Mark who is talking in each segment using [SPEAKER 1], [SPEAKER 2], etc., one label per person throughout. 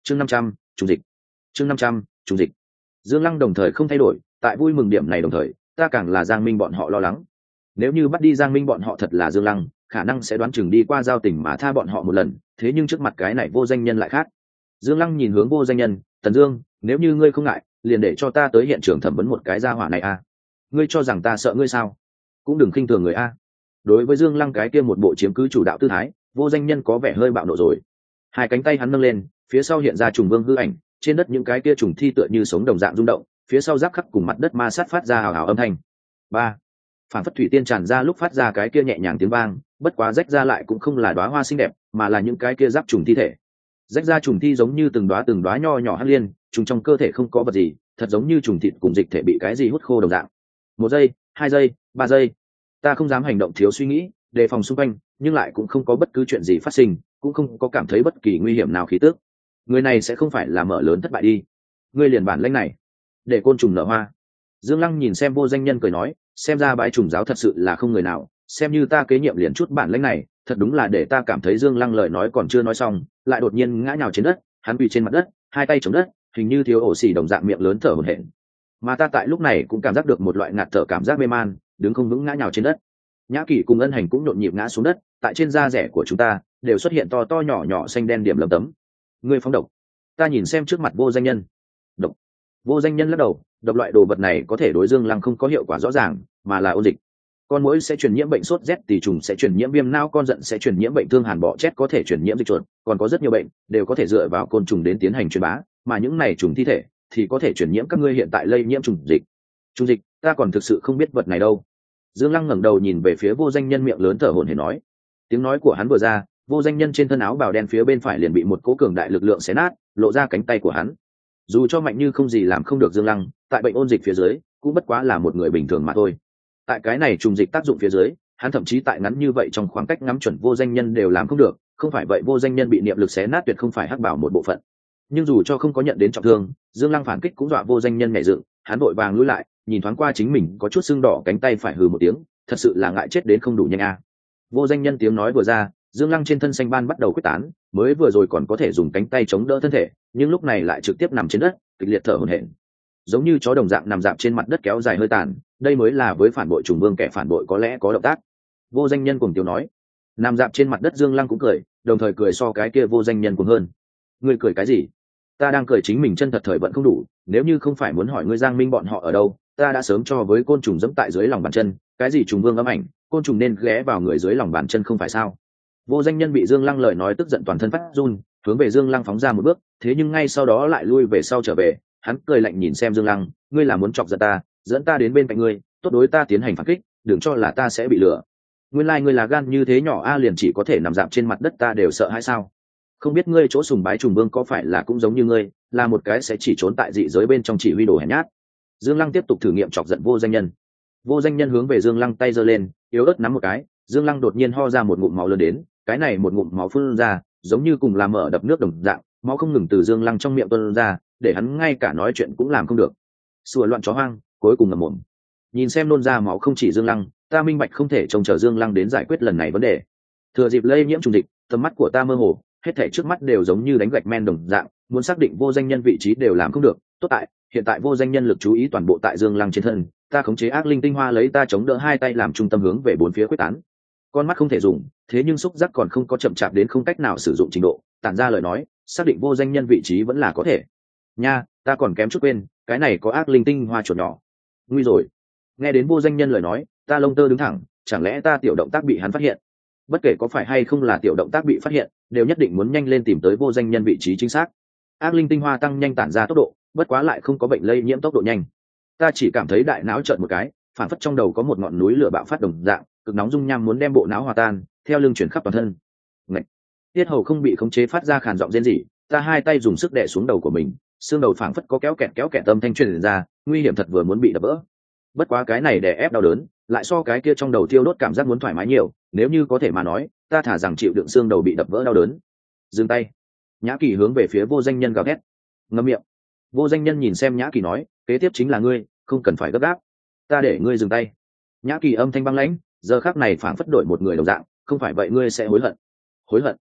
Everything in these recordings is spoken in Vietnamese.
[SPEAKER 1] chương 500, trùng dịch. chương 500, trùng dịch. Dương Lăng đồng thời không thay đổi, tại vui mừng điểm này đồng thời ta càng là Giang Minh bọn họ lo lắng. Nếu như bắt đi Giang Minh bọn họ thật là Dương Lăng, khả năng sẽ đoán chừng đi qua giao tình mà tha bọn họ một lần, thế nhưng trước mặt cái này vô danh nhân lại khác. Dương Lăng nhìn hướng vô danh nhân, Tần Dương, nếu như ngươi không ngại, liền để cho ta tới hiện trường thẩm vấn một cái gia hỏa này a. Ngươi cho rằng ta sợ ngươi sao? Cũng đừng khinh thường người a. Đối với Dương Lăng cái kia một bộ chiếm cứ chủ đạo tư thái, vô danh nhân có vẻ hơi bạo nộ rồi. Hai cánh tay hắn nâng lên, phía sau hiện ra trùng vương hư ảnh, trên đất những cái kia trùng thi tựa như sống đồng dạng rung động, phía sau giáp khắc cùng mặt đất ma sát phát ra hào hào âm thanh. Ba, phản phất thủy tiên tràn ra lúc phát ra cái kia nhẹ nhàng tiếng vang, bất quá rách ra lại cũng không là đóa hoa xinh đẹp, mà là những cái kia giáp trùng thi thể. Rách ra trùng thi giống như từng đóa nho nhỏ hắc liên, trùng trong cơ thể không có vật gì, thật giống như trùng thịt cùng dịch thể bị cái gì hút khô đồng dạng. 1 giây, 2 giây, 3 giây, ta không dám hành động thiếu suy nghĩ, đề phòng xung quanh, nhưng lại cũng không có bất cứ chuyện gì phát sinh, cũng không có cảm thấy bất kỳ nguy hiểm nào khí tức. Người này sẽ không phải là mở lớn thất bại đi. Ngươi liền bản lĩnh này, để côn trùng nở hoa. Dương Lăng nhìn xem vô danh nhân cười nói, xem ra bãi trùng giáo thật sự là không người nào, xem như ta kế nhiệm liền chút bản lĩnh này, thật đúng là để ta cảm thấy Dương Lăng lời nói còn chưa nói xong, lại đột nhiên ngã nhào trên đất, hắn quỳ trên mặt đất, hai tay chống đất, hình như thiếu ổ xì đồng dạng miệng lớn thở hổn hển. Mà ta tại lúc này cũng cảm giác được một loại ngạt thở cảm giác mê man, đứng không vững ngã nhào trên đất. Nhã Kỷ cùng Ân Hành cũng nhộn nhịp ngã xuống đất, tại trên da rẻ của chúng ta đều xuất hiện to to nhỏ nhỏ xanh đen điểm lấm tấm. Ngươi phóng độc. Ta nhìn xem trước mặt vô danh nhân. Độc. Vô danh nhân lắc đầu, độc loại đồ vật này có thể đối Dương Lăng không có hiệu quả rõ ràng, mà là ôn dịch. Con muỗi sẽ truyền nhiễm bệnh sốt rét, tỳ trùng sẽ truyền nhiễm viêm não, con giận sẽ truyền nhiễm bệnh thương hàn, bọ chết có thể truyền nhiễm dịch chuột, còn có rất nhiều bệnh đều có thể dựa vào côn trùng đến tiến hành truyền bá, mà những này trùng thi thể thì có thể truyền nhiễm các ngươi hiện tại lây nhiễm trùng dịch. Trùng dịch, ta còn thực sự không biết vật này đâu. Dương Lăng ngẩng đầu nhìn về phía vô danh nhân, miệng lớn thở hổn hển nói. Tiếng nói của hắn vừa ra, vô danh nhân trên thân áo bào đen phía bên phải liền bị một cỗ cường đại lực lượng xé nát, lộ ra cánh tay của hắn. Dù cho mạnh như không gì làm không được Dương Lăng, tại bệnh ôn dịch phía dưới cũng bất quá là một người bình thường mà thôi. Tại cái này trùng dịch tác dụng phía dưới, hắn thậm chí tại ngắn như vậy trong khoảng cách ngắm chuẩn vô danh nhân đều làm không được, không phải vậy vô danh nhân bị niệm lực xé nát tuyệt không phải hắc bảo một bộ phận. Nhưng dù cho không có nhận đến trọng thương, Dương Lăng phản kích cũng dọa vô danh nhân nhảy dựng, hắn vội vàng lùi lại, nhìn thoáng qua chính mình có chút sưng đỏ cánh tay phải, hừ một tiếng, thật sự là ngại chết đến không đủ nhanh a. Vô danh nhân tiếng nói vừa ra, Dương Lăng trên thân xanh ban bắt đầu quyết tán, mới vừa rồi còn có thể dùng cánh tay chống đỡ thân thể, nhưng lúc này lại trực tiếp nằm trên đất, kịch liệt thở hổn hển, giống như chó đồng dạng nằm dạp trên mặt đất kéo dài hơi tàn. Đây mới là với phản bội trùng vương kẻ phản bội có lẽ có động tác. Vô danh nhân cùng tiêu nói. Nằm dạp trên mặt đất Dương Lăng cũng cười, đồng thời cười so cái kia vô danh nhân cùng hơn. Ngươi cười cái gì? Ta đang cười chính mình chân thật thời vận không đủ, nếu như không phải muốn hỏi ngươi Giang Minh bọn họ ở đâu, ta đã sớm cho với côn trùng dẫm tại dưới lòng bàn chân. Cái gì trùng vương ấm ảnh, côn trùng nên ghé vào người dưới lòng bàn chân không phải sao? Vô danh nhân bị Dương Lăng lời nói tức giận toàn thân phát run, hướng về Dương Lăng phóng ra một bước, thế nhưng ngay sau đó lại lui về sau trở về. Hắn cười lạnh nhìn xem Dương Lăng, ngươi là muốn chọc giận ta, dẫn ta đến bên cạnh ngươi, tốt đối ta tiến hành phản kích, đừng cho là ta sẽ bị lừa. Nguyên lai ngươi là gan như thế nhỏ a, liền chỉ có thể nằm dạp trên mặt đất ta đều sợ hay sao? Không biết ngươi chỗ sùng bái trùng vương có phải là cũng giống như ngươi, là một cái sẽ chỉ trốn tại dị giới bên trong chỉ huy đồ hèn nhát. Dương Lăng tiếp tục thử nghiệm chọc giận vô danh nhân. Vô danh nhân hướng về Dương Lăng tay giơ lên, yếu ớt nắm một cái, Dương Lăng đột nhiên ho ra một ngụm máu lớn đến, cái này một ngụm máu phun ra, giống như cùng làm mở đập nước đồng dạng, máu không ngừng từ Dương Lăng trong miệng tuôn ra, để hắn ngay cả nói chuyện cũng làm không được. Sủa loạn chó hoang, cuối cùng ngậm mồm. Nhìn xem nôn ra máu không chỉ Dương Lăng, ta minh bạch không thể trông chờ Dương Lăng đến giải quyết lần này vấn đề. Thừa dịp lây nhiễm trùng dịch, tầm mắt của ta mơ hồ, hết thảy trước mắt đều giống như đánh gạch men đồng dạng, muốn xác định vô danh nhân vị trí đều làm không được. Tốt tại, hiện tại vô danh nhân lực chú ý toàn bộ tại Dương Lăng trên thân, ta khống chế ác linh tinh hoa lấy ta chống đỡ hai tay làm trung tâm hướng về bốn phía quyết tán. Con mắt không thể dùng, thế nhưng xúc giác còn không có chậm chạp đến không cách nào sử dụng trình độ, tản ra lời nói, xác định vô danh nhân vị trí vẫn là có thể. Nha, ta còn kém chút quên, cái này có ác linh tinh hoa chuột nhỏ. Nguy rồi. Nghe đến vô danh nhân lời nói, ta lông tơ đứng thẳng, chẳng lẽ ta tiểu động tác bị hắn phát hiện? Bất kể có phải hay không là tiểu động tác bị phát hiện, đều nhất định muốn nhanh lên tìm tới vô danh nhân vị trí chính xác. Ác linh tinh hoa tăng nhanh tản ra tốc độ, bất quá lại không có bệnh lây nhiễm tốc độ nhanh. Ta chỉ cảm thấy đại não trợn một cái, phản phất trong đầu có một ngọn núi lửa bạo phát đồng dạng, cực nóng dung nham muốn đem bộ não hòa tan, theo lưng chuyển khắp toàn thân. Ngậy. Tiết hầu không bị khống chế phát ra khàn giọng rên rỉ, ta hai tay dùng sức đè xuống đầu của mình, xương đầu phảng phất có kéo kẹt âm thanh truyền ra, nguy hiểm thật vừa muốn bị đập vỡ. Bất quá cái này đè ép đau đớn, lại so cái kia trong đầu thiêu đốt cảm giác muốn thoải mái nhiều, nếu như có thể mà nói, ta thả rằng chịu đựng xương đầu bị đập vỡ đau đớn. Dừng tay. Nhã Kỳ hướng về phía vô danh nhân gào thét. Ngậm miệng. Vô danh nhân nhìn xem Nhã Kỳ nói, kế tiếp chính là ngươi, không cần phải gấp gáp. Ta để ngươi dừng tay. Nhã Kỳ âm thanh băng lãnh, giờ khắc này phảng phất đổi một người đồng dạng, không phải vậy ngươi sẽ hối hận. Hối hận?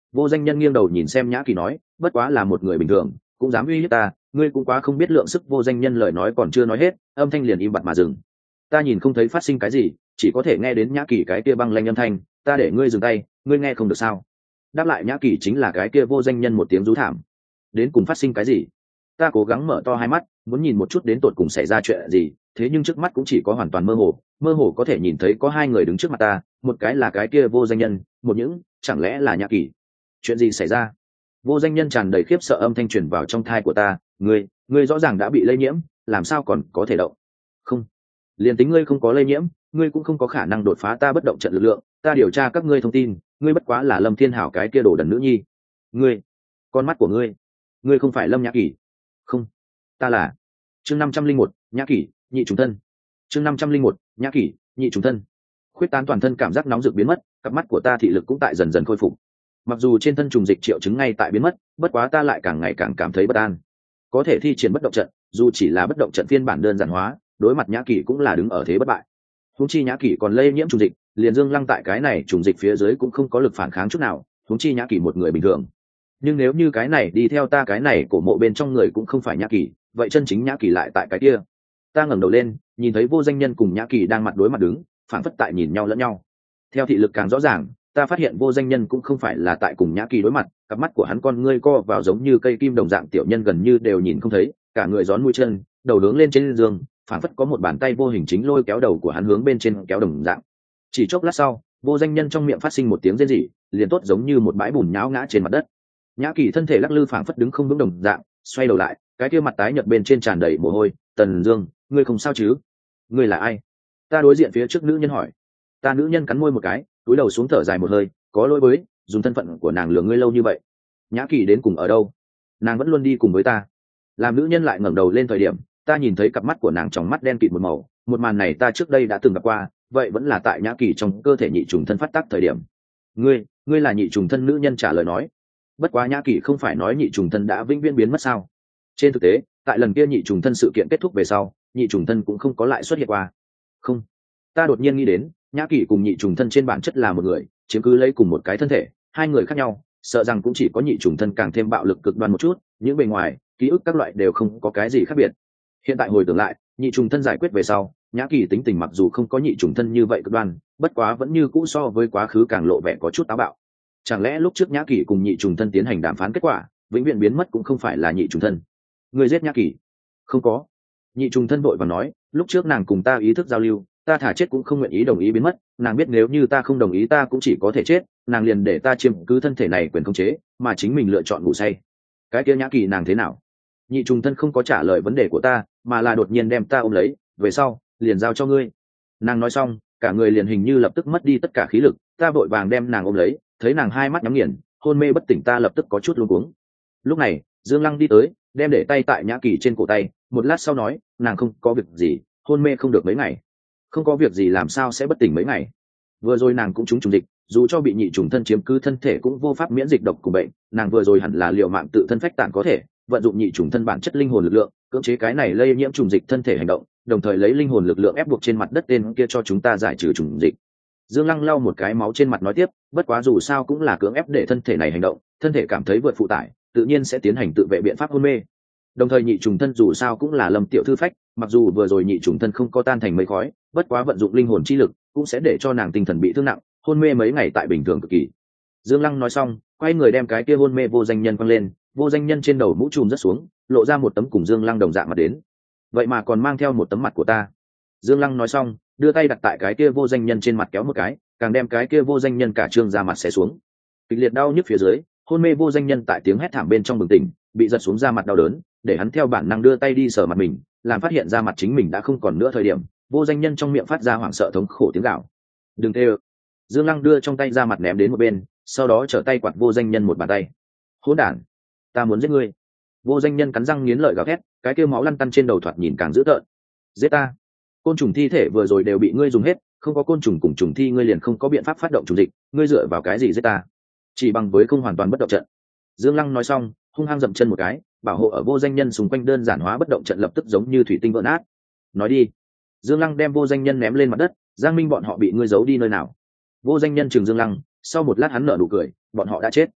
[SPEAKER 1] Vô danh nhân nghiêng đầu nhìn xem nhã kỳ nói, bất quá là một người bình thường cũng dám uy hiếp ta, ngươi cũng quá không biết lượng sức. Vô danh nhân lời nói còn chưa nói hết, âm thanh liền im bặt mà dừng. Ta nhìn không thấy phát sinh cái gì, chỉ có thể nghe đến nhã kỳ cái kia băng lanh âm thanh, ta để ngươi dừng tay, ngươi nghe không được sao? Đáp lại nhã kỳ chính là cái kia vô danh nhân một tiếng rú thảm. Đến cùng phát sinh cái gì? Ta cố gắng mở to hai mắt muốn nhìn một chút đến tột cùng xảy ra chuyện gì, thế nhưng trước mắt cũng chỉ có hoàn toàn mơ hồ có thể nhìn thấy có hai người đứng trước mặt ta, một cái là cái kia vô danh nhân, một những chẳng lẽ là nhã kỳ? Chuyện gì xảy ra? Vô danh nhân tràn đầy khiếp sợ âm thanh truyền vào trong thai của ta, ngươi rõ ràng đã bị lây nhiễm, làm sao còn có thể động? Không, liền tính ngươi không có lây nhiễm, ngươi cũng không có khả năng đột phá ta bất động trận lực lượng. Ta điều tra các ngươi thông tin, ngươi bất quá là Lâm Thiên Hảo cái kia đồ đần nữ nhi. Ngươi, con mắt của ngươi không phải Lâm Nhã Kỳ. Không, ta là. Chương 501, Nhã Kỳ, nhị trùng thân. Chương 501, Nhã Kỳ, nhị trùng thân. Khuyết tán toàn thân cảm giác nóng rực biến mất, cặp mắt của ta thị lực cũng tại dần dần khôi phục. Mặc dù trên thân trùng dịch triệu chứng ngay tại biến mất, bất quá ta lại càng ngày càng cảm thấy bất an. Có thể thi triển bất động trận, dù chỉ là bất động trận phiên bản đơn giản hóa, đối mặt Nhã Kỳ cũng là đứng ở thế bất bại. Huống chi Nhã Kỳ còn lây nhiễm trùng dịch, liền Dương Lăng tại cái này trùng dịch phía dưới cũng không có lực phản kháng chút nào, huống chi Nhã Kỳ một người bình thường. Nhưng nếu như cái này đi theo ta, cái này cổ mộ bên trong người cũng không phải Nhã Kỳ, vậy chân chính Nhã Kỳ lại tại cái kia. Ta ngẩng đầu lên, nhìn thấy vô danh nhân cùng Nhã Kỳ đang mặt đối mặt đứng, phản phất tại nhìn nhau lẫn nhau. Theo thị lực càng rõ ràng, ta phát hiện vô danh nhân cũng không phải là tại cùng Nhã Kỳ đối mặt, cặp mắt của hắn con ngươi co vào giống như cây kim đồng dạng, tiểu nhân gần như đều nhìn không thấy, cả người gión mũi chân, đầu hướng lên trên giường, phản phất có một bàn tay vô hình chính lôi kéo đầu của hắn hướng bên trên kéo đồng dạng. Chỉ chốc lát sau, vô danh nhân trong miệng phát sinh một tiếng rên rỉ, liền tốt giống như một bãi bùn nhão ngã trên mặt đất. Nhã Kỳ thân thể lắc lư phảng phất đứng không vững đồng dạng, xoay đầu lại, cái kia mặt tái nhợt bên trên tràn đầy mồ hôi. Tần Dương, ngươi không sao chứ? Ngươi là ai? Ta đối diện phía trước nữ nhân hỏi. Ta nữ nhân cắn môi một cái, cúi đầu xuống thở dài một hơi, có lỗi với, dùng thân phận của nàng lừa ngươi lâu như vậy. Nhã Kỳ đến cùng ở đâu? Nàng vẫn luôn đi cùng với ta. Làm nữ nhân lại ngẩng đầu lên thời điểm, ta nhìn thấy cặp mắt của nàng trong mắt đen kịt một màu, một màn này ta trước đây đã từng gặp qua, vậy vẫn là tại Nhã Kỳ trong cơ thể nhị trùng thân phát tác thời điểm. Ngươi là nhị trùng thân, nữ nhân trả lời nói. Bất quá Nhã Kỳ không phải nói nhị trùng thân đã vĩnh viễn biến mất sao? Trên thực tế, tại lần kia nhị trùng thân sự kiện kết thúc về sau, nhị trùng thân cũng không có lại xuất hiện qua. Không, ta đột nhiên nghĩ đến, Nhã Kỳ cùng nhị trùng thân trên bản chất là một người, chiếm cứ lấy cùng một cái thân thể, hai người khác nhau, sợ rằng cũng chỉ có nhị trùng thân càng thêm bạo lực cực đoan một chút, những bề ngoài, ký ức các loại đều không có cái gì khác biệt. Hiện tại hồi tưởng lại, nhị trùng thân giải quyết về sau, Nhã Kỳ tính tình mặc dù không có nhị trùng thân như vậy cực đoan, bất quá vẫn như cũ so với quá khứ càng lộ vẻ có chút táo bạo. Chẳng lẽ lúc trước Nhã Kỳ cùng nhị trùng thân tiến hành đàm phán, kết quả vĩnh viễn biến mất cũng không phải là nhị trùng thân? Người giết Nhã Kỳ? Không có. Nhị trùng thân vội vàng nói, lúc trước nàng cùng ta ý thức giao lưu, ta thả chết cũng không nguyện ý đồng ý biến mất, nàng biết nếu như ta không đồng ý ta cũng chỉ có thể chết, nàng liền để ta chiếm cứ thân thể này quyền khống chế, mà chính mình lựa chọn ngủ say. Cái kia Nhã Kỳ nàng thế nào? Nhị trùng thân không có trả lời vấn đề của ta, mà là đột nhiên đem ta ôm lấy, về sau liền giao cho ngươi. Nàng nói xong, cả người liền hình như lập tức mất đi tất cả khí lực, ta vội vàng đem nàng ôm lấy, thấy nàng hai mắt nhắm nghiền, hôn mê bất tỉnh, ta lập tức có chút luống cuống. Lúc này Dương Lăng đi tới, đem để tay tại Nhã Kỳ trên cổ tay, một lát sau nói, nàng không có việc gì, hôn mê không được mấy ngày. Không có việc gì làm sao sẽ bất tỉnh mấy ngày? Vừa rồi nàng cũng trúng trùng dịch, dù cho bị nhị trùng thân chiếm cứ thân thể cũng vô pháp miễn dịch độc của bệnh, nàng vừa rồi hẳn là liều mạng tự thân phách tản, có thể vận dụng nhị trùng thân bản chất linh hồn lực lượng, cưỡng chế cái này lây nhiễm trùng dịch thân thể hành động, đồng thời lấy linh hồn lực lượng ép buộc trên mặt đất tên kia cho chúng ta giải trừ trùng dịch. Dương Lăng lau một cái máu trên mặt nói tiếp, bất quá dù sao cũng là cưỡng ép để thân thể này hành động, thân thể cảm thấy vượt phụ tải, tự nhiên sẽ tiến hành tự vệ biện pháp hôn mê. Đồng thời nhị trùng thân dù sao cũng là Lâm tiểu thư phách, mặc dù vừa rồi nhị trùng thân không có tan thành mây khói, bất quá vận dụng linh hồn chi lực cũng sẽ để cho nàng tinh thần bị thương nặng, hôn mê mấy ngày tại bình thường cực kỳ. Dương Lăng nói xong, quay người đem cái kia hôn mê vô danh nhân quăng lên, vô danh nhân trên đầu mũ trùm rớt xuống, lộ ra một tấm cùng Dương Lăng đồng dạng mặt đến. Vậy mà còn mang theo một tấm mặt của ta. Dương Lăng nói xong, đưa tay đặt tại cái kia vô danh nhân trên mặt kéo một cái, càng đem cái kia vô danh nhân cả trương ra mặt xé xuống. Kịch liệt đau nhức phía dưới, hôn mê vô danh nhân tại tiếng hét thảm bên trong bừng tỉnh, bị giật xuống ra mặt đau đớn, để hắn theo bản năng đưa tay đi sờ mặt mình, làm phát hiện ra mặt chính mình đã không còn nữa thời điểm, vô danh nhân trong miệng phát ra hoảng sợ thống khổ tiếng gào. Đừng tê ơ. Dương Lăng đưa trong tay ra mặt ném đến một bên, sau đó trở tay quạt vô danh nhân một bàn tay. Hỗn đản, ta muốn giết ngươi. Vô danh nhân cắn răng nghiến lợi gào thét, cái kia máu lăn tăn trên đầu thoạt nhìn càng dữ tợn. Giết ta. Côn trùng thi thể vừa rồi đều bị ngươi dùng hết, không có côn trùng cùng trùng thi ngươi liền không có biện pháp phát động trùng dịch, ngươi dựa vào cái gì giết ta? Chỉ bằng với không hoàn toàn bất động trận. Dương Lăng nói xong, hung hăng dậm chân một cái, bảo hộ ở vô danh nhân xung quanh đơn giản hóa bất động trận lập tức giống như thủy tinh vỡ nát. Nói đi. Dương Lăng đem vô danh nhân ném lên mặt đất, Giang Minh bọn họ bị ngươi giấu đi nơi nào? Vô danh nhân trừng Dương Lăng, sau một lát hắn nở nụ cười, bọn họ đã chết.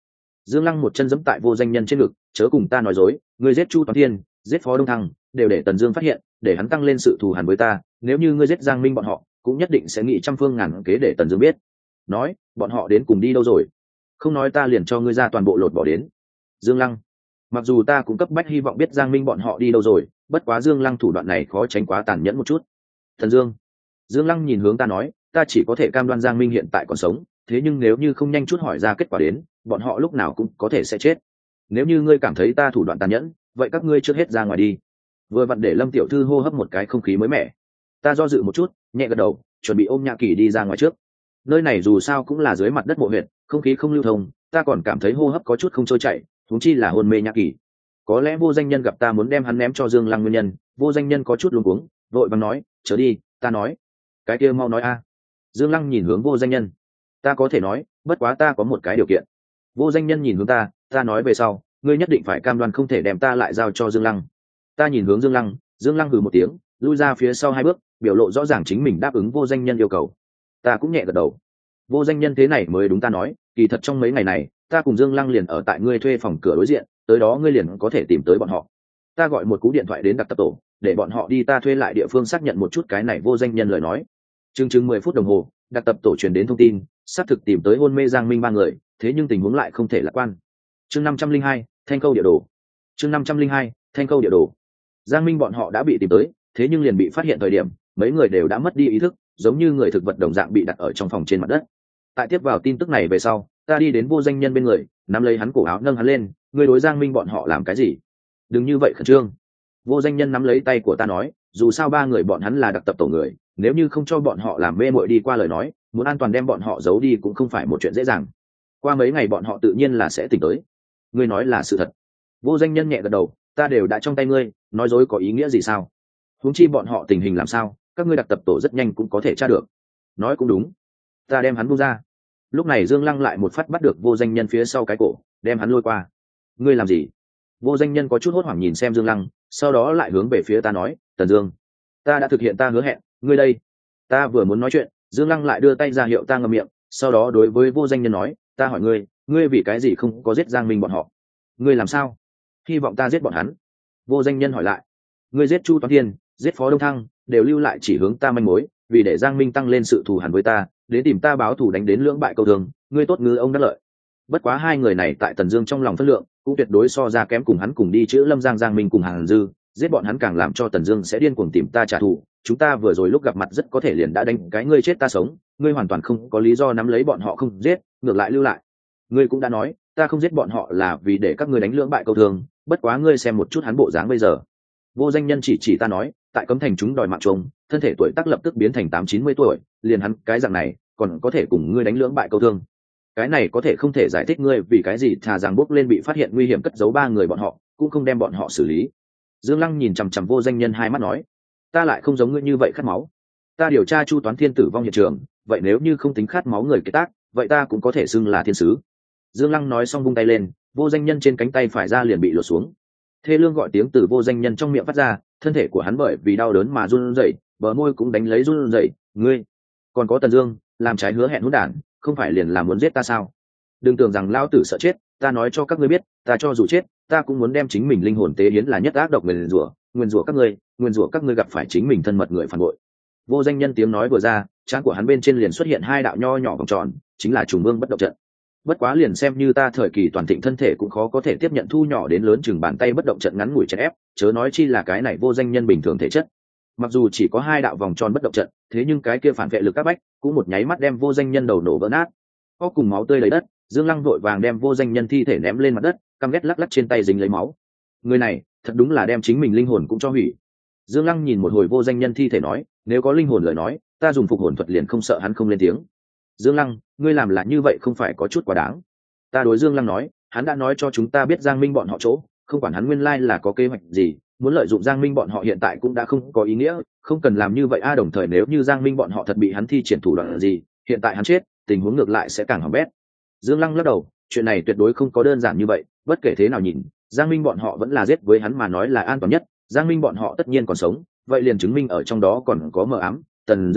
[SPEAKER 1] Dương Lăng một chân giẫm tại Vô Danh Nhân trên ngực, chớ cùng ta nói dối, ngươi giết Chu Toán Thiên, giết Phó Đông Thăng, đều để Tần Dương phát hiện, để hắn tăng lên sự thù hằn với ta, nếu như ngươi giết Giang Minh bọn họ, cũng nhất định sẽ nghĩ trăm phương ngàn kế để Tần Dương biết. Nói, bọn họ đến cùng đi đâu rồi? Không nói ta liền cho ngươi ra toàn bộ lột bỏ đến. Dương Lăng, mặc dù ta cũng cấp bách hy vọng biết Giang Minh bọn họ đi đâu rồi, bất quá Dương Lăng thủ đoạn này khó tránh quá tàn nhẫn một chút. Thần Dương. Dương Lăng nhìn hướng ta nói, ta chỉ có thể cam đoan Giang Minh hiện tại còn sống, thế nhưng nếu như không nhanh chút hỏi ra kết quả đến, bọn họ lúc nào cũng có thể sẽ chết. Nếu như ngươi cảm thấy ta thủ đoạn tàn nhẫn, vậy các ngươi trước hết ra ngoài đi. Vừa vặn để Lâm tiểu thư hô hấp một cái không khí mới mẻ. Ta do dự một chút, nhẹ gật đầu, chuẩn bị ôm Nhã Kỳ đi ra ngoài trước. Nơi này dù sao cũng là dưới mặt đất mộ huyệt, không khí không lưu thông, ta còn cảm thấy hô hấp có chút không trôi chảy, huống chi là hôn mê Nhã Kỳ. Có lẽ Vô Danh Nhân gặp ta muốn đem hắn ném cho Dương Lăng nguyên nhân, Vô Danh Nhân có chút luống cuống, vội vàng nói, "Chớ đi, ta nói." "Cái kia mau nói a." Dương Lăng nhìn hướng Vô Danh Nhân. "Ta có thể nói, bất quá ta có một cái điều kiện." Vô Danh Nhân nhìn hướng ta nói về sau, ngươi nhất định phải cam đoan không thể đem ta lại giao cho Dương Lăng. Ta nhìn hướng Dương Lăng, Dương Lăng hừ một tiếng, lui ra phía sau 2 bước, biểu lộ rõ ràng chính mình đáp ứng Vô Danh Nhân yêu cầu. Ta cũng nhẹ gật đầu. Vô Danh Nhân thế này mới đúng ta nói, kỳ thật trong mấy ngày này, ta cùng Dương Lăng liền ở tại ngươi thuê phòng cửa đối diện, tới đó ngươi liền có thể tìm tới bọn họ. Ta gọi một cú điện thoại đến đặc tập tổ, để bọn họ đi ta thuê lại địa phương xác nhận một chút cái này Vô Danh Nhân lời nói. Chừng 10 phút đồng hồ, đặc tập tổ truyền đến thông tin, xác thực tìm tới hôn mê Giang Minh 3 người, thế nhưng tình huống lại không thể lạc quan. Chương 502, Thanh Câu địa đồ. Chương 502, Thanh Câu địa đồ. Giang Minh bọn họ đã bị tìm tới, thế nhưng liền bị phát hiện thời điểm, mấy người đều đã mất đi ý thức, giống như người thực vật đồng dạng bị đặt ở trong phòng trên mặt đất. Tại tiếp vào tin tức này về sau, ta đi đến Vô Danh Nhân bên người, nắm lấy hắn cổ áo nâng hắn lên, ngươi đối Giang Minh bọn họ làm cái gì? Đừng như vậy khẩn trương. Vô Danh Nhân nắm lấy tay của ta nói, dù sao 3 người bọn hắn là đặc tập tổ người, nếu như không cho bọn họ làm mê muội đi qua lời nói, muốn an toàn đem bọn họ giấu đi cũng không phải một chuyện dễ dàng. Qua mấy ngày bọn họ tự nhiên là sẽ tỉnh tới. Ngươi nói là sự thật. Vô Danh Nhân nhẹ gật đầu, ta đều đã trong tay ngươi, nói dối có ý nghĩa gì sao? Huống chi bọn họ tình hình làm sao, các ngươi đặc tập tổ rất nhanh cũng có thể tra được. Nói cũng đúng. Ta đem hắn buông ra. Lúc này Dương Lăng lại một phát bắt được Vô Danh Nhân phía sau cái cổ, đem hắn lôi qua. Ngươi làm gì? Vô Danh Nhân có chút hốt hoảng nhìn xem Dương Lăng, sau đó lại hướng về phía ta nói, Tần Dương, ta đã thực hiện ta hứa hẹn, ngươi đây. Ta vừa muốn nói chuyện, Dương Lăng lại đưa tay ra hiệu ta ngậm miệng, sau đó đối với Vô Danh Nhân nói, ta hỏi ngươi, ngươi vì cái gì không có giết Giang Minh bọn họ? Ngươi làm sao? Hy vọng ta giết bọn hắn. Vô Danh Nhân hỏi lại. Ngươi giết Chu Toán Thiên, giết Phó Đông Thăng, đều lưu lại chỉ hướng ta manh mối, vì để Giang Minh tăng lên sự thù hằn với ta, đến tìm ta báo thù đánh đến lưỡng bại câu thương, ngươi tốt ngư ông đắc lợi. Bất quá 2 người này tại Tần Dương trong lòng phân lượng, cũng tuyệt đối so ra kém cùng hắn cùng đi chữ Lâm Giang Minh cùng Hàn Dư, giết bọn hắn càng làm cho Tần Dương sẽ điên cuồng tìm ta trả thù. Chúng ta vừa rồi lúc gặp mặt rất có thể liền đã đánh cái ngươi chết ta sống, ngươi hoàn toàn không có lý do nắm lấy bọn họ không giết, ngược lại lưu lại. Ngươi cũng đã nói, ta không giết bọn họ là vì để các ngươi đánh lưỡng bại câu thương, bất quá ngươi xem một chút hắn bộ dáng bây giờ. Vô Danh Nhân chỉ ta nói, tại Cấm Thành chúng đòi mạng trùng, thân thể tuổi tác lập tức biến thành 8-90 tuổi, liền hắn cái dạng này, còn có thể cùng ngươi đánh lưỡng bại câu thương. Cái này có thể không thể giải thích ngươi vì cái gì thà rằng bước lên bị phát hiện nguy hiểm cất giấu 3 người bọn họ, cũng không đem bọn họ xử lý. Dương Lăng nhìn chằm chằm Vô Danh Nhân 2 mắt nói, ta lại không giống ngươi như vậy khát máu. Ta điều tra Chu Toán Thiên tử vong hiện trường, vậy nếu như không tính khát máu người kế tác, vậy ta cũng có thể xưng là thiên sứ. Dương Lăng nói xong vung tay lên, Vô Danh Nhân trên cánh tay phải ra liền bị lột xuống. Thê lương gọi tiếng từ Vô Danh Nhân trong miệng phát ra, thân thể của hắn bởi vì đau đớn mà run rẩy, bờ môi cũng đánh lấy run rẩy. Ngươi, còn có Tần Dương, làm trái hứa hẹn hỗn đản, không phải liền là muốn giết ta sao? Đừng tưởng rằng lão tử sợ chết, ta nói cho các ngươi biết, ta cho dù chết, ta cũng muốn đem chính mình linh hồn tế hiến là nhất ác độc nguyền rủa các ngươi gặp phải chính mình thân mật người phản bội. Vô Danh Nhân tiếng nói vừa ra, trán của hắn bên trên liền xuất hiện 2 đạo nho nhỏ vòng tròn, chính là trùng vương bất động trận. Bất quá liền xem như ta thời kỳ toàn thịnh thân thể cũng khó có thể tiếp nhận thu nhỏ đến lớn chừng bàn tay bất động trận ngắn ngủi chèn ép, chớ nói chi là cái này Vô Danh Nhân bình thường thể chất. Mặc dù chỉ có 2 đạo vòng tròn bất động trận, thế nhưng cái kia phản vệ lực các bách cũng một nháy mắt đem Vô Danh Nhân đầu nổ vỡ nát. Có cùng máu tươi lấy đất, Dương Lăng vội vàng đem Vô Danh Nhân thi thể ném lên mặt đất, căm ghét lắc lắc trên tay dính lấy máu. Người này thật đúng là đem chính mình linh hồn cũng cho hủy. Dương Lăng nhìn một hồi Vô Danh Nhân thi thể nói, nếu có linh hồn lời nói, ta dùng phục hồn thuật liền không sợ hắn không lên tiếng. Dương Lăng, ngươi làm là như vậy không phải có chút quá đáng. Ta đối Dương Lăng nói, hắn đã nói cho chúng ta biết Giang Minh bọn họ chỗ, không quản hắn nguyên lai là có kế hoạch gì, muốn lợi dụng Giang Minh bọn họ hiện tại cũng đã không có ý nghĩa, không cần làm như vậy đồng thời nếu như Giang Minh bọn họ thật bị hắn thi triển thủ đoạn gì, hiện tại hắn chết, tình huống ngược lại sẽ càng hỏng bét. Dương Lăng lắc đầu, chuyện này tuyệt đối không có đơn giản như vậy, bất kể thế nào nhìn, Giang Minh bọn họ vẫn là giết với hắn mà nói là an toàn nhất, Giang Minh bọn họ tất nhiên còn sống, vậy liền chứng minh ở trong đó còn có mờ ám. Tần Dương,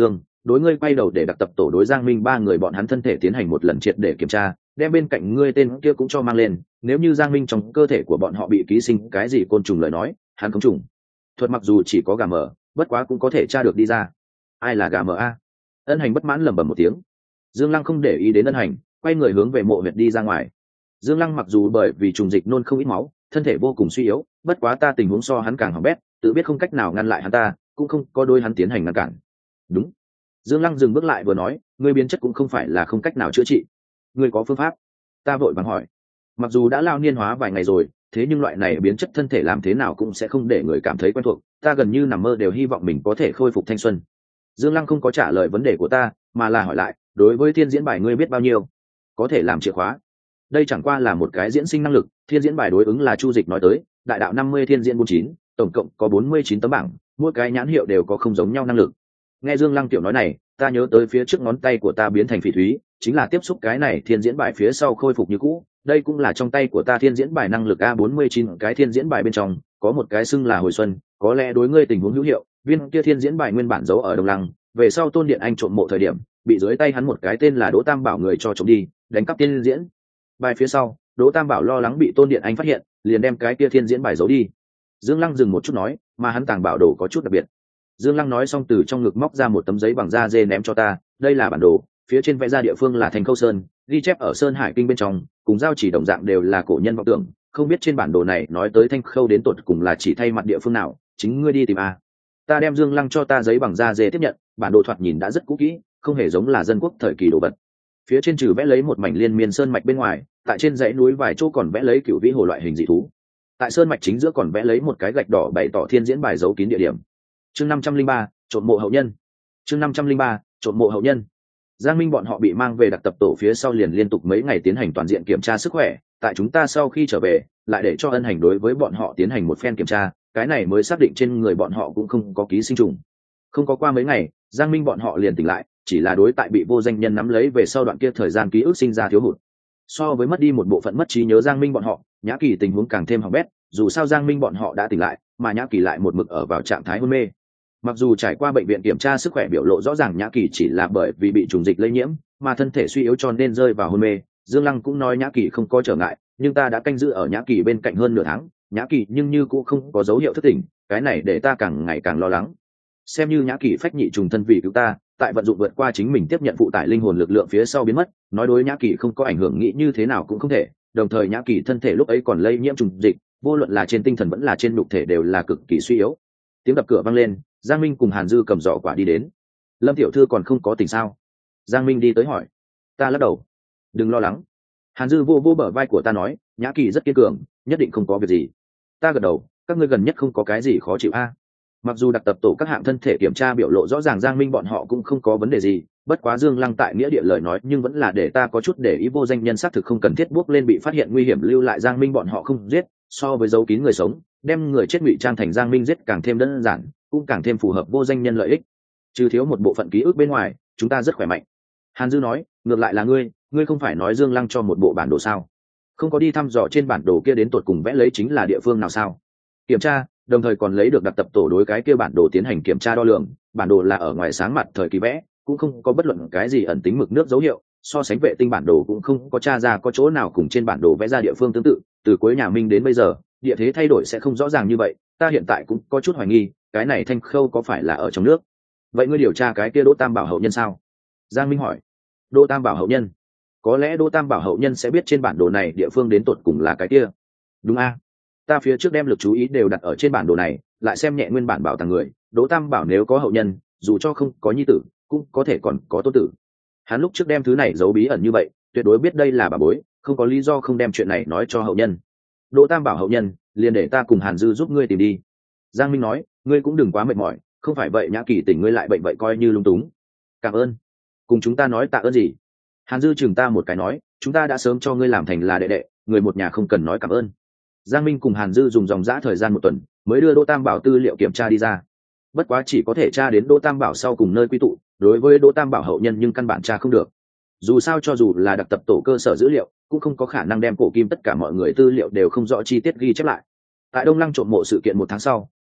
[SPEAKER 1] đối ngươi quay đầu để đặc tập tổ đối Giang Minh ba người bọn hắn thân thể tiến hành một lần triệt để kiểm tra, đem bên cạnh ngươi tên kia cũng cho mang lên, nếu như Giang Minh trong cơ thể của bọn họ bị ký sinh cái gì côn trùng lời nói, hắn không trùng thuật mặc dù chỉ có gà mờ, bất quá cũng có thể tra được đi ra. Ai là gà mờ a? Ân Hành bất mãn lẩm bẩm một tiếng. Dương Lăng không để ý đến Ân Hành, quay người hướng về mộ huyệt đi ra ngoài. Dương Lăng mặc dù bởi vì trùng dịch nôn không ít máu, thân thể vô cùng suy yếu, bất quá ta tình huống so hắn càng hỏng bét, tự biết không cách nào ngăn lại hắn ta, cũng không có đôi hắn tiến hành ngăn cản. Đúng. Dương Lăng dừng bước lại vừa nói, ngươi biến chất cũng không phải là không cách nào chữa trị. Ngươi có phương pháp? Ta vội vàng hỏi. Mặc dù đã lao niên hóa vài ngày rồi, thế nhưng loại này biến chất thân thể làm thế nào cũng sẽ không để người cảm thấy quen thuộc, ta gần như nằm mơ đều hy vọng mình có thể khôi phục thanh xuân. Dương Lăng không có trả lời vấn đề của ta, mà là hỏi lại, đối với thiên diễn bài ngươi biết bao nhiêu? Có thể làm chìa khóa. Đây chẳng qua là một cái diễn sinh năng lực, thiên diễn bài đối ứng là Chu Dịch nói tới, đại đạo 50 thiên diễn 49, tổng cộng có 49 tấm bảng, mỗi cái nhãn hiệu đều có không giống nhau năng lực. Nghe Dương Lăng tiểu nói này, ta nhớ tới phía trước ngón tay của ta biến thành phỉ thúy, chính là tiếp xúc cái này thiên diễn bài phía sau khôi phục như cũ, đây cũng là trong tay của ta thiên diễn bài năng lực A49, cái thiên diễn bài bên trong có một cái xưng là hồi xuân, có lẽ đối ngươi tình huống hữu hiệu. Viên kia thiên diễn bài nguyên bản giấu ở Đông Lăng, về sau Tôn Điện Anh trộm mộ thời điểm, bị dưới tay hắn một cái tên là Đỗ Tam Bảo người cho trộm đi, đánh cắp thiên diễn bài phía sau, Đỗ Tam Bảo lo lắng bị Tôn Điện Anh phát hiện, liền đem cái kia thiên diễn bài giấu đi. Dương Lăng dừng một chút nói, mà hắn tàng bảo đồ có chút đặc biệt. Dương Lăng nói xong từ trong ngực móc ra một tấm giấy bằng da dê ném cho ta, đây là bản đồ, phía trên vẽ ra địa phương là Thành Khâu Sơn, ghi chép ở Sơn Hải Kinh bên trong, cùng giao chỉ đồng dạng đều là cổ nhân vọng tưởng, không biết trên bản đồ này nói tới Thanh Khâu đến tột cùng là chỉ thay mặt địa phương nào, chính ngươi đi tìm a. Ta đem Dương Lăng cho ta giấy bằng da dê tiếp nhận, bản đồ thoạt nhìn đã rất cũ kỹ, không hề giống là dân quốc thời kỳ đồ vật. Phía trên trừ vẽ lấy một mảnh liên miên sơn mạch bên ngoài, tại trên dãy núi vài chỗ còn vẽ lấy cửu vĩ hồ loại hình dị thú. Tại sơn mạch chính giữa còn vẽ lấy một cái gạch đỏ bày tỏ thiên diễn bài giấu kín địa điểm. Chương 503, trộm mộ hậu nhân. Chương 503, trộm mộ hậu nhân. Giang Minh bọn họ bị mang về đặc tập tổ phía sau liền liên tục mấy ngày tiến hành toàn diện kiểm tra sức khỏe, tại chúng ta sau khi trở về, lại để cho Ân Hành đối với bọn họ tiến hành một phen kiểm tra, cái này mới xác định trên người bọn họ cũng không có ký sinh trùng. Không có qua mấy ngày, Giang Minh bọn họ liền tỉnh lại, chỉ là đối tại bị vô danh nhân nắm lấy về sau đoạn kia thời gian ký ức sinh ra thiếu hụt. So với mất đi một bộ phận mất trí nhớ Giang Minh bọn họ, Nhã Kỳ tình huống càng thêm hỏng bét, dù sao Giang Minh bọn họ đã tỉnh lại, mà Nhã Kỳ lại một mực ở vào trạng thái hôn mê. Mặc dù trải qua bệnh viện kiểm tra sức khỏe biểu lộ rõ ràng Nhã Kỳ chỉ là bởi vì bị trùng dịch lây nhiễm, mà thân thể suy yếu cho nên rơi vào hôn mê, Dương Lăng cũng nói Nhã Kỳ không có trở ngại, nhưng ta đã canh giữ ở Nhã Kỳ bên cạnh hơn nửa tháng, Nhã Kỳ nhưng như cũng không có dấu hiệu thức tỉnh, cái này để ta càng ngày càng lo lắng. Xem như Nhã Kỳ phách nhị trùng thân vì cứu ta, tại vận dụng vượt qua chính mình tiếp nhận phụ tải linh hồn lực lượng phía sau biến mất, nói đối Nhã Kỳ không có ảnh hưởng nghĩ như thế nào cũng không thể, đồng thời Nhã Kỳ thân thể lúc ấy còn lây nhiễm trùng dịch, vô luận là trên tinh thần vẫn là trên nhục thể đều là cực kỳ suy yếu. Tiếng đập cửa vang lên, Giang Minh cùng Hàn Dư cầm giỏ quả đi đến. Lâm tiểu thư còn không có tỉnh sao? Giang Minh đi tới hỏi. Ta lắc đầu. Đừng lo lắng. Hàn Dư vô bờ vai của ta nói, Nhã Kỳ rất kiên cường, nhất định không có việc gì. Ta gật đầu, các ngươi gần nhất không có cái gì khó chịu a? Mặc dù đặc tập tổ các hạng thân thể kiểm tra biểu lộ rõ ràng Giang Minh bọn họ cũng không có vấn đề gì, bất quá Dương Lăng tại nghĩa địa lời nói nhưng vẫn là để ta có chút để ý vô danh nhân xác thực không cần thiết bước lên bị phát hiện nguy hiểm lưu lại Giang Minh bọn họ không giết, so với giấu kín người sống, đem người chết ngụy trang thành Giang Minh giết càng thêm đơn giản, cũng càng thêm phù hợp vô danh nhân lợi ích. Trừ thiếu một bộ phận ký ức bên ngoài, chúng ta rất khỏe mạnh. Hàn Dư nói, ngược lại là ngươi không phải nói Dương Lăng cho một bộ bản đồ sao? Không có đi thăm dò trên bản đồ kia đến tột cùng vẽ lấy chính là địa phương nào sao? Kiểm tra, đồng thời còn lấy được đặc tập tổ đối cái kia bản đồ tiến hành kiểm tra đo lường, bản đồ là ở ngoài sáng mặt thời kỳ vẽ, cũng không có bất luận cái gì ẩn tính mực nước dấu hiệu, so sánh vệ tinh bản đồ cũng không có tra ra có chỗ nào cùng trên bản đồ vẽ ra địa phương tương tự, từ cuối nhà Minh đến bây giờ, địa thế thay đổi sẽ không rõ ràng như vậy, ta hiện tại cũng có chút hoài nghi, cái này Thanh Khâu có phải là ở trong nước? Vậy ngươi điều tra cái kia Đỗ Tam Bảo hậu nhân sao? Giang Minh hỏi. Đỗ Tam Bảo hậu nhân? Có lẽ Đỗ Tam Bảo hậu nhân sẽ biết trên bản đồ này địa phương đến tột cùng là cái kia. Đúng a? Ta phía trước đem lực chú ý đều đặt ở trên bản đồ này, lại xem nhẹ nguyên bản bảo tàng người, Đỗ Tam Bảo nếu có hậu nhân, dù cho không có nhi tử, cũng có thể còn có tôn tử. Hắn lúc trước đem thứ này giấu bí ẩn như vậy, tuyệt đối biết đây là bà bối, không có lý do không đem chuyện này nói cho hậu nhân. Đỗ Tam Bảo hậu nhân, liền để ta cùng Hàn Dư giúp ngươi tìm đi. Giang Minh nói, ngươi cũng đừng quá mệt mỏi, không phải vậy Nhã Kỳ tỉnh ngươi lại bệnh vậy coi như lung túng. Cảm ơn. Cùng chúng ta nói tạ ơn gì? Hàn Dư chừng ta một cái nói, chúng ta đã sớm cho ngươi làm thành là đệ đệ, người một nhà không cần nói cảm ơn. Giang Minh cùng Hàn Dư dùng dòng dã thời gian một tuần mới đưa Đỗ Tam Bảo tư liệu kiểm tra đi ra. Bất quá chỉ có thể tra đến Đỗ Tam Bảo sau cùng nơi quy tụ, đối với Đỗ Tam Bảo hậu nhân nhưng căn bản tra không được. Dù sao cho dù là đặc tập tổ cơ sở dữ liệu, cũng không có khả năng đem cổ kim tất cả mọi người tư liệu đều không rõ chi tiết ghi chép lại. Tại Đông Lăng trộm mộ sự kiện 1 tháng sau,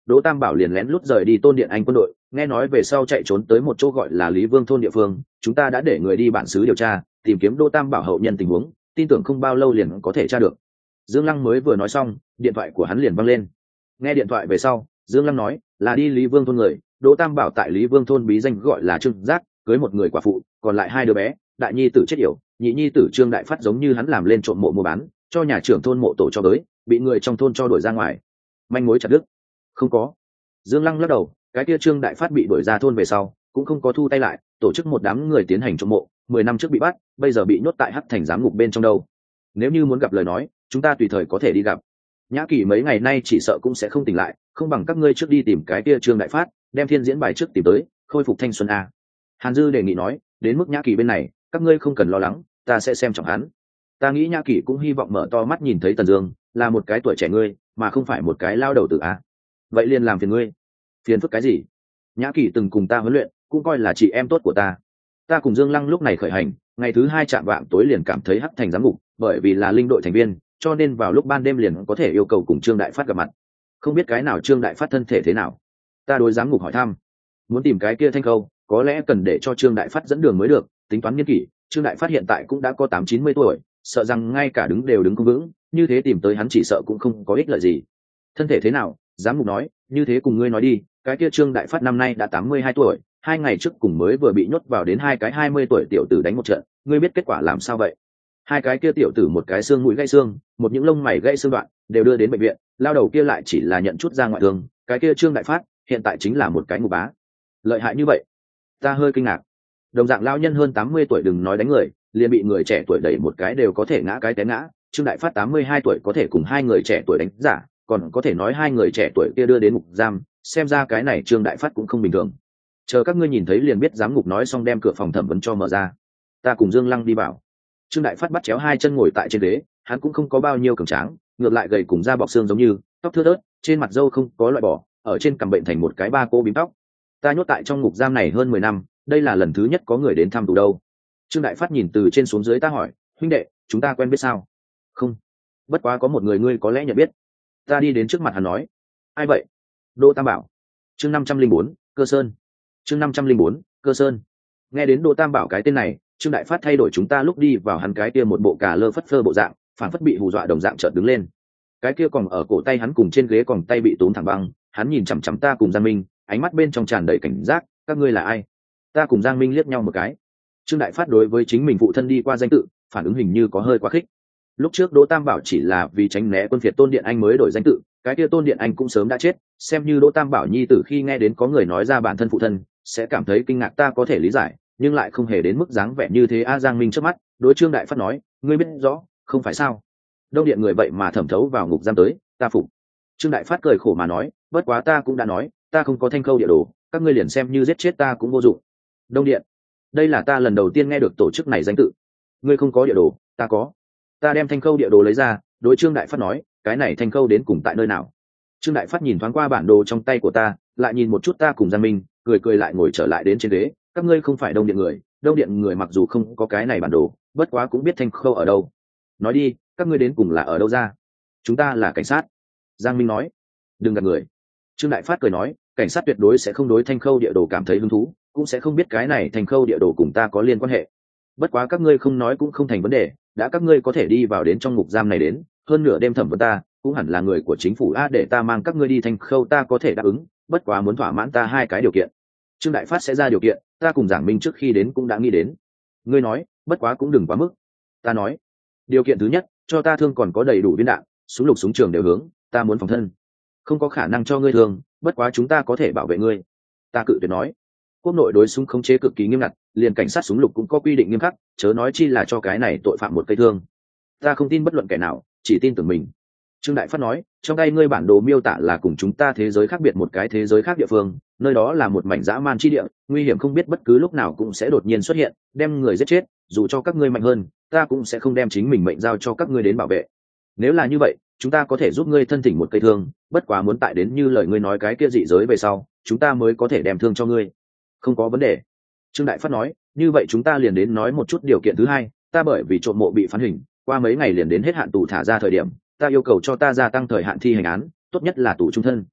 [SPEAKER 1] Đỗ Tam Bảo liền lén lút rời đi Tôn Điện Anh quân đội, nghe nói về sau chạy trốn tới một chỗ gọi là Lý Vương thôn địa phương, chúng ta đã để người đi bản xứ điều tra, tìm kiếm Đỗ Tam Bảo hậu nhân tình huống, tin tưởng không bao lâu liền có thể tra được. Dương Lăng mới vừa nói xong, điện thoại của hắn liền vang lên. Nghe điện thoại về sau, Dương Lăng nói, là đi Lý Vương thôn người, Đỗ Tam Bảo tại Lý Vương thôn bí danh gọi là Trương Giác, cưới một người quả phụ, còn lại hai đứa bé, đại nhi tử chết yểu, nhị nhi tử Trương Đại Phát giống như hắn làm lên trộm mộ mua bán, cho nhà trưởng thôn mộ tổ cho tới, bị người trong thôn cho đuổi ra ngoài. Manh mối chặt đứt. Không có. Dương Lăng lắc đầu, cái kia Trương Đại Phát bị đuổi ra thôn về sau, cũng không có thu tay lại, tổ chức một đám người tiến hành trộm mộ, 10 năm trước bị bắt, bây giờ bị nhốt tại Hắc Thành giám ngục bên trong đâu. Nếu như muốn gặp lời nói, chúng ta tùy thời có thể đi gặp. Nhã Kỳ mấy ngày nay chỉ sợ cũng sẽ không tỉnh lại, không bằng các ngươi trước đi tìm cái kia Trương Đại Phát, đem thiên diễn bài trước tìm tới, khôi phục thanh xuân a. Hàn Dư đề nghị nói, đến mức Nhã Kỳ bên này, các ngươi không cần lo lắng, ta sẽ xem trọng hắn. Ta nghĩ Nhã Kỳ cũng hy vọng mở to mắt nhìn thấy Tần Dương, là một cái tuổi trẻ ngươi, mà không phải một cái lao đầu tử a. Vậy liền làm phiền ngươi. Phiền phức cái gì? Nhã Kỳ từng cùng ta huấn luyện, cũng coi là chị em tốt của ta. Ta cùng Dương Lăng lúc này khởi hành, ngày thứ 2 chạm vạng tối liền cảm thấy Hắc Thành giám ngục, bởi vì là linh đội thành viên, cho nên vào lúc ban đêm liền có thể yêu cầu cùng Trương Đại Phát gặp mặt. Không biết cái nào Trương Đại Phát thân thể thế nào. Ta đối giám ngục hỏi thăm, muốn tìm cái kia Thanh Khâu, có lẽ cần để cho Trương Đại Phát dẫn đường mới được, tính toán niên kỷ, Trương Đại Phát hiện tại cũng đã có 8-90 tuổi, sợ rằng ngay cả đứng đều đứng không vững, như thế tìm tới hắn chỉ sợ cũng không có ích lợi gì. Thân thể thế nào? Giám ngục nói, như thế cùng ngươi nói đi, cái kia Trương Đại Phát năm nay đã 82 tuổi, 2 ngày trước cùng mới vừa bị nhốt vào đến 2 cái 20 tuổi tiểu tử đánh một trận, ngươi biết kết quả làm sao vậy? 2 cái kia tiểu tử một cái xương mũi gãy xương, một những lông mày gãy xương đoạn, đều đưa đến bệnh viện, lao đầu kia lại chỉ là nhận chút ra ngoại thương, cái kia Trương Đại Phát hiện tại chính là một cái ngục bá. Lợi hại như vậy? Ta hơi kinh ngạc. Đồng dạng lao nhân hơn 80 tuổi đừng nói đánh người, liền bị người trẻ tuổi đẩy một cái đều có thể ngã cái té ngã, Trương Đại Phát 82 tuổi có thể cùng 2 người trẻ tuổi đánh giả, còn có thể nói 2 người trẻ tuổi kia đưa đến ngục giam, xem ra cái này Trương Đại Phát cũng không bình thường. Chờ các ngươi nhìn thấy liền biết giám ngục nói xong đem cửa phòng thẩm vấn cho mở ra. Ta cùng Dương Lăng đi vào. Trương Đại Phát bắt chéo 2 chân ngồi tại trên ghế, hắn cũng không có bao nhiêu cường tráng, ngược lại gầy cùng da bọc xương giống như, tóc thưa thớt, trên mặt râu không có loại bỏ, ở trên cằm bệnh thành một cái ba cô bím tóc. Ta nhốt tại trong ngục giam này hơn 10 năm, đây là lần thứ nhất có người đến thăm tù đâu. Trương Đại Phát nhìn từ trên xuống dưới ta hỏi, huynh đệ, chúng ta quen biết sao? Không. Bất quá có một người ngươi có lẽ nhận biết. Ta đi đến trước mặt hắn nói, ai vậy? Đỗ Tam Bảo. Chương 504, Cơ Sơn. Chương 504, Cơ Sơn. Nghe đến Đỗ Tam Bảo cái tên này, Trương Đại Phát thay đổi chúng ta lúc đi vào hắn cái kia một bộ cà lơ phất phơ bộ dạng, phản phất bị hù dọa đồng dạng chợt đứng lên. Cái kia còn ở cổ tay hắn cùng trên ghế còn tay bị tốn thẳng băng, hắn nhìn chằm chằm ta cùng Giang Minh, ánh mắt bên trong tràn đầy cảnh giác, các ngươi là ai? Ta cùng Giang Minh liếc nhau một cái. Trương Đại Phát đối với chính mình phụ thân đi qua danh tự, phản ứng hình như có hơi quá khích. Lúc trước Đỗ Tam Bảo chỉ là vì tránh né quân phiệt Tôn Điện Anh mới đổi danh tự, cái kia Tôn Điện Anh cũng sớm đã chết, xem như Đỗ Tam Bảo nhi tử khi nghe đến có người nói ra bản thân phụ thân, sẽ cảm thấy kinh ngạc ta có thể lý giải, nhưng lại không hề đến mức dáng vẻ như thế. Giang Minh trước mắt, đối Trương Đại Phát nói, ngươi biết rõ, không phải sao? Đông Điện người vậy mà thẩm thấu vào ngục giam tới, ta phục. Trương Đại Phát cười khổ mà nói, bất quá ta cũng đã nói, ta không có Thanh Khâu địa đồ, các ngươi liền xem như giết chết ta cũng vô dụng. Đông Điện, đây là ta lần đầu tiên nghe được tổ chức này danh tự. Ngươi không có địa đồ, ta có. Ta đem Thanh Khâu địa đồ lấy ra, đối Trương Đại Phát nói, cái này Thanh Khâu đến cùng tại nơi nào? Trương Đại Phát nhìn thoáng qua bản đồ trong tay của ta, lại nhìn một chút ta cùng Giang Minh, cười lại ngồi trở lại đến trên ghế. Các ngươi không phải Đông Điện người, Đông Điện người mặc dù không có cái này bản đồ, bất quá cũng biết Thanh Khâu ở đâu. Nói đi, các ngươi đến cùng là ở đâu ra? Chúng ta là cảnh sát. Giang Minh nói. Đừng gạt người. Trương Đại Phát cười nói, cảnh sát tuyệt đối sẽ không đối Thanh Khâu địa đồ cảm thấy hứng thú, cũng sẽ không biết cái này Thanh Khâu địa đồ cùng ta có liên quan hệ. Bất quá các ngươi không nói cũng không thành vấn đề, đã các ngươi có thể đi vào đến trong ngục giam này đến, hơn nửa đêm thẩm vấn ta, cũng hẳn là người của chính phủ để ta mang các ngươi đi Thanh Khâu ta có thể đáp ứng, bất quá muốn thỏa mãn ta 2 cái điều kiện. Trương Đại Phát sẽ ra điều kiện, ta cùng Giảng Minh trước khi đến cũng đã nghĩ đến. Ngươi nói, bất quá cũng đừng quá mức. Ta nói, điều kiện thứ nhất, cho ta thương còn có đầy đủ viên đạn, súng lục súng trường đều hướng, ta muốn phòng thân. Không có khả năng cho ngươi thương, bất quá chúng ta có thể bảo vệ ngươi. Ta cự tuyệt nói. Quốc nội đối súng khống chế cực kỳ nghiêm ngặt, liền cảnh sát súng lục cũng có quy định nghiêm khắc, chớ nói chi là cho cái này tội phạm một cây thương. Ta không tin bất luận kẻ nào, chỉ tin tưởng mình. Trương Đại Phát nói, trong tay ngươi bản đồ miêu tả là cùng chúng ta thế giới khác biệt một cái thế giới khác địa phương, nơi đó là một mảnh dã man chi địa, nguy hiểm không biết bất cứ lúc nào cũng sẽ đột nhiên xuất hiện, đem người giết chết, dù cho các ngươi mạnh hơn, ta cũng sẽ không đem chính mình mệnh giao cho các ngươi đến bảo vệ. Nếu là như vậy, chúng ta có thể giúp ngươi thân thỉnh một cây thương, bất quá muốn tại đến như lời ngươi nói cái kia dị giới về sau, chúng ta mới có thể đem thương cho ngươi. Không có vấn đề. Trương Đại Phát nói, như vậy chúng ta liền đến nói một chút điều kiện thứ hai, ta bởi vì trộm mộ bị phán hình, qua mấy ngày liền đến hết hạn tù thả ra thời điểm, ta yêu cầu cho ta gia tăng thời hạn thi hành án, tốt nhất là tù trung thân.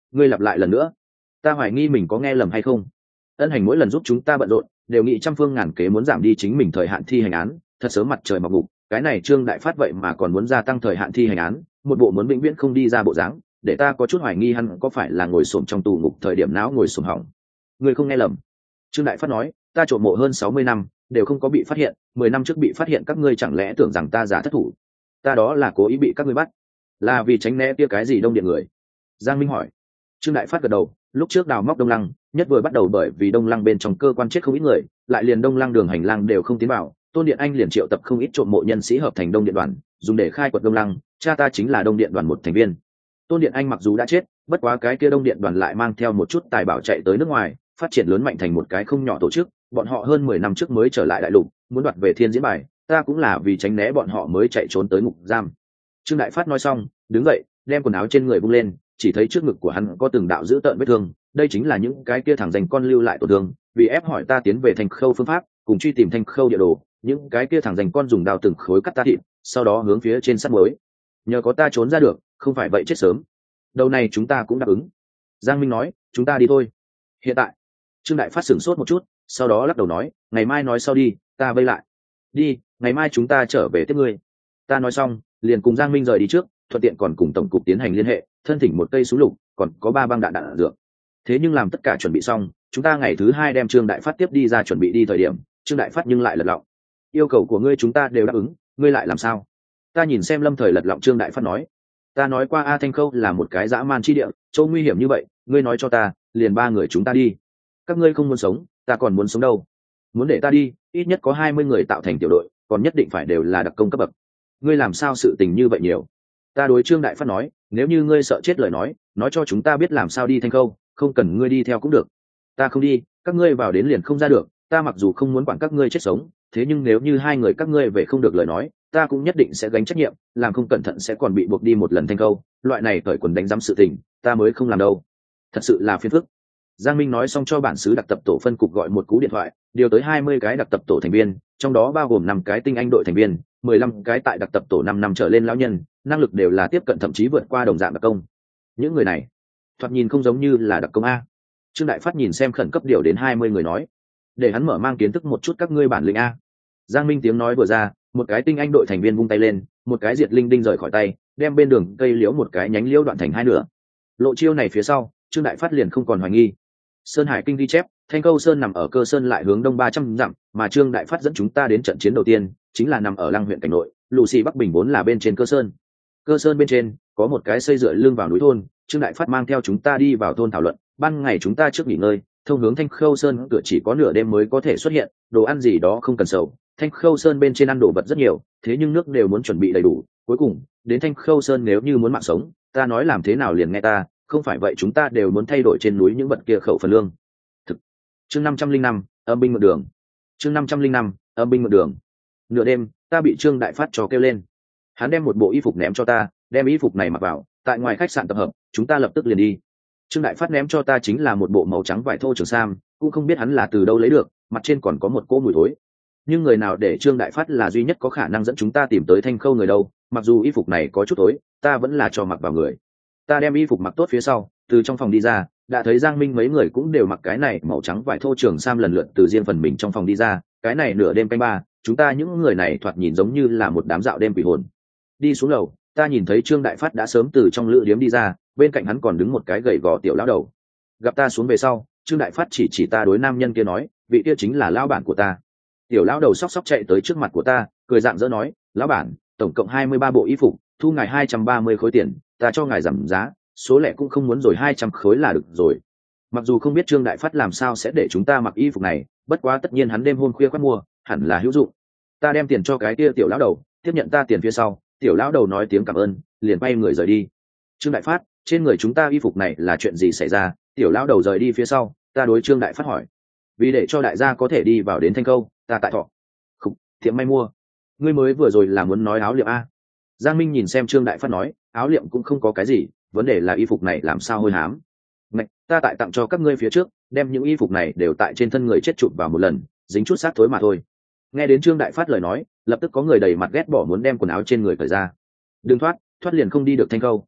[SPEAKER 1] ngươi lặp lại lần nữa. Ta hoài nghi mình có nghe lầm hay không. Ân Hành mỗi lần giúp chúng ta bận rộn đều nghĩ trăm phương ngàn kế muốn giảm đi chính mình thời hạn thi hành án, thật sớm mặt trời mọc ngục, cái này Trương Đại Phát vậy mà còn muốn gia tăng thời hạn thi hành án, một bộ muốn vĩnh viễn không đi ra bộ dáng, để ta có chút hoài nghi hắn có phải là ngồi xổm trong tù ngục thời điểm não ngồi xổm hỏng. Ngươi không nghe lầm. Trương Đại Phát nói, ta trộm mộ hơn 60 năm đều không có bị phát hiện, 10 năm trước bị phát hiện, các ngươi chẳng lẽ tưởng rằng ta giả thất thủ? Ta đó là cố ý bị các ngươi bắt, là vì tránh né kia cái gì Đông Điện người? Giang Minh hỏi. Trương Đại Phát gật đầu, lúc trước đào móc Đông Lăng nhất vừa bắt đầu bởi vì Đông Lăng bên trong cơ quan chết không ít người, lại liền Đông Lăng đường hành lang đều không tiến vào, Tôn Điện Anh liền triệu tập không ít trộm mộ nhân sĩ hợp thành Đông Điện đoàn, dùng để khai quật Đông Lăng. Cha ta chính là Đông Điện đoàn một thành viên. Tôn Điện Anh mặc dù đã chết, bất quá cái kia Đông Điện đoàn lại mang theo một chút tài bảo chạy tới nước ngoài, phát triển lớn mạnh thành một cái không nhỏ tổ chức. Bọn họ hơn 10 năm trước mới trở lại đại lục, muốn đoạt về Thiên Diễn Bài, ta cũng là vì tránh né bọn họ mới chạy trốn tới ngục giam. Trương Đại Phát nói xong, đứng dậy, đem quần áo trên người vung lên, chỉ thấy trước ngực của hắn có từng đạo dữ tợn vết thương, đây chính là những cái kia thằng dành con lưu lại tổn thương, vì ép hỏi ta tiến về Thanh Khâu phương pháp, cùng truy tìm Thanh Khâu địa đồ, những cái kia thằng dành con dùng đao từng khối cắt ta thịt, sau đó hướng phía trên sắt mới. Nhờ có ta trốn ra được, không phải vậy chết sớm. Đầu này chúng ta cũng đáp ứng. Giang Minh nói, chúng ta đi thôi. Hiện tại. Trương Đại Phát sửng sốt một chút, sau đó lắc đầu nói, ngày mai nói sau đi, ta vây lại. Đi, ngày mai chúng ta trở về tiếp ngươi. Ta nói xong, liền cùng Giang Minh rời đi trước, thuận tiện còn cùng tổng cục tiến hành liên hệ, thân thỉnh một cây súng lục, còn có 3 băng đạn dược. Thế nhưng làm tất cả chuẩn bị xong, chúng ta ngày thứ 2 đem Trương Đại Phát tiếp đi ra chuẩn bị đi thời điểm, Trương Đại Phát nhưng lại lật lọng. Yêu cầu của ngươi chúng ta đều đáp ứng, ngươi lại làm sao? Ta nhìn xem Lâm Thời lật lọng. Trương Đại Phát nói, ta nói qua A Thanh Khâu là một cái dã man chi địa, chỗ nguy hiểm như vậy, ngươi nói cho ta, liền 3 người chúng ta đi. Các ngươi không muốn sống, ta còn muốn sống đâu. Muốn để ta đi, ít nhất có 20 người tạo thành tiểu đội, còn nhất định phải đều là đặc công cấp bậc. Ngươi làm sao sự tình như vậy nhiều? Ta đối Trương Đại Phát nói, nếu như ngươi sợ chết lời nói cho chúng ta biết làm sao đi Thanh Khâu, không cần ngươi đi theo cũng được. Ta không đi, các ngươi vào đến liền không ra được, ta mặc dù không muốn quản các ngươi chết sống, thế nhưng nếu như 2 người các ngươi về không được lời nói, ta cũng nhất định sẽ gánh trách nhiệm, làm không cẩn thận sẽ còn bị buộc đi một lần Thanh Khâu, loại này cởi quần đánh giám sự tình, ta mới không làm đâu. Thật sự là phiền phức. Giang Minh nói xong cho bản xứ đặc tập tổ phân cục gọi một cú điện thoại, điều tới 20 cái đặc tập tổ thành viên, trong đó bao gồm 5 cái tinh anh đội thành viên, 15 cái tại đặc tập tổ 5 năm trở lên lão nhân, năng lực đều là tiếp cận thậm chí vượt qua đồng dạng đặc công. Những người này, thoạt nhìn không giống như là đặc công a. Trương Đại Phát nhìn xem khẩn cấp điều đến 20 người nói, để hắn mở mang kiến thức một chút các ngươi bản lĩnh a. Giang Minh tiếng nói vừa ra, một cái tinh anh đội thành viên vung tay lên, một cái diệt linh đinh rời khỏi tay, đem bên đường cây liễu một cái nhánh liễu đoạn thành 2 nửa. Lộ chiêu này phía sau, Trương Đại Phát liền không còn hoài nghi. Sơn Hải Kinh ghi chép, Thanh Câu Sơn nằm ở Cơ Sơn lại hướng đông 300 dặm, mà Trương Đại Phát dẫn chúng ta đến trận chiến đầu tiên, chính là nằm ở Lăng huyện cảnh nội, Lù Xì Bắc Bình vốn là bên trên Cơ Sơn. Cơ Sơn bên trên có một cái xây dựa lưng vào núi thôn, Trương Đại Phát mang theo chúng ta đi vào thôn thảo luận, ban ngày chúng ta trước nghỉ ngơi, thông hướng Thanh Khâu Sơn cửa chỉ có nửa đêm mới có thể xuất hiện, đồ ăn gì đó không cần sầu. Thanh Khâu Sơn bên trên ăn đồ vật rất nhiều, thế nhưng nước đều muốn chuẩn bị đầy đủ. Cuối cùng, đến Thanh Khâu Sơn nếu như muốn mạng sống, ta nói làm thế nào liền nghe ta, không phải vậy chúng ta đều muốn thay đổi trên núi những vật kia khẩu phần lương. Thực. Chương 505, âm binh mượn đường. Chương 505, âm binh mượn đường. Nửa đêm, ta bị Trương Đại Phát cho kêu lên. Hắn đem một bộ y phục ném cho ta, đem y phục này mặc vào, tại ngoài khách sạn tập hợp, chúng ta lập tức liền đi. Trương Đại Phát ném cho ta chính là một bộ màu trắng vải thô trường sam, cũng không biết hắn là từ đâu lấy được, mặt trên còn có một cỗ mùi thối. Nhưng người nào để Trương Đại Phát là duy nhất có khả năng dẫn chúng ta tìm tới Thanh Khâu người đâu, mặc dù y phục này có chút tối, ta vẫn là cho mặc vào người. Ta đem y phục mặc tốt phía sau, từ trong phòng đi ra, đã thấy Giang Minh mấy người cũng đều mặc cái này màu trắng vải thô trường sam lần lượt từ riêng phần mình trong phòng đi ra, cái này nửa đêm canh ba, chúng ta những người này thoạt nhìn giống như là một đám dạo đêm quỷ hồn. Đi xuống lầu, ta nhìn thấy Trương Đại Phát đã sớm từ trong lữ điếm đi ra, bên cạnh hắn còn đứng một cái gầy gò tiểu lão đầu. Gặp ta xuống về sau, Trương Đại Phát chỉ ta đối nam nhân kia nói, vị kia chính là lão bản của ta. Tiểu lão đầu sóc sóc chạy tới trước mặt của ta, cười rạng rỡ nói, lão bản, tổng cộng 23 bộ y phục, thu ngài 230 khối tiền, ta cho ngài giảm giá, số lẻ cũng không muốn rồi, 200 khối là được rồi. Mặc dù không biết Trương Đại Phát làm sao sẽ để chúng ta mặc y phục này, bất quá tất nhiên hắn đêm hôm khuya khoác mua, hẳn là hữu dụng. Ta đem tiền cho cái kia tiểu lão đầu, tiếp nhận ta tiền phía sau, tiểu lão đầu nói tiếng cảm ơn, liền bay người rời đi. Trương Đại Phát, trên người chúng ta y phục này là chuyện gì xảy ra? Tiểu lão đầu rời đi phía sau, ta đối Trương Đại Phát hỏi. Vì để cho đại gia có thể đi vào đến Thanh Câu, ta tại Thọ. Khục, tiệm may mua. Ngươi mới vừa rồi là muốn nói áo liệm a? Giang Minh nhìn xem Trương Đại Phát nói, áo liệm cũng không có cái gì, vấn đề là y phục này làm sao hôi hám. Ngạch, ta tại tặng cho các ngươi phía trước, đem những y phục này đều tại trên thân người chết chụp vào một lần, dính chút xác thối mà thôi. Nghe đến Trương Đại Phát lời nói, lập tức có người đầy mặt ghét bỏ muốn đem quần áo trên người cởi ra. Đừng thoát, thoát liền không đi được Thanh Câu.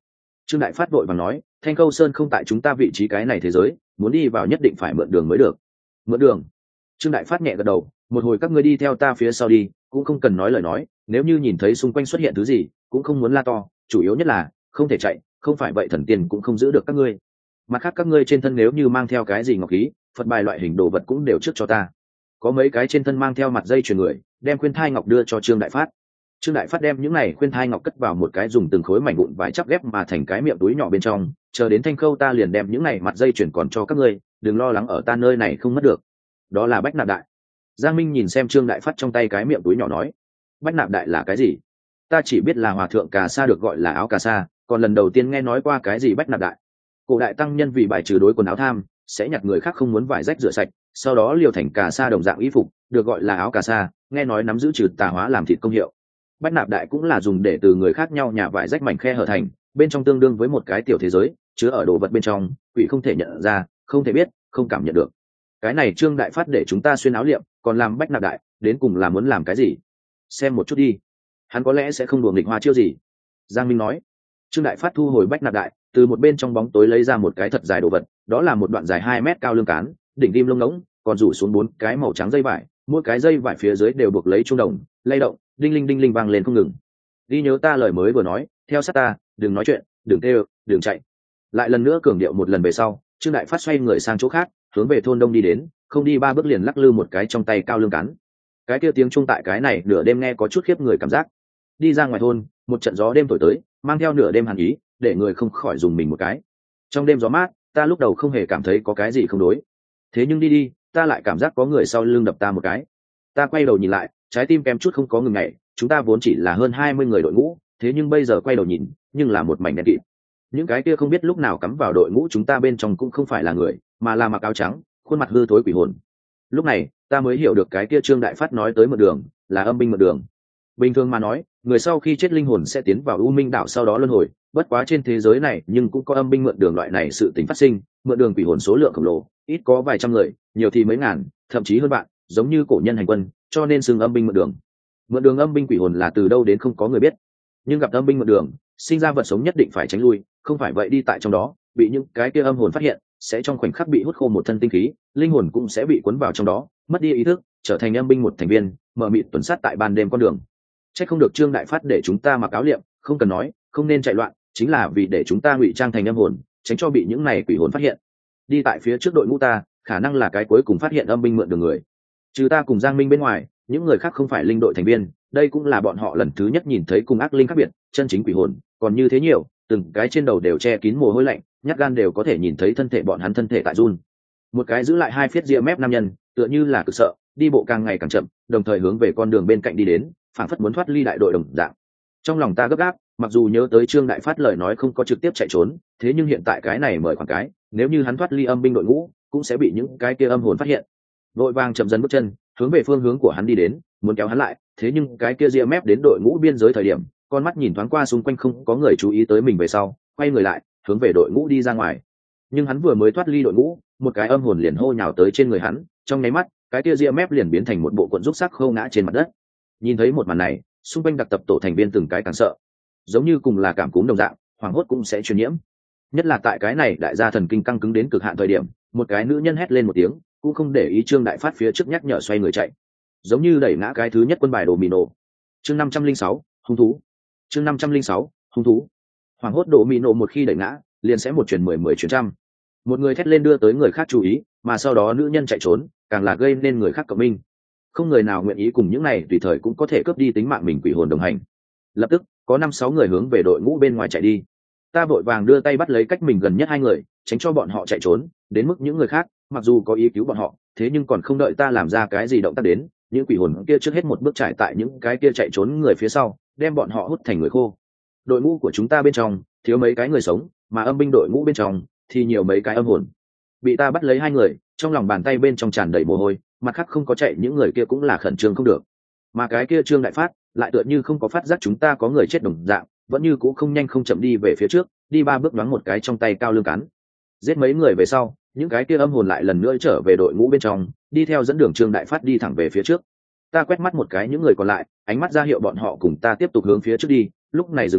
[SPEAKER 1] Trương Đại Phát vội vàng nói, Thanh Câu Sơn không tại chúng ta vị trí cái này thế giới, muốn đi vào nhất định phải mượn đường mới được. Mượn đường? Trương Đại Phát nhẹ gật đầu, một hồi các ngươi đi theo ta phía sau đi, cũng không cần nói lời nói, nếu như nhìn thấy xung quanh xuất hiện thứ gì cũng không muốn la to, chủ yếu nhất là không thể chạy, không phải vậy thần tiên cũng không giữ được các ngươi. Mặt khác các ngươi trên thân nếu như mang theo cái gì ngọc khí, Phật bài loại hình đồ vật cũng đều trước cho ta. Có mấy cái trên thân mang theo mặt dây chuyền người, đem khuyên thai ngọc đưa cho Trương Đại Phát. Trương Đại Phát đem những này khuyên thai ngọc cất vào một cái dùng từng khối mảnh vụn vải chắp ghép mà thành cái miệng túi nhỏ bên trong, chờ đến Thanh Khâu ta liền đem những này mặt dây chuyền còn cho các ngươi, đừng lo lắng ở ta nơi này không mất được. Đó là Bách Nạp Đại. Giang Minh nhìn xem Trương Đại Phát trong tay cái miệng túi nhỏ nói, Bách Nạp Đại là cái gì? Ta chỉ biết là hòa thượng cà sa được gọi là áo cà sa, còn lần đầu tiên nghe nói qua cái gì Bách Nạp Đại. Cổ đại tăng nhân vì bài trừ đối quần áo tham, sẽ nhặt người khác không muốn vải rách rửa sạch, sau đó liều thành cà sa đồng dạng y phục, được gọi là áo cà sa, nghe nói nắm giữ trừ tà hóa làm thịt công hiệu. Bách Nạp Đại cũng là dùng để từ người khác nhau nhà vải rách mảnh khe hở thành, bên trong tương đương với một cái tiểu thế giới, chứa ở đồ vật bên trong, quỷ không thể nhận ra, không thể biết, không cảm nhận được. Cái này Trương Đại Phát để chúng ta xuyên áo liệm, còn làm Bách Nạp Đại, đến cùng là muốn làm cái gì? Xem một chút đi. Hắn có lẽ sẽ không đùa nghịch hoa chiêu gì. Giang Minh nói. Trương Đại Phát thu hồi Bách Nạp Đại, từ một bên trong bóng tối lấy ra một cái thật dài đồ vật, đó là một đoạn dài 2 mét cao lương cán, đỉnh kim lông ngỗng, còn rủ xuống 4 cái màu trắng dây vải, mỗi cái dây vải phía dưới đều buộc lấy trung đồng, lay động, đinh linh vang lên không ngừng. Đi nhớ ta lời mới vừa nói, theo sát ta, đừng nói chuyện, đừng kêu, đừng chạy. Lại lần nữa cường điệu một lần về sau, Trương Đại Phát xoay người sang chỗ khác, hướng về thôn đông đi đến, không đi 3 bước liền lắc lư một cái trong tay cao lương cán. Cái kia tiếng trung tại cái này nửa đêm nghe có chút khiếp người cảm giác. Đi ra ngoài thôn, một trận gió đêm thổi tới, mang theo nửa đêm hàn ý, để người không khỏi dùng mình một cái. Trong đêm gió mát, ta lúc đầu không hề cảm thấy có cái gì không đối. Thế nhưng đi, ta lại cảm giác có người sau lưng đập ta một cái. Ta quay đầu nhìn lại, trái tim kém chút không có ngừng ngày, chúng ta vốn chỉ là hơn 20 người đội ngũ, thế nhưng bây giờ quay đầu nhìn, nhưng là một mảnh đen kịt. Những cái kia không biết lúc nào cắm vào đội ngũ chúng ta bên trong cũng không phải là người, mà là mặc áo trắng, khuôn mặt hư thối quỷ hồn. Lúc này, ta mới hiểu được cái kia Trương Đại Phát nói tới mượn đường, là âm binh mượn đường. Bình thường mà nói, người sau khi chết linh hồn sẽ tiến vào U Minh đảo sau đó luân hồi, bất quá trên thế giới này nhưng cũng có âm binh mượn đường loại này sự tình phát sinh, mượn đường quỷ hồn số lượng khổng lồ, ít có vài trăm người, nhiều thì mấy ngàn, thậm chí hơn bạn, giống như cổ nhân hành quân, cho nên xưng âm binh mượn đường. Mượn đường âm binh quỷ hồn là từ đâu đến không có người biết, nhưng gặp âm binh mượn đường, sinh ra vật sống nhất định phải tránh lui, không phải vậy đi tại trong đó, bị những cái kia âm hồn phát hiện, sẽ trong khoảnh khắc bị hút khô một thân tinh khí, linh hồn cũng sẽ bị cuốn vào trong đó, mất đi ý thức, trở thành âm binh một thành viên, mờ mịt tuần sát tại ban đêm con đường. Chắc không được Trương Đại Phát để chúng ta mặc áo liệm, không cần nói, không nên chạy loạn, chính là vì để chúng ta ngụy trang thành âm hồn, tránh cho bị những này quỷ hồn phát hiện. Đi tại phía trước đội ngũ ta, khả năng là cái cuối cùng phát hiện âm binh mượn đường người. Trừ ta cùng Giang Minh bên ngoài, những người khác không phải linh đội thành viên, đây cũng là bọn họ lần thứ nhất nhìn thấy cùng ác linh khác biệt, chân chính quỷ hồn, còn như thế nhiều, từng cái trên đầu đều che kín mồ hôi lạnh, nhát gan đều có thể nhìn thấy thân thể bọn hắn thân thể tại run. Một cái giữ lại 2 phiết ria mép nam nhân, tựa như là cực sợ, đi bộ càng ngày càng chậm, đồng thời hướng về con đường bên cạnh đi đến, phảng phất muốn thoát ly đại đội đồng dạng. Trong lòng ta gấp gáp, mặc dù nhớ tới Trương Đại Phát lời nói không có trực tiếp chạy trốn, thế nhưng hiện tại cái này mời khoảng cái, nếu như hắn thoát ly âm binh đội ngũ, cũng sẽ bị những cái kia âm hồn phát hiện. Vội vàng chậm dần bước chân, hướng về phương hướng của hắn đi đến, muốn kéo hắn lại, thế nhưng cái kia ria mép đến đội ngũ biên giới thời điểm, con mắt nhìn thoáng qua xung quanh không có người chú ý tới mình về sau, quay người lại, hướng về đội ngũ đi ra ngoài. Nhưng hắn vừa mới thoát ly đội ngũ, một cái âm hồn liền hô nhào tới trên người hắn, trong nháy mắt, cái kia ria mép liền biến thành một bộ cuộn rúc sắc khô ngã trên mặt đất. Nhìn thấy một màn này, xung quanh đặc tập tổ thành viên từng cái càng sợ, giống như cùng là cảm cúm đồng dạng, hoảng hốt cũng sẽ truyền nhiễm. Nhất là tại cái này đại gia thần kinh căng cứng đến cực hạn thời điểm, một cái nữ nhân hét lên một tiếng, cũng không để ý Trương Đại Phát phía trước nhắc nhở xoay người chạy, giống như đẩy ngã cái thứ nhất quân bài đồ mì nổ. Chương 506, hung thú. Chương 506, hung thú. Hoảng hốt đồ mì nổ một khi đẩy ngã, liền sẽ một chuyển 10 chuyển trăm. Một người thét lên đưa tới người khác chú ý, mà sau đó nữ nhân chạy trốn, càng là gây nên người khác cộng minh. Không người nào nguyện ý cùng những này tùy thời cũng có thể cướp đi tính mạng mình quỷ hồn đồng hành. Lập tức, có 5-6 người hướng về đội ngũ bên ngoài chạy đi. Ta vội vàng đưa tay bắt lấy cách mình gần nhất 2 người, tránh cho bọn họ chạy trốn, đến mức những người khác, mặc dù có ý cứu bọn họ, thế nhưng còn không đợi ta làm ra cái gì động tác đến, những quỷ hồn kia trước hết một bước trải tại những cái kia chạy trốn người phía sau, đem bọn họ hút thành người khô. Đội ngũ của chúng ta bên trong thiếu mấy cái người sống, mà âm binh đội ngũ bên trong thì nhiều mấy cái âm hồn. Bị ta bắt lấy 2 người, trong lòng bàn tay bên trong tràn đầy mồ hôi, mặt khác không có chạy những người kia cũng là khẩn trương không được. Mà cái kia Trương Đại Phát lại tựa như không có phát giác chúng ta có người chết đồng dạng, vẫn như cũ không nhanh không chậm đi về phía trước, đi 3 bước đoán một cái trong tay cao lương cắn. Giết mấy người về sau, những cái kia âm hồn lại lần nữa trở về đội ngũ bên trong, đi theo dẫn đường Trương Đại Phát đi thẳng về phía trước. Ta quét mắt một cái những người còn lại, ánh mắt ra hiệu bọn họ cùng ta tiếp tục hướng phía trước đi, lúc này dừng lại,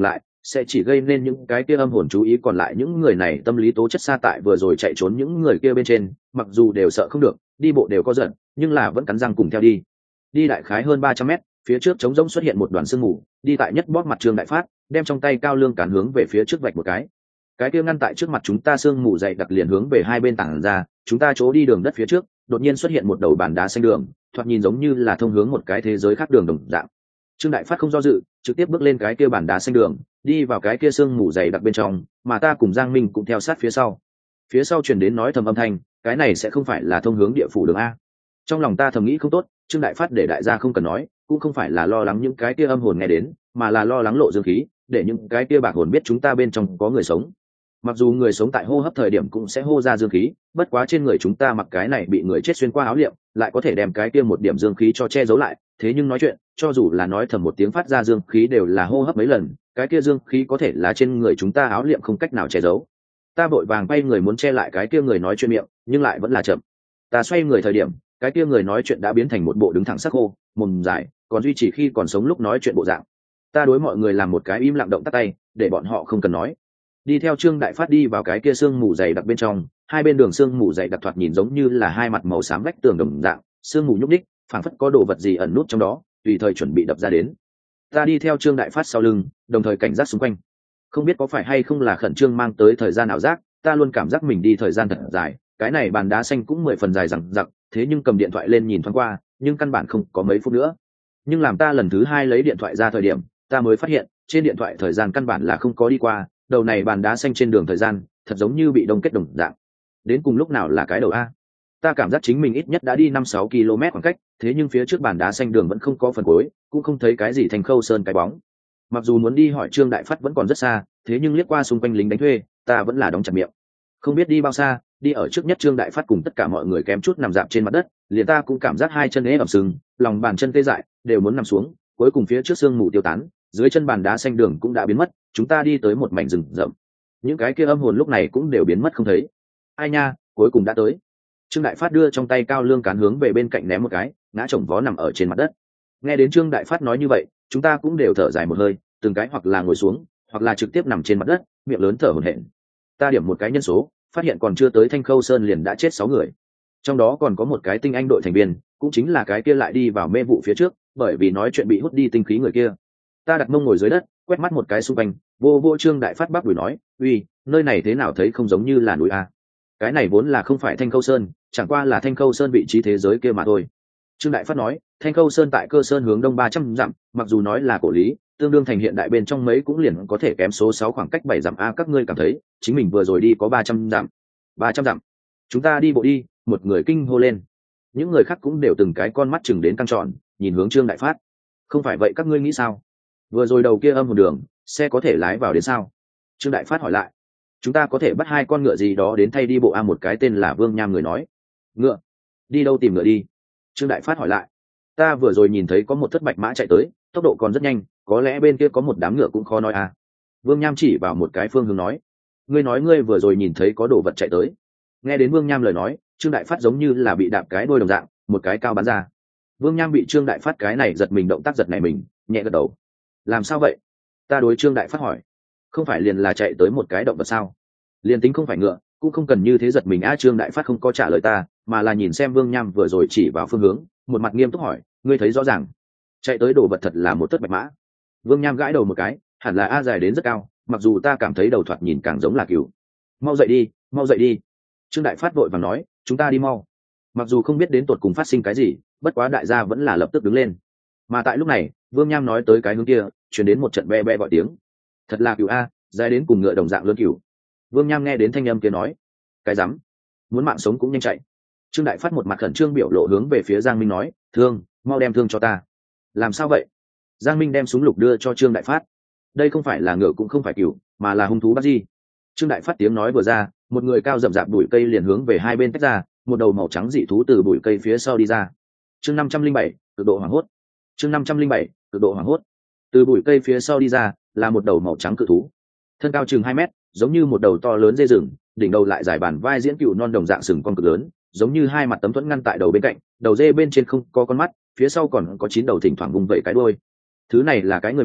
[SPEAKER 1] sẽ chỉ gây nên những cái kia âm hồn chú ý, còn lại những người này tâm lý tố chất xa tại vừa rồi chạy trốn những người kia bên trên, mặc dù đều sợ không được, đi bộ đều có giận, nhưng là vẫn cắn răng cùng theo đi. Đi đại khái hơn 300 mét, phía trước trống rỗng xuất hiện một đoàn sương mù, đi tại nhất bóp mặt Trương Đại Phát, đem trong tay cao lương cản hướng về phía trước vạch một cái kia ngăn tại trước mặt chúng ta sương mù dày đặc liền hướng về hai bên tảng ra, chúng ta chỗ đi đường đất phía trước đột nhiên xuất hiện một đầu bàn đá xanh đường, thoạt nhìn giống như là thông hướng một cái thế giới khác đường đồng dạng. Trương Đại Phát không do dự, trực tiếp bước lên cái kia bàn đá xanh đường, đi vào cái kia sương mù dày đặc bên trong, mà ta cùng Giang Minh cũng theo sát phía sau. Phía sau truyền đến nói thầm âm thanh, cái này sẽ không phải là thông hướng địa phủ đường a. Trong lòng ta thầm nghĩ không tốt, Trương Đại Phát để đại gia không cần nói, cũng không phải là lo lắng những cái kia âm hồn nghe đến, mà là lo lắng lộ dương khí, để những cái kia bạc hồn biết chúng ta bên trong có người sống. Mặc dù người sống tại hô hấp thời điểm cũng sẽ hô ra dương khí, bất quá trên người chúng ta mặc cái này bị người chết xuyên qua áo liệm, lại có thể đem cái kia một điểm dương khí cho che giấu lại, thế nhưng nói chuyện, cho dù là nói thầm một tiếng phát ra dương khí đều là hô hấp mấy lần, cái kia dương khí có thể là trên người chúng ta áo liệm không cách nào che giấu. Ta vội vàng bay người muốn che lại cái kia người nói chuyện miệng, nhưng lại vẫn là chậm. Ta xoay người thời điểm, cái kia người nói chuyện đã biến thành một bộ đứng thẳng sắc khô, mồm dài, còn duy trì khi còn sống lúc nói chuyện bộ dạng. Ta đối mọi người làm một cái im lặng động tắt tay, để bọn họ không cần nói. Đi theo Trương Đại Phát đi vào cái kia sương mù dày đặc bên trong, hai bên đường sương mù dày đặc thoạt nhìn giống như là hai mặt màu xám vách tường đồng dạng, sương mù nhúc nhích, phảng phất có đồ vật gì ẩn nút trong đó, tùy thời chuẩn bị đập ra đến. Ta đi theo Trương Đại Phát sau lưng, đồng thời cảnh giác xung quanh. Không biết có phải hay không là khẩn trương mang tới thời gian ảo giác, ta luôn cảm giác mình đi thời gian thật dài, cái này bàn đá xanh cũng 10 phần dài rằng rặc, thế nhưng cầm điện thoại lên nhìn thoáng qua, nhưng căn bản không có mấy phút nữa. Nhưng làm ta lần thứ hai lấy điện thoại ra thời điểm, ta mới phát hiện, trên điện thoại thời gian căn bản là không có đi qua, đầu này bàn đá xanh trên đường thời gian, thật giống như bị đông kết đồng dạng. Đến cùng lúc nào là cái đầu a? Ta cảm giác chính mình ít nhất đã đi 5-6 km khoảng cách, thế nhưng phía trước bàn đá xanh đường vẫn không có phần cuối, cũng không thấy cái gì thành khâu sơn cái bóng. Mặc dù muốn đi hỏi Trương Đại Phát vẫn còn rất xa, thế nhưng liếc qua xung quanh lính đánh thuê, ta vẫn là đóng chặt miệng. Không biết đi bao xa, đi ở trước nhất Trương Đại Phát cùng tất cả mọi người kém chút nằm dạp trên mặt đất, liền ta cũng cảm giác hai chân ế ẩm sưng, lòng bàn chân tê dại, đều muốn nằm xuống. Cuối cùng phía trước sương mù tiêu tán, dưới chân bàn đá xanh đường cũng đã biến mất, chúng ta đi tới một mảnh rừng rậm. Những cái kia âm hồn lúc này cũng đều biến mất không thấy. Ai nha, cuối cùng đã tới. Trương Đại Phát đưa trong tay cao lương cán hướng về bên cạnh ném một cái, ngã chồng vó nằm ở trên mặt đất. Nghe đến Trương Đại Phát nói như vậy, chúng ta cũng đều thở dài một hơi, từng cái hoặc là ngồi xuống, hoặc là trực tiếp nằm trên mặt đất, miệng lớn thở hổn hển. Ta điểm một cái nhân số, phát hiện còn chưa tới Thanh Khâu Sơn liền đã chết 6 người. Trong đó còn có một cái tinh anh đội thành viên, cũng chính là cái kia lại đi vào mê vụ phía trước, bởi vì nói chuyện bị hút đi tinh khí người kia. Ta đặt mông ngồi dưới đất, quét mắt một cái xung quanh, vô Trương Đại Phát bác đuổi nói, uy, nơi này thế nào thấy không giống như là núi a? Cái này vốn là không phải Thanh Khâu Sơn, chẳng qua là Thanh Khâu Sơn vị trí thế giới kia mà thôi. Trương Đại Phát nói, Thanh Khâu Sơn tại Cơ Sơn hướng đông 300 dặm, mặc dù nói là cổ lý, tương đương thành hiện đại bên trong mấy cũng liền có thể kém số 6 khoảng cách 7 dặm a. Các ngươi cảm thấy chính mình vừa rồi đi có 300 dặm? 300 dặm? Chúng ta đi bộ đi, một người kinh hô lên. Những người khác cũng đều từng cái con mắt chừng đến căng tròn, nhìn hướng Trương Đại Phát. Không phải vậy các ngươi nghĩ sao? Vừa rồi đầu kia âm hồn đường, xe có thể lái vào đến sao? Trương Đại Phát hỏi lại. Chúng ta có thể bắt 2 con ngựa gì đó đến thay đi bộ a. Một cái tên là Vương Nham người nói. Ngựa? Đi đâu tìm ngựa đi? Trương Đại Phát hỏi lại. Ta vừa rồi nhìn thấy có một thất bạch mã chạy tới, tốc độ còn rất nhanh, có lẽ bên kia có một đám ngựa cũng khó nói à. Vương Nham chỉ vào một cái phương hướng nói. Ngươi nói ngươi vừa rồi nhìn thấy có đồ vật chạy tới. Nghe đến Vương Nham lời nói, Trương Đại Phát giống như là bị đạp cái đôi đồng dạng, một cái cao bắn ra. Vương Nham bị Trương Đại Phát cái này giật mình, động tác giật này mình, nhẹ gật đầu. Làm sao vậy? Ta đối Trương Đại Phát hỏi. Không phải liền là chạy tới một cái động vật sao? Liền tính không phải ngựa, cũng không cần như thế giật mình a. Trương Đại Phát không có trả lời ta, mà là nhìn xem Vương Nham vừa rồi chỉ vào phương hướng, một mặt nghiêm túc hỏi, ngươi thấy rõ ràng chạy tới đồ vật thật là một thất bạch mã? Vương Nham gãi đầu một cái, hẳn là a dài đến rất cao, mặc dù ta cảm thấy đầu thoạt nhìn càng giống là cừu. Mau dậy đi, mau dậy đi. Trương Đại Phát vội vàng nói, chúng ta đi mau. Mặc dù không biết đến tột cùng phát sinh cái gì, bất quá đại gia vẫn là lập tức đứng lên. Mà tại lúc này, Vương Nham nói tới cái hướng kia, truyền đến một trận be be gọi tiếng. Thật là cừu a, dài đến cùng ngựa đồng dạng lớn cừu. Vương Nham nghe đến thanh âm kia nói, cái rắm, muốn mạng sống cũng nhanh chạy. Trương Đại Phát một mặt khẩn trương biểu lộ hướng về phía Giang Minh nói, thương, mau đem thương cho ta. Làm sao vậy? Giang Minh đem súng lục đưa cho Trương Đại Phát. Đây không phải là ngựa cũng không phải cừu, mà là hung thú bắt di. Trương Đại Phát tiếng nói vừa ra, một người cao rậm rạp bụi cây liền hướng về hai bên tách ra, một đầu màu trắng dị thú từ bụi cây phía sau đi ra. Chương 507, cực độ hoảng hốt. Chương 507, cực độ hoảng hốt. Từ bụi cây phía sau đi ra là một đầu màu trắng cự thú, thân cao chừng 2 mét, giống như một đầu to lớn dê rừng, đỉnh đầu lại dài bản vai diễn cựu non đồng dạng sừng con cực lớn, giống như hai mặt tấm thuẫn ngăn tại đầu bên cạnh, đầu dê bên trên không có con mắt, phía sau còn có 9 đầu thỉnh thoảng vùng vẫy cái đuôi. Thứ này là cái người mù,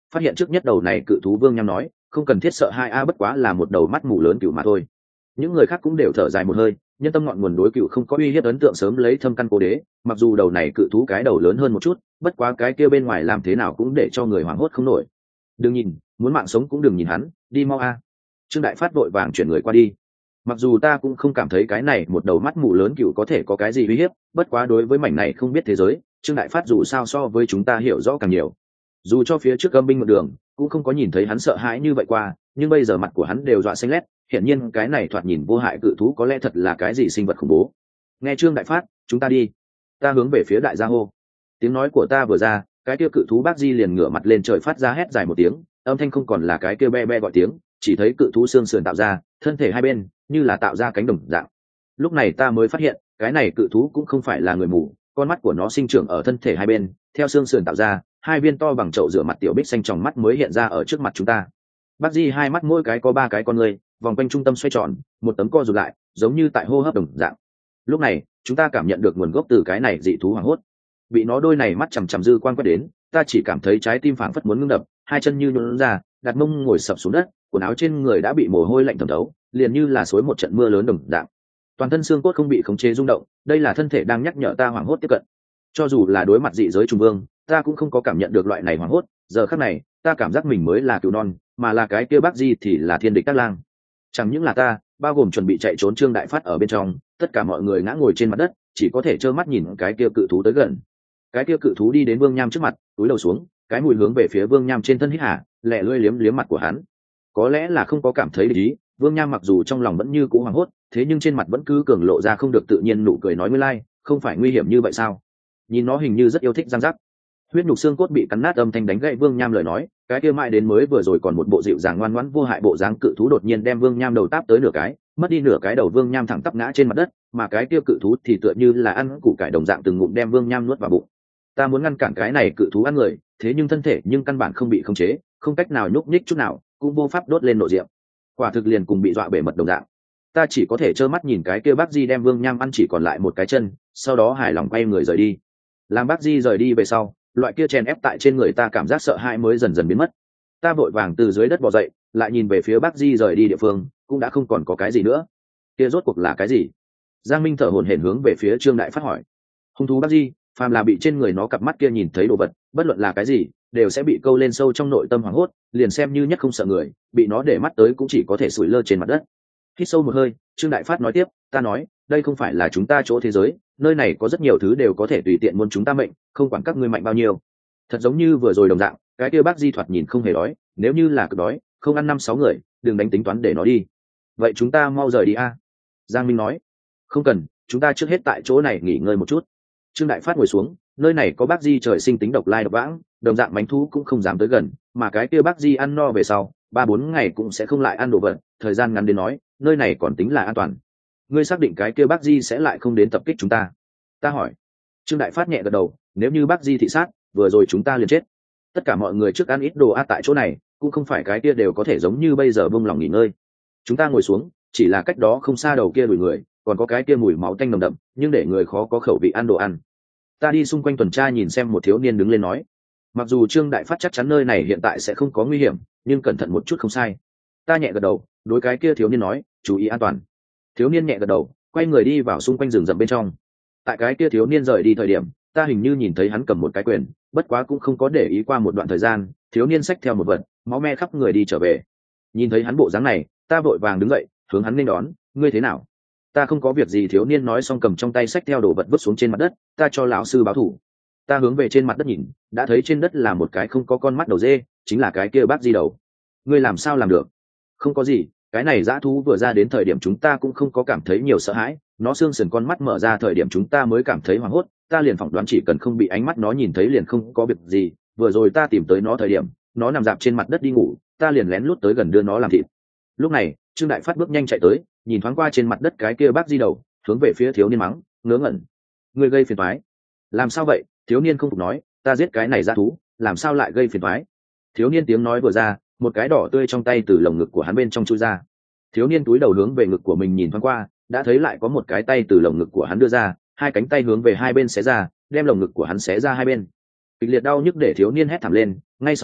[SPEAKER 1] phát hiện trước nhất đầu này cự thú vương nham nói không cần thiết sợ hai a, bất quá là một đầu mắt mù lớn cựu mà thôi. Những người khác cũng đều thở dài một hơi, nhân tâm ngọn nguồn đối cựu không có uy hiếp ấn tượng sớm lấy thâm căn cố đế, mặc dù đầu này cự thú cái đầu lớn hơn một chút, bất quá cái kia bên ngoài làm thế nào cũng để cho người hoảng hốt không nổi. Đừng nhìn, muốn mạng sống cũng đừng nhìn hắn, đi mau a. Trương Đại Phát vội vàng chuyển người qua đi. Mặc dù ta cũng không cảm thấy cái này một đầu mắt mù lớn cựu có thể có cái gì uy hiếp, bất quá đối với mảnh này không biết thế giới, Trương Đại Phát dù sao so với chúng ta hiểu rõ càng nhiều. Dù cho phía trước âm binh một đường cũng không có nhìn thấy hắn sợ hãi như vậy qua, nhưng bây giờ mặt của hắn đều dọa xanh lét, hiển nhiên cái này thoạt nhìn vô hại cự thú có lẽ thật là cái gì sinh vật khủng bố. Nghe Trương Đại Phát, chúng ta đi. Ta hướng về phía đại gia hô. Tiếng nói của ta vừa ra, cái kia cự thú bác di liền ngửa mặt lên trời phát ra hét dài một tiếng, âm thanh không còn là cái kia be be gọi tiếng, chỉ thấy cự thú xương sườn tạo ra, thân thể hai bên như là tạo ra cánh đồng dạng. Lúc này ta mới phát hiện, cái này cự thú cũng không phải là người mù, con mắt của nó sinh trưởng ở thân thể hai bên, theo xương sườn tạo ra, hai viên to bằng chậu rửa mặt tiểu bích xanh tròng mắt mới hiện ra ở trước mặt chúng ta. Bác di hai mắt mỗi cái có 3 cái con người, vòng quanh trung tâm xoay tròn, một tấm co rụt lại, giống như tại hô hấp đồng dạng. Lúc này chúng ta cảm nhận được nguồn gốc từ cái này dị thú hoảng hốt, bị nó đôi này mắt chằm chằm dư quan quét đến, ta chỉ cảm thấy trái tim phảng phất muốn ngưng đập, hai chân như nhũn ra, đặt mông ngồi sập xuống đất, quần áo trên người đã bị mồ hôi lạnh thấm thấu, liền như là xối một trận mưa lớn đồng dạng. Toàn thân xương cốt không bị khống chế rung động, đây là thân thể đang nhắc nhở ta hoảng hốt tiếp cận. Cho dù là đối mặt dị giới trùng vương, ta cũng không có cảm nhận được loại này hoảng hốt, giờ khắc này ta cảm giác mình mới là cừu non, mà là cái kia bác di thì là thiên địch tác lang. Chẳng những là ta, bao gồm chuẩn bị chạy trốn Trương Đại Phát ở bên trong, tất cả mọi người ngã ngồi trên mặt đất, chỉ có thể trơ mắt nhìn cái kia cự thú tới gần. Cái kia cự thú đi đến Vương Nham trước mặt, túi đầu xuống, cái mùi hướng về phía Vương Nham trên thân hít hà, lẹ lưỡi liếm liếm mặt của hắn. Có lẽ là không có cảm thấy ý, Vương Nham mặc dù trong lòng vẫn như cũ hoảng hốt, thế nhưng trên mặt vẫn cứ cường lộ ra không được tự nhiên nụ cười nói nguyên lai, không phải nguy hiểm như vậy sao? Nhìn nó hình như rất yêu thích răng rắc. Huyết nhục xương cốt bị cắn nát âm thanh đánh gãy Vương Nham lời nói, cái kia mãi đến mới vừa rồi còn một bộ dịu dàng ngoan ngoãn vô hại bộ dáng cự thú đột nhiên đem Vương Nham đầu táp tới nửa cái, mất đi nửa cái đầu Vương Nham thẳng tắp ngã trên mặt đất, mà cái kia cự thú thì tựa như là ăn củ cải đồng dạng từng ngụm đem Vương Nham nuốt vào bụng. Ta muốn ngăn cản cái này cự thú ăn người, thế nhưng thân thể nhưng căn bản không bị khống chế, không cách nào nhúc nhích chút nào, cũng vô pháp đốt lên nộ diệm. Quả thực liền cùng bị dọa bể mật đồng dạng. Ta chỉ có thể trơ mắt nhìn cái kia bác di đem Vương Nham ăn chỉ còn lại một cái chân, sau đó hài lòng quay người rời đi. Làm bác di rời đi về sau, loại kia chèn ép tại trên người ta cảm giác sợ hãi mới dần dần biến mất. Ta vội vàng từ dưới đất bò dậy, lại nhìn về phía bác di rời đi địa phương, cũng đã không còn có cái gì nữa. Kia rốt cuộc là cái gì? Giang Minh thở hổn hển hướng về phía Trương Đại Phát hỏi. Hung thú bác di, phàm là bị trên người nó cặp mắt kia nhìn thấy đồ vật, bất luận là cái gì, đều sẽ bị câu lên sâu trong nội tâm hoảng hốt, liền xem như nhất không sợ người, bị nó để mắt tới cũng chỉ có thể sủi lơ trên mặt đất. Hít sâu một hơi, Trương Đại Phát nói tiếp, ta nói, đây không phải là chúng ta chỗ thế giới, nơi này có rất nhiều thứ đều có thể tùy tiện muốn chúng ta mệnh, không quản các ngươi mạnh bao nhiêu. Thật giống như vừa rồi đồng dạng, cái kia bác di thoạt nhìn không hề đói, nếu như là cực đói, không ăn 5-6 người, đừng đánh tính toán để nó đi. Vậy chúng ta mau rời đi a. Giang Minh nói. Không cần, chúng ta trước hết tại chỗ này nghỉ ngơi một chút. Trương Đại Phát ngồi xuống, nơi này có bác di trời sinh tính độc lai độc vãng, đồng dạng mánh thú cũng không dám tới gần, mà cái kia bác di ăn no về sau 3-4 ngày cũng sẽ không lại ăn đồ vật, thời gian ngắn đến nói, nơi này còn tính là an toàn. Ngươi xác định cái kia bác di sẽ lại không đến tập kích chúng ta? Ta hỏi. Trương Đại Phát nhẹ gật đầu, nếu như bác di thị sát, vừa rồi chúng ta liền chết. Tất cả mọi người trước ăn ít đồ tại chỗ này, cũng không phải cái kia đều có thể giống như bây giờ buông lòng nghỉ ngơi. Chúng ta ngồi xuống, chỉ là cách đó không xa đầu kia đùi người, còn có cái kia mùi máu tanh nồng đậm, nhưng để người khó có khẩu vị ăn đồ ăn. Ta đi xung quanh tuần tra nhìn xem, một thiếu niên đứng lên nói. Mặc dù Trương Đại Phát chắc chắn nơi này hiện tại sẽ không có nguy hiểm, nhưng cẩn thận một chút không sai. Ta nhẹ gật đầu, đối cái kia thiếu niên nói, chú ý an toàn. Thiếu niên nhẹ gật đầu, quay người đi vào xung quanh rừng rậm bên trong. Tại cái kia thiếu niên rời đi thời điểm, ta hình như nhìn thấy hắn cầm một cái quyền, bất quá cũng không có để ý. Qua một đoạn thời gian, thiếu niên xách theo một vật, máu me khắp người đi trở về. Nhìn thấy hắn bộ dáng này, ta vội vàng đứng dậy, hướng hắn nên đón, ngươi thế nào? Ta không có việc gì, thiếu niên nói xong cầm trong tay xách theo đồ vật vứt xuống trên mặt đất, ta cho lão sư báo thủ. Ta hướng về trên mặt đất nhìn, đã thấy trên đất là một cái không có con mắt đầu dê, chính là cái kia bác di đầu. Ngươi làm sao làm được? Không có gì, cái này dã thú vừa ra đến thời điểm chúng ta cũng không có cảm thấy nhiều sợ hãi, nó xương sườn con mắt mở ra thời điểm chúng ta mới cảm thấy hoảng hốt, ta liền phỏng đoán chỉ cần không bị ánh mắt nó nhìn thấy liền không có việc gì. Vừa rồi ta tìm tới nó thời điểm, nó nằm dạp trên mặt đất đi ngủ, ta liền lén lút tới gần đưa nó làm thịt. Lúc này Trương Đại Phát bước nhanh chạy tới, nhìn thoáng qua trên mặt đất cái kia bác di đầu, hướng về phía thiếu niên mắng, ngớ ngẩn, ngươi gây phiền toái. Làm sao vậy? Thiếu niên không phục nói, ta giết cái này dã thú, làm sao lại gây phiền toái? Thiếu niên tiếng nói vừa ra, một cái đỏ tươi trong tay từ lồng ngực của hắn bên trong chui ra. Thiếu niên túi đầu hướng về ngực của mình nhìn thoáng qua, đã thấy lại có một cái tay từ lồng ngực của hắn đưa ra, hai cánh tay hướng về hai bên xé ra, đem lồng ngực của hắn xé ra hai bên. Kịch liệt đau nhức để thiếu niên hét thảm lên, ngay sau đó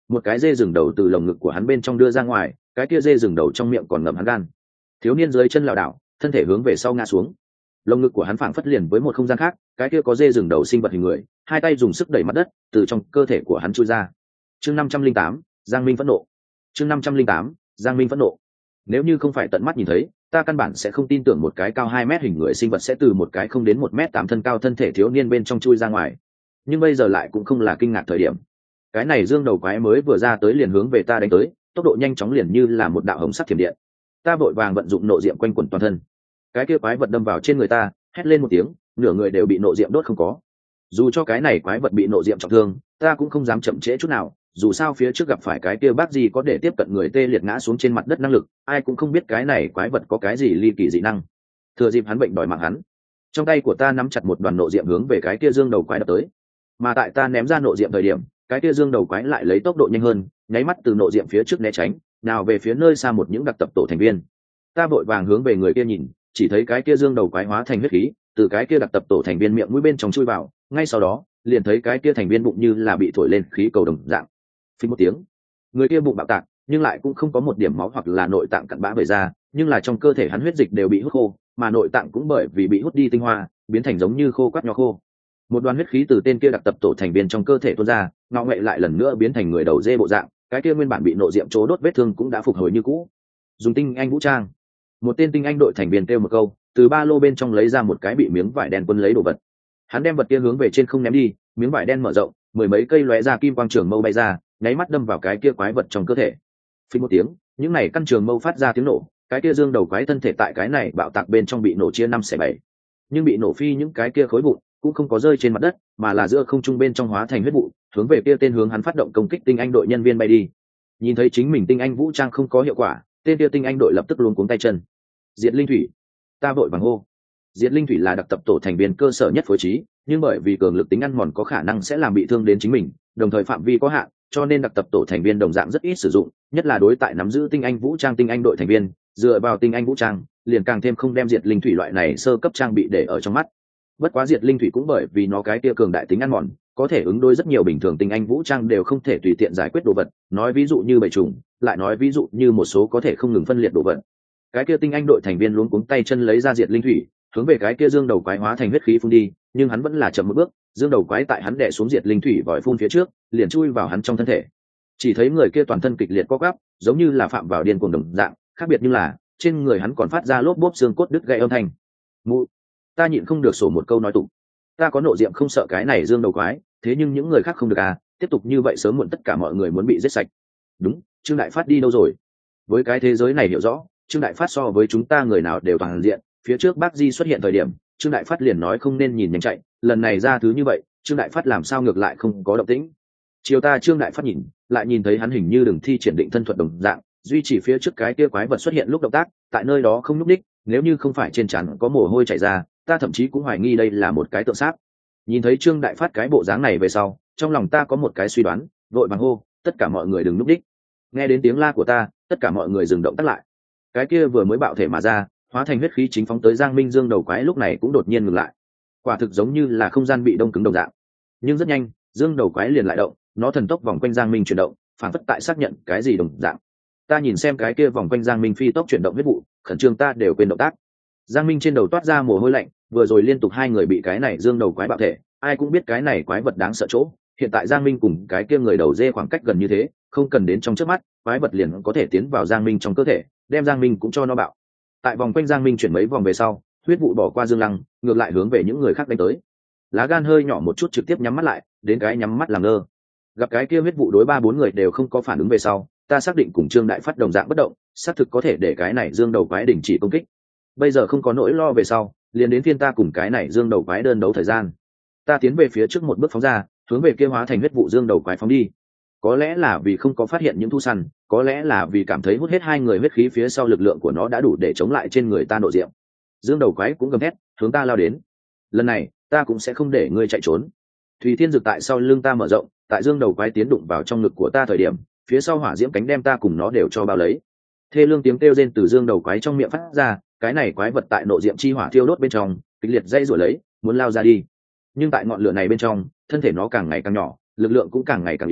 [SPEAKER 1] một cái dê rừng đầu từ lồng ngực của hắn bên trong đưa ra ngoài, cái kia dê rừng đầu trong miệng còn ngậm hắn gan. Thiếu niên dưới chân lảo đảo, thân thể hướng về sau ngã xuống. Lồng ngực của hắn phảng phất liền với một không gian khác, cái kia có dê rừng đầu sinh vật hình người, hai tay dùng sức đẩy mặt đất, từ trong cơ thể của hắn chui ra. Chương 508, Giang Minh phẫn nộ. Chương 508, Giang Minh phẫn nộ. Nếu như không phải tận mắt nhìn thấy, ta căn bản sẽ không tin tưởng một cái cao 2 mét hình người sinh vật sẽ từ một cái không đến 1m8 thân cao thân thể thiếu niên bên trong chui ra ngoài. Nhưng bây giờ lại cũng không là kinh ngạc thời điểm. Cái này dương đầu quái mới vừa ra tới liền hướng về ta đánh tới, tốc độ nhanh chóng liền như là một đạo hồng sắc thiểm điện. Ta vội vàng vận dụng nộ diệm quanh quẩn toàn thân. Cái kia quái vật đâm vào trên người ta, hét lên một tiếng, nửa người đều bị nộ diệm đốt không có. Dù cho cái này quái vật bị nộ diệm trọng thương, ta cũng không dám chậm trễ chút nào, dù sao phía trước gặp phải cái kia bác gì có để tiếp cận người tê liệt ngã xuống trên mặt đất năng lực, ai cũng không biết cái này quái vật có cái gì ly kỳ dị năng. Thừa dịp hắn bệnh đòi mạng hắn, trong tay của ta nắm chặt một đoàn nộ diệm hướng về cái kia dương đầu quái đập tới. Mà tại ta ném ra nộ diệm thời điểm, cái kia dương đầu quái lại lấy tốc độ nhanh hơn, nháy mắt từ nộ diệm phía trước né tránh, nào về phía nơi xa một những đặc tập tổ thành viên. Ta vội vàng hướng về người kia nhìn, chỉ thấy cái kia dương đầu quái hóa thành huyết khí, từ cái kia đặc tập tổ thành viên miệng mũi bên trong chui vào, ngay sau đó liền thấy cái kia thành viên bụng như là bị thổi lên khí cầu đồng dạng. Phình một tiếng, người kia bụng bạo tạc, nhưng lại cũng không có một điểm máu hoặc là nội tạng cặn bã vẩy ra, nhưng là trong cơ thể hắn huyết dịch đều bị hút khô, mà nội tạng cũng bởi vì bị hút đi tinh hoa, biến thành giống như khô quắt nho khô. Một đoàn huyết khí từ tên kia đặc tập tổ thành viên trong cơ thể tuôn ra, ngọ nghệ lại lần nữa biến thành người đầu dê bộ dạng, cái kia nguyên bản bị nộ diệm chỗ đốt vết thương cũng đã phục hồi như cũ. Dùng tinh anh vũ trang. Một tên tinh anh đội thành viên kêu một câu, từ ba lô bên trong lấy ra một cái bị miếng vải đen quân lấy đồ vật. Hắn đem vật kia hướng về trên không ném đi, miếng vải đen mở rộng, mười mấy cây lóe ra kim quang trường mâu bay ra, nháy mắt đâm vào cái kia quái vật trong cơ thể. Phình một tiếng, những này căn trường mâu phát ra tiếng nổ, cái kia dương đầu quái thân thể tại cái này bạo tạc bên trong bị nổ chia 5/7. Nhưng bị nổ phi những cái kia khối vụn cũng không có rơi trên mặt đất, mà là giữa không trung bên trong hóa thành huyết vụ, hướng về kia tên hướng hắn phát động công kích tinh anh đội nhân viên bay đi. Nhìn thấy chính mình tinh anh vũ trang không có hiệu quả, tên kia tinh anh đội lập tức luống cuống tay chân. Diệt linh thủy. Ta vội vàng hô. Diệt linh thủy là đặc tập tổ thành viên cơ sở nhất phối trí, nhưng bởi vì cường lực tính ăn mòn có khả năng sẽ làm bị thương đến chính mình, đồng thời phạm vi có hạn, cho nên đặc tập tổ thành viên đồng dạng rất ít sử dụng, nhất là đối tại nắm giữ tinh anh vũ trang tinh anh đội thành viên, dựa vào tinh anh vũ trang, liền càng thêm không đem diệt linh thủy loại này sơ cấp trang bị để ở trong mắt. Bất quá diệt linh thủy cũng bởi vì nó cái kia cường đại tính ăn mòn, có thể ứng đối rất nhiều bình thường tinh anh vũ trang đều không thể tùy tiện giải quyết đồ vật, nói ví dụ như bầy trùng, lại nói ví dụ như một số có thể không ngừng phân liệt đồ vật. Cái kia tinh anh đội thành viên luống cuống tay chân lấy ra diệt linh thủy, hướng về cái kia dương đầu quái hóa thành huyết khí phun đi, nhưng hắn vẫn là chậm một bước, dương đầu quái tại hắn đè xuống diệt linh thủy vòi phun phía trước, liền chui vào hắn trong thân thể. Chỉ thấy người kia toàn thân kịch liệt co quắp, giống như là phạm vào điên cuồng đồng dạng, khác biệt như là trên người hắn còn phát ra lốp bốp xương cốt đứt gãy âm thanh. Mụ, ta nhịn không được sổ một câu nói tụng. Ta có nộ diệm không sợ cái này dương đầu quái, thế nhưng những người khác không được à, tiếp tục như vậy sớm muộn tất cả mọi người muốn bị giết sạch. Đúng, Trương Đại Phát đi đâu rồi? Với cái thế giới này hiểu rõ, Trương Đại Phát so với chúng ta người nào đều toàn diện, phía trước bác Di xuất hiện thời điểm, Trương Đại Phát liền nói không nên nhìn nhanh chạy, lần này ra thứ như vậy, Trương Đại Phát làm sao ngược lại không có động tĩnh. Chiều ta Trương Đại Phát nhìn, lại nhìn thấy hắn hình như đừng thi triển định thân thuật đồng dạng, duy chỉ phía trước cái kia quái vật xuất hiện lúc động tác, tại nơi đó không nhúc nhích, nếu như không phải trên trán có mồ hôi chảy ra, ta thậm chí cũng hoài nghi đây là một cái tượng sáp. Nhìn thấy Trương Đại Phát cái bộ dáng này về sau, trong lòng ta có một cái suy đoán, vội vàng hô, tất cả mọi người đừng nhúc nhích. Nghe đến tiếng la của ta, tất cả mọi người dừng động tác lại. Cái kia vừa mới bạo thể mà ra, hóa thành huyết khí chính phóng tới Giang Minh Dương đầu quái lúc này cũng đột nhiên ngừng lại. Quả thực giống như là không gian bị đông cứng đồng dạng. Nhưng rất nhanh, Dương đầu quái liền lại động, nó thần tốc vòng quanh Giang Minh chuyển động, phản phất tại xác nhận cái gì đồng dạng. Ta nhìn xem cái kia vòng quanh Giang Minh phi tốc chuyển động huyết vụ, khẩn trương ta đều quên động tác. Giang Minh trên đầu toát ra mồ hôi lạnh, vừa rồi liên tục hai người bị cái này Dương đầu quái bạo thể, ai cũng biết cái này quái vật đáng sợ chỗ. Hiện tại Giang Minh cùng cái kia người đầu dê khoảng cách gần như thế, không cần đến trong chớp mắt, quái vật liền có thể tiến vào Giang Minh trong cơ thể, đem Giang Minh cũng cho nó bạo. Tại vòng quanh Giang Minh chuyển mấy vòng về sau, huyết vụ bỏ qua Dương Lăng, ngược lại hướng về những người khác đánh tới. Lá gan hơi nhỏ một chút trực tiếp nhắm mắt lại, đến cái nhắm mắt làm ngơ. Gặp cái kia huyết vụ đối 3-4 người đều không có phản ứng về sau, ta xác định cùng Trương Đại Phát đồng dạng bất động, xác thực có thể để cái này Dương đầu quái đình chỉ công kích. Bây giờ không có nỗi lo về sau, liền đến phiên ta cùng cái này Dương đầu quái đơn đấu thời gian. Ta tiến về phía trước một bước phóng ra, hướng về kia hóa thành huyết vụ Dương đầu quái phóng đi. Có lẽ là vì không có phát hiện những thu săn, có lẽ là vì cảm thấy hút hết hai người huyết khí phía sau lực lượng của nó đã đủ để chống lại trên người ta nội diệm. Dương đầu quái cũng gầm thét, hướng ta lao đến. Lần này, ta cũng sẽ không để ngươi chạy trốn. Thủy Thiên Dực tại sau lưng ta mở rộng, tại Dương đầu quái tiến đụng vào trong ngực của ta thời điểm, phía sau hỏa diễm cánh đem ta cùng nó đều cho bao lấy. Thê lương tiếng kêu rên từ Dương đầu quái trong miệng phát ra, cái này quái vật tại nội diệm chi hỏa thiêu đốt bên trong, kịch liệt dây rủa lấy, muốn lao ra đi. Nhưng tại ngọn lửa này bên trong, thân thể nó càng ngày càng nhỏ, lực lượng cũng càng ngày càng yếu,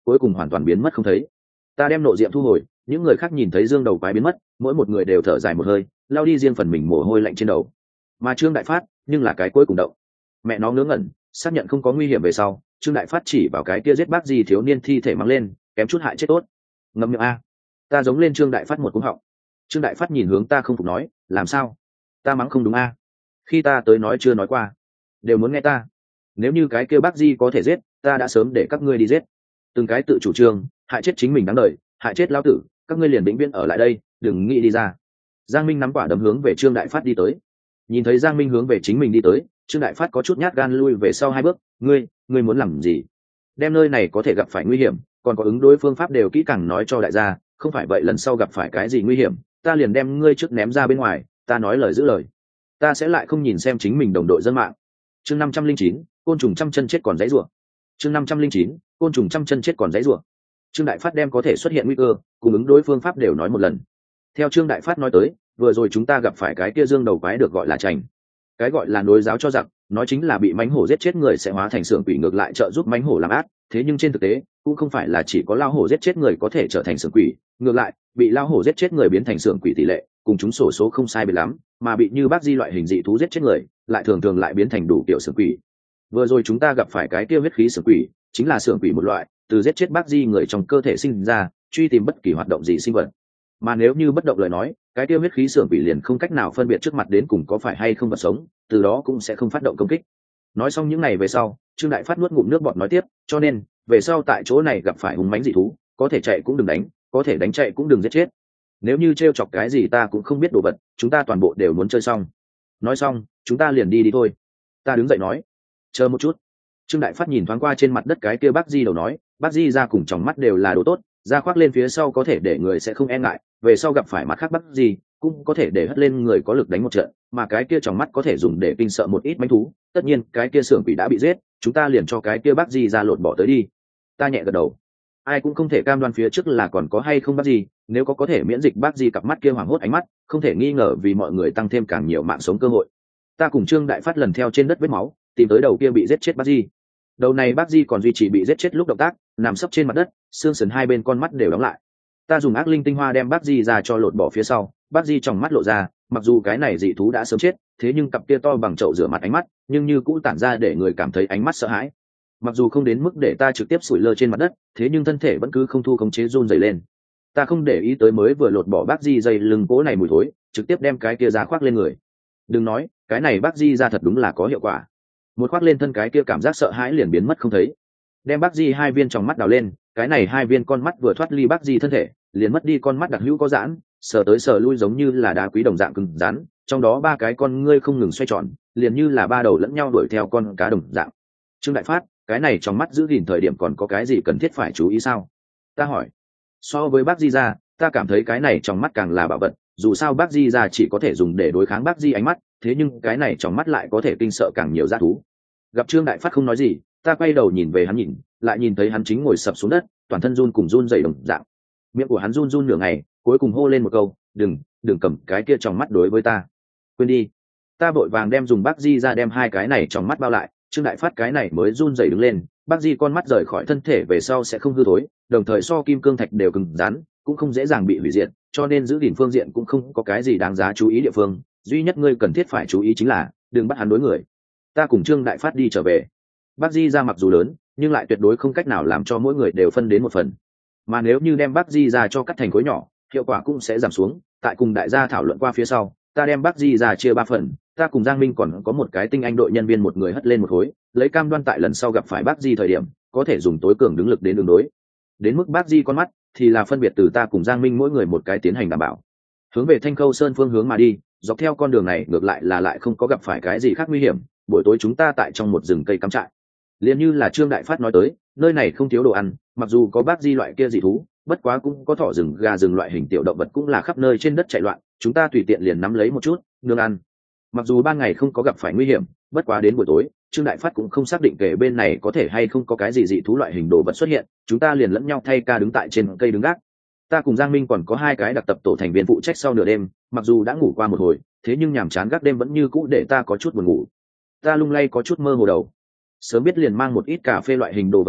[SPEAKER 1] cuối cùng hoàn toàn biến mất không thấy. Ta đem nộ diệm thu hồi, những người khác nhìn thấy dương đầu quái biến mất, mỗi một người đều thở dài một hơi, lao đi riêng phần mình mồ hôi lạnh trên đầu. Mà Trương Đại Phát nhưng là cái cuối cùng động. Mẹ nó ngớ ngẩn, xác nhận không có nguy hiểm về sau, Trương Đại Phát chỉ vào cái kia giết bác gì thiếu niên thi thể mang lên, kém chút hại chết tốt. Ngậm miệng a. Ta giống lên Trương Đại Phát một cú họng. Trương Đại Phát nhìn hướng ta không phục nói, làm sao? Ta mắng không đúng a? Khi ta tới nói chưa nói qua, đều muốn nghe ta. Nếu như cái kia bác gì có thể giết, ta đã sớm để các ngươi đi giết. Từng cái tự chủ trương, hại chết chính mình đáng đời, hại chết lão tử, các ngươi liền vĩnh viễn ở lại đây, đừng nghĩ đi ra. Giang Minh nắm quả đấm hướng về Trương Đại Phát đi tới. Nhìn thấy Giang Minh hướng về chính mình đi tới, Trương Đại Phát có chút nhát gan lui về sau 2 bước. Ngươi muốn làm gì? Đem nơi này có thể gặp phải nguy hiểm, còn có ứng đối phương pháp đều kỹ càng nói cho đại gia, không phải vậy lần sau gặp phải cái gì nguy hiểm, ta liền đem ngươi trước ném ra bên ngoài. Ta nói lời giữ lời, ta sẽ lại không nhìn xem chính mình đồng đội dân mạng. Chương 509, côn trùng trăm chân chết còn dãy rủa. Chương 509, côn trùng trăm chân chết còn dãy rủa. Trương Đại Phát đem có thể xuất hiện nguy cơ cùng ứng đối phương pháp đều nói một lần. Theo Trương Đại Phát nói tới, vừa rồi chúng ta gặp phải cái kia dương đầu quái được gọi là Trành. Cái gọi là nối giáo cho giặc, nói chính là bị mãnh hổ giết chết người sẽ hóa thành xưởng quỷ ngược lại trợ giúp mãnh hổ làm ác. Thế nhưng trên thực tế cũng không phải là chỉ có lao hổ giết chết người có thể trở thành xưởng quỷ, ngược lại bị lao hổ giết chết người biến thành xưởng quỷ tỷ lệ cùng chúng sổ số không sai biệt lắm, mà bị như bác di loại hình dị thú giết chết người lại thường thường lại biến thành đủ kiểu xưởng quỷ. Vừa rồi chúng ta gặp phải cái kia huyết khí xưởng quỷ chính là xưởng quỷ một loại, từ giết chết bác di người trong cơ thể sinh ra, truy tìm bất kỳ hoạt động gì sinh vật. Mà nếu như bất động lời nói, cái kia huyết khí xưởng quỷ liền không cách nào phân biệt trước mặt đến cùng có phải hay không vật sống, từ đó cũng sẽ không phát động công kích. Nói xong những này về sau, Trương Đại Phát nuốt ngụm nước bọt nói tiếp, cho nên về sau tại chỗ này gặp phải hung mãnh dị thú, có thể chạy cũng đừng đánh, có thể đánh chạy cũng đừng giết chết. Nếu như trêu chọc cái gì ta cũng không biết đồ vật, chúng ta toàn bộ đều muốn chơi xong. Nói xong, chúng ta liền đi thôi. Ta đứng dậy nói, chờ một chút. Trương Đại Phát nhìn thoáng qua trên mặt đất cái kia bác di đầu nói, bác di ra cùng trong mắt đều là đồ tốt, da khoác lên phía sau có thể để người sẽ không e ngại, về sau gặp phải mặt khác bác di cũng có thể để hất lên người có lực đánh một trận, mà cái kia trong mắt có thể dùng để kinh sợ một ít manh thú. Tất nhiên cái kia xưởng quỷ đã bị giết, chúng ta liền cho cái kia bác di ra lột bỏ tới đi. Ta nhẹ gật đầu. Ai cũng không thể cam đoan phía trước là còn có hay không bác di, nếu có thể miễn dịch bác di cặp mắt kia hoảng hốt ánh mắt, không thể nghi ngờ vì mọi người tăng thêm càng nhiều mạng sống cơ hội. Ta cùng Trương Đại Phát lần theo trên đất vết máu, tìm tới đầu kia bị giết chết bác di. Đầu này bác di còn duy trì bị giết chết lúc động tác, nằm sấp trên mặt đất, xương sườn hai bên con mắt đều đóng lại. Ta dùng ác linh tinh hoa đem bác di ra cho lột bỏ phía sau, bác di trong mắt lộ ra, mặc dù cái này dị thú đã sớm chết, thế nhưng cặp kia to bằng chậu rửa mặt ánh mắt nhưng như cũ tản ra để người cảm thấy ánh mắt sợ hãi. Mặc dù không đến mức để ta trực tiếp sủi lơ trên mặt đất, thế nhưng thân thể vẫn cứ không thu khống chế run rẩy lên. Ta không để ý tới mới vừa lột bỏ bác di dây lưng cố này mùi thối, trực tiếp đem cái kia ra khoác lên người. Đừng nói, cái này bác di ra thật đúng là có hiệu quả. Một khoác lên thân cái kia cảm giác sợ hãi liền biến mất không thấy. Đem bác di 2 viên trong mắt đào lên, cái này 2 viên con mắt vừa thoát ly bác di thân thể, liền mất đi con mắt đặc hữu có giãn, sờ tới sờ lui giống như là đá quý đồng dạng cứng rắn, trong đó 3 cái con ngươi không ngừng xoay tròn, liền như là 3 đầu lẫn nhau đuổi theo con cá đồng dạng. Trương Đại Phát, cái này trong mắt giữ gìn thời điểm còn có cái gì cần thiết phải chú ý sao? Ta hỏi. So với bác di ra, ta cảm thấy cái này trong mắt càng là bảo vật, dù sao bác di ra chỉ có thể dùng để đối kháng bác di ánh mắt, thế nhưng cái này trong mắt lại có thể kinh sợ càng nhiều dã thú. Gặp Trương Đại Phát không nói gì, ta quay đầu nhìn về hắn nhìn, lại nhìn thấy hắn chính ngồi sập xuống đất, toàn thân run cùng run rẩy đồng dạng. Miệng của hắn run run nửa ngày, cuối cùng hô lên một câu, đừng cầm cái kia trong mắt đối với ta. Quên đi. Ta vội vàng đem dùng bác di ra đem 2 cái này trong mắt bao lại, Trương Đại Phát cái này mới run rẩy đứng lên, bác di con mắt rời khỏi thân thể về sau sẽ không hư thối, đồng thời so kim cương thạch đều cứng rắn, cũng không dễ dàng bị hủy diệt, cho nên giữ gìn phương diện cũng không có cái gì đáng giá chú ý địa phương, duy nhất ngươi cần thiết phải chú ý chính là đừng bắt hắn đối người. Ta cùng Trương Đại Phát đi trở về. Bác di ra mặc dù lớn, nhưng lại tuyệt đối không cách nào làm cho mỗi người đều phân đến một phần, mà nếu như đem bác di ra cho cắt thành khối nhỏ, hiệu quả cũng sẽ giảm xuống. Tại cùng đại gia thảo luận qua phía sau, ta đem bác di ra chia 3 phần, ta cùng Giang Minh còn có một cái tinh anh đội nhân viên một người hất lên một khối, lấy cam đoan tại lần sau gặp phải bác di thời điểm có thể dùng tối cường đứng lực đến đường đối. Đến mức bác di con mắt thì là phân biệt từ ta cùng Giang Minh mỗi người một cái tiến hành đảm bảo. Hướng về Thanh Khâu Sơn phương hướng mà đi, dọc theo con đường này ngược lại là lại không có gặp phải cái gì khác nguy hiểm. Buổi tối chúng ta tại trong một rừng cây cắm trại. Liền như là Trương Đại Phát nói tới, nơi này không thiếu đồ ăn, mặc dù có bác di loại kia dị thú, bất quá cũng có thỏ rừng, gà rừng loại hình tiểu động vật cũng là khắp nơi trên đất chạy loạn, chúng ta tùy tiện liền nắm lấy một chút nương ăn. Mặc dù ban ngày không có gặp phải nguy hiểm, bất quá đến buổi tối Trương Đại Phát cũng không xác định kể bên này có thể hay không có cái gì dị thú loại hình đồ vật xuất hiện, chúng ta liền lẫn nhau thay ca đứng tại trên cây đứng gác. Ta cùng Giang Minh còn có 2 cái đặc tập tổ thành viên phụ trách sau nửa đêm, mặc dù đã ngủ qua một hồi, thế nhưng nhàm chán gác đêm vẫn như cũ để ta có chút buồn ngủ. Ta lung lay có chút mơ hồ đầu, sớm biết liền mang một ít cà phê loại hình đồ vật tới,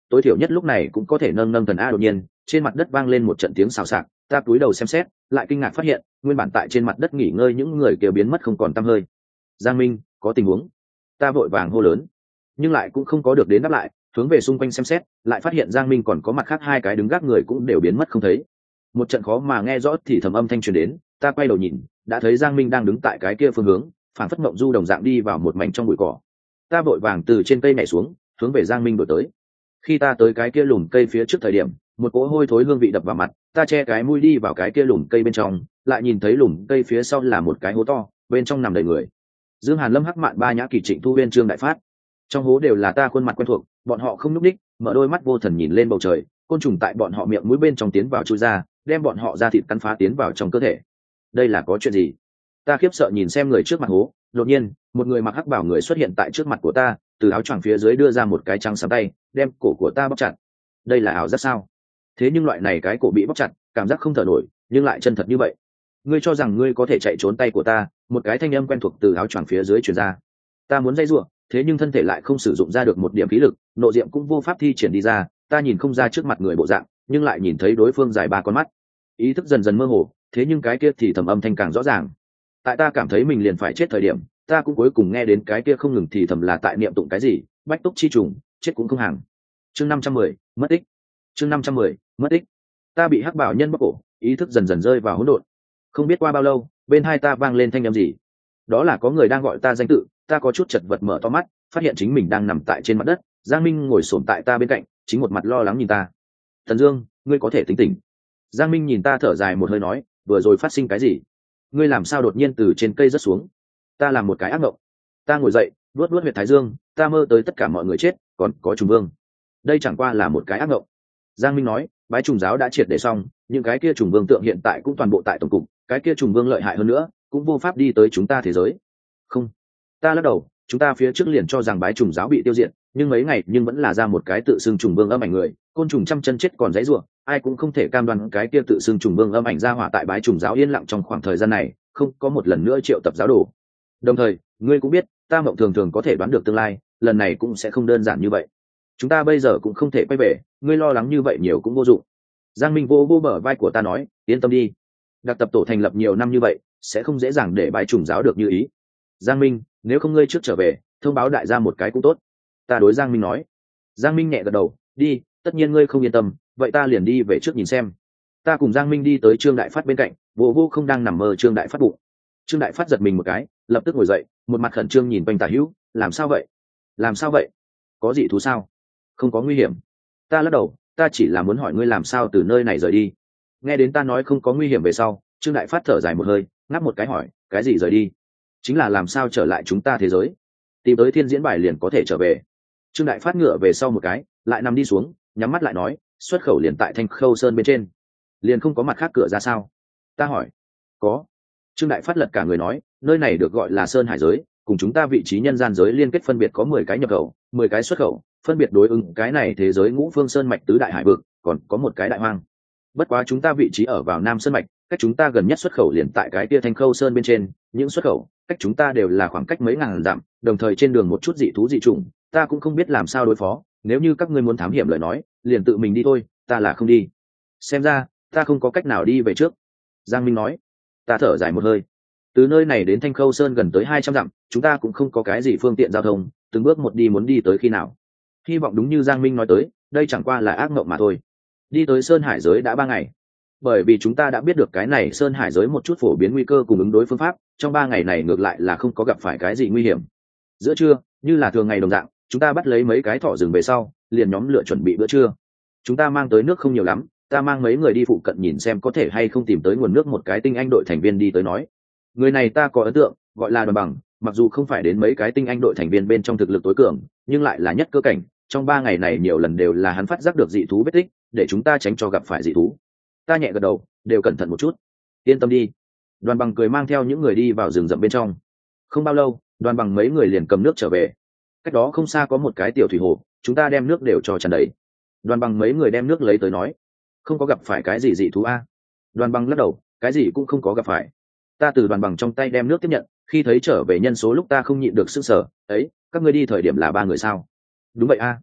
[SPEAKER 1] tối thiểu nhất lúc này cũng có thể nâng nâng thần a. Đột nhiên trên mặt đất vang lên một trận tiếng xào xạc, ta cúi đầu xem xét, lại kinh ngạc phát hiện nguyên bản tại trên mặt đất nghỉ ngơi những người kia biến mất không còn tăm hơi. Giang Minh, có tình huống. Ta vội vàng hô lớn, nhưng lại cũng không có được đến đáp lại. Hướng về xung quanh xem xét, lại phát hiện Giang Minh còn có mặt khác hai cái đứng gác người cũng đều biến mất không thấy. Một trận khó mà nghe rõ thì thầm âm thanh truyền đến, ta quay đầu nhìn, đã thấy Giang Minh đang đứng tại cái kia phương hướng, phảng phất mộng du đồng dạng đi vào một mảnh trong bụi cỏ. Ta vội vàng từ trên cây nhảy xuống, hướng về Giang Minh đuổi tới. Khi ta tới cái kia lùm cây phía trước thời điểm, một cỗ hôi thối hương vị đập vào mặt, ta che cái mũi đi vào cái kia lùm cây bên trong, lại nhìn thấy lùm cây phía sau là một cái hố to, bên trong nằm đầy người. Dương Hàn Lâm, Hắc Mạn Ba Nhã, Kỳ Trịnh Thu Huyên, Trương Đại Phát. Trong hố đều là ta khuôn mặt quen thuộc, bọn họ không nhúc nhích, mở đôi mắt vô thần nhìn lên bầu trời, côn trùng tại bọn họ miệng mũi bên trong tiến vào chui ra, đem bọn họ da thịt cắn phá tiến vào trong cơ thể. Đây là có chuyện gì? Ta khiếp sợ nhìn xem người trước mặt hố, đột nhiên một người mặc hắc bào người xuất hiện tại trước mặt của ta, từ áo choàng phía dưới đưa ra một cái trắng xám tay, đem cổ của ta bóp chặt. Đây là ảo giác sao? Thế nhưng loại này cái cổ bị bóp chặt, cảm giác không thở nổi, nhưng lại chân thật như vậy. Ngươi cho rằng ngươi có thể chạy trốn tay của ta? Một cái thanh âm quen thuộc từ áo choàng phía dưới truyền ra. Ta muốn dây rủa, thế nhưng thân thể lại không sử dụng ra được một điểm khí lực, nộ diệm cũng vô pháp thi triển đi ra. Ta nhìn không ra trước mặt người bộ dạng, nhưng lại nhìn thấy đối phương dài ba con mắt. Ý thức dần dần mơ hồ, thế nhưng cái kia thì thầm âm thanh càng rõ ràng. Tại ta cảm thấy mình liền phải chết thời điểm, ta cũng cuối cùng nghe đến cái kia không ngừng thì thầm là tại niệm tụng cái gì, bách túc chi trùng, chết cũng không hàng. Chương 510, mất tích. Chương 510, mất tích. Ta bị hắc bảo nhân bóp cổ, ý thức dần dần rơi vào hỗn độn. Không biết qua bao lâu, bên hai ta vang lên thanh âm gì. Đó là có người đang gọi ta danh tự. Ta có chút chật vật mở to mắt, phát hiện chính mình đang nằm tại trên mặt đất. Giang Minh ngồi xổm tại ta bên cạnh, chính một mặt lo lắng nhìn ta. Thần Dương, ngươi có thể tỉnh tỉnh. Giang Minh nhìn ta thở dài một hơi nói, vừa rồi phát sinh cái gì? Ngươi làm sao đột nhiên từ trên cây rớt xuống? Ta làm một cái ác mộng. Ta ngồi dậy, luốt huyệt thái dương, ta mơ tới tất cả mọi người chết, còn có trùng vương. Đây chẳng qua là một cái ác mộng. Giang Minh nói, bái trùng giáo đã triệt để xong, những cái kia trùng vương tượng hiện tại cũng toàn bộ tại tổng cục, cái kia trùng vương lợi hại hơn nữa, cũng vô pháp đi tới chúng ta thế giới. Không. Ta lắc đầu, chúng ta phía trước liền cho rằng bái trùng giáo bị tiêu diệt, nhưng mấy ngày nhưng vẫn là ra một cái tự xưng trùng vương âm ảnh người, côn trùng trăm chân chết còn dãy rủa, ai cũng không thể cam đoan cái kia tự xưng trùng vương âm ảnh ra hỏa tại bái trùng giáo yên lặng trong khoảng thời gian này, không có một lần nữa triệu tập giáo đồ. Đồng thời, ngươi cũng biết, ta mộng thường thường có thể đoán được tương lai, lần này cũng sẽ không đơn giản như vậy. Chúng ta bây giờ cũng không thể quay về, ngươi lo lắng như vậy nhiều cũng vô dụng. Giang Minh vô vô bờ vai của ta nói, yên tâm đi, đặc tập tổ thành lập nhiều năm như vậy, sẽ không dễ dàng để bái trùng giáo được như ý. Giang Minh, nếu không ngươi trước trở về, thông báo đại gia một cái cũng tốt. Ta đối Giang Minh nói. Giang Minh nhẹ gật đầu, đi, tất nhiên ngươi không yên tâm, vậy ta liền đi về trước nhìn xem. Ta cùng Giang Minh đi tới Trương Đại Phát bên cạnh, vô không đang nằm mơ Trương Đại Phát bụng. Trương Đại Phát giật mình một cái, lập tức ngồi dậy, một mặt khẩn trương nhìn quanh tả hữu, làm sao vậy? Làm sao vậy? Có gì thú sao? Không có nguy hiểm. Ta lắc đầu, ta chỉ là muốn hỏi ngươi làm sao từ nơi này rời đi. Nghe đến ta nói không có nguy hiểm về sau, Trương Đại Phát thở dài một hơi, ngáp một cái hỏi, cái gì rời đi? Chính là làm sao trở lại chúng ta thế giới, tìm tới thiên diễn bài liền có thể trở về. Trương Đại Phát ngựa về sau một cái, lại nằm đi xuống, nhắm mắt lại nói, xuất khẩu liền tại Thanh Khâu Sơn bên trên, liền không có mặt khác cửa ra sao? Ta hỏi. Có. Trương Đại Phát lật cả người nói, nơi này được gọi là Sơn Hải giới, cùng chúng ta vị trí nhân gian giới liên kết phân biệt có 10 cái nhập khẩu, 10 cái xuất khẩu, phân biệt đối ứng cái này thế giới ngũ phương sơn mạch tứ đại hải vực, còn có một cái đại hoang. Bất quá chúng ta vị trí ở vào Nam Sơn mạch, cách chúng ta gần nhất xuất khẩu liền tại cái kia Thanh Khâu Sơn bên trên, những xuất khẩu cách chúng ta đều là khoảng cách mấy ngàn dặm, đồng thời trên đường một chút dị thú dị trùng, ta cũng không biết làm sao đối phó, nếu như các ngươi muốn thám hiểm lời nói, liền tự mình đi thôi, ta là không đi. Xem ra, ta không có cách nào đi về trước. Giang Minh nói. Ta thở dài một hơi. Từ nơi này đến Thanh Khâu Sơn gần tới 200 dặm, chúng ta cũng không có cái gì phương tiện giao thông, từng bước một đi muốn đi tới khi nào. Hy vọng đúng như Giang Minh nói tới, đây chẳng qua là ác mộng mà thôi. Đi tới Sơn Hải giới đã 3 ngày. Bởi vì chúng ta đã biết được cái này Sơn Hải giới một chút phổ biến nguy cơ cùng ứng đối phương pháp, trong 3 ngày này ngược lại là không có gặp phải cái gì nguy hiểm. Giữa trưa, như là thường ngày đồng dạng, chúng ta bắt lấy mấy cái thỏ rừng về sau, liền nhóm lửa chuẩn bị bữa trưa. Chúng ta mang tới nước không nhiều lắm, ta mang mấy người đi phụ cận nhìn xem có thể hay không tìm tới nguồn nước. Một cái tinh anh đội thành viên đi tới nói, người này ta có ấn tượng, gọi là Đoàn Bằng, mặc dù không phải đến mấy cái tinh anh đội thành viên bên trong thực lực tối cường, nhưng lại là nhất cơ cảnh. Trong 3 ngày này nhiều lần đều là hắn phát giác được dị thú vết tích, để chúng ta tránh cho gặp phải dị thú. Ta nhẹ gật đầu, đều cẩn thận một chút. Yên tâm đi. Đoàn Bằng cười mang theo những người đi vào rừng rậm bên trong. Không bao lâu, Đoàn Bằng mấy người liền cầm nước trở về. Cách đó không xa có một cái tiểu thủy hồ, chúng ta đem nước đều cho tràn đầy. Đoàn Bằng mấy người đem nước lấy tới nói, không có gặp phải cái gì dị thú a. Đoàn Bằng lắc đầu, cái gì cũng không có gặp phải. Ta từ Đoàn Bằng trong tay đem nước tiếp nhận, khi thấy trở về nhân số lúc ta không nhịn được sức sở, ấy, các ngươi đi thời điểm là 3 người sao? Đúng vậy a.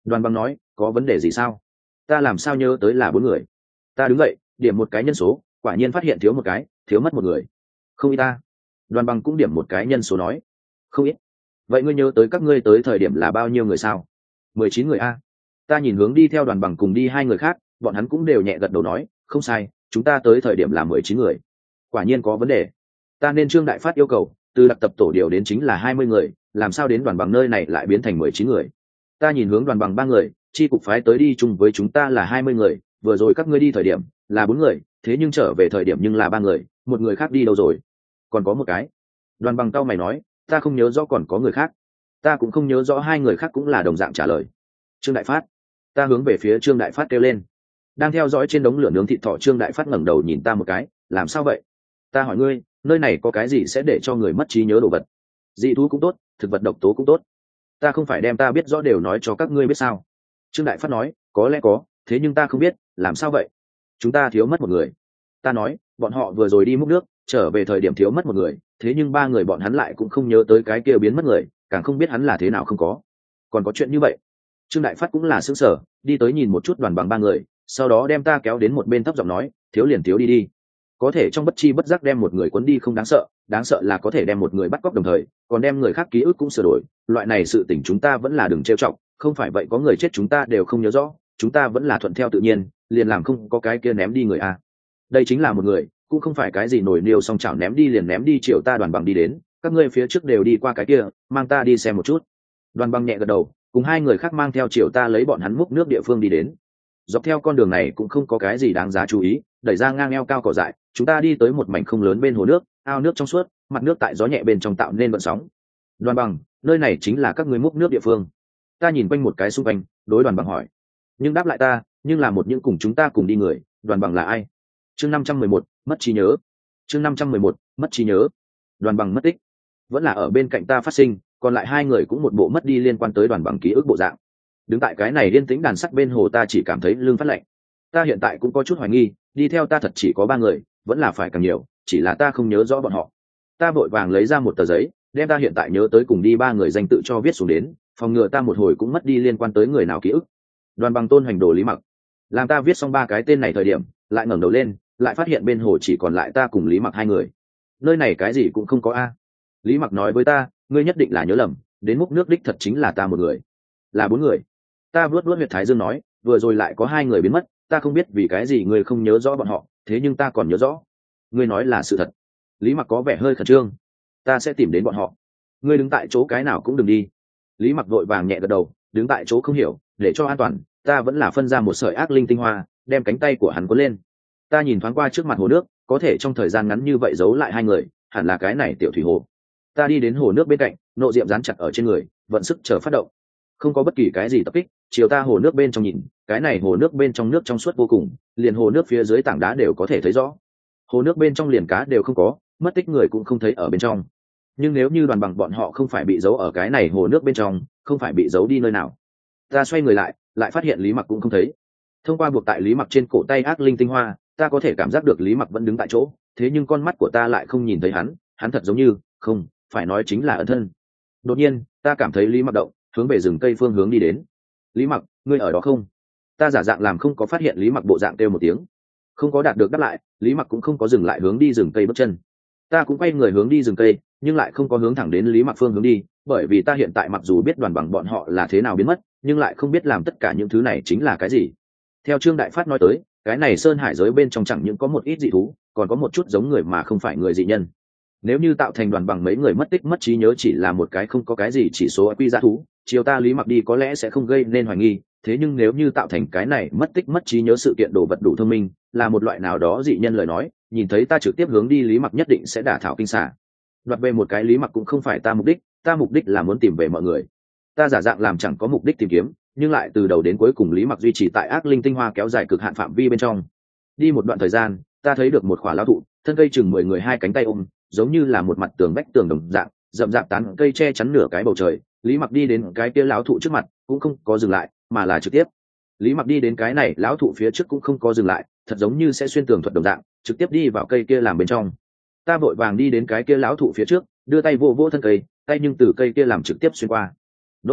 [SPEAKER 1] Đoàn Bằng nói, có vấn đề gì sao? Ta làm sao nhớ tới là 4 người? Ta đứng dậy điểm một cái nhân số, quả nhiên phát hiện thiếu một cái, thiếu mất một người. Không ít ta. Đoàn Bằng cũng điểm một cái nhân số nói, không ít. Vậy ngươi nhớ tới các ngươi tới thời điểm là bao nhiêu người sao? 19 người a. Ta nhìn hướng đi theo Đoàn Bằng cùng đi 2 người khác, bọn hắn cũng đều nhẹ gật đầu nói, không sai, chúng ta tới thời điểm là 19 người. Quả nhiên có vấn đề. Ta nên Trương Đại Phát yêu cầu từ đặc tập tổ điều đến chính là 20 người, làm sao đến Đoàn Bằng nơi này lại biến thành 19 người? Ta nhìn hướng Đoàn Bằng 3 người, chi cục phái tới đi chung với chúng ta là 20 người, vừa rồi các ngươi đi thời điểm là 4 người, thế nhưng trở về thời điểm nhưng là 3 người, một người khác đi đâu rồi? Còn có một cái. Đoàn Bằng tao mày nói, ta không nhớ rõ còn có người khác. Ta cũng không nhớ rõ 2 người khác cũng là đồng dạng trả lời. Trương Đại Phát. Ta hướng về phía Trương Đại Phát kêu lên. Đang theo dõi trên đống lửa nướng thịt thỏ Trương Đại Phát ngẩng đầu nhìn ta một cái, làm sao vậy? Ta hỏi ngươi, nơi này có cái gì sẽ để cho người mất trí nhớ đồ vật? Dị thú cũng tốt, thực vật độc tố cũng tốt. Ta không phải đem ta biết rõ đều nói cho các ngươi biết sao? Trương Đại Phát nói, có lẽ có, thế nhưng ta không biết, làm sao vậy? Chúng ta thiếu mất một người. Ta nói, bọn họ vừa rồi đi múc nước, trở về thời điểm thiếu mất một người, thế nhưng 3 người bọn hắn lại cũng không nhớ tới cái kia biến mất người, càng không biết hắn là thế nào không có. Còn có chuyện như vậy? Trương Đại Phát cũng là sững sờ, đi tới nhìn một chút Đoàn Bằng 3 người, sau đó đem ta kéo đến một bên thấp giọng nói, thiếu liền thiếu đi đi. Có thể trong bất chi bất giác đem một người cuốn đi không đáng sợ là có thể đem một người bắt cóc đồng thời còn đem người khác ký ức cũng sửa đổi, loại này sự tình chúng ta vẫn là đừng trêu chọc, không phải vậy có người chết chúng ta đều không nhớ rõ, chúng ta vẫn là thuận theo tự nhiên, liền làm không có cái kia ném đi người a. Đây chính là một người, cũng không phải cái gì nổi niêu xong chảo ném đi liền ném đi, chiều ta Đoàn Bằng đi đến, các ngươi phía trước đều đi qua cái kia, mang ta đi xem một chút. Đoàn Bằng nhẹ gật đầu, cùng 2 người khác mang theo chiều ta lấy bọn hắn múc nước địa phương đi đến. Dọc theo con đường này cũng không có cái gì đáng giá chú ý, đẩy ra ngang eo cao cỏ dại, chúng ta đi tới một mảnh không lớn bên hồ nước, ao nước trong suốt, mặt nước tại gió nhẹ bên trong tạo nên vận sóng. Đoàn Bằng, nơi này chính là các ngươi múc nước địa phương? Ta nhìn quanh một cái xung quanh, đối Đoàn Bằng hỏi. Nhưng đáp lại ta, nhưng là một những cùng chúng ta cùng đi người. Đoàn Bằng là ai? Chương 511, mất trí nhớ. Chương 511, mất trí nhớ. Đoàn Bằng mất tích, vẫn là ở bên cạnh ta phát sinh, còn lại 2 người cũng một bộ mất đi liên quan tới Đoàn Bằng ký ức bộ dạng. Đứng tại cái này yên tĩnh đàn sắc bên hồ, ta chỉ cảm thấy lưng phát lạnh. Ta hiện tại cũng có chút hoài nghi, đi theo ta thật chỉ có 3 người, vẫn là phải càng nhiều, chỉ là ta không nhớ rõ bọn họ. Ta vội vàng lấy ra một tờ giấy, đem ta hiện tại nhớ tới cùng đi 3 người danh tự cho viết xuống đến, phòng ngừa ta một hồi cũng mất đi liên quan tới người nào ký ức. Đoàn Bằng, Tôn Hoành Đồ, Lý Mặc. Làm ta viết xong 3 cái tên này thời điểm, lại ngẩng đầu lên, lại phát hiện bên hồ chỉ còn lại ta cùng Lý Mặc 2 người. Nơi này cái gì cũng không có a. Lý Mặc nói với ta, ngươi nhất định là nhớ lầm, đến múc nước đích thật chính là ta một người. Là 4 người. Ta vuốt huyệt thái dương nói, vừa rồi lại có 2 người biến mất, ta không biết vì cái gì ngươi không nhớ rõ bọn họ, thế nhưng ta còn nhớ rõ. Ngươi nói là sự thật. Lý Mặc có vẻ hơi khẩn trương. Ta sẽ tìm đến bọn họ. Ngươi đứng tại chỗ cái nào cũng đừng đi. Lý Mặc vội vàng nhẹ gật đầu, đứng tại chỗ không hiểu, để cho an toàn, ta vẫn là phân ra một sợi ác linh tinh hoa, đem cánh tay của hắn cuốn lên. Ta nhìn thoáng qua trước mặt hồ nước, có thể trong thời gian ngắn như vậy giấu lại 2 người, hẳn là cái này tiểu thủy hồ. Ta đi đến hồ nước bên cạnh, nộ diệm dán chặt ở trên người, vận sức chờ phát động. Không có bất kỳ cái gì tập kích, chiều ta hồ nước bên trong nhìn, cái này hồ nước bên trong nước trong suốt vô cùng, liền hồ nước phía dưới tảng đá đều có thể thấy rõ. Hồ nước bên trong liền cá đều không có, mất tích người cũng không thấy ở bên trong. Nhưng nếu như Đoàn Bằng bọn họ không phải bị giấu ở cái này hồ nước bên trong, không phải bị giấu đi nơi nào? Ta xoay người lại, lại phát hiện Lý Mặc cũng không thấy. Thông qua buộc tại Lý Mặc trên cổ tay ác linh tinh hoa, ta có thể cảm giác được Lý Mặc vẫn đứng tại chỗ, thế nhưng con mắt của ta lại không nhìn thấy hắn, hắn thật giống như, không, phải nói chính là ẩn thân. Đột nhiên, ta cảm thấy Lý Mặc động, hướng về rừng cây phương hướng đi đến. Lý Mặc, ngươi ở đó không? Ta giả dạng làm không có phát hiện Lý Mặc bộ dạng kêu một tiếng. Không có đạt được đáp lại, Lý Mặc cũng không có dừng lại hướng đi rừng cây bước chân. Ta cũng quay người hướng đi rừng cây, nhưng lại không có hướng thẳng đến Lý Mặc phương hướng đi, bởi vì ta hiện tại mặc dù biết Đoàn Bằng bọn họ là thế nào biến mất, nhưng lại không biết làm tất cả những thứ này chính là cái gì. Theo Trương Đại Phát nói tới, cái này sơn hải giới bên trong chẳng những có một ít dị thú, còn có một chút giống người mà không phải người dị nhân. Nếu như tạo thành Đoàn Bằng mấy người mất tích mất trí nhớ chỉ là một cái không có cái gì chỉ số quy giá thú, chiều ta Lý Mặc đi có lẽ sẽ không gây nên hoài nghi, thế nhưng nếu như tạo thành cái này mất tích mất trí nhớ sự kiện đồ vật đủ thông minh, là một loại nào đó dị nhân lời nói, nhìn thấy ta trực tiếp hướng đi Lý Mặc nhất định sẽ đả thảo kinh xả. Đoạt về một cái Lý Mặc cũng không phải ta mục đích là muốn tìm về mọi người. Ta giả dạng làm chẳng có mục đích tìm kiếm, nhưng lại từ đầu đến cuối cùng Lý Mặc duy trì tại ác linh tinh hoa kéo dài cực hạn phạm vi bên trong. Đi một đoạn thời gian, ta thấy được một khỏa lão thụ, thân cây chừng 10 người 2 cánh tay ôm, giống như là một mặt tường vách tường đồng dạng, rậm rạp tán cây che chắn nửa cái bầu trời. Lý Mặc đi đến cái kia lão thụ trước mặt, cũng không có dừng lại, mà là trực tiếp. Lý Mặc đi đến cái này lão thụ phía trước cũng không có dừng lại, thật giống như sẽ xuyên tường thuật đồng dạng, trực tiếp đi vào cây kia làm bên trong. Ta vội vàng đi đến cái kia lão thụ phía trước, đưa tay vô vô thân cây, tay nhưng từ cây kia làm trực tiếp xuyên qua. Đốt.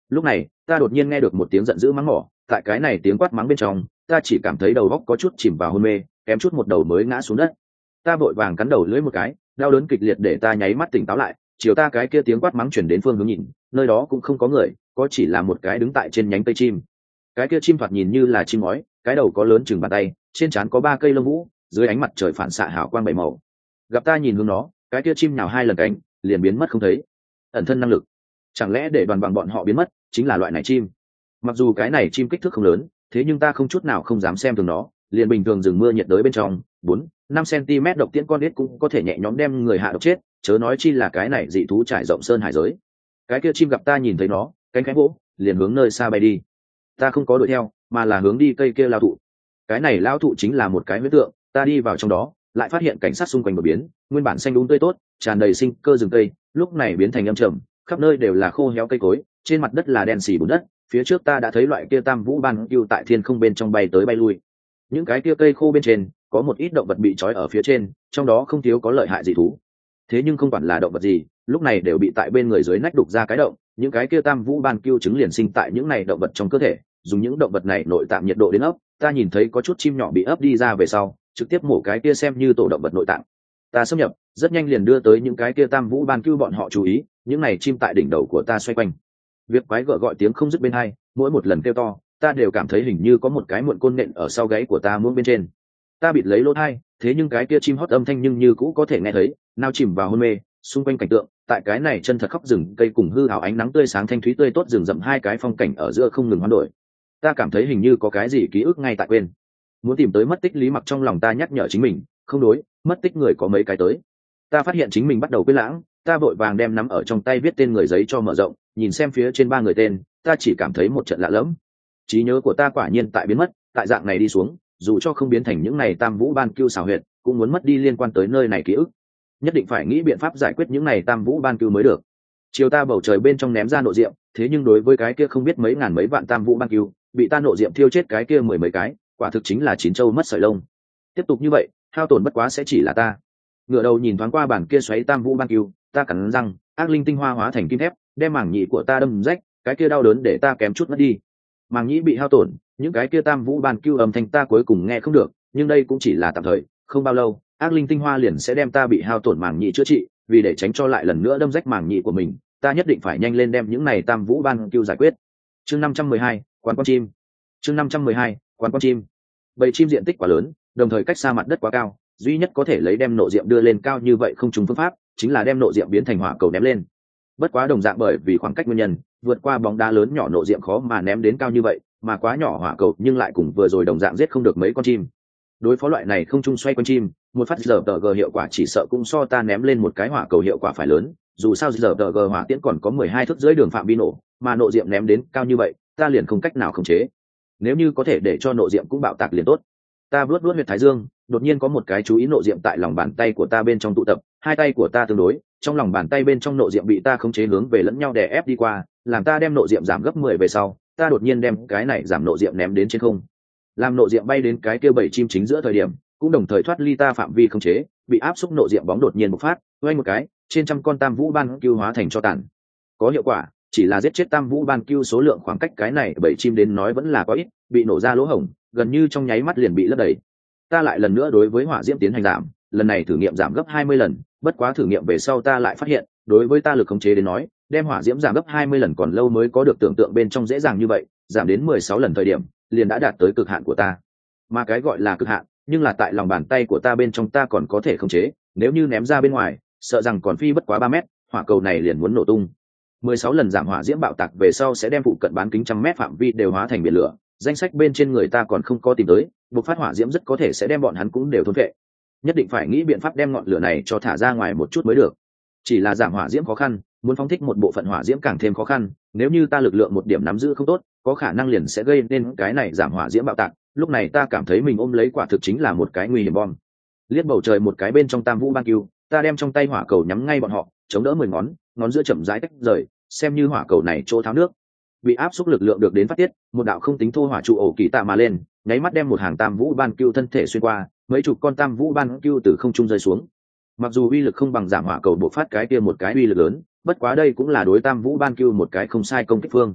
[SPEAKER 1] Lúc này ta đột nhiên nghe được một tiếng giận dữ mắng mỏ, tại cái này tiếng quát mắng bên trong ta chỉ cảm thấy đầu óc có chút chìm vào hôn mê, kém chút một đầu mới ngã xuống đất. Ta vội vàng cắn đầu lưỡi một cái, đau đớn kịch liệt để ta nháy mắt tỉnh táo lại. Chiều ta cái kia tiếng quát mắng chuyển đến phương hướng nhìn, nơi đó cũng không có người, có chỉ là một cái đứng tại trên nhánh cây chim. Cái kia chim thoạt nhìn như là chim ngói, cái đầu có lớn chừng bàn tay, trên trán có 3 cây lông vũ, dưới ánh mặt trời phản xạ hào quang bảy màu. Gặp ta nhìn hướng nó, cái kia chim nhào 2 lần cánh liền biến mất không thấy. Ẩn thân năng lực, chẳng lẽ để đoàn bằng bọn họ biến mất chính là loại này chim? Mặc dù cái này chim kích thước không lớn, thế nhưng ta không chút nào không dám xem thường nó. Liền bình thường rừng mưa nhiệt đới bên trong 4-5 cm độc tiễn con đít cũng có thể nhẹ nhõm đem người hạ độc chết, chớ nói chi là cái này dị thú trải rộng sơn hải giới. Cái kia chim gặp ta nhìn thấy nó, cánh khẽ vỗ, liền hướng nơi xa bay đi. Ta không có đuổi theo, mà là hướng đi cây kia lao thụ. Cái này lao thụ chính là một cái huyết tượng, ta đi vào trong đó lại phát hiện cảnh sát xung quanh đột biến, nguyên bản xanh đúng tươi tốt tràn đầy sinh cơ rừng cây lúc này biến thành âm trầm, khắp nơi đều là khô héo cây cối, trên mặt đất là đen xì bùn đất. Phía trước ta đã thấy loại kia tam vũ ban cưu tại thiên không bên trong bay tới bay lui. Những cái kia cây khô bên trên có một ít động vật bị trói ở phía trên, trong đó không thiếu có lợi hại dị thú. Thế nhưng không quản là động vật gì, lúc này đều bị tại bên người dưới nách đục ra cái động. Những cái kia tam vũ ban cưu trứng liền sinh tại những này động vật trong cơ thể, dùng những động vật này nội tạng nhiệt độ đến ấp. Ta nhìn thấy có chút chim nhỏ bị ấp đi ra về sau, trực tiếp mổ cái kia xem như tổ động vật nội tạng. Ta xâm nhập rất nhanh liền đưa tới những cái kia tam vũ ban cưu bọn họ chú ý, những này chim tại đỉnh đầu của ta xoay quanh, việc quái gở gọi tiếng không dứt bên hai, mỗi một lần kêu to ta đều cảm thấy hình như có một cái muộn côn nện ở sau gáy của ta muỗng bên trên. Ta bịt lấy lỗ tai, thế nhưng cái kia chim hót âm thanh nhưng như cũ có thể nghe thấy, nao chìm vào hôn mê. Xung quanh cảnh tượng tại cái này chân thật khóc rừng cây cùng hư ảo ánh nắng tươi sáng thanh thúy tươi tốt rừng rậm hai cái phong cảnh ở giữa không ngừng hoán đổi. Ta cảm thấy hình như có cái gì ký ức ngay tại quên, muốn tìm tới mất tích Lý Mặc. Trong lòng ta nhắc nhở chính mình không đối, mất tích người có mấy cái tới. Ta phát hiện chính mình bắt đầu quên lãng, ta vội vàng đem nắm ở trong tay viết tên người giấy cho mở rộng, nhìn xem phía trên 3 người tên, ta chỉ cảm thấy một trận lạ lẫm. Trí nhớ của ta quả nhiên tại biến mất, tại dạng này đi xuống, dù cho không biến thành những này tam vũ ban cưu xảo huyệt, cũng muốn mất đi liên quan tới nơi này ký ức. Nhất định phải nghĩ biện pháp giải quyết những này tam vũ ban cưu mới được. Chiều ta bầu trời bên trong ném ra nộ diệm, thế nhưng đối với cái kia không biết mấy ngàn mấy vạn tam vũ ban cưu, bị ta nộ diệm thiêu chết cái kia 10 mấy cái, quả thực chính là chín châu mất sợi lông. Tiếp tục như vậy, hao tổn bất quá sẽ chỉ là ta. Ngửa đầu nhìn thoáng qua bản kia xoáy tam vũ ban cưu, ta cắn răng, ác linh tinh hoa hóa thành kim thép, đem màng nhĩ của ta đâm rách, cái kia đau đớn để ta kém chút mất đi. Màng nhĩ bị hao tổn, những cái kia tam vũ ban cưu âm thanh ta cuối cùng nghe không được, nhưng đây cũng chỉ là tạm thời, không bao lâu, ác linh tinh hoa liền sẽ đem ta bị hao tổn màng nhĩ chữa trị. Vì để tránh cho lại lần nữa đâm rách màng nhĩ của mình, ta nhất định phải nhanh lên đem những này tam vũ ban cưu giải quyết. Chương 512, quán con chim. Chương 512, quán con chim. Bầy chim diện tích quá lớn, đồng thời cách xa mặt đất quá cao, duy nhất có thể lấy đem nộ diệm đưa lên cao như vậy không trùng phương pháp chính là đem nộ diệm biến thành hỏa cầu ném lên. Bất quá đồng dạng bởi vì khoảng cách nguyên nhân, vượt qua bóng đá lớn nhỏ nộ diệm khó mà ném đến cao như vậy, mà quá nhỏ hỏa cầu nhưng lại cùng vừa rồi đồng dạng giết không được mấy con chim. Đối phó loại này không trung xoay quanh chim, một phát giờ tờ g hiệu quả chỉ sợ cũng so ta ném lên một cái hỏa cầu hiệu quả phải lớn. Dù sao giờ tờ g hỏa tiễn còn có 12 thước dưới đường phạm vi nổ, mà nộ diệm ném đến cao như vậy, ta liền không cách nào khống chế. Nếu như có thể để cho nộ diệm cũng bạo tạc liền tốt. Ta vuốt huyệt thái dương, đột nhiên có một cái chú ý nộ diệm tại lòng bàn tay của ta bên trong tụ tập, hai tay của ta tương đối, trong lòng bàn tay bên trong nộ diệm bị ta khống chế hướng về lẫn nhau đè ép đi qua, làm ta đem nộ diệm giảm gấp 10 về sau, ta đột nhiên đem cái này giảm nộ diệm ném đến trên không. Làm nộ diệm bay đến cái kia bảy chim chính giữa thời điểm, cũng đồng thời thoát ly ta phạm vi khống chế, bị áp xúc nộ diệm bóng đột nhiên bộc phát, oanh một cái, trên trăm con tam vũ ban cưu hóa thành cho tàn. Có hiệu quả, chỉ là giết chết tam vũ ban cưu số lượng khoảng cách cái này bảy chim đến nói vẫn là có ít, bị nổ ra lỗ hổng, gần như trong nháy mắt liền bị lấp đầy. Ta lại lần nữa đối với hỏa diễm tiến hành giảm, lần này thử nghiệm giảm gấp 20 lần, bất quá thử nghiệm về sau ta lại phát hiện, đối với ta lực khống chế đến nói, đem hỏa diễm giảm gấp 20 lần còn lâu mới có được tưởng tượng bên trong dễ dàng như vậy, giảm đến 16 lần thời điểm, liền đã đạt tới cực hạn của ta. Mà cái gọi là cực hạn, nhưng là tại lòng bàn tay của ta bên trong ta còn có thể khống chế, nếu như ném ra bên ngoài, sợ rằng còn phi bất quá 3 mét, hỏa cầu này liền muốn nổ tung. 16 lần giảm hỏa diễm bạo tạc về sau sẽ đem phụ cận bán kính trăm mét phạm vi đều hóa thành biển lửa, danh sách bên trên người ta còn không có tìm tới, bộc phát hỏa diễm rất có thể sẽ đem bọn hắn cũng đều thôn phệ. Nhất định phải nghĩ biện pháp đem ngọn lửa này cho thả ra ngoài một chút mới được. Chỉ là giảm hỏa diễm khó khăn, muốn phóng thích một bộ phận hỏa diễm càng thêm khó khăn, nếu như ta lực lượng một điểm nắm giữ không tốt, có khả năng liền sẽ gây nên cái này giảm hỏa diễm bạo tạc. Lúc này ta cảm thấy mình ôm lấy quả thực chính là một cái nguy hiểm bom. Liếc bầu trời một cái bên trong tam vũ ban cừu, ta đem trong tay hỏa cầu nhắm ngay bọn họ, chống đỡ 10 ngón, ngón giữa chậm rãi tách rời, xem như hỏa cầu này chỗ tháo nước. Bị áp xúc lực lượng được đến phát tiết, một đạo không tính thô hỏa trụ ổ kỳ tạ mà lên, nháy mắt đem một hàng tam vũ ban cừu thân thể xuyên qua, mấy chục con tam vũ ban cừu từ không trung rơi xuống. Mặc dù uy lực không bằng giảm hỏa cầu bộc phát cái kia một cái uy lực lớn, bất quá đây cũng là đối tam vũ ban cừu một cái không sai công kích phương.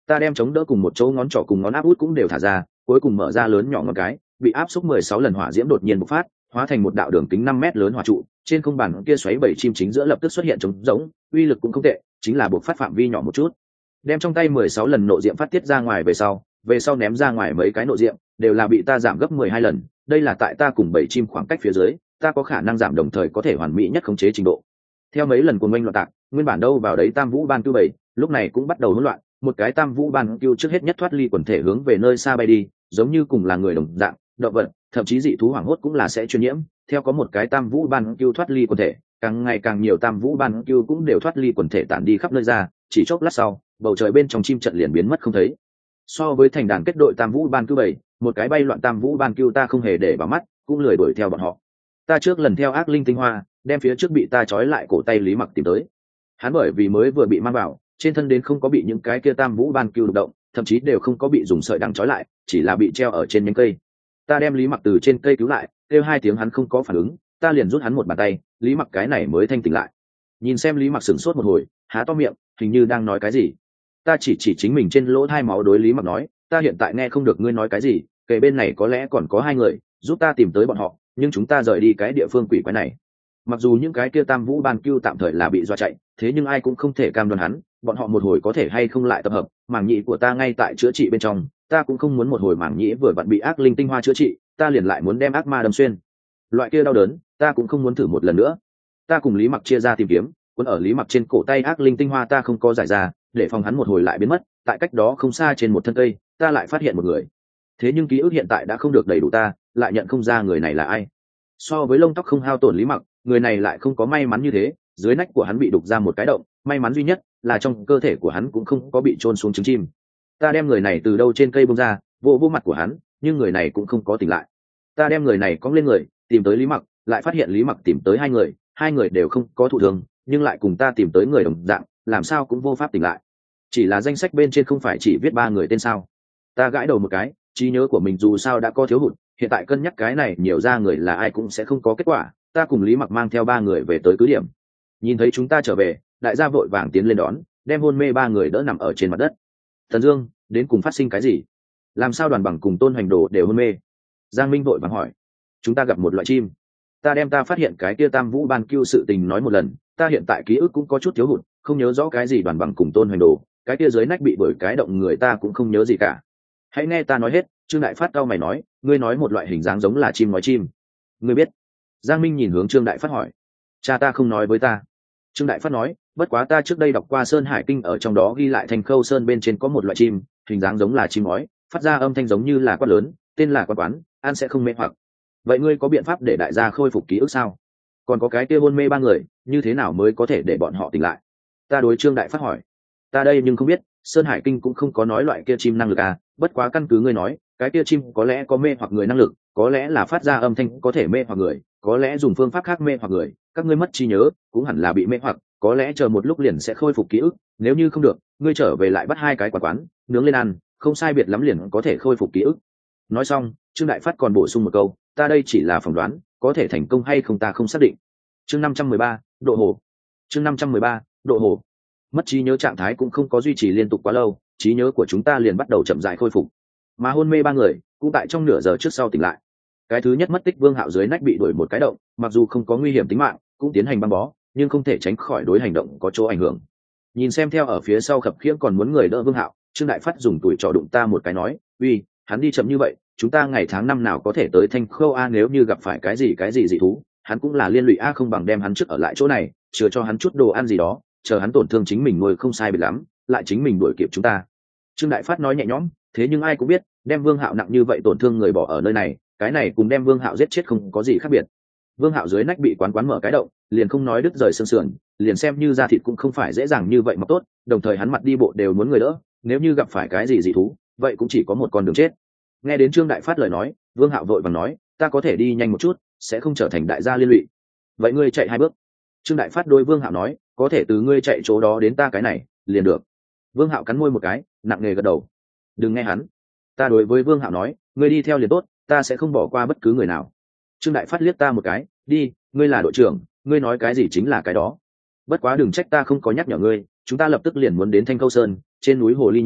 [SPEAKER 1] Ta đem chống đỡ cùng một chỗ ngón trỏ cùng ngón áp út cũng đều thả ra, cuối cùng mở ra lớn nhỏ ngón cái, bị áp xúc 16 lần hỏa diễm đột nhiên bộc phát, hóa thành một đạo đường kính 5 mét lớn hỏa trụ, trên không bàn kia xoáy bảy chim chính giữa lập tức xuất hiện trống rỗng, uy lực cũng không tệ, chính là bộc phát phạm vi nhỏ một chút. Đem trong tay 16 lần nộ diệm phát tiết ra ngoài về sau ném ra ngoài mấy cái nộ diệm, đều là bị ta giảm gấp 12 lần, đây là tại ta cùng bảy chim khoảng cách phía dưới, ta có khả năng giảm đồng thời có thể hoàn mỹ nhất khống chế trình độ. Theo mấy lần cuồng oanh loạn tạc, nguyên bản đâu vào đấy Tam Vũ Ban Cưu bảy, lúc này cũng bắt đầu hỗn loạn, một cái Tam Vũ Ban Cưu trước hết nhất thoát ly quần thể hướng về nơi xa bay đi, giống như cùng là người đồng dạng, động vật, thậm chí dị thú hoảng hốt cũng là sẽ truyền nhiễm. Theo có một cái Tam Vũ Ban Cưu thoát ly quần thể, càng ngày càng nhiều Tam Vũ Ban Cưu cũng đều thoát ly quần thể tản đi khắp nơi ra, chỉ chốc lát sau, bầu trời bên trong chim trận liền biến mất không thấy. So với thành đàn kết đội Tam Vũ Ban Cưu bảy, một cái bay loạn Tam Vũ Ban Cưu ta không hề để vào mắt, cũng lười đuổi theo bọn họ. Ta trước lần theo ác linh tinh hoa, đem phía trước bị ta trói lại cổ tay Lý Mặc tìm tới. Hắn bởi vì mới vừa bị mang vào, trên thân đến không có bị những cái kia Tam Vũ Ban Cưu đụng động, thậm chí đều không có bị dùng sợi đằng trói lại, chỉ là bị treo ở trên nhánh cây. Ta đem Lý Mặc từ trên cây cứu lại, kêu 2 tiếng hắn không có phản ứng, ta liền rút hắn một bàn tay, Lý Mặc cái này mới thanh tỉnh lại. Nhìn xem Lý Mặc sửng sốt một hồi, há to miệng, hình như đang nói cái gì. Ta chỉ chính mình trên lỗ thai máu đối Lý Mặc nói, ta hiện tại nghe không được ngươi nói cái gì, kể bên này có lẽ còn có 2 người, giúp ta tìm tới bọn họ, nhưng chúng ta rời đi cái địa phương quỷ quái này. Mặc dù những cái kia Tam Vũ Ban Cưu tạm thời là bị dọa chạy, thế nhưng ai cũng không thể cam đoan hắn, bọn họ một hồi có thể hay không lại tập hợp, mảng nhĩ của ta ngay tại chữa trị bên trong, ta cũng không muốn một hồi mảng nhĩ vừa vặn bị ác linh tinh hoa chữa trị, ta liền lại muốn đem ác ma đâm xuyên. Loại kia đau đớn, ta cũng không muốn thử một lần nữa. Ta cùng Lý Mặc chia ra tìm kiếm, cuốn ở Lý Mặc trên cổ tay ác linh tinh hoa ta không có giải ra, để phòng hắn một hồi lại biến mất, tại cách đó không xa trên một thân cây, ta lại phát hiện một người. Thế nhưng ký ức hiện tại đã không được đầy đủ, ta lại nhận không ra người này là ai. So với lông tóc không hao tổn Lý Mặc, người này lại không có may mắn như thế, dưới nách của hắn bị đục ra một cái động, may mắn duy nhất là trong cơ thể của hắn cũng không có bị chôn xuống trứng chim. Ta đem người này từ đâu trên cây bông ra, vô mặt của hắn, nhưng người này cũng không có tỉnh lại. Ta đem người này cõng lên người, tìm tới Lý Mặc, lại phát hiện Lý Mặc tìm tới 2 người, 2 người đều không có thụ thương, nhưng lại cùng ta tìm tới người đồng dạng, làm sao cũng vô pháp tỉnh lại. Chỉ là danh sách bên trên không phải chỉ viết 3 người tên sao? Ta gãi đầu một cái, trí nhớ của mình dù sao đã có thiếu hụt, hiện tại cân nhắc cái này nhiều ra người là ai cũng sẽ không có kết quả. Ta cùng Lý Mặc mang theo 3 người về tới cứ điểm. Nhìn thấy chúng ta trở về, đại gia vội vàng tiến lên đón, đem hôn mê 3 người đỡ nằm ở trên mặt đất. Thần Dương, đến cùng phát sinh cái gì? Làm sao Đoàn Bằng cùng Tôn Hoành Đồ đều hôn mê? Giang Minh vội vàng hỏi. Chúng ta gặp một loại chim. Ta đem ta phát hiện cái kia Tam Vũ Ban Cưu sự tình nói một lần, ta hiện tại ký ức cũng có chút thiếu hụt, không nhớ rõ cái gì Đoàn Bằng cùng Tôn Hoành Đồ, cái kia dưới nách bị bởi cái động người ta cũng không nhớ gì cả. Hãy nghe ta nói hết. Trương Đại Phát cao mày nói, ngươi nói một loại hình dáng giống là chim nói chim, ngươi biết? Giang Minh nhìn hướng Trương Đại Phát hỏi. Cha ta không nói với ta. Trương Đại Phát nói, bất quá ta trước đây đọc qua Sơn Hải Kinh, ở trong đó ghi lại Thành Khâu Sơn bên trên có một loại chim, hình dáng giống là chim nói, phát ra âm thanh giống như là quát lớn, tên là quát quán, ăn sẽ không mê hoặc. Vậy ngươi có biện pháp để đại gia khôi phục ký ức sao? Còn có cái kia hôn mê 3 người, như thế nào mới có thể để bọn họ tỉnh lại? Ta đối Trương Đại Phát hỏi. Ta đây nhưng không biết, Sơn Hải Kinh cũng không có nói loại kia chim năng lực à, bất quá căn cứ ngươi nói, cái kia chim có lẽ có mê hoặc người năng lực, có lẽ là phát ra âm thanh có thể mê hoặc người, có lẽ dùng phương pháp khác mê hoặc người, các ngươi mất trí nhớ cũng hẳn là bị mê hoặc, có lẽ chờ một lúc liền sẽ khôi phục ký ức, nếu như không được, ngươi trở về lại bắt 2 cái quán nướng lên ăn, không sai biệt lắm liền có thể khôi phục ký ức. Nói xong, Trương Đại Phát còn bổ sung một câu, ta đây chỉ là phỏng đoán, có thể thành công hay không ta không xác định. Chương 513, độ hồ. Chương 513, độ hồ. Mất trí nhớ trạng thái cũng không có duy trì liên tục quá lâu, trí nhớ của chúng ta liền bắt đầu chậm rãi khôi phục. Mà hôn mê 3 người cũng tại trong nửa giờ trước sau tỉnh lại. Cái thứ nhất mất tích Vương Hạo dưới nách bị đuổi một cái động, mặc dù không có nguy hiểm tính mạng, cũng tiến hành băng bó, nhưng không thể tránh khỏi đối hành động có chỗ ảnh hưởng. Nhìn xem theo ở phía sau khập khiễng còn muốn người đỡ Vương Hạo, Trương Đại Phát dùng tuổi trò đụng ta một cái nói, uy, hắn đi chậm như vậy, chúng ta ngày tháng năm nào có thể tới Thanh Khâu a, nếu như gặp phải cái gì dị thú, hắn cũng là liên lụy a, không bằng đem hắn trước ở lại chỗ này, chừa cho hắn chút đồ ăn gì đó, chờ hắn tổn thương chính mình nuôi không sai biệt lắm, lại chính mình đuổi kịp chúng ta. Trương Đại Phát nói nhẹ nhõm, thế nhưng ai cũng biết, đem Vương Hạo nặng như vậy tổn thương người bỏ ở nơi này, cái này cùng đem Vương Hạo giết chết không có gì khác biệt. Vương Hạo dưới nách bị quán mở cái động, liền không nói đứt rời xương sườn, liền xem như da thịt cũng không phải dễ dàng như vậy mà tốt, đồng thời hắn mặt đi bộ đều muốn người đỡ, nếu như gặp phải cái gì dị thú, vậy cũng chỉ có một con đường chết. Nghe đến Trương Đại Phát lời nói, Vương Hạo vội vàng nói, ta có thể đi nhanh một chút, sẽ không trở thành đại gia liên lụy. Vậy ngươi chạy 2 bước. Trương Đại Phát đối Vương Hạo nói, có thể từ ngươi chạy chỗ đó đến ta cái này, liền được. Vương Hạo cắn môi một cái, nặng nề gật đầu. Đừng nghe hắn. Ta đối với Vương Hạo nói, ngươi đi theo liền tốt, ta sẽ không bỏ qua bất cứ người nào. Trương Đại Phát liếc ta một cái, đi, ngươi là đội trưởng, ngươi nói cái gì chính là cái đó. Bất quá đừng trách ta không có nhắc nhở ngươi, chúng ta lập tức liền muốn đến Thanh Khâu Sơn, trên núi hồ ly nhiều,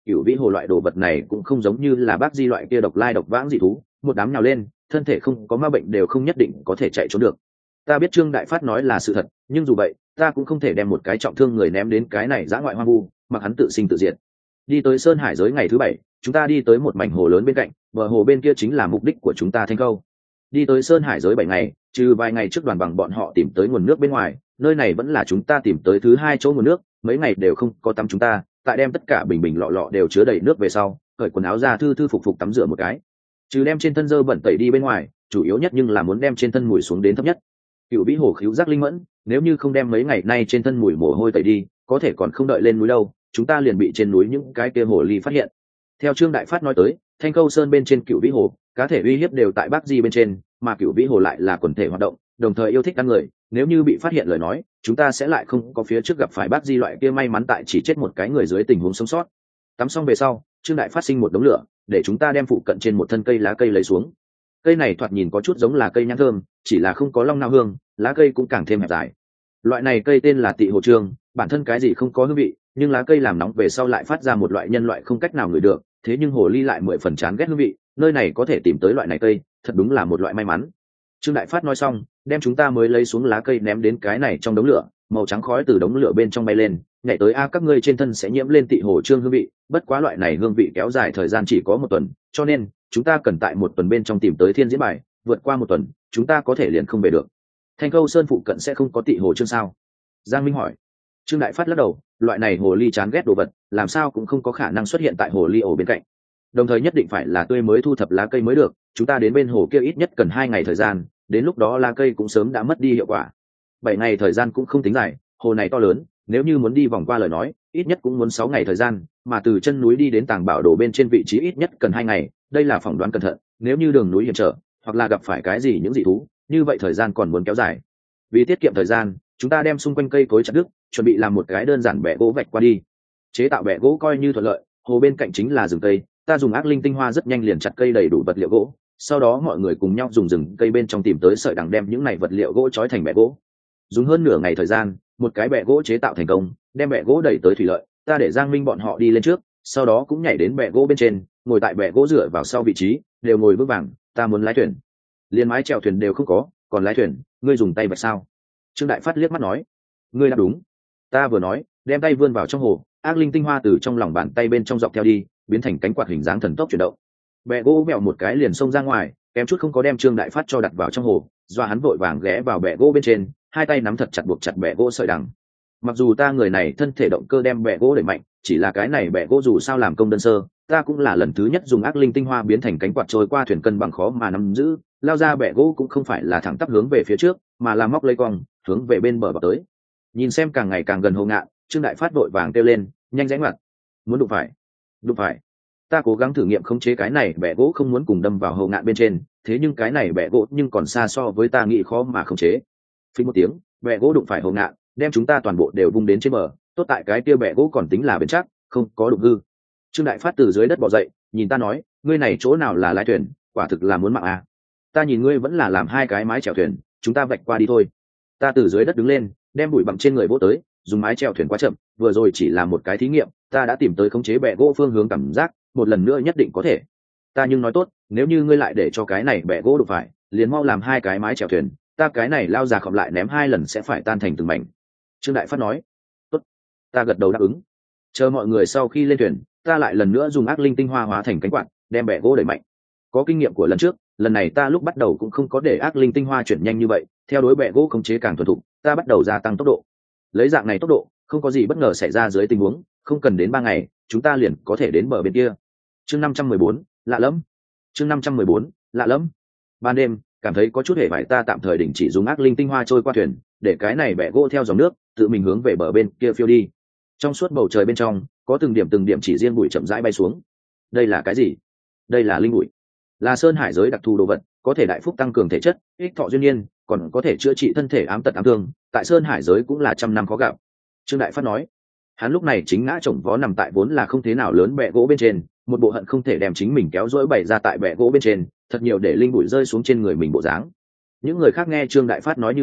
[SPEAKER 1] cửu vĩ hồ loại đồ vật này cũng không giống như là bác di loại kia độc lai độc vãng dị thú, một đám nhào lên thân thể không có ma bệnh đều không nhất định có thể chạy trốn được. Ta biết Trương Đại Phát nói là sự thật, nhưng dù vậy ta cũng không thể đem một cái trọng thương người ném đến cái này dã ngoại hoang vu, mặc hắn tự sinh tự diệt. Đi tới Sơn Hải giới ngày thứ 7, chúng ta đi tới một mảnh hồ lớn bên cạnh, bờ hồ bên kia chính là mục đích của chúng ta. Thanh Câu đi tới Sơn Hải giới 7 ngày, trừ vài ngày trước Đoàn Bằng bọn họ tìm tới nguồn nước bên ngoài, nơi này vẫn là chúng ta tìm tới thứ 2 chỗ nguồn nước, mấy ngày đều không có tắm chúng ta, tại đem tất cả bình bình lọ lọ đều chứa đầy nước về sau, cởi quần áo ra thư thư phục phục tắm rửa một cái. Trừ đem trên thân dơ bẩn tẩy đi bên ngoài, chủ yếu nhất nhưng là muốn đem trên thân mùi xuống đến thấp nhất. Cựu vĩ hồ khíu giác linh mẫn, nếu như không đem mấy ngày nay trên thân mùi mồ hôi tẩy đi, có thể còn không đợi lên núi đâu, chúng ta liền bị trên núi những cái kia hồ ly phát hiện. Theo Trương Đại Phát nói tới, Thanh Câu Sơn bên trên cựu vĩ hồ, cá thể uy hiếp đều tại Bắc Di bên trên, mà cựu vĩ hồ lại là quần thể hoạt động, đồng thời yêu thích ăn người, nếu như bị phát hiện lời nói, chúng ta sẽ lại không có phía trước gặp phải Bắc Di loại kia may mắn tại chỉ chết một cái người dưới tình huống sống sót. Tắm xong về sau, Trương Đại phát sinh một đống lửa, để chúng ta đem phụ cận trên một thân cây lá cây lấy xuống. Cây này thoạt nhìn có chút giống là cây nhãn thơm, chỉ là không có long nao hương, lá cây cũng càng thêm hẹp dài. Loại này cây tên là tị hồ trương, bản thân cái gì không có hương vị, nhưng lá cây làm nóng về sau lại phát ra một loại nhân loại không cách nào ngửi được, thế nhưng hồ ly lại 10 phần chán ghét hương vị, nơi này có thể tìm tới loại này cây, thật đúng là một loại may mắn. Trương Đại Phát nói xong, đem chúng ta mới lấy xuống lá cây ném đến cái này trong đống lửa, màu trắng khói từ đống lửa bên trong bay lên, nhảy tới các ngươi trên thân sẽ nhiễm lên tị hồ trương hương vị, bất quá loại này hương vị kéo dài thời gian chỉ có 1 tuần, cho nên chúng ta cần tại 1 tuần bên trong tìm tới thiên diễn bài, vượt qua 1 tuần, chúng ta có thể liền không về được. Thanh Câu Sơn phụ cận sẽ không có tị hồ trương sao? Giang Minh hỏi. Trương Đại Phát lắc đầu, loại này hồ ly chán ghét đồ vật, làm sao cũng không có khả năng xuất hiện tại hồ ly ổ bên cạnh. Đồng thời nhất định phải là tươi mới thu thập lá cây mới được, chúng ta đến bên hồ kia ít nhất cần 2 ngày thời gian, đến lúc đó lá cây cũng sớm đã mất đi hiệu quả. 7 ngày thời gian cũng không tính dài, hồ này to lớn, nếu như muốn đi vòng qua lời nói, ít nhất cũng muốn 6 ngày thời gian, mà từ chân núi đi đến Tàng Bảo Đồ bên trên vị trí ít nhất cần 2 ngày, đây là phỏng đoán cẩn thận, nếu như đường núi hiểm trở, hoặc là gặp phải cái gì những dị thú, như vậy thời gian còn muốn kéo dài. Vì tiết kiệm thời gian, chúng ta đem xung quanh cây cối chặt đứt, chuẩn bị làm một cái đơn giản bẻ gỗ vạch qua đi. Chế tạo bẻ gỗ coi như thuận lợi, hồ bên cạnh chính là rừng cây, ta dùng ác linh tinh hoa rất nhanh liền chặt cây đầy đủ vật liệu gỗ, sau đó mọi người cùng nhau dùng rừng cây bên trong tìm tới sợi đằng đem những này vật liệu gỗ trói thành bẻ gỗ. Dùng hơn nửa ngày thời gian, một cái bẻ gỗ chế tạo thành công, đem bẻ gỗ đẩy tới thủy lợi, ta để Giang Minh bọn họ đi lên trước, sau đó cũng nhảy đến bẻ gỗ bên trên, ngồi tại bẻ gỗ dựa vào sau vị trí, đều ngồi vững vàng, ta muốn lái thuyền. Liên mái chèo thuyền đều không có, còn lái thuyền, ngươi dùng tay vạch sao? Trương Đại Phát liếc mắt nói, ngươi đáp đúng. Ta vừa nói, đem tay vươn vào trong hồ, ác linh tinh hoa từ trong lòng bàn tay bên trong dọc theo đi, biến thành cánh quạt hình dáng thần tốc chuyển động. Bẻ gỗ mèo một cái liền xông ra ngoài, kém chút không có đem Trương Đại Phát cho đặt vào trong hồ, do hắn vội vàng ghé vào bẻ gỗ bên trên, hai tay nắm thật chặt buộc chặt bẻ gỗ sợi đằng. Mặc dù ta người này thân thể động cơ đem bẻ gỗ đẩy mạnh, chỉ là cái này bẻ gỗ dù sao làm công đơn sơ, ta cũng là lần thứ nhất dùng ác linh tinh hoa biến thành cánh quạt trôi qua thuyền cân bằng khó mà nắm giữ, lao ra bẻ gỗ cũng không phải là thẳng tắp hướng về phía trước, mà là móc lấy cong, hướng về bên bờ vào tới. Nhìn xem càng ngày càng gần hồ ngạn, Trương Đại Phát vội vàng kêu lên, nhanh rẽ ngoặt, muốn đụng phải, đụng phải. Ta cố gắng thử nghiệm khống chế cái này bẻ gỗ không muốn cùng đâm vào hồ ngạn bên trên, thế nhưng cái này bẻ gỗ nhưng còn xa so với ta nghĩ khó mà khống chế. Phí một tiếng, bẻ gỗ đụng phải hồ ngạn, đem chúng ta toàn bộ đều vung đến trên bờ, tốt tại cái kia bẻ gỗ còn tính là bền chắc, không có đụng hư. Trương Đại Phát từ dưới đất bò dậy, nhìn ta nói, ngươi này chỗ nào là lái thuyền, quả thực là muốn mạng à. Ta nhìn ngươi vẫn là làm 2 cái mái chèo thuyền, chúng ta vạch qua đi thôi. Ta từ dưới đất đứng lên, đem bụi bặm trên người vỗ tới, dùng mái chèo thuyền quá chậm, vừa rồi chỉ là một cái thí nghiệm, ta đã tìm tới khống chế bẻ gỗ phương hướng cảm giác, một lần nữa nhất định có thể. Ta nhưng nói tốt, nếu như ngươi lại để cho cái này bẻ gỗ đụng phải, liền mau làm 2 cái mái chèo thuyền, ta cái này lao già khọm lại ném 2 lần sẽ phải tan thành từng mảnh. Trương Đại Phát nói, tốt. Ta gật đầu đáp ứng. Chờ mọi người sau khi lên thuyền, ta lại lần nữa dùng ác linh tinh hoa hóa thành cánh quạt, đem bẻ gỗ đẩy mạnh. Có kinh nghiệm của lần trước, lần này ta lúc bắt đầu cũng không có để ác linh tinh hoa chuyển nhanh như vậy, theo đối bẻ gỗ khống chế càng thuần thục, ta bắt đầu gia tăng tốc độ. Lấy dạng này tốc độ, không có gì bất ngờ xảy ra dưới tình huống, không cần đến 3 ngày, chúng ta liền có thể đến bờ bên kia. Chương 514, lạ lẫm. Chương 514, lạ lẫm. Ban đêm, cảm thấy có chút hề vải, ta tạm thời đình chỉ dùng ác linh tinh hoa trôi qua thuyền, để cái này bẻ gỗ theo dòng nước, tự mình hướng về bờ bên kia phiêu đi. Trong suốt bầu trời bên trong, có từng điểm chỉ riêng bụi chậm rãi bay xuống. Đây là cái gì? Đây là linh bụi, là sơn hải giới đặc thù đồ vật, có thể đại phúc tăng cường thể chất, ích thọ duyên niên, còn có thể chữa trị thân thể ám tật ám thương, tại sơn hải giới cũng là trăm năm khó gặp. Trương Đại Phát nói, hắn lúc này chính ngã chồng vó nằm tại vốn là không thế nào lớn bẹ gỗ bên trên, một bộ hận không thể đem chính mình kéo dỗi bày ra tại bẹ gỗ bên trên, thật nhiều để linh bụi rơi xuống trên người mình bộ dáng. Những người khác nghe Trương Đại Phát nói như vậy,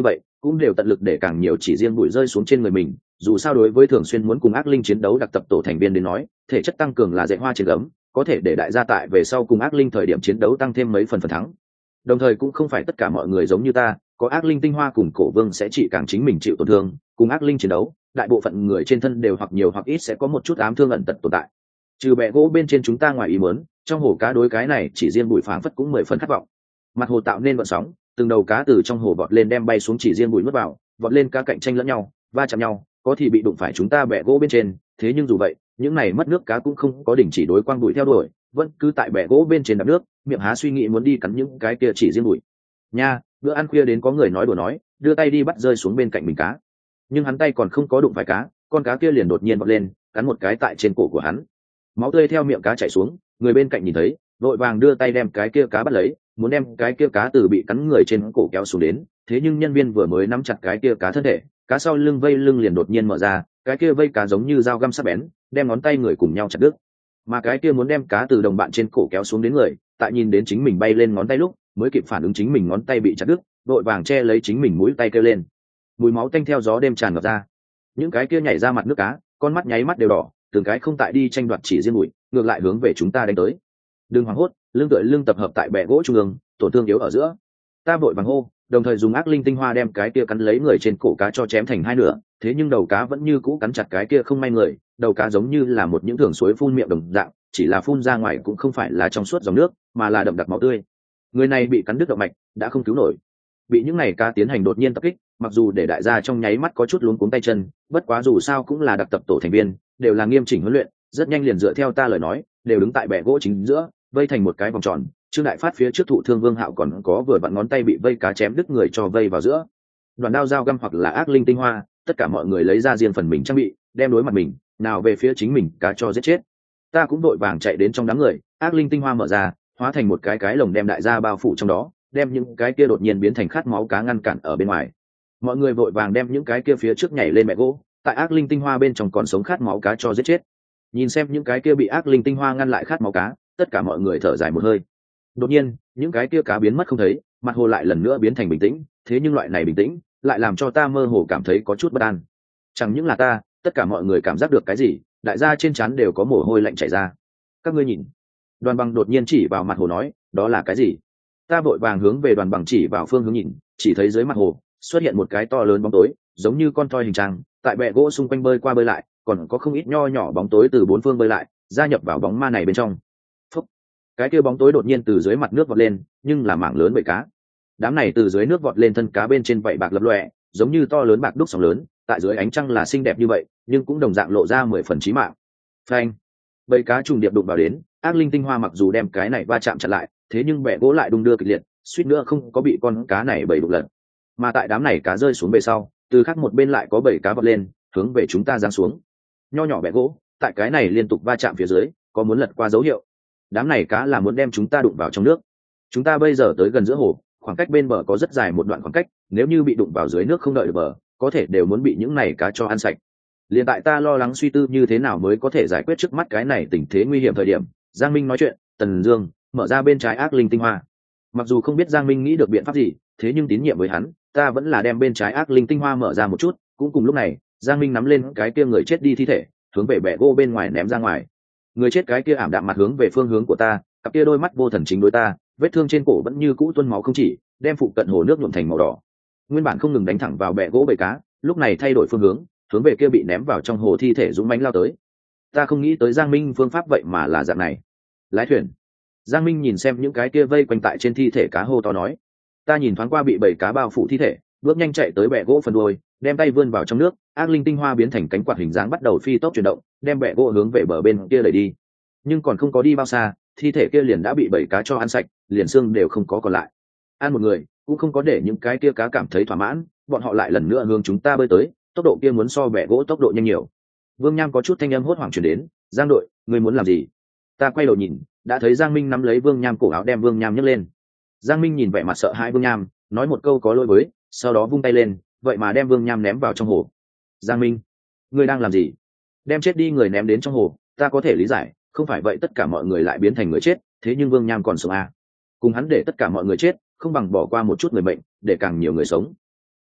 [SPEAKER 1] cũng đều tận lực để càng nhiều chỉ riêng bụi rơi xuống trên người mình. Dù sao đối với thường xuyên muốn cùng ác linh chiến đấu đặc tập tổ thành viên đến nói, thể chất tăng cường là dạy hoa trên gấm, có thể để đại gia tại về sau cùng ác linh thời điểm chiến đấu tăng thêm mấy phần thắng. Đồng thời cũng không phải tất cả mọi người giống như ta, có ác linh tinh hoa cùng cổ vương sẽ chỉ càng chính mình chịu tổn thương, cùng ác linh chiến đấu, đại bộ phận người trên thân đều hoặc nhiều hoặc ít sẽ có một chút ám thương ẩn tật tồn tại. Trừ bẹ gỗ bên trên chúng ta ngoài ý muốn, trong hồ cá đối cái này chỉ riêng bụi phảng phất cũng 10 phần khát vọng. Mặt hồ tạo nên vận sóng, từng đầu cá từ trong hồ vọt lên đem bay xuống chỉ riêng bụi nuốt vào, vọt lên cá cạnh tranh lẫn nhau, va chạm nhau, có thì bị đụng phải chúng ta bẹ gỗ bên trên, thế nhưng dù vậy, những này mất nước cá cũng không có đình chỉ đối quang bụi theo đuổi, vẫn cứ tại bẹ gỗ bên trên đập nước, miệng há suy nghĩ muốn đi cắn những cái kia chỉ riêng bụi. Nha, bữa ăn khuya đến có người nói đùa nói, đưa tay đi bắt rơi xuống bên cạnh mình cá. Nhưng hắn tay còn không có đụng phải cá, con cá kia liền đột nhiên vọt lên, cắn một cái tại trên cổ của hắn. Máu tươi theo miệng cá chảy xuống, người bên cạnh nhìn thấy, vội vàng đưa tay đem cái kia cá bắt lấy, muốn đem cái kia cá từ bị cắn người trên cổ kéo xuống đến, thế nhưng nhân viên vừa mới nắm chặt cái kia cá thân thể, cá sau lưng vây lưng liền đột nhiên mở ra, cái kia vây cá giống như dao găm sắc bén, đem ngón tay người cùng nhau chặt đứt. Mà cái kia muốn đem cá từ đồng bạn trên cổ kéo xuống đến người, tại nhìn đến chính mình bay lên ngón tay lúc, mới kịp phản ứng chính mình ngón tay bị chặt đứt, vội vàng che lấy chính mình mũi tay kêu lên. Mùi máu tanh theo gió đêm tràn ngập ra. Những cái kia nhảy ra mặt nước cá, con mắt nháy mắt đều đỏ, từng cái không tại đi tranh đoạt chỉ riêng bụi, ngược lại hướng về chúng ta đánh tới. Đừng hoảng hốt, lưng tựa lưng tập hợp tại bè gỗ trung ương, tổn thương yếu ở giữa. Ta vội vàng hô, đồng thời dùng ác linh tinh hoa đem cái kia cắn lấy người trên cổ cá cho chém thành hai nửa, thế nhưng đầu cá vẫn như cũ cắn chặt cái kia không may người, đầu cá giống như là một những thường suối phun miệng đồng dạng, chỉ là phun ra ngoài cũng không phải là trong suốt dòng nước, mà là đậm đặc máu tươi. Người này bị cắn đứt động mạch, đã không cứu nổi. Bị những này cá tiến hành đột nhiên tập kích, mặc dù để đại gia trong nháy mắt có chút luống cuống tay chân, bất quá dù sao cũng là đặc tập tổ thành viên, đều là nghiêm chỉnh huấn luyện, rất nhanh liền dựa theo ta lời nói, đều đứng tại bè gỗ chính giữa, vây thành một cái vòng tròn. Trương Đại Phát phía trước thụ thương Vương Hạo còn có vừa vặn ngón tay bị vây cá chém đứt người cho vây vào giữa. Đoàn đao dao găm hoặc là ác linh tinh hoa, tất cả mọi người lấy ra riêng phần mình trang bị, đem đối mặt mình, nào về phía chính mình cá cho giết chết. Ta cũng đội vàng chạy đến trong đám người, ác linh tinh hoa mở ra, hóa thành một cái lồng đem đại gia bao phủ trong đó, đem những cái kia đột nhiên biến thành khát máu cá ngăn cản ở bên ngoài. Mọi người vội vàng đem những cái kia phía trước nhảy lên mẹ gỗ, tại ác linh tinh hoa bên trong còn sống khát máu cá cho giết chết. Nhìn xem những cái kia bị ác linh tinh hoa ngăn lại khát máu cá, tất cả mọi người thở dài một hơi. Đột nhiên, những cái kia cá biến mất không thấy, mặt hồ lại lần nữa biến thành bình tĩnh, thế nhưng loại này bình tĩnh lại làm cho ta mơ hồ cảm thấy có chút bất an. Chẳng những là ta, tất cả mọi người cảm giác được cái gì, đại gia trên trán đều có mồ hôi lạnh chảy ra. Các ngươi nhìn. Đoàn Bằng đột nhiên chỉ vào mặt hồ nói, đó là cái gì? Ta vội vàng hướng về Đoàn Bằng chỉ vào phương hướng nhìn, chỉ thấy dưới mặt hồ xuất hiện một cái to lớn bóng tối, giống như con toi hình trăng, tại bè gỗ xung quanh bơi qua bơi lại, còn có không ít nho nhỏ bóng tối từ bốn phương bơi lại, gia nhập vào bóng ma này bên trong. Phúc. Cái kia bóng tối đột nhiên từ dưới mặt nước vọt lên, nhưng là mảng lớn bầy cá. Đám này từ dưới nước vọt lên thân cá bên trên vảy bạc lập lòe, giống như to lớn bạc đúc sóng lớn, tại dưới ánh trăng là xinh đẹp như vậy, nhưng cũng đồng dạng lộ ra 10 phần chí mạng. Phanh. Bầy cá trùng điệp đụng vào đến, ác linh tinh hoa mặc dù đem cái này va chạm chặn lại, thế nhưng bè gỗ lại đung đưa kịch liệt, suýt nữa không có bị con cá này bầy đụng lật. Mà tại đám này cá rơi xuống về sau, từ khác một bên lại có bầy cá vọt lên, hướng về chúng ta giáng xuống. Nho nhỏ bè gỗ, tại cái này liên tục va chạm phía dưới, có muốn lật qua dấu hiệu. Đám này cá là muốn đem chúng ta đụng vào trong nước. Chúng ta bây giờ tới gần giữa hồ, khoảng cách bên bờ có rất dài một đoạn khoảng cách, nếu như bị đụng vào dưới nước không đợi được bờ, có thể đều muốn bị những này cá cho ăn sạch. Liền tại ta lo lắng suy tư như thế nào mới có thể giải quyết trước mắt cái này tình thế nguy hiểm thời điểm, Giang Minh nói chuyện, Tần Dương mở ra bên trái ác linh tinh hoa. Mặc dù không biết Giang Minh nghĩ được biện pháp gì, thế nhưng tín nhiệm với hắn, ta vẫn là đem bên trái ác linh tinh hoa mở ra một chút. Cũng cùng lúc này, Giang Minh nắm lên cái kia người chết đi thi thể, hướng về bè gỗ bên ngoài ném ra ngoài. Người chết cái kia ảm đạm mặt hướng về phương hướng của ta, cặp kia đôi mắt vô thần chính đối ta, vết thương trên cổ vẫn như cũ tuôn máu không chỉ, đem phụ cận hồ nước nhuộm thành màu đỏ. Nguyên bản không ngừng đánh thẳng vào bè gỗ bầy cá, lúc này thay đổi phương hướng về kia bị ném vào trong hồ thi thể dũng mãnh lao tới. Ta không nghĩ tới Giang Minh phương pháp vậy mà là dạng này. Lái thuyền. Giang Minh nhìn xem những cái kia vây quanh tại trên thi thể cá hô to nói. Ta nhìn thoáng qua bị bầy cá bao phủ thi thể, bước nhanh chạy tới bè gỗ phần đuôi, đem tay vươn vào trong nước, ác linh tinh hoa biến thành cánh quạt hình dáng bắt đầu phi tốc chuyển động, đem bè gỗ hướng về bờ bên kia đẩy đi. Nhưng còn không có đi bao xa, thi thể kia liền đã bị bầy cá cho ăn sạch, liền xương đều không có còn lại. Ăn một người cũng không có để những cái kia cá cảm thấy thỏa mãn, bọn họ lại lần nữa hướng chúng ta bơi tới, tốc độ kia muốn so bè gỗ tốc độ nhanh nhiều. Vương Nham có chút thanh âm hốt hoảng truyền đến, Giang đội, ngươi muốn làm gì? Ta quay đầu nhìn, đã thấy Giang Minh nắm lấy Vương Nham cổ áo đem Vương Nham nhấc lên. Giang Minh nhìn vẻ mặt sợ hãi Vương Nham, nói một câu có lỗi với, sau đó vung tay lên, vậy mà đem Vương Nham ném vào trong hồ. Giang Minh, ngươi đang làm gì? Đem chết đi người ném đến trong hồ, ta có thể lý giải, không phải vậy tất cả mọi người lại biến thành người chết, thế nhưng Vương Nham còn sống à? Cùng hắn để tất cả mọi người chết, không bằng bỏ qua một chút người mệnh, để càng nhiều người sống.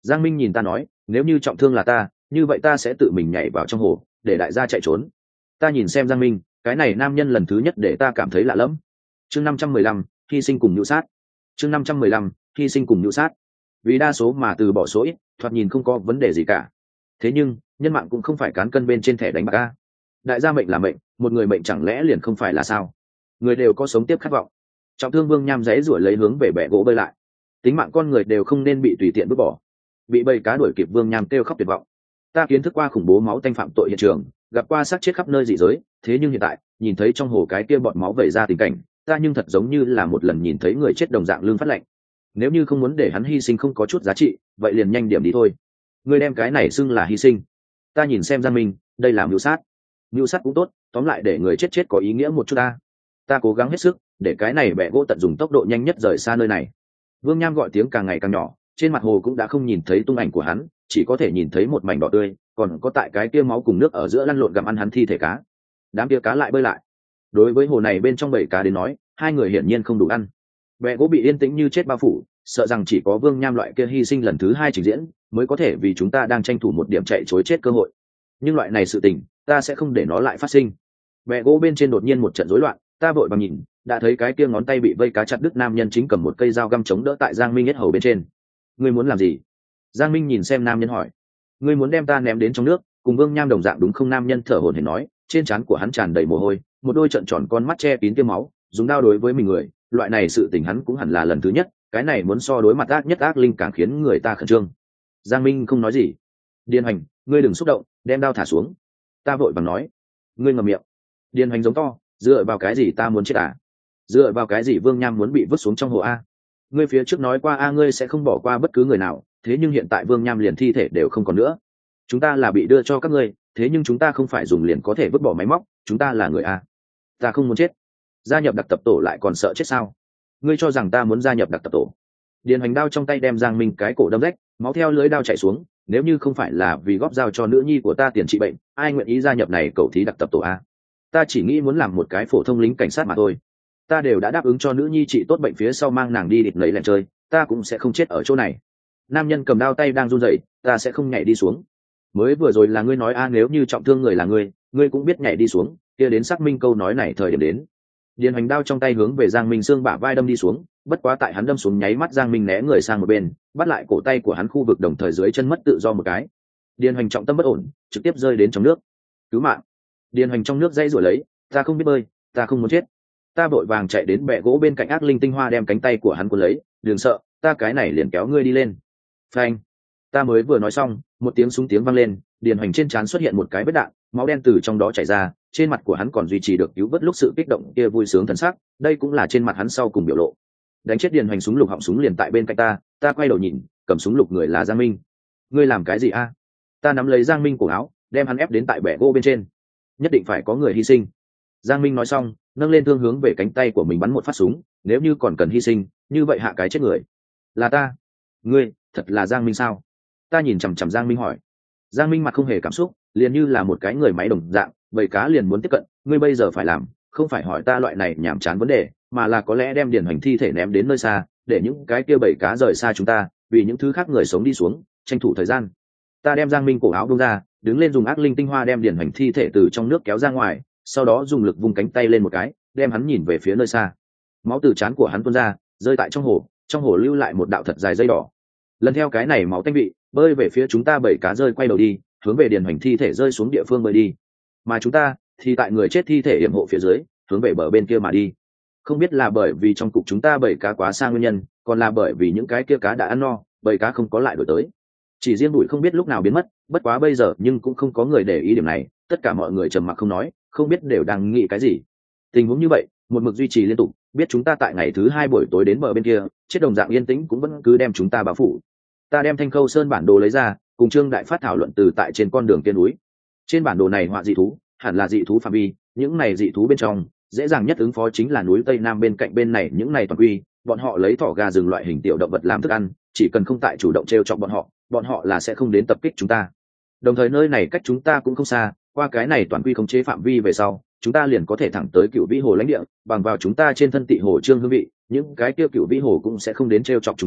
[SPEAKER 1] Giang Minh nhìn ta nói, nếu như trọng thương là ta, như vậy ta sẽ tự mình nhảy vào trong hồ để đại gia chạy trốn. Ta nhìn xem Giang Minh, cái này nam nhân lần thứ nhất để ta cảm thấy lạ lẫm. Chương 515, hy sinh cùng nhu sát. Chương 515, hy sinh cùng nhu sát. Vì đa số mà từ bỏ số ít, thoạt nhìn không có vấn đề gì cả. Thế nhưng nhân mạng cũng không phải cán cân bên trên thẻ đánh bạc a. Đại gia mệnh là mệnh, một người mệnh chẳng lẽ liền không phải là sao? Người đều có sống tiếp khát vọng. Trọng thương Vương Nham giãy giụa lấy hướng về bè gỗ bơi lại. Tính mạng con người đều không nên bị tùy tiện vứt bỏ. Bị bầy cá đuổi kịp, Vương Nham kêu khóc tuyệt vọng. Ta kiến thức qua khủng bố máu tanh phạm tội hiện trường, gặp qua xác chết khắp nơi dị giới, thế nhưng hiện tại nhìn thấy trong hồ cái kia bọt máu vẩy ra tình cảnh, ta nhưng thật giống như là một lần nhìn thấy người chết đồng dạng lưng phát lạnh. Nếu như không muốn để hắn hy sinh không có chút giá trị, vậy liền nhanh điểm đi thôi. Ngươi đem cái này xưng là hy sinh. Ta nhìn xem Giang Minh, đây là mưu sát. Mưu sát cũng tốt, tóm lại để người chết chết có ý nghĩa một chút ta. Ta cố gắng hết sức để cái này bẹ gỗ tận dùng tốc độ nhanh nhất rời xa nơi này. Vương Nham gọi tiếng càng ngày càng nhỏ, trên mặt hồ cũng đã không nhìn thấy tung ảnh của hắn, chỉ có thể nhìn thấy một mảnh đỏ tươi, còn có tại cái kia máu cùng nước ở giữa lăn lộn gặm ăn hắn thi thể cá. Đám kia cá lại bơi lại. Đối với hồ này bên trong bầy cá đến nói, hai người hiển nhiên không đủ ăn. Bẹ gỗ bị yên tĩnh như chết bao phủ, sợ rằng chỉ có Vương Nham loại kia hy sinh lần thứ hai trình diễn mới có thể vì chúng ta đang tranh thủ một điểm chạy chối chết cơ hội. Nhưng loại này sự tình, ta sẽ không để nó lại phát sinh. Bẹ gỗ bên trên đột nhiên một trận rối loạn, ta vội vàng nhìn, đã thấy cái kia ngón tay bị vây cá chặt đứt nam nhân chính cầm một cây dao găm chống đỡ tại Giang Minh yết hầu bên trên. Ngươi muốn làm gì? Giang Minh nhìn xem nam nhân hỏi. Ngươi muốn đem ta ném đến trong nước, cùng Vương Nham đồng dạng đúng không? Nam nhân thở hổn hển nói, trên trán của hắn tràn đầy mồ hôi, một đôi trợn tròn con mắt che kín tiêm máu, dùng đao đối với mình người, loại này sự tình hắn cũng hẳn là lần thứ nhất, cái này muốn so đối mặt ác nhất ác linh càng khiến người ta khẩn trương. Giang Minh không nói gì. Điền Hành, ngươi đừng xúc động, đem đao thả xuống. Ta vội vàng nói. Ngươi ngậm miệng. Điền Hành giống to, dựa vào cái gì ta muốn chết à? Dựa vào cái gì Vương Nham muốn bị vứt xuống trong hồ a? Ngươi phía trước nói qua a ngươi sẽ không bỏ qua bất cứ người nào, thế nhưng hiện tại Vương Nham liền thi thể đều không còn nữa. Chúng ta là bị đưa cho các ngươi, thế nhưng chúng ta không phải dùng liền có thể vứt bỏ máy móc, chúng ta là người a. Ta không muốn chết. Gia nhập đặc tập tổ lại còn sợ chết sao? Ngươi cho rằng ta muốn gia nhập đặc tập tổ? Điền Hành đao trong tay đem Giang Minh cái cổ đâm rách, máu theo lưỡi đao chảy xuống, nếu như không phải là vì góp giao cho nữ nhi của ta tiền trị bệnh, ai nguyện ý gia nhập này cậu thí đặc tập tổ a? Ta chỉ nghĩ muốn làm một cái phổ thông lính cảnh sát mà thôi. Ta đều đã đáp ứng cho nữ nhi trị tốt bệnh phía sau mang nàng đi địt lấy lẹn chơi, ta cũng sẽ không chết ở chỗ này. Nam nhân cầm đao tay đang run rẩy, ta sẽ không nhảy đi xuống. Mới vừa rồi là ngươi nói a nếu như trọng thương người là ngươi cũng biết nhảy đi xuống, kia đến xác minh câu nói này thời điểm đến. Điền Hành đao trong tay hướng về Giang Minh xương bả vai đâm đi xuống, bất quá tại hắn đâm xuống nháy mắt Giang Minh né người sang một bên, bắt lại cổ tay của hắn khu vực đồng thời dưới chân mất tự do một cái. Điền Hành trọng tâm bất ổn, trực tiếp rơi đến trong nước. Cứu mạng! Điền Hành trong nước dãy rủa lấy, ta không biết bơi, ta không muốn chết. Ta vội vàng chạy đến bệ gỗ bên cạnh ác linh tinh hoa đem cánh tay của hắn cuốn lấy, đừng sợ, ta cái này liền kéo ngươi đi lên. Phanh! Ta mới vừa nói xong, một tiếng súng tiếng vang lên, Điền Hành trên trán xuất hiện một cái vết đạn, máu đen từ trong đó chảy ra, trên mặt của hắn còn duy trì được cứu vớt lúc sự kích động kia vui sướng thần sắc, đây cũng là trên mặt hắn sau cùng biểu lộ. Đánh chết Điền Hành, súng lục họng súng liền tại bên cạnh ta quay đầu nhìn, cầm súng lục người là Giang Minh. Ngươi làm cái gì a? Ta nắm lấy Giang Minh cổ áo, đem hắn ép đến tại bệ gỗ bên trên. Nhất định phải có người hy sinh. Giang Minh nói xong, nâng lên thương hướng về cánh tay của mình bắn một phát súng, nếu như còn cần hy sinh, như vậy hạ cái chết người. Là ta. Ngươi, thật là Giang Minh sao? Ta nhìn chằm chằm Giang Minh hỏi. Giang Minh mặt không hề cảm xúc, liền như là một cái người máy đồng dạng, bầy cá liền muốn tiếp cận, ngươi bây giờ phải làm, không phải hỏi ta loại này nhảm chán vấn đề, mà là có lẽ đem Điền Hành thi thể ném đến nơi xa, để những cái kia bầy cá rời xa chúng ta, vì những thứ khác người sống đi xuống, tranh thủ thời gian. Ta đem Giang Minh cổ áo buông ra, đứng lên dùng ác linh tinh hoa đem Điền Hành thi thể từ trong nước kéo ra ngoài, sau đó dùng lực vung cánh tay lên một cái, đem hắn nhìn về phía nơi xa. Máu từ trán của hắn tuôn ra, rơi tại trong hồ lưu lại một đạo thật dài dây đỏ. Lần theo cái này máu tanh vị, bơi về phía chúng ta, bầy cá rơi quay đầu đi, hướng về Điền Hành thi thể rơi xuống địa phương bơi đi. Mà chúng ta thì tại người chết thi thể yểm hộ phía dưới, hướng về bờ bên kia mà đi. Không biết là bởi vì trong cục chúng ta bầy cá quá xa nguyên nhân, còn là bởi vì những cái kia cá đã ăn no, bầy cá không có lại đổi tới. Chỉ riêng bụi không biết lúc nào biến mất, bất quá bây giờ nhưng cũng không có người để ý điểm này, tất cả mọi người trầm mặc không nói, không biết đều đang nghĩ cái gì. Tình huống như vậy một mực duy trì liên tục, biết chúng ta tại ngày thứ 2 buổi tối đến bờ bên kia, chết đồng dạng yên tĩnh cũng vẫn cứ đem chúng ta bao phủ. Ta đem Thanh Khâu Sơn bản đồ lấy ra, cùng Trương Đại Phát thảo luận từ tại trên con đường tiên núi. Trên bản đồ này họa dị thú, hẳn là dị thú phạm vi, những này dị thú bên trong, dễ dàng nhất ứng phó chính là núi Tây Nam bên cạnh bên này, những này toàn quy, bọn họ lấy thỏ gà rừng loại hình tiểu động vật làm thức ăn, chỉ cần không tại chủ động trêu chọc bọn họ là sẽ không đến tập kích chúng ta. Đồng thời nơi này cách chúng ta cũng không xa, qua cái này toàn quy khống chế phạm vi về sau, chúng ta liền có thể thẳng tới Cửu Vĩ Hồ lãnh địa, bằng vào chúng ta trên thân Tị Hồ Trương hương vị, những cái kia Cửu Vĩ Hồ cũng sẽ không đến trêu chọc chúng ta,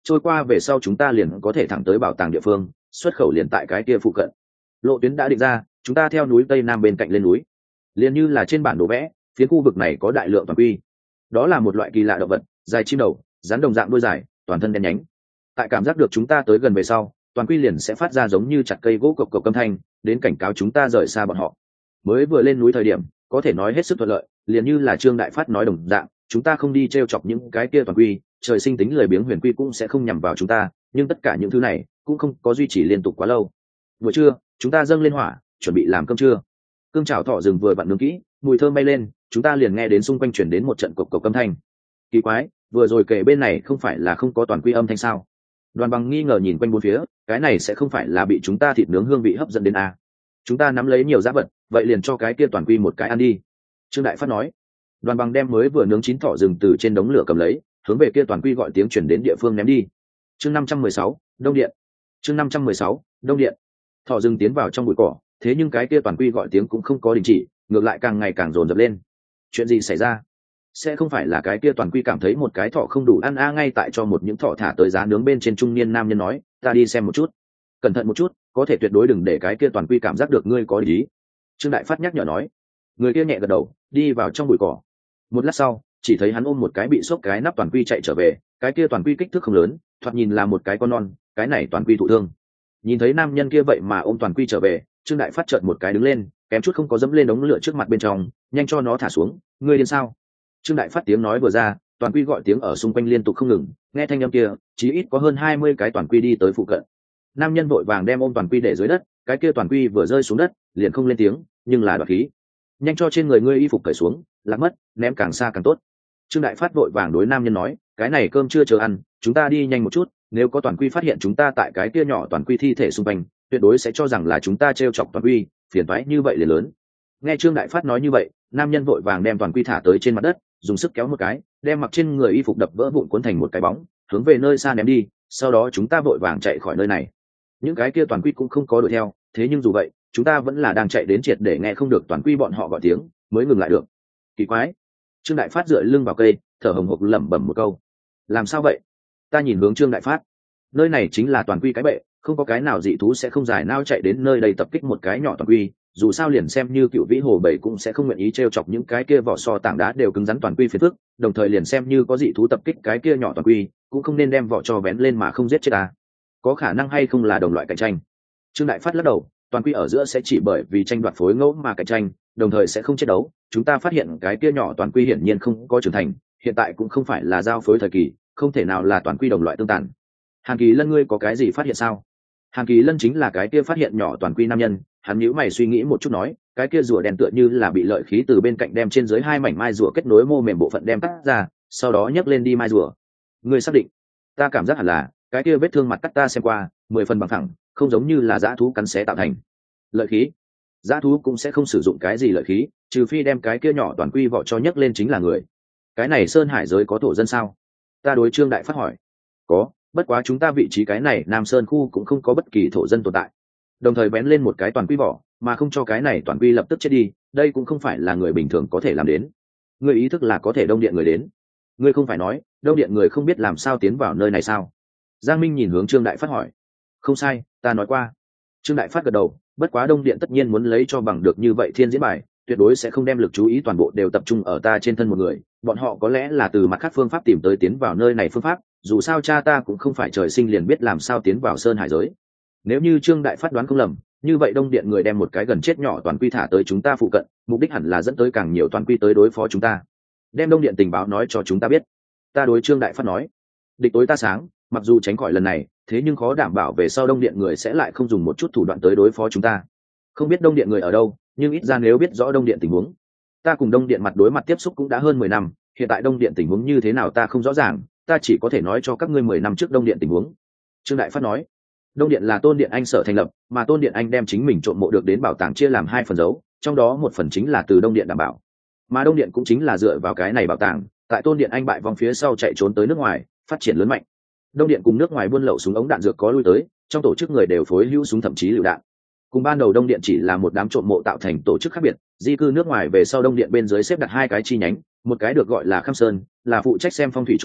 [SPEAKER 1] trôi qua về sau chúng ta liền có thể thẳng tới bảo tàng địa phương, xuất khẩu liền tại cái kia phụ cận. Lộ tuyến đã định ra, chúng ta theo núi tây nam bên cạnh lên núi, liền như là trên bản đồ vẽ. Phía khu vực này có đại lượng toàn quy, đó là một loại kỳ lạ động vật, dài chim đầu, rắn đồng dạng đuôi dài, toàn thân đen nhánh. Tại cảm giác được chúng ta tới gần về sau, toàn quy liền sẽ phát ra giống như chặt cây gỗ cộc cộc âm thanh, đến cảnh cáo chúng ta rời xa bọn họ. Mới vừa lên núi thời điểm có thể nói hết sức thuận lợi, liền như là Trương Đại Phát nói đồng dạng, chúng ta không đi t chọc những cái kia toàn quy, trời sinh tính lười biếng huyền quy cũng sẽ không nhằm vào chúng ta, nhưng tất cả những thứ này cũng không có duy trì liên tục quá lâu. Buổi trưa chúng ta dâng lên hỏa, chuẩn bị làm cơm trưa. Cương chảo thọ rừng vừa vặn nướng kỹ, mùi thơm bay lên, chúng ta liền nghe đến xung quanh chuyển đến một trận cộc cộc âm thanh. Kỳ quái, vừa rồi kể bên này không phải là không có toàn quy âm thanh sao? Đoàn Bằng nghi ngờ nhìn quanh bốn phía, cái này sẽ không phải là bị chúng ta thịt nướng hương vị hấp dẫn đến à? Chúng ta nắm lấy nhiều giá vật, vậy liền cho cái kia toàn quy một cái ăn đi. Trương Đại Phát nói. Đoàn Bằng đem mới vừa nướng chín thỏ rừng từ trên đống lửa cầm lấy, hướng về kia toàn quy gọi tiếng chuyển đến địa phương ném đi. Chương 516, Đông Điện. Chương 516, Đông Điện. Thỏ rừng tiến vào trong bụi cỏ, thế nhưng cái kia toàn quy gọi tiếng cũng không có đình chỉ, ngược lại càng ngày càng dồn dập lên. Chuyện gì xảy ra? Sẽ không phải là cái kia toàn quy cảm thấy một cái thỏ không đủ ăn ngay tại cho một những thỏ thả tới giá nướng bên trên. Trung niên nam nhân nói, ta đi xem một chút. Cẩn thận một chút, có thể tuyệt đối đừng để cái kia toàn quy cảm giác được ngươi có ý. Trương Đại Phát nhắc nhở nói. Người kia nhẹ gật đầu, đi vào trong bụi cỏ. Một lát sau, chỉ thấy hắn ôm một cái bị xốc cái nắp toàn quy chạy trở về. Cái kia toàn quy kích thước không lớn, thoạt nhìn là một cái con non, cái này toàn quy thụ thương. Nhìn thấy nam nhân kia vậy mà ôm toàn quy trở về, Trương Đại Phát chợt một cái đứng lên, kém chút không có dẫm lên đống lửa trước mặt bên trong, nhanh cho nó thả xuống. Ngươi điên sao? Trương Đại Phát tiếng nói vừa ra, toàn quy gọi tiếng ở xung quanh liên tục không ngừng, nghe thanh âm kia, chí ít có hơn 20 cái toàn quy đi tới phụ cận. Nam nhân vội vàng đem ôm toàn quy để dưới đất, cái kia toàn quy vừa rơi xuống đất, liền không lên tiếng, nhưng là đoạt khí. Nhanh cho trên người ngươi y phục cởi xuống, lạc mất, ném càng xa càng tốt. Trương Đại Phát vội vàng đối nam nhân nói, cái này cơm chưa chờ ăn, chúng ta đi nhanh một chút, nếu có toàn quy phát hiện chúng ta tại cái kia nhỏ toàn quy thi thể xung quanh, tuyệt đối sẽ cho rằng là chúng ta trêu chọc toàn quy, phiền toái như vậy liền lớn. Nghe Trương Đại Phát nói như vậy, nam nhân vội vàng đem toàn quy thả tới trên mặt đất, dùng sức kéo một cái, đem mặc trên người y phục đập vỡ vụn cuốn thành một cái bóng, hướng về nơi xa ném đi. Sau đó chúng ta vội vàng chạy khỏi nơi này. Những cái kia toàn quy cũng không có đuổi theo, thế nhưng dù vậy, chúng ta vẫn là đang chạy đến triệt để nghe không được toàn quy bọn họ gọi tiếng, mới ngừng lại được. Kỳ quái. Trương Đại Phát dựa lưng vào cây, thở hổn hộc lẩm bẩm một câu. Làm sao vậy? Ta nhìn hướng Trương Đại Phát. Nơi này chính là toàn quy cái bệ, không có cái nào dị thú sẽ không giải nao chạy đến nơi đây tập kích một cái nhỏ toàn quy. Dù sao liền xem như cựu vĩ hồ bảy cũng sẽ không nguyện ý trêu chọc những cái kia vỏ sò tảng đá đều cứng rắn toàn quy phiền phức, đồng thời liền xem như có dị thú tập kích cái kia nhỏ toàn quy, cũng không nên đem vỏ cho vén lên mà không giết chết ta. Có khả năng hay không là đồng loại cạnh tranh? Trương Đại Phát lắc đầu, toàn quy ở giữa sẽ chỉ bởi vì tranh đoạt phối ngẫu mà cạnh tranh, đồng thời sẽ không chiến đấu. Chúng ta phát hiện cái kia nhỏ toàn quy hiển nhiên không có trưởng thành, hiện tại cũng không phải là giao phối thời kỳ, không thể nào là toàn quy đồng loại tương tàn. Hàn Kỳ Lân, ngươi có cái gì phát hiện sao? Hàn Kỳ Lân chính là cái kia phát hiện nhỏ toàn quy nam nhân. Hắn nhíu mày suy nghĩ một chút nói, cái kia rùa đen tựa như là bị lợi khí từ bên cạnh đem trên dưới hai mảnh mai rùa kết nối mô mềm bộ phận đem cắt ra, sau đó nhấc lên đi mai rùa. Ngươi xác định? Ta cảm giác hẳn là cái kia vết thương mặt cắt ta xem qua, 10 phần bằng thẳng, không giống như là dã thú cắn xé tạo thành. Lợi khí? Dã thú cũng sẽ không sử dụng cái gì lợi khí, trừ phi đem cái kia nhỏ toàn quy vỏ cho nhấc lên chính là người. Cái này sơn hải giới có thổ dân sao? Ta đối Trương Đại Phát hỏi. Có, bất quá chúng ta vị trí cái này Nam Sơn khu cũng không có bất kỳ thổ dân tồn tại. Đồng thời bén lên một cái toàn quy vỏ, mà không cho cái này toàn quy lập tức chết đi, đây cũng không phải là người bình thường có thể làm đến. Ngươi ý thức là có thể đông điện người đến? Ngươi không phải nói đông điện người không biết làm sao tiến vào nơi này sao? Giang Minh nhìn hướng Trương Đại Phát hỏi. Không sai, ta nói qua. Trương Đại Phát gật đầu, bất quá đông điện tất nhiên muốn lấy cho bằng được như vậy thiên diễn bài, tuyệt đối sẽ không đem lực chú ý toàn bộ đều tập trung ở ta trên thân một người. Bọn họ có lẽ là từ mặt khác phương pháp tìm tới tiến vào nơi này phương pháp, dù sao cha ta cũng không phải trời sinh liền biết làm sao tiến vào sơn hải giới. Nếu như Trương Đại Phát đoán không lầm, như vậy đông điện người đem một cái gần chết nhỏ toàn quy thả tới chúng ta phụ cận, mục đích hẳn là dẫn tới càng nhiều toàn quy tới đối phó chúng ta. Đem đông điện tình báo nói cho chúng ta biết. Ta đối Trương Đại Phát nói. Địch tối ta sáng, mặc dù tránh khỏi lần này, thế nhưng khó đảm bảo về sau đông điện người sẽ lại không dùng một chút thủ đoạn tới đối phó chúng ta. Không biết đông điện người ở đâu, nhưng ít ra nếu biết rõ đông điện tình huống. Ta cùng đông điện mặt đối mặt tiếp xúc cũng đã hơn 10 năm, hiện tại đông điện tình huống như thế nào ta không rõ ràng, ta chỉ có thể nói cho các ngươi 10 năm trước đông điện tình huống. Trương Đại Phát nói. Đông điện là Tôn Điện Anh sở thành lập, mà Tôn Điện Anh đem chính mình trộm mộ được đến bảo tàng chia làm 2 phần dấu, trong đó một phần chính là từ Đông Điện đảm bảo, mà Đông Điện cũng chính là dựa vào cái này bảo tàng, tại Tôn Điện Anh bại vong phía sau chạy trốn tới nước ngoài, phát triển lớn mạnh. Đông Điện cùng nước ngoài buôn lậu súng ống đạn dược có lui tới, trong tổ chức người đều phối hữu súng thậm chí lựu đạn. Cùng ban đầu Đông Điện chỉ là một đám trộm mộ tạo thành tổ chức khác biệt, di cư nước ngoài về sau Đông Điện bên dưới xếp đặt 2 cái chi nhánh, một cái được gọi là Kham Sơn, là phụ trách xem phong thủy trộm mộ,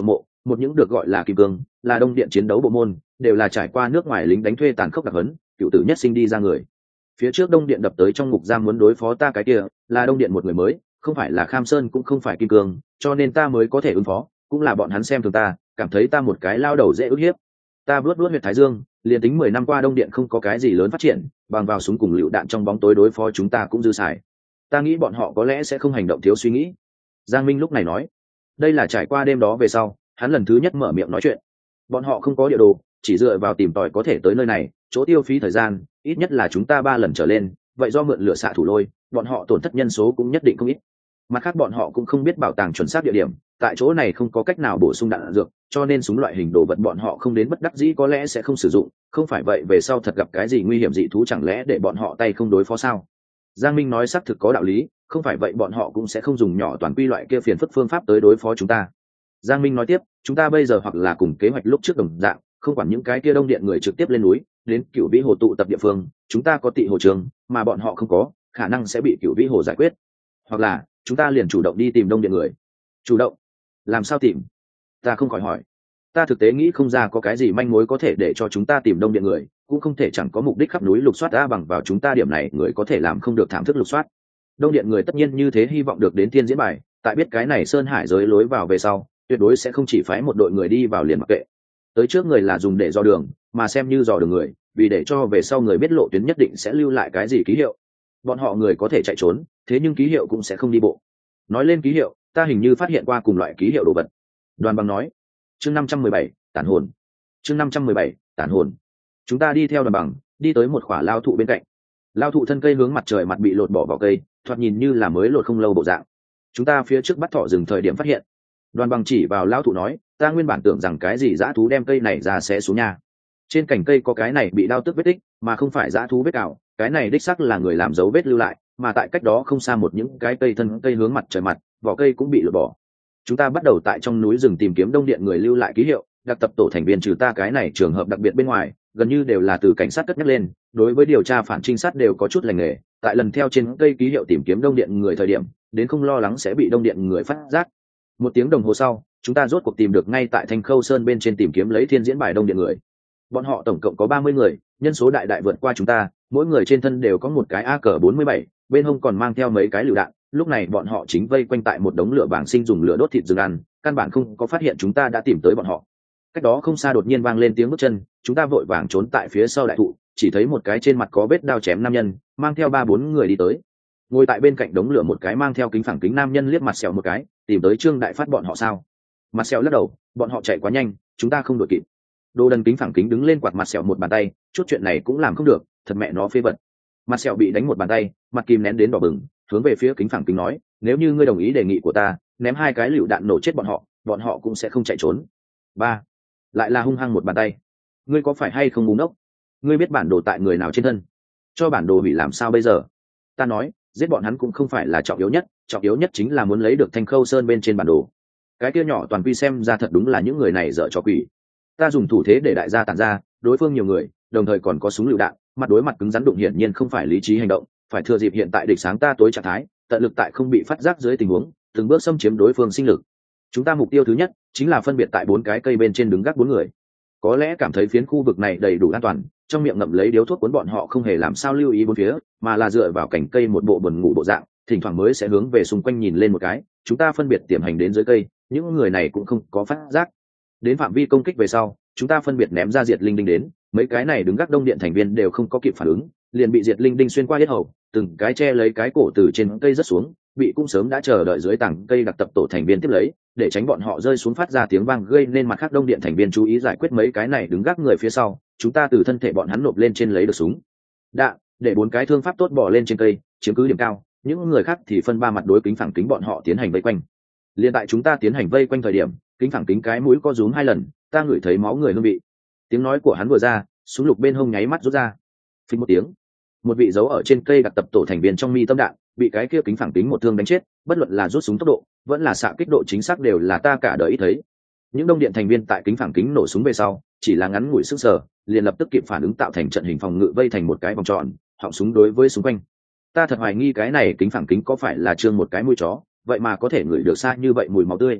[SPEAKER 1] một những được gọi là kim cương, là đông điện chiến đấu bộ môn, đều là trải qua nước ngoài lính đánh thuê tàn khốc đặc huấn, cựu tử nhất sinh đi ra người. Phía trước đông điện đập tới trong ngục giam muốn đối phó ta cái kia, là đông điện một người mới, không phải là Kham Sơn cũng không phải kim cương, cho nên ta mới có thể ứng phó, cũng là bọn hắn xem thường ta, cảm thấy ta một cái lao đầu dễ ức hiếp. Ta vuốt huyệt thái dương, liền tính 10 năm qua đông điện không có cái gì lớn phát triển, bằng vào súng cùng lựu đạn trong bóng tối đối phó chúng ta cũng dư xài. Ta nghĩ bọn họ có lẽ sẽ không hành động thiếu suy nghĩ. Giang Minh lúc này nói, đây là trải qua đêm đó về sau, hắn lần thứ nhất mở miệng nói chuyện. Bọn họ không có địa đồ, chỉ dựa vào tìm tòi có thể tới nơi này, chỗ tiêu phí thời gian ít nhất là chúng ta 3 lần trở lên, vậy do mượn lửa xạ thủ lôi, bọn họ tổn thất nhân số cũng nhất định không ít. Mặt khác bọn họ cũng không biết bảo tàng chuẩn xác địa điểm, tại chỗ này không có cách nào bổ sung đạn dược, cho nên súng loại hình đồ vật bọn họ không đến bất đắc dĩ có lẽ sẽ không sử dụng, không phải vậy về sau thật gặp cái gì nguy hiểm dị thú chẳng lẽ để bọn họ tay không đối phó sao? Giang Minh nói xác thực có đạo lý, không phải vậy bọn họ cũng sẽ không dùng nhỏ toàn quy loại kia phiền phức phương pháp tới đối phó chúng ta. Giang Minh nói tiếp, chúng ta bây giờ hoặc là cùng kế hoạch lúc trước đồng dạng, không quản những cái kia đông điện người trực tiếp lên núi, đến Cửu Vĩ Hồ tụ tập địa phương, chúng ta có Tị Hồ Trường, mà bọn họ không có, khả năng sẽ bị Cửu Vĩ Hồ giải quyết. Hoặc là, chúng ta liền chủ động đi tìm đông điện người. Chủ động? Làm sao tìm? Ta không khỏi hỏi. Ta thực tế nghĩ không ra có cái gì manh mối có thể để cho chúng ta tìm đông điện người, cũng không thể chẳng có mục đích khắp núi lục soát ra bằng vào chúng ta điểm này người có thể làm không được thảm thức lục soát. Đông điện người tất nhiên như thế hy vọng được đến thiên diễn bài, tại biết cái này sơn hải giới lối vào về sau, tuyệt đối sẽ không chỉ phái một đội người đi vào liền mặc kệ. Tới trước người là dùng để dò đường, mà xem như dò đường người, vì để cho về sau người biết lộ tuyến nhất định sẽ lưu lại cái gì ký hiệu. Bọn họ người có thể chạy trốn, thế nhưng ký hiệu cũng sẽ không đi bộ. Nói lên ký hiệu, ta hình như phát hiện qua cùng loại ký hiệu đồ vật. Đoàn Bằng nói. Chương 517, tản hồn. Chương 517, tản hồn. Chúng ta đi theo Đoàn Bằng, đi tới một khỏa lao thụ bên cạnh. Lao thụ thân cây hướng mặt trời mặt bị lột bỏ vào cây, thoạt nhìn như là mới lột không lâu bộ dạng. Chúng ta phía trước bắt thỏ rừng thời điểm phát hiện. Đoàn Bằng chỉ vào lao thụ nói, ta nguyên bản tưởng rằng cái gì dã thú đem cây này ra sẽ xuống nhà. Trên cành cây có cái này bị đao tức vết tích, mà không phải dã thú vết cào, cái này đích xác là người làm dấu vết lưu lại, mà tại cách đó không xa một những cái cây thân cây hướng mặt trời mặt, vỏ cây cũng bị lột bỏ. Chúng ta bắt đầu tại trong núi rừng tìm kiếm đông điện người lưu lại ký hiệu, đặc tập tổ thành viên trừ ta cái này trường hợp đặc biệt bên ngoài, gần như đều là từ cảnh sát cất nhắc lên, đối với điều tra phản trinh sát đều có chút lành nghề, tại lần theo trên cây ký hiệu tìm kiếm đông điện người thời điểm, đến không lo lắng sẽ bị đông điện người phát giác. 1 tiếng đồng hồ sau, chúng ta rốt cuộc tìm được ngay tại Thanh Khâu Sơn bên trên tìm kiếm lấy thiên diễn bài đông điện người. Bọn họ tổng cộng có 30 người, nhân số đại đại vượt qua chúng ta, mỗi người trên thân đều có một cái AK-47, bên hông còn mang theo mấy cái lựu đạn. Lúc này bọn họ chính vây quanh tại một đống lửa bảng sinh dùng lửa đốt thịt rừng ăn, căn bản không có phát hiện chúng ta đã tìm tới bọn họ. Cách đó không xa đột nhiên vang lên tiếng bước chân, chúng ta vội vàng trốn tại phía sau đại thụ, chỉ thấy một cái trên mặt có vết đao chém nam nhân, mang theo 3-4 người đi tới. Ngồi tại bên cạnh đống lửa một cái mang theo kính phẳng kính nam nhân liếc mặt Sẹo một cái, tìm tới Trương Đại Phát bọn họ sao? Mặt Sẹo lắc đầu, bọn họ chạy quá nhanh, chúng ta không đuổi kịp. Đồ Đần kính phẳng kính đứng lên quạt mặt Sẹo một bàn tay, chút chuyện này cũng làm không được, thật mẹ nó phế vật. Mặt Sẹo bị đánh một bàn tay, mặt kìm nén đến đỏ bừng, hướng về phía kính phẳng kính nói, nếu như ngươi đồng ý đề nghị của ta, ném 2 cái lựu đạn nổ chết bọn họ cũng sẽ không chạy trốn. 3. Lại là hung hăng một bàn tay. Ngươi có phải hay không ngu ngốc? Ngươi biết bản đồ tại người nào trên thân? Cho bản đồ hủy làm sao bây giờ? Ta nói, giết bọn hắn cũng không phải là trọng yếu nhất chính là muốn lấy được Thanh Khâu Sơn bên trên bản đồ. Cái kia nhỏ toàn quy xem ra thật đúng là những người này dở trò quỷ. Ta dùng thủ thế để đại gia tản ra, đối phương nhiều người, đồng thời còn có súng lựu đạn, mặt đối mặt cứng rắn đụng hiển nhiên không phải lý trí hành động, phải thừa dịp hiện tại địch sáng ta tối trạng thái, tận lực tại không bị phát giác dưới tình huống, từng bước xâm chiếm đối phương sinh lực. Chúng ta mục tiêu thứ nhất chính là phân biệt tại 4 cái cây bên trên đứng gác 4 người. Có lẽ cảm thấy phiến khu vực này đầy đủ an toàn, trong miệng ngậm lấy điếu thuốc cuốn bọn họ không hề làm sao lưu ý bốn phía, mà là dựa vào cành cây một bộ buồn ngủ bộ dạng, thỉnh thoảng mới sẽ hướng về xung quanh nhìn lên một cái. Chúng ta phân biệt tiềm hành đến dưới cây, những người này cũng không có phát giác. Đến phạm vi công kích về sau, chúng ta phân biệt ném ra diệt linh đinh đến, mấy cái này đứng gác đông điện thành viên đều không có kịp phản ứng, liền bị diệt linh đinh xuyên qua yết hầu, từng cái che lấy cái cổ từ trên cây rất xuống, bị cũng sớm đã chờ đợi dưới tảng cây đặc tập tổ thành viên tiếp lấy, để tránh bọn họ rơi xuống phát ra tiếng vang gây nên mặt khác đông điện thành viên chú ý giải quyết mấy cái này đứng gác người phía sau. Chúng ta từ thân thể bọn hắn nộp lên trên lấy được súng đạn, để 4 cái thương pháp tốt bỏ lên trên cây chiếm cứ điểm cao, những người khác thì phân 3 mặt đối kính phẳng kính bọn họ tiến hành vây quanh. Liên tại chúng ta tiến hành vây quanh thời điểm, kính phẳng kính cái mũi co rúm 2 lần, ta ngửi thấy máu người hương vị. Tiếng nói của hắn vừa ra, súng lục bên hông nháy mắt rút ra. Phình một tiếng, một vị giấu ở trên cây đặc tập tổ thành viên trong mi tâm đạn bị cái kia kính phẳng kính một thương đánh chết, bất luận là rút súng tốc độ vẫn là xạ kích độ chính xác đều là ta cả đời ít thấy. Những đông điện thành viên tại kính phẳng kính nổ súng về sau chỉ là ngắn ngủi sức sở, liền lập tức kịp phản ứng tạo thành trận hình phòng ngự vây thành một cái vòng tròn, họng súng đối với xung quanh. Ta thật hoài nghi cái này kính phẳng kính có phải là trương một cái mũi chó, vậy mà có thể ngửi được xa như vậy mùi máu tươi.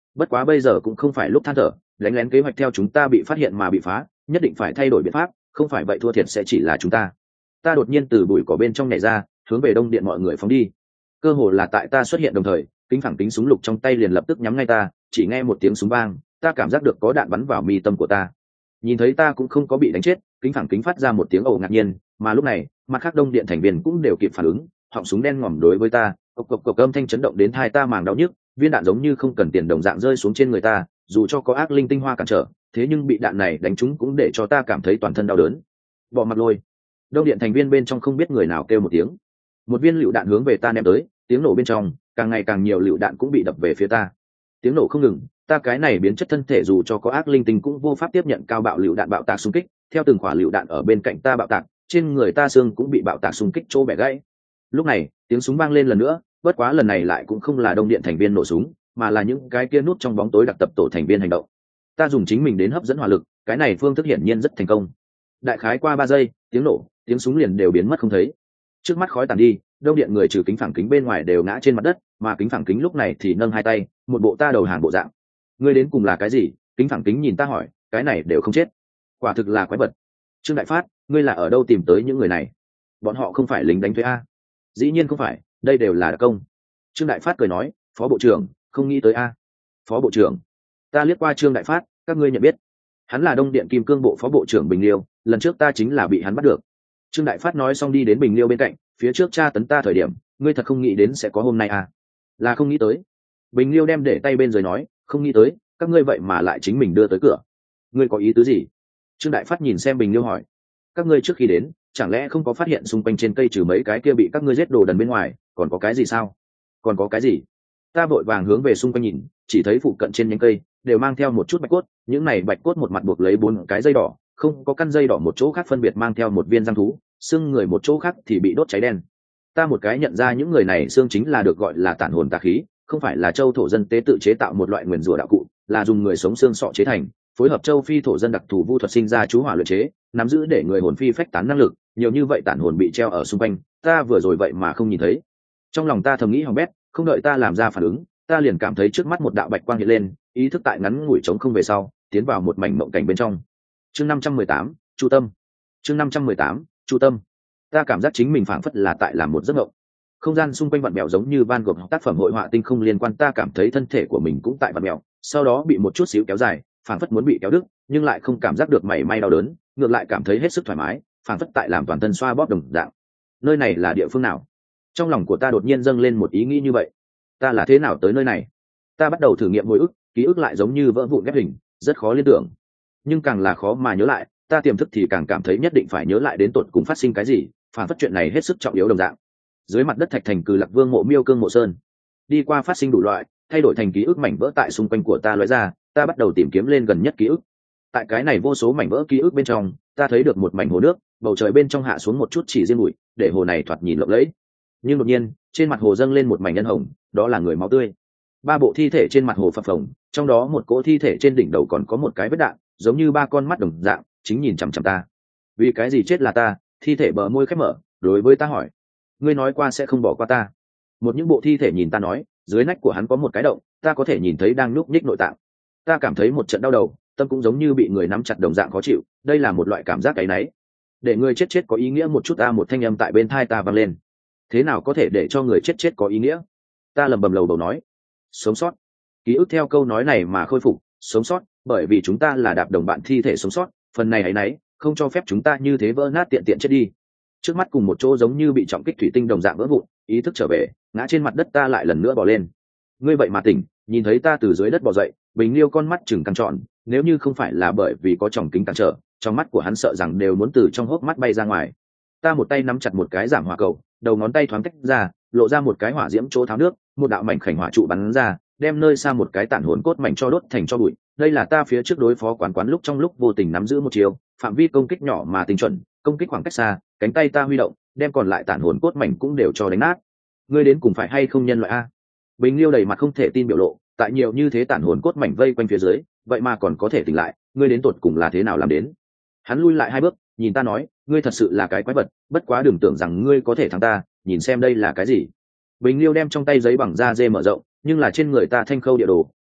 [SPEAKER 1] bất quá bây giờ cũng không phải lúc than thở, đánh lén kế hoạch theo chúng ta bị phát hiện mà bị phá, nhất định phải thay đổi biện pháp, không phải vậy thua thiệt sẽ chỉ là chúng ta. Ta đột nhiên từ bụi cỏ bên trong nhảy ra, hướng về đông điện mọi người phóng đi. Cơ hồ là tại ta xuất hiện đồng thời, kính phẳng kính súng lục trong tay liền lập tức nhắm ngay ta, chỉ nghe một tiếng súng vang, ta cảm giác được có đạn bắn vào mi tâm của ta. Nhìn thấy ta cũng không có bị đánh chết, kính phẳng kính phát ra một tiếng ồ ngạc nhiên, mà lúc này mặt khác đông điện thành viên cũng đều kịp phản ứng, họng súng đen ngòm đối với ta, cộc cộc cộc âm thanh chấn động đến tai ta màng đau nhức, viên đạn giống như không cần tiền đồng dạng rơi xuống trên người ta, dù cho có ác linh tinh hoa cản trở, thế nhưng bị đạn này đánh trúng cũng để cho ta cảm thấy toàn thân đau đớn. Bỏ mặt lôi. Đông điện thành viên bên trong không biết người nào kêu một tiếng, một viên lựu đạn hướng về ta ném tới, tiếng nổ bên trong càng ngày càng nhiều lựu đạn cũng bị đập về phía ta. Tiếng nổ không ngừng, ta cái này biến chất thân thể dù cho có ác linh tinh cũng vô pháp tiếp nhận cao bạo lựu đạn bạo tạc xung kích, theo từng quả lựu đạn ở bên cạnh ta bạo tạc, trên người ta xương cũng bị bạo tạc xung kích chỗ bẻ gãy. Lúc này tiếng súng vang lên lần nữa, bất quá lần này lại cũng không là đông điện thành viên nổ súng, mà là những cái kia nút trong bóng tối đặc tập tổ thành viên hành động. Ta dùng chính mình đến hấp dẫn hỏa lực, cái này phương thức hiển nhiên rất thành công. Đại khái qua 3 giây, tiếng nổ, tiếng súng liền đều biến mất không thấy. Trước mắt khói tàn đi, đông điện người trừ kính phẳng kính bên ngoài đều ngã trên mặt đất, mà kính phẳng kính lúc này thì nâng hai tay, một bộ ta đầu hàng bộ dạng. Ngươi đến cùng là cái gì? Kính phẳng kính nhìn ta hỏi, cái này đều không chết, quả thực là quái vật. Trương Đại Phát, ngươi là ở đâu tìm tới những người này? Bọn họ không phải lính đánh thuê a? Dĩ nhiên không phải, đây đều là đặc công. Trương Đại Phát cười nói, phó bộ trưởng, không nghĩ tới a. Phó bộ trưởng? Ta liếc qua Trương Đại Phát, các ngươi nhận biết? Hắn là Đông Điện Kim Cương bộ phó bộ trưởng Bình Liêu, lần trước ta chính là bị hắn bắt được. Trương Đại Phát nói xong đi đến Bình Liêu bên cạnh, phía trước tra tấn ta thời điểm, ngươi thật không nghĩ đến sẽ có hôm nay à? Là không nghĩ tới. Bình Liêu đem để tay bên dưới nói, không nghĩ tới, các ngươi vậy mà lại chính mình đưa tới cửa. Ngươi có ý tứ gì? Trương Đại Phát nhìn xem Bình Liêu hỏi. Các ngươi trước khi đến, chẳng lẽ không có phát hiện xung quanh trên cây trừ mấy cái kia bị các ngươi giết đồ đần bên ngoài, còn có cái gì sao? Còn có cái gì? Ta vội vàng hướng về xung quanh nhìn, chỉ thấy phụ cận trên nhánh cây đều mang theo một chút bạch cốt, những này bạch cốt một mặt buộc lấy 4 cái dây đỏ, không có căn dây đỏ một chỗ khác phân biệt mang theo một viên răng thú, xương người một chỗ khác thì bị đốt cháy đen. Ta một cái nhận ra những người này xương chính là được gọi là tản hồn tà khí, không phải là châu thổ dân tế tự chế tạo một loại nguyền rủa đạo cụ, là dùng người sống xương sọ chế thành, phối hợp châu phi thổ dân đặc thù vu thuật sinh ra chú hỏa luyện chế, nắm giữ để người hồn phi phách tán năng lực, nhiều như vậy tản hồn bị treo ở xung quanh, ta vừa rồi vậy mà không nhìn thấy. Trong lòng ta thầm nghĩ hỏng bét, không đợi ta làm ra phản ứng, ta liền cảm thấy trước mắt một đạo bạch quang hiện lên, ý thức tại ngắn ngủi trống không về sau, tiến vào một mảnh mộng cảnh bên trong. Chương 518, Chu Tâm. Chương 518, Chu Tâm. Ta cảm giác chính mình phảng phất là tại làm một giấc mộng. Không gian xung quanh vặn mèo giống như van gogh tác phẩm hội họa tinh không liên quan, ta cảm thấy thân thể của mình cũng tại vặn mèo, sau đó bị một chút xíu kéo dài, phảng phất muốn bị kéo đứt, nhưng lại không cảm giác được mảy may đau đớn, ngược lại cảm thấy hết sức thoải mái, phảng phất tại làm toàn thân xoa bóp đồng dạng. Nơi này là địa phương nào? Trong lòng của ta đột nhiên dâng lên một ý nghĩ như vậy. Ta là thế nào tới nơi này? Ta bắt đầu thử nghiệm hồi ức, ký ức lại giống như vỡ vụn ghép hình, rất khó liên tưởng. Nhưng càng là khó mà nhớ lại, ta tiềm thức thì càng cảm thấy nhất định phải nhớ lại đến tột cùng phát sinh cái gì, phản phất chuyện này hết sức trọng yếu đồng dạng. Dưới mặt đất thạch thành Cừ Lạc Vương mộ Miêu Cương mộ sơn, đi qua phát sinh đủ loại, thay đổi thành ký ức mảnh vỡ tại xung quanh của ta lóe ra, ta bắt đầu tìm kiếm lên gần nhất ký ức. Tại cái này vô số mảnh vỡ ký ức bên trong, ta thấy được một mảnh hồ nước, bầu trời bên trong hạ xuống một chút chỉ riêng bụi, để hồ này thoạt nhìn lộng lẫy. Nhưng đột nhiên, trên mặt hồ dâng lên một mảnh nhân hồng, đó là người máu tươi. 3 bộ thi thể trên mặt hồ phập phồng, trong đó một cỗ thi thể trên đỉnh đầu còn có một cái vết đạn, giống như 3 con mắt đồng dạng, chính nhìn chằm chằm ta. Vì cái gì chết là ta? Thi thể bờ môi khép mở, đối với ta hỏi, ngươi nói qua sẽ không bỏ qua ta. Một những bộ thi thể nhìn ta nói, dưới nách của hắn có một cái động, ta có thể nhìn thấy đang nhúc nhích nội tạng. Ta cảm thấy một trận đau đầu, tâm cũng giống như bị người nắm chặt đồng dạng khó chịu, đây là một loại cảm giác cái nấy. Để người chết chết có ý nghĩa một chút a, một thanh âm tại bên tai ta vang lên. Thế nào có thể để cho người chết chết có ý nghĩa? Ta lầm bầm lầu bầu nói, sống sót. Ký ức theo câu nói này mà khôi phục, sống sót, bởi vì chúng ta là đạp đồng bạn thi thể sống sót, phần này ấy nấy, không cho phép chúng ta như thế vỡ nát tiện tiện chết đi. Trước mắt cùng một chỗ giống như bị trọng kích thủy tinh đồng dạng vỡ vụn, ý thức trở về, ngã trên mặt đất, ta lại lần nữa bò lên. Ngươi vậy mà tỉnh, nhìn thấy ta từ dưới đất bò dậy, Bình Liêu con mắt chừng căng tròn, nếu như không phải là bởi vì có tròng kính cản trở, trong mắt của hắn sợ rằng đều muốn từ trong hốc mắt bay ra ngoài. Ta một tay nắm chặt một cái giảm hỏa cầu, đầu ngón tay thoáng tách ra, lộ ra một cái hỏa diễm chỗ tháo nước, một đạo mảnh khảnh hỏa trụ bắn ra, đem nơi xa một cái tản hồn cốt mảnh cho đốt thành cho bụi. Đây là ta phía trước đối phó quán lúc trong lúc vô tình nắm giữ một chiều, phạm vi công kích nhỏ mà tinh chuẩn, công kích khoảng cách xa, cánh tay ta huy động, đem còn lại tản hồn cốt mảnh cũng đều cho đánh nát. Ngươi đến cùng phải hay không nhân loại a? Bình Liêu đầy mặt không thể tin biểu lộ, tại nhiều như thế tản hồn cốt mảnh vây quanh phía dưới, vậy mà còn có thể tỉnh lại, ngươi đến tột cùng là thế nào làm đến? Hắn lui lại 2 bước, nhìn ta nói, ngươi thật sự là cái quái vật, bất quá đừng tưởng rằng ngươi có thể thắng ta, nhìn xem đây là cái gì. Bình Liêu đem trong tay giấy bằng da dê mở rộng, nhưng là trên người ta thanh khâu địa đồ,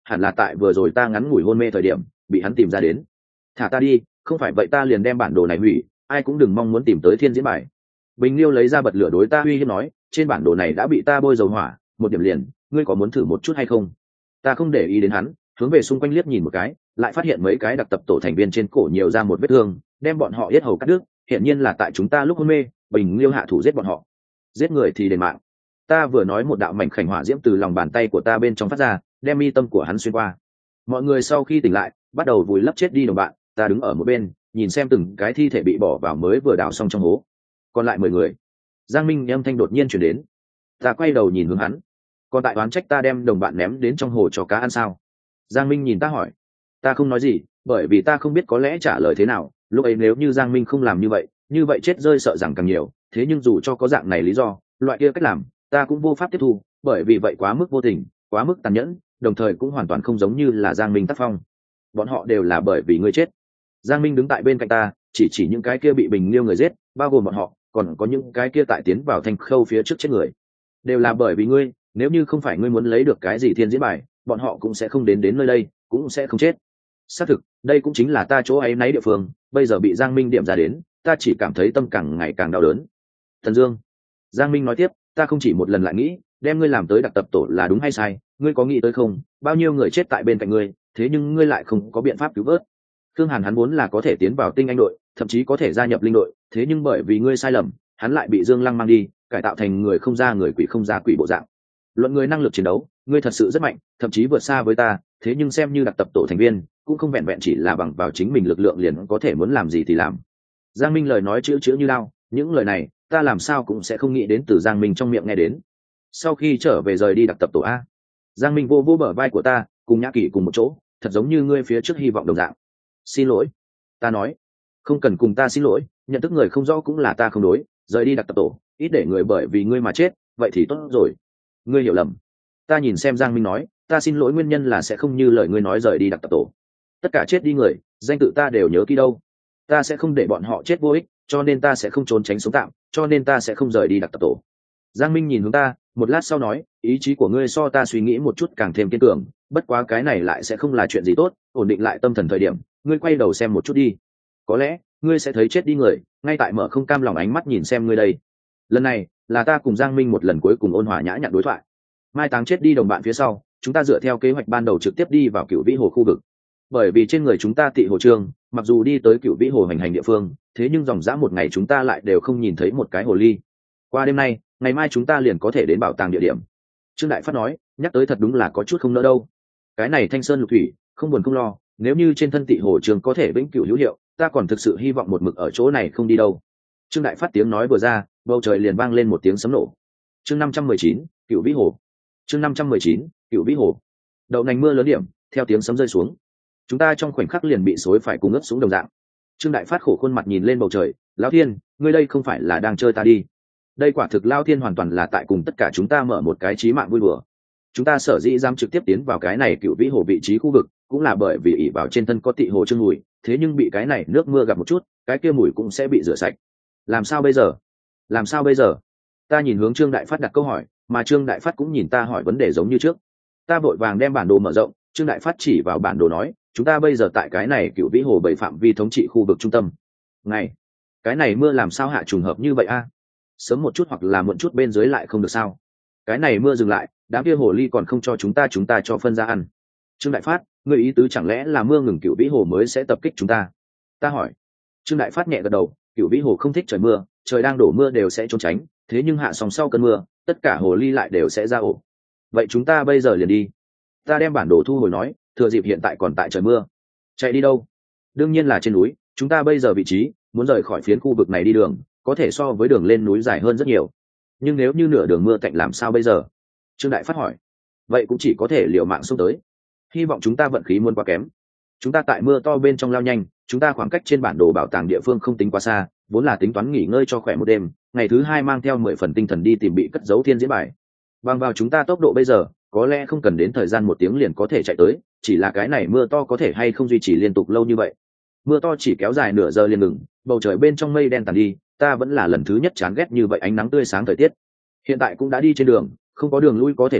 [SPEAKER 1] hẳn là tại vừa rồi ta ngắn ngủi hôn mê thời điểm bị hắn tìm ra đến. Thả ta đi, không phải vậy ta liền đem bản đồ này hủy, ai cũng đừng mong muốn tìm tới thiên diễn bài. Bình Liêu lấy ra bật lửa đối ta uy hiếp nói, trên bản đồ này đã bị ta bôi dầu hỏa, một điểm liền, ngươi có muốn thử một chút hay không? Ta không để ý đến hắn, hướng về xung quanh liếc nhìn một cái, lại phát hiện mấy cái đặc tập tổ thành viên trên cổ nhiều ra một vết thương, đem bọn họ yết hầu cắt đứt, hiện nhiên là tại chúng ta lúc hôn mê, Bình Liêu hạ thủ giết bọn họ. Giết người thì đền mạng. Ta vừa nói một đạo mảnh khảnh hỏa diễm từ lòng bàn tay của ta bên trong phát ra, đem mi tâm của hắn xuyên qua. Mọi người sau khi tỉnh lại, bắt đầu vùi lấp chết đi đồng bạn, ta đứng ở một bên, nhìn xem từng cái thi thể bị bỏ vào mới vừa đào xong trong hố. Còn lại 10 người. Giang Minh âm thanh đột nhiên chuyển đến. Ta quay đầu nhìn hướng hắn. Còn tại oán trách ta đem đồng bạn ném đến trong hồ cho cá ăn sao? Giang Minh nhìn ta hỏi. Ta không nói gì, bởi vì ta không biết có lẽ trả lời thế nào. Lúc ấy nếu như Giang Minh không làm như vậy chết rơi sợ rằng càng nhiều. Thế nhưng dù cho có dạng này lý do, loại kia cách làm, ta cũng vô pháp tiếp thu, bởi vì vậy quá mức vô tình, quá mức tàn nhẫn, đồng thời cũng hoàn toàn không giống như là Giang Minh tác phong. Bọn họ đều là bởi vì ngươi chết. Giang Minh đứng tại bên cạnh ta, chỉ những cái kia bị Bình Liêu người giết, bao gồm bọn họ, còn có những cái kia tại tiến vào thành khâu phía trước chết người, đều là bởi vì ngươi. Nếu như không phải ngươi muốn lấy được cái gì thiên diễn bài, bọn họ cũng sẽ không đến nơi đây, cũng sẽ không chết. Xác thực, đây cũng chính là ta chỗ ấy nấy địa phương, bây giờ bị Giang Minh điểm ra đến, ta chỉ cảm thấy tâm càng ngày càng đau đớn. Thần Dương, Giang Minh nói tiếp, ta không chỉ một lần lại nghĩ, đem ngươi làm tới đặc tập tổ là đúng hay sai, ngươi có nghĩ tới không, bao nhiêu người chết tại bên cạnh ngươi, thế nhưng ngươi lại không có biện pháp cứu vớt. Thương Hàn hắn vốn là có thể tiến vào tinh anh đội, thậm chí có thể gia nhập linh đội, thế nhưng bởi vì ngươi sai lầm, hắn lại bị Dương Lăng mang đi, cải tạo thành người không ra người quỷ không ra quỷ bộ dạng. Luận người năng lực chiến đấu, ngươi thật sự rất mạnh, thậm chí vượt xa với ta, thế nhưng xem như đặc tập tổ thành viên, cũng không vẹn vẹn chỉ là bằng vào chính mình lực lượng liền có thể muốn làm gì thì làm. Giang Minh lời nói chữ như lao, những lời này, ta làm sao cũng sẽ không nghĩ đến từ Giang Minh trong miệng nghe đến. Sau khi trở về rời đi đặc tập tổ A, Giang Minh vô bờ vai của ta, cùng Nhã Kỷ cùng một chỗ, thật giống như ngươi phía trước hy vọng đồng dạng. Xin lỗi, ta nói, không cần cùng ta xin lỗi, nhận thức người không rõ cũng là ta không đối, rời đi đặc tập tổ, ít để người bởi vì ngươi mà chết, vậy thì tốt rồi. Ngươi hiểu lầm. Ta nhìn xem Giang Minh nói, ta xin lỗi nguyên nhân là sẽ không như lời ngươi nói rời đi đặc tập tổ. Tất cả chết đi người, danh tự ta đều nhớ kỹ đâu. Ta sẽ không để bọn họ chết vô ích, cho nên ta sẽ không trốn tránh sống tạm, cho nên ta sẽ không rời đi đặc tập tổ. Giang Minh nhìn hướng ta, một lát sau nói, ý chí của ngươi so ta suy nghĩ một chút càng thêm kiên cường, bất quá cái này lại sẽ không là chuyện gì tốt, ổn định lại tâm thần thời điểm, ngươi quay đầu xem một chút đi. Có lẽ, ngươi sẽ thấy chết đi người, ngay tại mở không cam lòng ánh mắt nhìn xem ngươi đây. Lần này, là ta cùng Giang Minh một lần cuối cùng ôn hòa nhã nhặn đối thoại. Mai táng chết đi đồng bạn phía sau, chúng ta dựa theo kế hoạch ban đầu trực tiếp đi vào Cửu Vĩ Hồ khu vực. Bởi vì trên người chúng ta tị hồ trương, mặc dù đi tới Cửu Vĩ Hồ hành hành địa phương, thế nhưng dòng dã một ngày chúng ta lại đều không nhìn thấy một cái hồ ly. Qua đêm nay, ngày mai chúng ta liền có thể đến bảo tàng địa điểm. Trương Đại Phát nói, nhắc tới thật đúng là có chút không nỡ đâu. Cái này Thanh Sơn Lục Thủy, không buồn không lo, nếu như trên thân tị hồ trương có thể vĩnh cửu hữu hiệu, ta còn thực sự hy vọng một mực ở chỗ này không đi đâu. Trương Đại Phát tiếng nói vừa ra, bầu trời liền vang lên một tiếng sấm nổ. Chương 519, Cửu Vĩ Hồ. Chương 519, Cửu Vĩ Hồ. Đậu nành mưa lớn điểm, theo tiếng sấm rơi xuống, chúng ta trong khoảnh khắc liền bị xối phải cùng ướt xuống đồng dạng. Trương Đại Phát khổ khuôn mặt nhìn lên bầu trời, Lão Thiên, ngươi đây không phải là đang chơi ta đi? Đây quả thực Lão Thiên hoàn toàn là tại cùng tất cả chúng ta mở một cái chí mạng vui đùa. Chúng ta sở dĩ dám trực tiếp tiến vào cái này Cửu Vĩ Hồ vị trí khu vực, cũng là bởi vì ỷ vào trên thân có tị hồ trương mùi, thế nhưng bị cái này nước mưa gặp một chút, cái kia mùi cũng sẽ bị rửa sạch. Làm sao bây giờ? Làm sao bây giờ? Ta nhìn hướng Trương Đại Phát đặt câu hỏi, mà Trương Đại Phát cũng nhìn ta hỏi vấn đề giống như trước. Ta vội vàng đem bản đồ mở rộng, Trương Đại Phát chỉ vào bản đồ nói, chúng ta bây giờ tại cái này Cửu Vĩ Hồ bảy phạm vi thống trị khu vực trung tâm. Này, cái này mưa làm sao hạ trùng hợp như vậy a? Sớm một chút hoặc là muộn chút bên dưới lại không được sao? Cái này mưa dừng lại, đám kia hồ ly còn không cho chúng ta cho phân ra ăn. Trương Đại Phát, ngươi ý tứ chẳng lẽ là mưa ngừng Cửu Vĩ Hồ mới sẽ tập kích chúng ta? Ta hỏi. Trương Đại Phát nhẹ gật đầu, Cửu Vĩ Hồ không thích trời mưa, trời đang đổ mưa đều sẽ trốn tránh, thế nhưng hạ xong sau cơn mưa, tất cả hồ ly lại đều sẽ ra ổ. Vậy chúng ta bây giờ liền đi. Ta đem bản đồ thu hồi nói, thừa dịp hiện tại còn tại trời mưa. Chạy đi đâu? Đương nhiên là trên núi, chúng ta bây giờ vị trí, muốn rời khỏi phiến khu vực này đi đường, có thể so với đường lên núi dài hơn rất nhiều. Nhưng nếu như nửa đường mưa tạnh làm sao bây giờ? Trương Đại Phát hỏi. Vậy cũng chỉ có thể liều mạng xông tới. Hy vọng chúng ta vận khí muôn quá kém. Chúng ta tại mưa to bên trong lao nhanh, chúng ta khoảng cách trên bản đồ bảo tàng địa phương không tính quá xa, vốn là tính toán nghỉ ngơi cho khỏe một đêm, ngày thứ hai mang theo 10 phần tinh thần đi tìm bị cất giấu thiên diễn bài. Bằng vào chúng ta tốc độ bây giờ, có lẽ không cần đến thời gian 1 tiếng liền có thể chạy tới, chỉ là cái này mưa to có thể hay không duy trì liên tục lâu như vậy. Mưa to chỉ kéo dài nửa giờ liền ngừng, bầu trời bên trong mây đen tàn đi, ta vẫn là lần thứ nhất chán ghét như vậy ánh nắng tươi sáng thời tiết. Hiện tại cũng đã đi trên đường, không có đường lui có thể nói,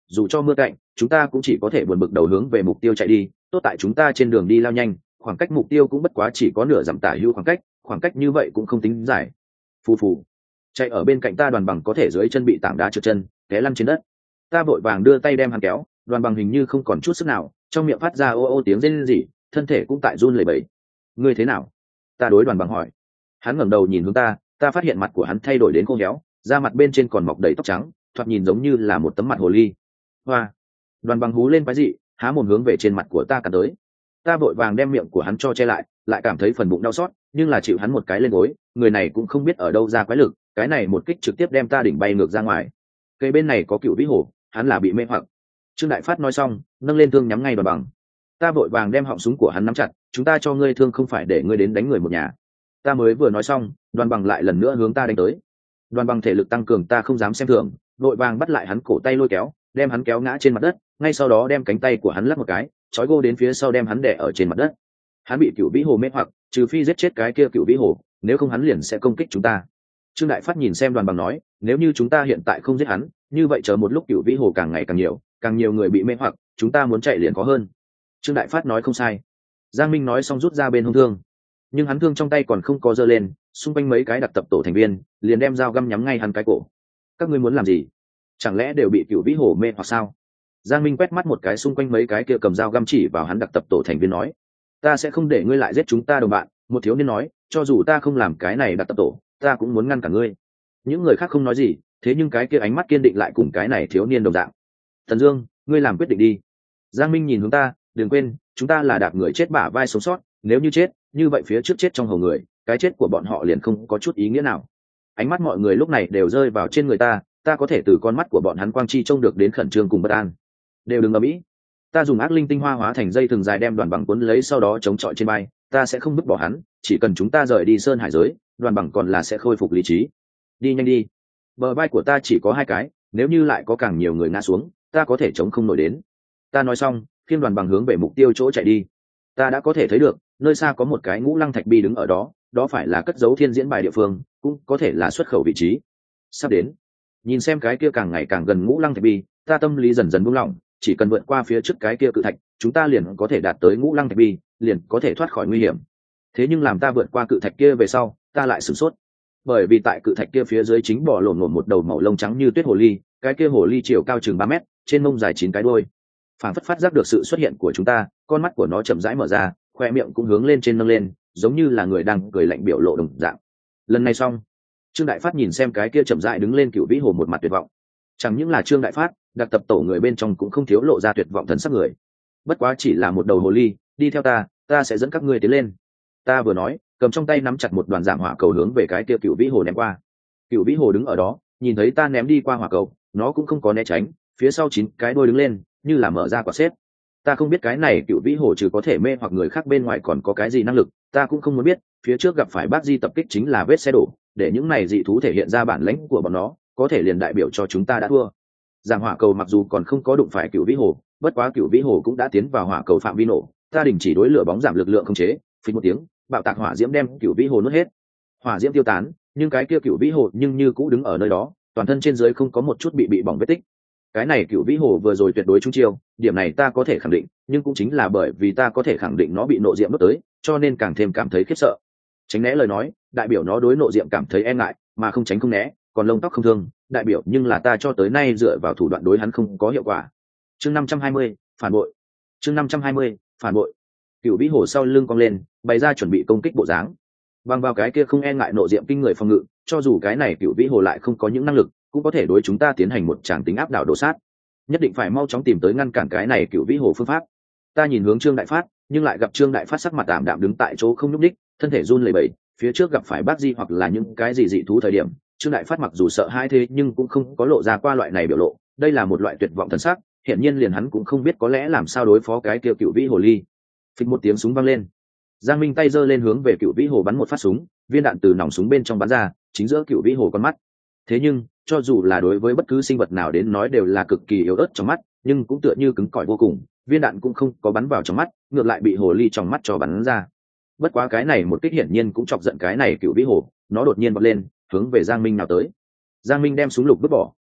[SPEAKER 1] dù cho mưa cạnh chúng ta cũng chỉ có thể buồn bực đầu hướng về mục tiêu chạy đi. Tốt tại chúng ta trên đường đi lao nhanh, khoảng cách mục tiêu cũng bất quá chỉ có nửa dặm tả hữu khoảng cách như vậy cũng không tính dài. Phù phù, chạy ở bên cạnh ta Đoàn Bằng có thể dưới chân bị tảng đá trượt chân té lăn trên đất. Ta vội vàng đưa tay đem hắn kéo, Đoàn Bằng hình như không còn chút sức nào, trong miệng phát ra ô ô tiếng rên rỉ, thân thể cũng tại run lẩy bẩy. Ngươi thế nào? Ta đối Đoàn Bằng hỏi. Hắn ngẩng đầu nhìn hướng ta phát hiện mặt của hắn thay đổi đến khô héo, da mặt bên trên còn mọc đầy tóc trắng, thoạt nhìn giống như là một tấm mặt hồ ly. Hoa! Đoàn Bằng hú lên quái dị, há mồm hướng về trên mặt của ta cắn tới. Ta vội vàng đem miệng của hắn cho che lại cảm thấy phần bụng đau xót, nhưng là chịu hắn một cái lên gối, người này cũng không biết ở đâu ra quái lực, cái này một kích trực tiếp đem ta đỉnh bay ngược ra ngoài. Cây bên này có Cửu Vĩ Hổ, hắn là bị mê hoặc. Trương Đại Phát nói xong, nâng lên thương nhắm ngay Đoàn Bằng. Ta vội vàng đem họng súng của hắn nắm chặt, chúng ta cho ngươi thương không phải để ngươi đến đánh người một nhà. Ta mới vừa nói xong, Đoàn Bằng lại lần nữa hướng ta đánh tới. Đoàn Bằng thể lực tăng cường ta không dám xem thường, vội vàng bắt lại hắn cổ tay lôi kéo, đem hắn kéo ngã trên mặt đất, ngay sau đó đem cánh tay của hắn lắc một cái, trói gô đến phía sau đem hắn đè ở trên mặt đất. Hắn bị Cửu Vĩ Hồ mê hoặc, trừ phi giết chết cái kia Cửu Vĩ Hồ, nếu không hắn liền sẽ công kích chúng ta. Trương Đại Phát nhìn xem Đoàn Bằng nói, nếu như chúng ta hiện tại không giết hắn, như vậy chờ một lúc Cửu Vĩ Hồ càng ngày càng nhiều người bị mê hoặc, chúng ta muốn chạy liền khó hơn. Trương Đại Phát nói không sai. Giang Minh nói xong rút ra bên hông thương, nhưng hắn thương trong tay còn không có giơ lên, xung quanh mấy cái đặc tập tổ thành viên liền đem dao găm nhắm ngay hắn cái cổ. Các ngươi muốn làm gì? Chẳng lẽ đều bị Cửu Vĩ Hồ mê hoặc sao? Giang Minh quét mắt một cái xung quanh mấy cái kia cầm dao găm chỉ vào hắn đặc tập tổ thành viên nói, ta sẽ không để ngươi lại giết chúng ta đồng bạn. Một thiếu niên nói, cho dù ta không làm cái này đặc tập tổ, ta cũng muốn ngăn cả ngươi. Những người khác không nói gì, thế nhưng cái kia ánh mắt kiên định lại cùng cái này thiếu niên đồng dạng. Thần Dương, ngươi làm quyết định đi. Giang Minh nhìn hướng ta, đừng quên, chúng ta là đạp người chết bả vai sống sót, nếu như chết, như vậy phía trước chết trong hầu người, cái chết của bọn họ liền không có chút ý nghĩa nào. Ánh mắt mọi người lúc này đều rơi vào trên người ta có thể từ con mắt của bọn hắn quang chi trông được đến khẩn trương cùng bất an. Đều đừng ầm ĩ. Ta dùng ác linh tinh hoa hóa thành dây thừng dài đem Đoàn Bằng cuốn lấy, sau đó chống chọi trên vai, ta sẽ không vứt bỏ hắn, chỉ cần chúng ta rời đi sơn hải giới, Đoàn Bằng còn là sẽ khôi phục lý trí. Đi nhanh đi. Bờ vai của ta chỉ có 2 cái, nếu như lại có càng nhiều người ngã xuống, ta có thể chống không nổi đến. Ta nói xong, khiêng Đoàn Bằng hướng về mục tiêu chỗ chạy đi. Ta đã có thể thấy được, nơi xa có một cái ngũ lăng thạch bi đứng ở đó, đó phải là cất giấu thiên diễn bài địa phương, cũng có thể là xuất khẩu vị trí. Sắp đến. Nhìn xem cái kia càng ngày càng gần ngũ lăng thạch bi, ta tâm lý dần dần buông lỏng, chỉ cần vượt qua phía trước cái kia cự thạch, chúng ta liền có thể đạt tới ngũ lăng thạch bi, liền có thể thoát khỏi nguy hiểm. Thế nhưng làm ta vượt qua cự thạch kia về sau, ta lại sửng sốt, bởi vì tại cự thạch kia phía dưới chính bò lổn lổn một đầu màu lông trắng như tuyết hồ ly, cái kia hồ ly chiều cao chừng 3 mét, trên mông dài 9 cái đuôi. Phảng phất phát giác được sự xuất hiện của chúng ta, con mắt của nó chậm rãi mở ra, khoe miệng cũng hướng lên trên nâng lên, giống như là người đang cười lạnh biểu lộ đồng dạng. Lần này xong. Trương Đại Phát nhìn xem cái kia chậm rãi đứng lên Cửu Vĩ Hồ một mặt tuyệt vọng. Chẳng những là Trương Đại Phát, đặc tập tổ người bên trong cũng không thiếu lộ ra tuyệt vọng thần sắc người. Bất quá chỉ là một đầu hồ ly, đi theo ta sẽ dẫn các ngươi tiến lên. Ta vừa nói, cầm trong tay nắm chặt một đoàn dạng hỏa cầu hướng về cái kia Cửu Vĩ Hồ ném qua. Cửu Vĩ Hồ đứng ở đó, nhìn thấy ta ném đi qua hỏa cầu, nó cũng không có né tránh, phía sau 9 cái đuôi đứng lên, như là mở ra quả xếp. Ta không biết cái này Cửu Vĩ Hồ trừ có thể mê hoặc người khác bên ngoài còn có cái gì năng lực, ta cũng không muốn biết. Phía trước gặp phải bác Di tập kích chính là vết xe đổ, để những này dị thú thể hiện ra bản lĩnh của bọn nó, có thể liền đại biểu cho chúng ta đã thua. Giang hỏa cầu mặc dù còn không có đụng phải Cửu Vĩ Hồ, bất quá Cửu Vĩ Hồ cũng đã tiến vào hỏa cầu phạm vi nổ, ta đình chỉ đối lửa bóng giảm lực lượng khống chế, phình một tiếng, bạo tạc hỏa diễm đem Cửu Vĩ Hồ nuốt hết. Hỏa diễm tiêu tán, nhưng cái kia Cửu Vĩ Hồ nhưng như cũ đứng ở nơi đó, toàn thân trên dưới không có một chút bị bỏng vết tích. Cái này Cửu Vĩ Hồ vừa rồi tuyệt đối trúng chiêu, điểm này ta có thể khẳng định, nhưng cũng chính là bởi vì ta có thể khẳng định nó bị nộ diệm đốt tới, cho nên càng thêm cảm thấy khiếp sợ. Tránh né lời nói, đại biểu nó đối nộ diệm cảm thấy e ngại, mà không tránh không né, còn lông tóc không thương, đại biểu nhưng là ta cho tới nay dựa vào thủ đoạn đối hắn không có hiệu quả. Chương 520, phản bội. Chương 520, phản bội. Cửu Vĩ Hồ sau lưng cong lên, bày ra chuẩn bị công kích bộ dáng. Bằng vào cái kia không e ngại nộ diệm kinh người phòng ngự, cho dù cái này Cửu Vĩ Hồ lại không có những năng lực, cũng có thể đối chúng ta tiến hành một tràng tính áp đảo đổ sát. Nhất định phải mau chóng tìm tới ngăn cản cái này Cửu Vĩ Hồ phương pháp. Ta nhìn hướng Trương Đại Phát, nhưng lại gặp Trương Đại Phát sắc mặt tạm đạm đứng tại chỗ không nhúc nhích, thân thể run lẩy bẩy. Phía trước gặp phải bác Di hoặc là những cái gì dị thú thời điểm, Trương Đại Phát mặc dù sợ hãi thế nhưng cũng không có lộ ra qua loại này biểu lộ, đây là một loại tuyệt vọng thần sắc, hiện nhiên liền hắn cũng không biết có lẽ làm sao đối phó cái kia Cửu Vĩ Hồ ly. Phịch một tiếng súng vang lên, Giang Minh tay giơ lên hướng về Cửu Vĩ Hồ bắn một phát súng, viên đạn từ nòng súng bên trong bắn ra, chính giữa Cửu Vĩ Hồ con mắt. Thế nhưng, cho dù là đối với bất cứ sinh vật nào đến nói đều là cực kỳ yếu ớt trong mắt, nhưng cũng tựa như cứng cỏi vô cùng, viên đạn cũng không có bắn vào trong mắt, ngược lại bị hồ ly trong mắt cho bắn ra. Bất quá cái này một kích hiển nhiên cũng chọc giận cái này Cửu Vĩ Hồ, nó đột nhiên vọt lên, hướng về Giang Minh nào tới. Giang Minh đem súng lục vứt bỏ,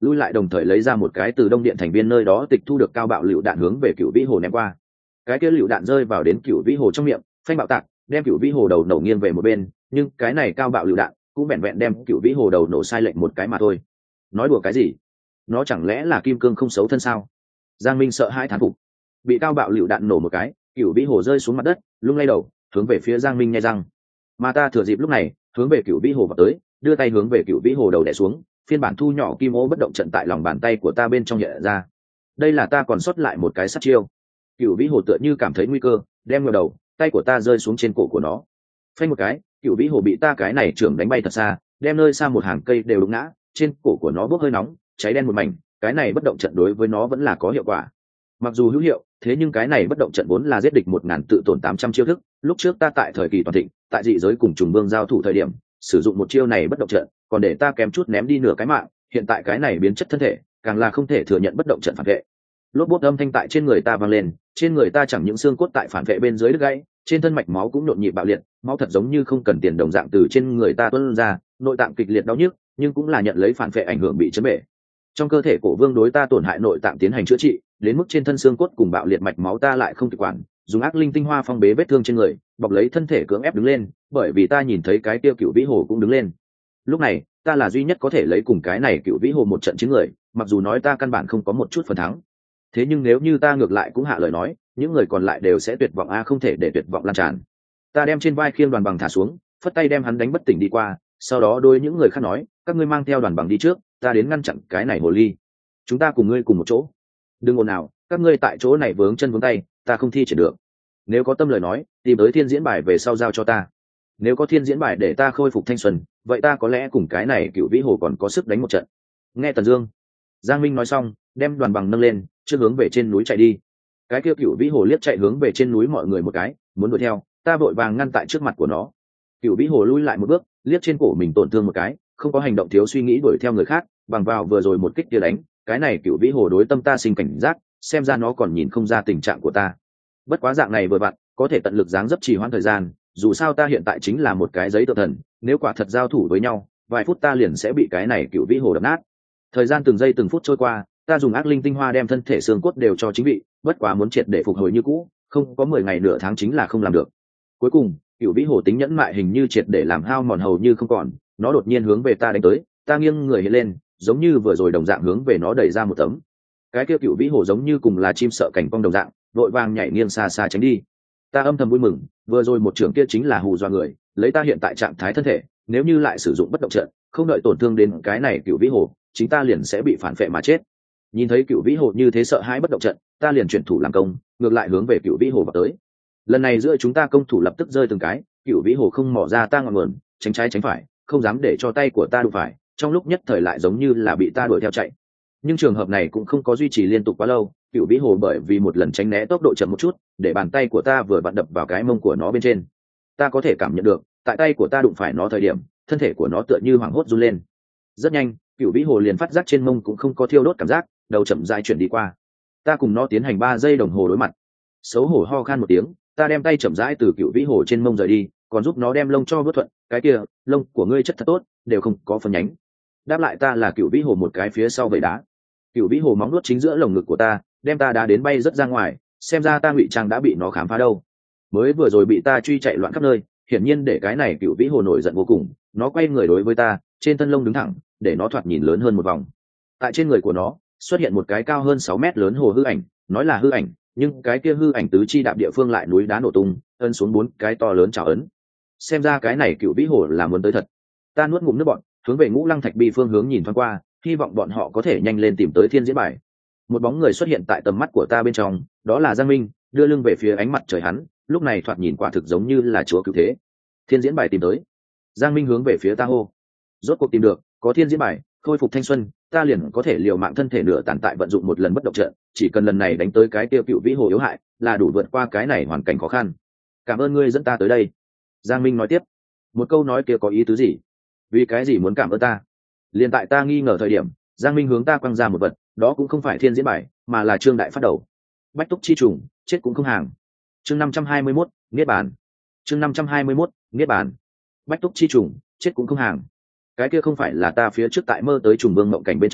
[SPEAKER 1] lui lại đồng thời lấy ra một cái từ đông điện thành viên nơi đó tịch thu được cao bạo lựu đạn hướng về Cửu Vĩ Hồ ném qua. Cái kia lựu đạn rơi vào đến Cửu Vĩ Hồ trong miệng, phanh bạo tạc, đem Cửu Vĩ Hồ đầu nổ nghiêng về một bên, nhưng cái này cao bạo lựu đạn cũng vẹn vẹn đem Cửu Vĩ Hồ đầu nổ sai lệch một cái mà thôi. Nói đùa cái gì? Nó chẳng lẽ là kim cương không xấu thân sao? Giang Minh sợ hãi thán phục. Bị cao bạo lựu đạn nổ một cái, Cửu Vĩ Hồ rơi xuống mặt đất, lung lay đầu, hướng về phía Giang Minh nhe răng. Mà ta thừa dịp lúc này, hướng về Cửu Vĩ Hồ vào tới, đưa tay hướng về Cửu Vĩ Hồ đầu đè xuống, phiên bản thu nhỏ kim ô bất động trận tại lòng bàn tay của ta bên trong hiện ra. Đây là ta còn sót lại một cái sát chiêu. Cửu Vĩ Hồ tựa như cảm thấy nguy cơ, đem ngửa đầu, tay của ta rơi xuống trên cổ của nó. Phanh một cái, Cửu Vĩ Hồ bị ta cái này trưởng đánh bay thật xa, đem nơi xa một hàng cây đều đụng ngã, trên cổ của nó bốc hơi nóng, cháy đen một mảnh. Cái này bất động trận đối với nó vẫn là có hiệu quả. Mặc dù hữu hiệu, thế nhưng cái này bất động trận vốn là giết địch 1000 tự tổn 800 chiêu thức. Lúc trước ta tại thời kỳ toàn thịnh, tại dị giới cùng trùng vương giao thủ thời điểm, sử dụng một chiêu này bất động trận, còn để ta kém chút ném đi nửa cái mạng. Hiện tại cái này biến chất thân thể, càng là không thể thừa nhận bất động trận phản vệ. Lốp bốt âm thanh tại trên người ta vang lên, trên người ta chẳng những xương cốt tại phản vệ bên dưới đứt gãy, trên thân mạch máu cũng nhộn nhịp bạo liệt, máu thật giống như không cần tiền đồng dạng từ trên người ta tuôn ra, nội tạng kịch liệt đau nhức, nhưng cũng là nhận lấy phản vệ ảnh hưởng bị chấn bể. Trong cơ thể cổ vương đối ta tổn hại nội tạng tiến hành chữa trị, đến mức trên thân xương cốt cùng bạo liệt mạch máu ta lại không kịp quản, dùng ác linh tinh hoa phong bế vết thương trên người, bọc lấy thân thể cưỡng ép đứng lên, bởi vì ta nhìn thấy cái tiêu Cửu Vĩ Hồ cũng đứng lên. Lúc này, ta là duy nhất có thể lấy cùng cái này Cửu Vĩ Hồ một trận chiến người, mặc dù nói ta căn bản không có một chút phần thắng. Thế nhưng nếu như ta ngược lại cũng hạ lời nói, những người còn lại đều sẽ tuyệt vọng không thể để tuyệt vọng lan tràn. Ta đem trên vai khiêng Đoàn Bằng thả xuống, phất tay đem hắn đánh bất tỉnh đi qua, sau đó đôi những người khác nói, các ngươi mang theo Đoàn Bằng đi trước, ta đến ngăn chặn cái này hồ ly. Chúng ta cùng ngươi cùng một chỗ. Đừng ồn nào, các ngươi tại chỗ này vướng chân vướng tay, ta không thi triển được. Nếu có tâm lời nói, tìm tới thiên diễn bài về sau giao cho ta. Nếu có thiên diễn bài để ta khôi phục thanh xuân, vậy ta có lẽ cùng cái này Cửu Vĩ Hồ còn có sức đánh một trận. Nghe Tần Dương, Giang Minh nói xong, đem Đoàn Bằng nâng lên, trước hướng về trên núi chạy đi. Cái kia Cửu Vĩ Hồ liếc chạy hướng về trên núi mọi người một cái, muốn đuổi theo, ta vội vàng ngăn tại trước mặt của nó. Cửu Vĩ Hồ lui lại một bước, liếc trên cổ mình tổn thương một cái, không có hành động thiếu suy nghĩ đuổi theo người khác, bằng vào vừa rồi một kích kia đánh, cái này Cửu Vĩ Hồ đối tâm ta sinh cảnh giác, xem ra nó còn nhìn không ra tình trạng của ta. Bất quá dạng này vừa vặn, có thể tận lực dáng dấp trì hoãn thời gian, dù sao ta hiện tại chính là một cái giấy tờ thần, nếu quả thật giao thủ với nhau, vài phút ta liền sẽ bị cái này Cửu Vĩ Hồ đập nát. Thời gian từng giây từng phút trôi qua, ta dùng ác linh tinh hoa đem thân thể xương cốt đều cho chính vị, bất quá muốn triệt để phục hồi như cũ, không có 10 ngày nửa tháng chính là không làm được. Cuối cùng, Cửu Vĩ Hồ tính nhẫn mại hình như triệt để làm hao mòn hầu như không còn, nó đột nhiên hướng về ta đánh tới, ta nghiêng người hiện lên, giống như vừa rồi đồng dạng hướng về nó đẩy ra một tấm. Cái kia Cửu Vĩ Hồ giống như cùng là chim sợ cảnh cong đồng dạng, đội vàng nhảy nghiêng xa xa tránh đi. Ta âm thầm vui mừng, vừa rồi một trưởng kia chính là hù dọa người, lấy ta hiện tại trạng thái thân thể, nếu như lại sử dụng bất động trận, không đợi tổn thương đến cái này Cửu Vĩ Hồ, chính ta liền sẽ bị phản phệ mà chết. Nhìn thấy Cửu Vĩ Hồ như thế sợ hãi bất động trận, ta liền chuyển thủ làm công, ngược lại hướng về Cửu Vĩ Hồ vào tới. Lần này giữa chúng ta công thủ lập tức rơi từng cái, Cửu Vĩ Hồ không mò ra ta ngọn nguồn, tránh trái tránh phải, không dám để cho tay của ta đụng phải, trong lúc nhất thời lại giống như là bị ta đuổi theo chạy. Nhưng trường hợp này cũng không có duy trì liên tục quá lâu, Cửu Vĩ Hồ bởi vì một lần tránh né tốc độ chậm một chút, để bàn tay của ta vừa vặn đập vào cái mông của nó bên trên. Ta có thể cảm nhận được, tại tay của ta đụng phải nó thời điểm, thân thể của nó tựa như hoảng hốt run lên. Rất nhanh, Cửu Vĩ Hồ liền phát giác trên mông cũng không có thiêu đốt cảm giác, đầu chậm rãi chuyển đi qua. Ta cùng nó tiến hành 3 giây đồng hồ đối mặt. Xấu hổ ho khan một tiếng, ta đem tay chậm rãi từ Cửu Vĩ Hồ trên mông rời đi, còn giúp nó đem lông cho vớt thuận. Cái kia, lông của ngươi chất thật tốt, đều không có phân nhánh. Đáp lại ta là Cửu Vĩ Hồ một cái phía sau vảy đá. Cửu Vĩ Hồ móng nuốt chính giữa lồng ngực của ta, đem ta đá đến bay rất ra ngoài, xem ra ta ngụy trang đã bị nó khám phá đâu. Mới vừa rồi bị ta truy chạy loạn khắp nơi, hiển nhiên để cái này Cửu Vĩ Hồ nổi giận vô cùng, nó quay người đối với ta, trên thân lông đứng thẳng, để nó thoạt nhìn lớn hơn một vòng. Tại trên người của nó xuất hiện một cái cao hơn 6 mét lớn hồ hư ảnh, nói là hư ảnh, nhưng cái kia hư ảnh tứ chi đạp địa phương lại núi đá nổ tung, ấn xuống 4 cái to lớn trảo ấn. Xem ra cái này Cửu Vĩ Hồ là muốn tới thật. Ta nuốt ngụm nước bọt, hướng về Ngũ Lăng Thạch Bi phương hướng nhìn thoáng qua, hy vọng bọn họ có thể nhanh lên tìm tới thiên diễn bài. Một bóng người xuất hiện tại tầm mắt của ta bên trong, đó là Giang Minh, đưa lưng về phía ánh mặt trời hắn, lúc này thoạt nhìn quả thực giống như là chúa cứu thế. Thiên diễn bài tìm tới. Giang Minh hướng về phía ta hô. Rốt cuộc tìm được, có thiên diễn bài, khôi phục thanh xuân, ta liền có thể liều mạng thân thể nửa tàn tại vận dụng một lần bất động trận, chỉ cần lần này đánh tới cái tiêu Cửu Vĩ Hồ yếu hại, là đủ vượt qua cái này hoàn cảnh khó khăn. Cảm ơn ngươi dẫn ta tới đây. Giang Minh nói tiếp. Một câu nói kia có ý tứ gì? Vì cái gì muốn cảm ơn ta? Liền tại ta nghi ngờ thời điểm, Giang Minh hướng ta quăng ra một vật, đó cũng không phải thiên diễn bài, mà là trương đại phát đầu. Bách túc chi trùng, chết cũng không hàng. Chương 521, niết bàn. Chương 521, niết bàn. Bách túc chi trùng, chết cũng không hàng. Cái kia không phải là ta phía trước tại mơ tới trùng vương mộng cảnh bên trong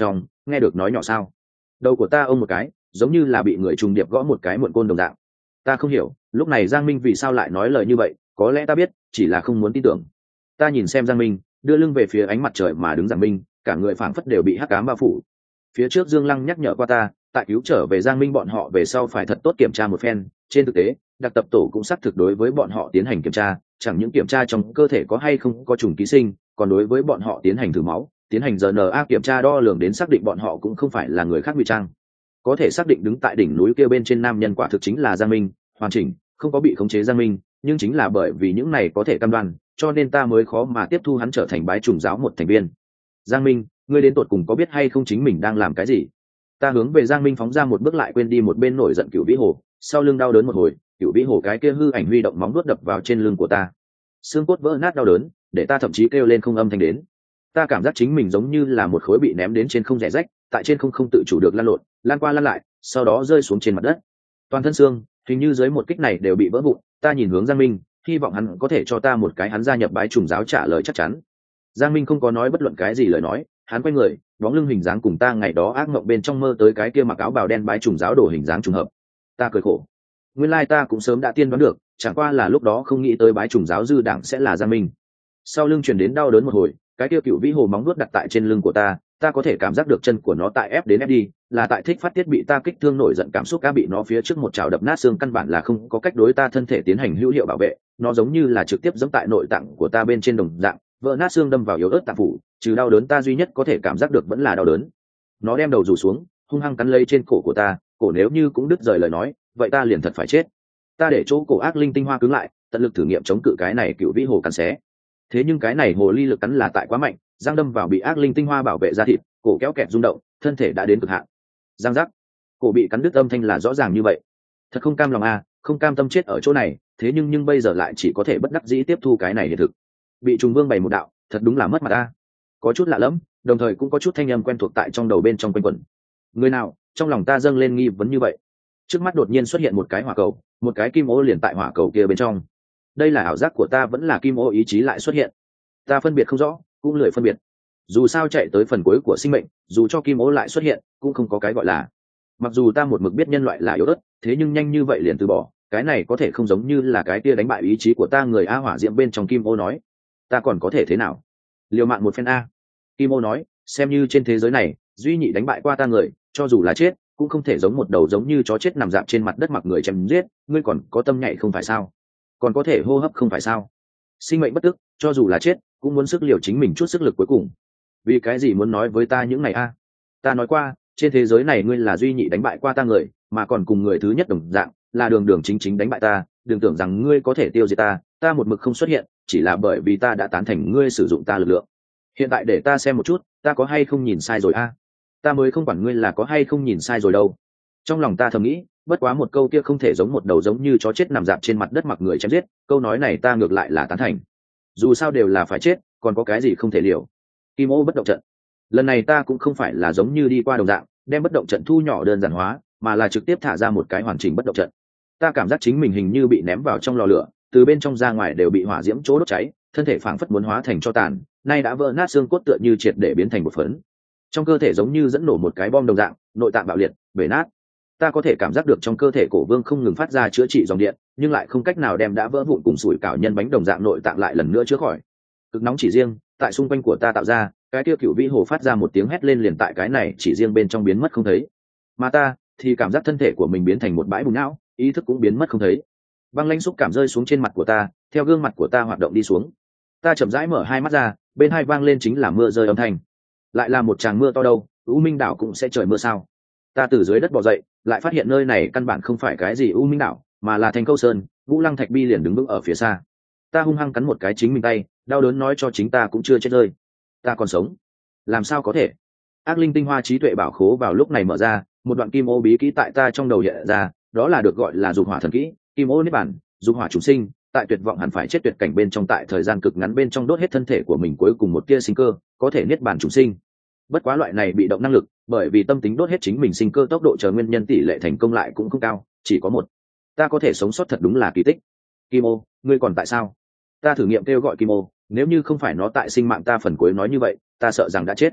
[SPEAKER 1] nghe được nói nhỏ sao? Đầu của ta ôm một cái, giống như là bị người trùng điệp gõ một cái muộn côn đồng dạng. Ta không hiểu lúc này Giang Minh vì sao lại nói lời như vậy, có lẽ ta biết, chỉ là không muốn tin tưởng. Ta nhìn xem Giang Minh đưa lưng về phía ánh mặt trời mà đứng Giang Minh, cả người phảng phất đều bị hắc ám bao phủ. Phía trước Dương Lăng nhắc nhở qua ta, tại cứu trở về Giang Minh bọn họ về sau phải thật tốt kiểm tra một phen. Trên thực tế đặc tập tổ cũng xác thực đối với bọn họ tiến hành kiểm tra, chẳng những kiểm tra trong cơ thể có hay không có trùng ký sinh, còn đối với bọn họ tiến hành thử máu, tiến hành RNA kiểm tra đo lường đến xác định bọn họ cũng không phải là người khác ngụy trang. Có thể xác định đứng tại đỉnh núi kia bên trên nam nhân quả thực chính là Giang Minh, hoàn chỉnh, không có bị khống chế Giang Minh, nhưng chính là bởi vì những này có thể cam đoan, cho nên ta mới khó mà tiếp thu hắn trở thành bái trùng giáo một thành viên. Giang Minh, ngươi đến tột cùng có biết hay không chính mình đang làm cái gì? Ta hướng về Giang Minh phóng ra một bước lại quên đi một bên nổi giận Cửu Vĩ Hồ, sau lưng đau đớn một hồi, Cửu Vĩ Hồ cái kia hư ảnh huy động móng vuốt đập vào trên lưng của ta, xương cốt vỡ nát đau đớn, để ta thậm chí kêu lên không âm thanh đến. Ta cảm giác chính mình giống như là một khối bị ném đến trên không rẽ rách, tại trên không tự chủ được lăn lộn, lan qua lăn lại, sau đó rơi xuống trên mặt đất. Toàn thân xương, hình như dưới một kích này đều bị vỡ vụn. Ta nhìn hướng Giang Minh, hy vọng hắn có thể cho ta một cái hắn gia nhập bái trùng giáo trả lời chắc chắn. Giang Minh không có nói bất luận cái gì lời nói, hắn quay người, bóng lưng hình dáng cùng ta ngày đó ác mộng bên trong mơ tới cái kia mặc áo bào đen bái trùng giáo đồ hình dáng trùng hợp. Ta cười khổ, nguyên lai ta cũng sớm đã tiên đoán được, chẳng qua là lúc đó không nghĩ tới bái trùng giáo dư đảng sẽ là Giang Minh. Sau lưng truyền đến đau đớn một hồi, cái kia Cửu Vĩ Hồ móng vuốt đặt tại trên lưng của ta có thể cảm giác được chân của nó tại ép đến ép đi, là tại thích phát tiết bị ta kích thương nổi giận cảm xúc cá bị nó phía trước một chảo đập nát xương, căn bản là không có cách đối ta thân thể tiến hành hữu hiệu bảo vệ, nó giống như là trực tiếp giẫm tại nội tạng của ta bên trên đồng dạng, vỡ nát xương đâm vào yếu ớt tạng phủ, trừ đau đớn ta duy nhất có thể cảm giác được vẫn là đau đớn. Nó đem đầu rủ xuống, hung hăng cắn lấy trên cổ của ta, cổ nếu như cũng đứt rời lời nói, vậy ta liền thật phải chết. Ta để chỗ cổ ác linh tinh hoa cứng lại, tận lực thử nghiệm chống cự cái này Cửu Vĩ Hồ cắn xé. Thế nhưng cái này hồ ly lực cắn là tại quá mạnh, răng đâm vào bị ác linh tinh hoa bảo vệ da thịt, cổ kéo kẹt rung động, thân thể đã đến cực hạn. Răng rắc, cổ bị cắn đứt âm thanh là rõ ràng như vậy. Thật không cam lòng à, không cam tâm chết ở chỗ này, thế nhưng bây giờ lại chỉ có thể bất đắc dĩ tiếp thu cái này hiện thực. Bị trùng vương bày một đạo, thật đúng là mất mặt a. Có chút lạ lẫm, đồng thời cũng có chút thanh âm quen thuộc tại trong đầu bên trong quanh quẩn. Người nào? Trong lòng ta dâng lên nghi vấn như vậy. Trước mắt đột nhiên xuất hiện một cái hỏa cầu, một cái kim ô liền tại hỏa cầu kia bên trong. Đây là ảo giác của ta vẫn là kim ô ý chí lại xuất hiện? Ta phân biệt không rõ, cũng lười phân biệt. Dù sao chạy tới phần cuối của sinh mệnh, dù cho kim ô lại xuất hiện cũng không có cái gọi là. Mặc dù ta một mực biết nhân loại là yếu ớt, thế nhưng nhanh như vậy liền từ bỏ, cái này có thể không giống như là cái kia đánh bại ý chí của ta người a. Hỏa diệm bên trong kim ô nói, ta còn có thể thế nào? Liều mạng một phen a. Kim ô nói, xem như trên thế giới này duy nhị đánh bại qua ta người, cho dù là chết cũng không thể giống một đầu giống như chó chết nằm dạp trên mặt đất mặc người chém giết. Ngươi còn có tâm nhạy không phải sao? Còn có thể hô hấp không phải sao? Sinh mệnh bất tức, cho dù là chết cũng muốn sức liều chính mình chút sức lực cuối cùng. Vì cái gì muốn nói với ta những này a? Ta nói qua, trên thế giới này ngươi là duy nhị đánh bại qua ta người, mà còn cùng người thứ nhất đồng dạng là đường đường chính chính đánh bại ta. Đừng tưởng rằng ngươi có thể tiêu diệt ta, ta một mực không xuất hiện chỉ là bởi vì ta đã tán thành ngươi sử dụng ta lực lượng. Hiện tại để ta xem một chút, ta có hay không nhìn sai rồi a? Ta mới không quản ngươi là có hay không nhìn sai rồi đâu. Trong lòng ta thầm nghĩ, bất quá một câu kia không thể giống một đầu giống như chó chết nằm dạp trên mặt đất mặc người chém giết, câu nói này ta ngược lại là tán thành. Dù sao đều là phải chết, còn có cái gì không thể liều. Kim ô bất động trận. Lần này ta cũng không phải là giống như đi qua đồng dạng đem bất động trận thu nhỏ đơn giản hóa, mà là trực tiếp thả ra một cái hoàn chỉnh bất động trận. Ta cảm giác chính mình hình như bị ném vào trong lò lửa, từ bên trong ra ngoài đều bị hỏa diễm chỗ đốt cháy, thân thể phảng phất muốn hóa thành tro tàn, nay đã vỡ nát xương cốt tựa như triệt để biến thành một phấn. Trong cơ thể giống như dẫn nổ một cái bom đồng dạng, nội tạng bạo liệt, bể nát. Ta có thể cảm giác được trong cơ thể cổ vương không ngừng phát ra chữa trị dòng điện, nhưng lại không cách nào đem đã vỡ vụn cùng sủi cảo nhân bánh đồng dạng nội tạng lại lần nữa chữa khỏi. Cực nóng chỉ riêng tại xung quanh của ta tạo ra, cái tiêu Cửu Vĩ Hồ phát ra một tiếng hét lên liền tại cái này chỉ riêng bên trong biến mất không thấy. Mà ta thì cảm giác thân thể của mình biến thành một bãi bùn não, ý thức cũng biến mất không thấy. Băng lãnh xúc cảm rơi xuống trên mặt của ta, theo gương mặt của ta hoạt động đi xuống. Ta chậm rãi mở hai mắt ra, bên hai vang lên chính là mưa rơi âm thanh. Lại là một tràng mưa to đâu, U Minh đảo cũng sẽ trời mưa sao? Ta từ dưới đất bò dậy, lại phát hiện nơi này căn bản không phải cái gì U Minh đảo, mà là Thành Câu Sơn. Vũ Lăng Thạch Bi liền đứng vững ở phía xa. Ta hung hăng cắn một cái chính mình tay, đau đớn nói cho chính ta cũng chưa chết rơi. Ta còn sống, làm sao có thể? Ác linh tinh hoa trí tuệ bảo khố vào lúc này mở ra, một đoạn kim ô bí kỹ tại ta trong đầu hiện ra, đó là được gọi là dục hỏa thần kỹ, kim ô niết bản, dục hỏa chủ sinh, tại tuyệt vọng hẳn phải chết tuyệt cảnh bên trong, tại thời gian cực ngắn bên trong đốt hết thân thể của mình cuối cùng một tia sinh cơ, có thể niết bản chủ sinh. Bất quá loại này bị động năng lực, bởi vì tâm tính đốt hết chính mình sinh cơ tốc độ chờ nguyên nhân tỷ lệ thành công lại cũng không cao, chỉ có một. Ta có thể sống sót thật đúng là kỳ tích. Kim ô, ngươi còn tại sao? Ta thử nghiệm kêu gọi kim ô, nếu như không phải nó tại sinh mạng ta phần cuối nói như vậy, ta sợ rằng đã chết.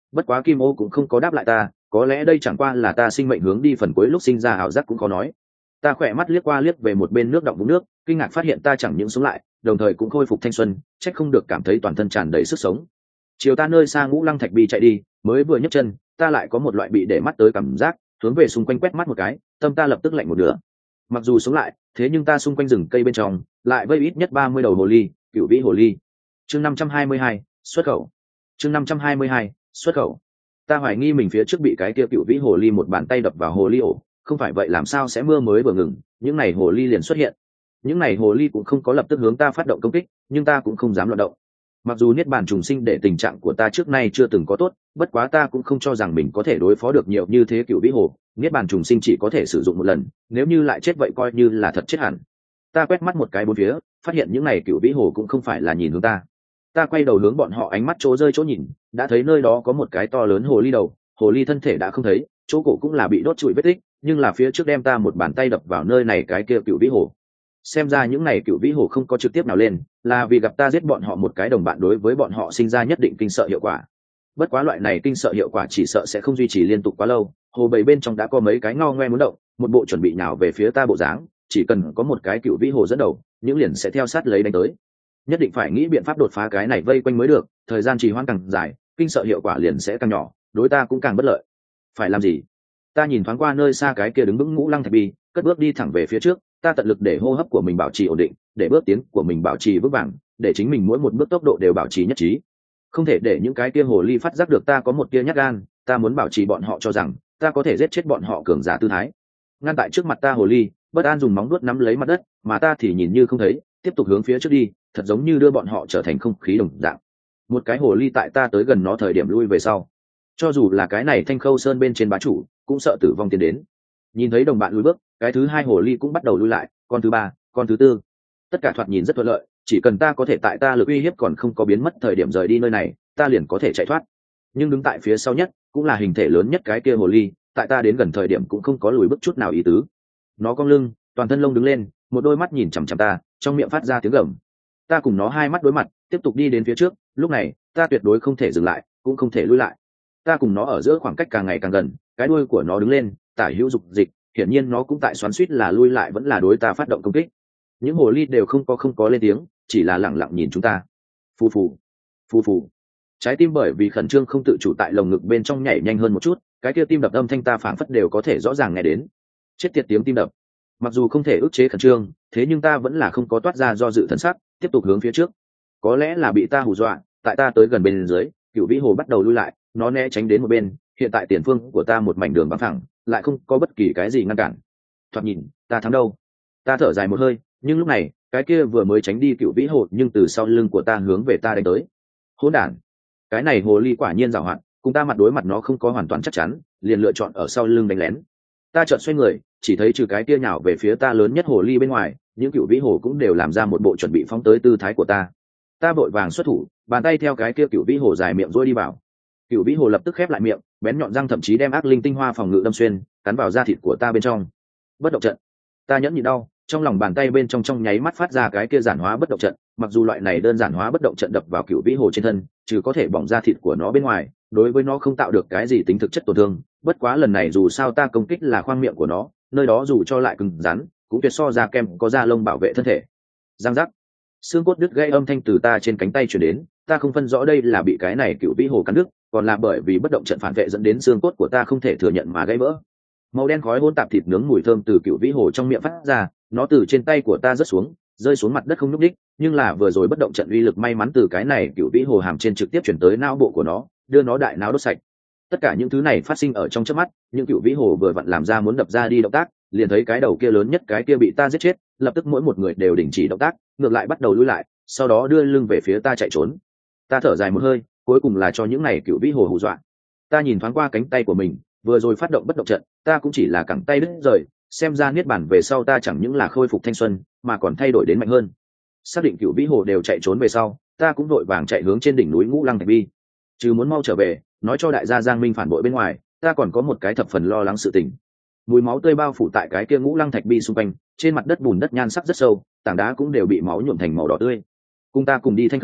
[SPEAKER 1] bất quá kim ô cũng không có đáp lại ta, có lẽ đây chẳng qua là ta sinh mệnh hướng đi phần cuối lúc sinh ra ảo giác cũng khó nói. Ta khỏe mắt liếc qua liếc về một bên nước động vũng nước, kinh ngạc phát hiện ta chẳng những sống lại, đồng thời cũng khôi phục thanh xuân, trách không được cảm thấy toàn thân tràn đầy sức sống. Chiều ta nơi xa Ngũ Lăng Thạch Bi chạy đi, mới vừa nhấc chân, ta lại có một loại bị để mắt tới cảm giác, hướng về xung quanh quét mắt một cái, tâm ta lập tức lạnh một nửa. Mặc dù sống lại, thế nhưng ta xung quanh rừng cây bên trong, lại vây ít nhất 30 đầu hồ ly, cựu vĩ hồ ly. Chương 522, xuất khẩu. Chương 522, xuất khẩu. Ta hoài nghi mình phía trước bị cái kia cựu vĩ hồ ly một bàn tay đập vào hồ ly ổ, không phải vậy làm sao sẽ mưa mới vừa ngừng, những này hồ ly liền xuất hiện. Những này hồ ly cũng không có lập tức hướng ta phát động công kích, nhưng ta cũng không dám loạn động. Mặc dù niết bàn trùng sinh để tình trạng của ta trước nay chưa từng có tốt, bất quá ta cũng không cho rằng mình có thể đối phó được nhiều như thế cựu vĩ hồ. Niết bàn trùng sinh chỉ có thể sử dụng một lần, nếu như lại chết vậy coi như là thật chết hẳn. Ta quét mắt một cái bốn phía, phát hiện những này cựu vĩ hồ cũng không phải là nhìn hướng ta. Ta quay đầu hướng bọn họ, ánh mắt chỗ rơi chỗ nhìn, đã thấy nơi đó có một cái to lớn hồ ly đầu, hồ ly thân thể đã không thấy, chỗ cổ cũng là bị đốt trụi vết tích, nhưng là phía trước đem ta một bàn tay đập vào nơi này cái kia cựu vĩ hồ. Xem ra những này cựu vĩ hồ không có trực tiếp nào lên, là vì gặp ta giết bọn họ một cái đồng bạn đối với bọn họ sinh ra nhất định kinh sợ hiệu quả. Bất quá loại này kinh sợ hiệu quả chỉ sợ sẽ không duy trì liên tục quá lâu, hồ bầy bên trong đã có mấy cái ngao ngoe muốn động, một bộ chuẩn bị nhào về phía ta bộ dáng, chỉ cần có một cái cựu vĩ hồ dẫn đầu, những liền sẽ theo sát lấy đánh tới. Nhất định phải nghĩ biện pháp đột phá cái này vây quanh mới được, thời gian trì hoãn càng dài, kinh sợ hiệu quả liền sẽ càng nhỏ, đối ta cũng càng bất lợi. Phải làm gì? Ta nhìn thoáng qua nơi xa cái kia đứng vững Ngũ Lăng Thạch Bi, cất bước đi thẳng về phía trước, ta tận lực để hô hấp của mình bảo trì ổn định, để bước tiến của mình bảo trì vững vàng, để chính mình mỗi một bước tốc độ đều bảo trì nhất trí. Không thể để những cái kia hồ ly phát giác được ta có một tia nhát gan, ta muốn bảo trì bọn họ cho rằng ta có thể giết chết bọn họ cường giả tư thái. Ngăn tại trước mặt ta hồ ly, bất an dùng móng vuốt nắm lấy mặt đất, mà ta thì nhìn như không thấy, tiếp tục hướng phía trước đi, thật giống như đưa bọn họ trở thành không khí đồng dạng. Một cái hồ ly tại ta tới gần nó thời điểm lui về sau. Cho dù là cái này Thanh Khâu Sơn bên trên bá chủ, cũng sợ tử vong tiến đến. Nhìn thấy đồng bạn lùi bước, cái thứ hai hồ ly cũng bắt đầu lui lại, con thứ ba, con thứ tư, tất cả thoạt nhìn rất thuận lợi, chỉ cần ta có thể tại ta lực uy hiếp còn không có biến mất thời điểm rời đi nơi này, ta liền có thể chạy thoát. Nhưng đứng tại phía sau nhất, cũng là hình thể lớn nhất cái kia hồ ly, tại ta đến gần thời điểm cũng không có lùi bước chút nào ý tứ. Nó cong lưng, toàn thân lông đứng lên, một đôi mắt nhìn chằm chằm ta, trong miệng phát ra tiếng gầm. Ta cùng nó hai mắt đối mặt, tiếp tục đi đến phía trước, lúc này, ta tuyệt đối không thể dừng lại, cũng không thể lùi lại. Ta cùng nó ở giữa khoảng cách càng ngày càng gần, cái đuôi của nó đứng lên, tả hữu dục dịch, hiển nhiên nó cũng tại xoắn xuýt là lui lại vẫn là đối ta phát động công kích. Những hồ ly đều không có lên tiếng, chỉ là lặng lặng nhìn chúng ta. Phù phù, phù phù. Trái tim bởi vì khẩn trương không tự chủ tại lồng ngực bên trong nhảy nhanh hơn một chút, cái kia tim đập âm thanh ta phảng phất đều có thể rõ ràng nghe đến. Chết tiệt tiếng tim đập. Mặc dù không thể ức chế khẩn trương, thế nhưng ta vẫn là không có toát ra do dự thân sắc, tiếp tục hướng phía trước. Có lẽ là bị ta hù dọa, tại ta tới gần bên dưới, cựu vĩ hồ bắt đầu lui lại, nó né tránh đến một bên, hiện tại tiền phương của ta một mảnh đường bằng phẳng, lại không có bất kỳ cái gì ngăn cản. Thoạt nhìn, ta thắng đâu. Ta thở dài một hơi, nhưng lúc này, cái kia vừa mới tránh đi cựu vĩ hồ nhưng từ sau lưng của ta hướng về ta đánh tới. Hỗn đản. Cái này hồ ly quả nhiên giàu hạn, cùng ta mặt đối mặt nó không có hoàn toàn chắc chắn, liền lựa chọn ở sau lưng đánh lén. Ta chợt xoay người, chỉ thấy trừ cái kia nhào về phía ta lớn nhất hồ ly bên ngoài, những cựu vĩ hồ cũng đều làm ra một bộ chuẩn bị phóng tới tư thái của ta. Ta vội vàng xuất thủ, bàn tay theo cái kia cựu vĩ hồ dài miệng rôi đi vào. Cựu vĩ hồ lập tức khép lại miệng, bén nhọn răng thậm chí đem ác linh tinh hoa phòng ngự đâm xuyên, cắn vào da thịt của ta bên trong. Bất động trận. Ta nhẫn nhịn đau, trong lòng bàn tay bên trong nháy mắt phát ra cái kia giản hóa bất động trận. Mặc dù loại này đơn giản hóa bất động trận đập vào cựu vĩ hồ trên thân, trừ có thể bỏng da thịt của nó bên ngoài, đối với nó không tạo được cái gì tính thực chất tổn thương. Bất quá lần này dù sao ta công kích là khoang miệng của nó, nơi đó dù cho lại cứng rắn, cũng tuyệt so ra kem có da lông bảo vệ thân thể. Răng rắc, xương cốt đứt gãy âm thanh từ ta trên cánh tay truyền đến. Ta không phân rõ đây là bị cái này cựu vĩ hồ cắn đứt, còn là bởi vì bất động trận phản vệ dẫn đến xương cốt của ta không thể thừa nhận mà gãy vỡ. Màu đen khói hỗn tạp thịt nướng mùi thơm từ cựu vĩ hồ trong miệng phát ra, nó từ trên tay của ta rớt xuống, rơi xuống mặt đất không nhúc nhích, nhưng là vừa rồi bất động trận uy lực may mắn từ cái này cựu vĩ hồ hàm trên trực tiếp chuyển tới não bộ của nó, đưa nó đại não đốt sạch. Tất cả những thứ này phát sinh ở trong chớp mắt, những cựu vĩ hồ vừa vặn làm ra muốn đập ra đi động tác, liền thấy cái đầu kia lớn nhất cái kia bị ta giết chết, lập tức mỗi một người đều đình chỉ động tác, ngược lại bắt đầu lùi lại, sau đó đưa lưng về phía ta chạy trốn. Ta thở dài một hơi, cuối cùng là cho những này cựu vĩ hồ hù dọa. Ta nhìn thoáng qua cánh tay của mình, vừa rồi phát động bất động trận, ta cũng chỉ là cẳng tay đứt rời, xem ra niết bàn về sau ta chẳng những là khôi phục thanh xuân, mà còn thay đổi đến mạnh hơn. Xác định cựu vĩ hồ đều chạy trốn về sau, ta cũng vội vàng chạy hướng trên đỉnh núi Ngũ Lăng Thạch Bi. Chứ muốn mau trở về, nói cho đại gia Giang Minh phản bội bên ngoài, ta còn có một cái thập phần lo lắng sự tình. Mùi máu tươi bao phủ tại cái kia Ngũ Lăng Thạch Bi xung quanh, trên mặt đất bùn đất nhan sắc rất sâu, tảng đá cũng đều bị máu nhuộm thành màu đỏ tươi. Cùng ta cùng đi Thanh Khâu,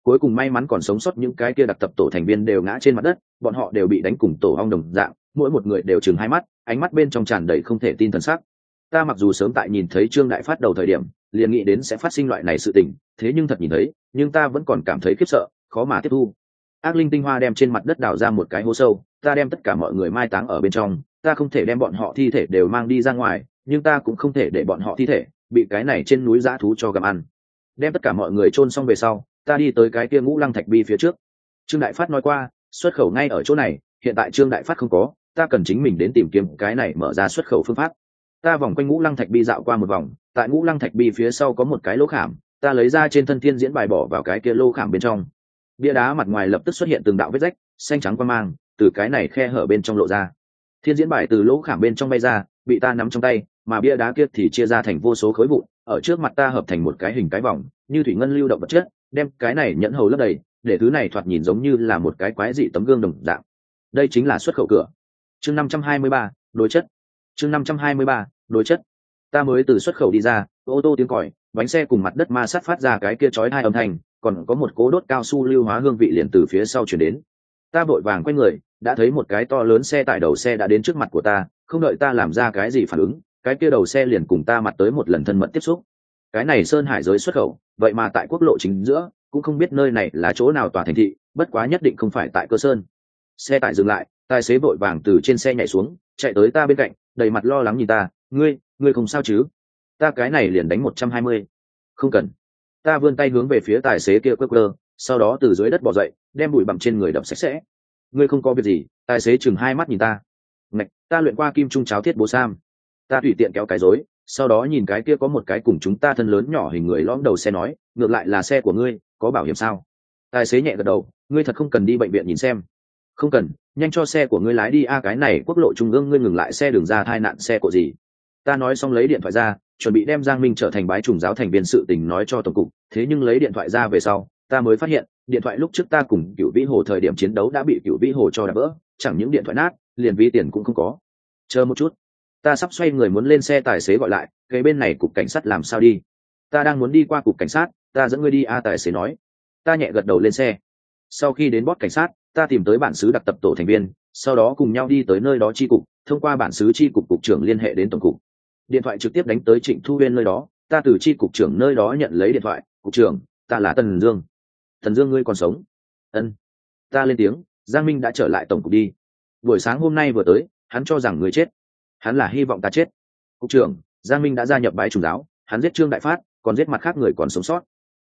[SPEAKER 1] cuối cùng may mắn còn sống sót những cái kia đặc tập tổ thành viên đều ngã trên mặt đất, bọn họ đều bị đánh cùng tổ ong đồng dạng, mỗi một người đều chừng hai mắt, ánh mắt bên trong tràn đầy không thể tin thần sắc. Ta mặc dù sớm tại nhìn thấy Trương Đại Phát đầu thời điểm liền nghĩ đến sẽ phát sinh loại này sự tình, thế nhưng thật nhìn thấy, nhưng ta vẫn còn cảm thấy khiếp sợ, khó mà tiếp thu. Ác linh tinh hoa đem trên mặt đất đào ra một cái hố sâu, ta đem tất cả mọi người mai táng ở bên trong, ta không thể đem bọn họ thi thể đều mang đi ra ngoài, nhưng ta cũng không thể để bọn họ thi thể bị cái này trên núi dã thú cho gặm ăn. Đem tất cả mọi người chôn xong về sau, ta đi tới cái kia ngũ lăng thạch bi phía trước. Trương Đại Phát nói qua, xuất khẩu ngay ở chỗ này, hiện tại Trương Đại Phát không có, ta cần chính mình đến tìm kiếm cái này mở ra xuất khẩu phương pháp. Ta vòng quanh ngũ lăng thạch bi dạo qua một vòng, tại ngũ lăng thạch bi phía sau có một cái lỗ khảm, ta lấy ra trên thân thiên diễn bài bỏ vào cái kia lỗ khảm bên trong. Bia đá mặt ngoài lập tức xuất hiện từng đạo vết rách, xanh trắng quang mang từ cái này khe hở bên trong lộ ra. Thiên diễn bài từ lỗ khảm bên trong bay ra, bị ta nắm trong tay, mà bia đá kia thì chia ra thành vô số khối vụn, ở trước mặt ta hợp thành một cái hình cái vòng, như thủy ngân lưu động vật chất, đem cái này nhẫn hầu lấp đầy, để thứ này thoạt nhìn giống như là một cái quái dị tấm gương đồng dạng. Đây chính là xuất khẩu cửa. Chương 523, đối chất. Chương 523, đối chất. Ta mới từ xuất khẩu đi ra, ô tô tiếng còi, bánh xe cùng mặt đất ma sát phát ra cái kia chói tai âm thanh, còn có một cố đốt cao su lưu hóa hương vị liền từ phía sau chuyển đến. Ta vội vàng quay người, đã thấy một cái to lớn xe tải đầu xe đã đến trước mặt của ta, không đợi ta làm ra cái gì phản ứng, cái kia đầu xe liền cùng ta mặt tới một lần thân mật tiếp xúc. Cái này sơn hải giới xuất khẩu, vậy mà tại quốc lộ chính giữa, cũng không biết nơi này là chỗ nào tòa thành thị, bất quá nhất định không phải tại Cơ Sơn. Xe tải dừng lại, tài xế vội vàng từ trên xe nhảy xuống, chạy tới ta bên cạnh, đầy mặt lo lắng nhìn ta, ngươi không sao chứ? Ta cái này liền đánh 120. Không cần. Ta vươn tay hướng về phía tài xế kia quơ, sau đó từ dưới đất bò dậy, đem bụi bặm trên người đập sạch sẽ. Ngươi không có việc gì? Tài xế chừng hai mắt nhìn ta. Ngạch, ta luyện qua kim trung cháo thiết bố sam. Ta tùy tiện kéo cái rối, sau đó nhìn cái kia có một cái cùng chúng ta thân lớn nhỏ hình người lõm đầu xe nói, ngược lại là xe của ngươi, có bảo hiểm sao? Tài xế nhẹ gật đầu, ngươi thật không cần đi bệnh viện nhìn xem. Không cần, nhanh cho xe của ngươi lái đi a, cái này quốc lộ trung ương, ngươi ngừng lại xe đường ra tai nạn xe của gì? Ta nói xong lấy điện thoại ra, chuẩn bị đem Giang Minh trở thành bái trùng giáo thành viên sự tình nói cho tổng cục, thế nhưng lấy điện thoại ra về sau, ta mới phát hiện, điện thoại lúc trước ta cùng Cửu Vĩ Hồ thời điểm chiến đấu đã bị Cửu Vĩ Hồ cho đập vỡ, chẳng những điện thoại nát, liền ví tiền cũng không có. Chờ một chút, ta sắp xoay người muốn lên xe, tài xế gọi lại, cái bên này cục cảnh sát làm sao đi? Ta đang muốn đi qua cục cảnh sát, ta dẫn ngươi đi a, tài xế nói. Ta nhẹ gật đầu lên xe. Sau khi đến bót cảnh sát, ta tìm tới bản xứ đặc tập tổ thành viên, sau đó cùng nhau đi tới nơi đó chi cục, thông qua bản xứ chi cục cục trưởng liên hệ đến tổng cục. Điện thoại trực tiếp đánh tới Trịnh Thu Uyên nơi đó, ta từ chi cục trưởng nơi đó nhận lấy điện thoại, cục trưởng, ta là Tần Dương. Tần Dương, ngươi còn sống? Ân. Ta lên tiếng, Giang Minh đã trở lại tổng cục đi. Buổi sáng hôm nay vừa tới, hắn cho rằng ngươi chết. Hắn là hy vọng ta chết. Cục trưởng, Giang Minh đã gia nhập bái trùng giáo, hắn giết Trương Đại Phát, còn giết mặt khác người còn sống sót.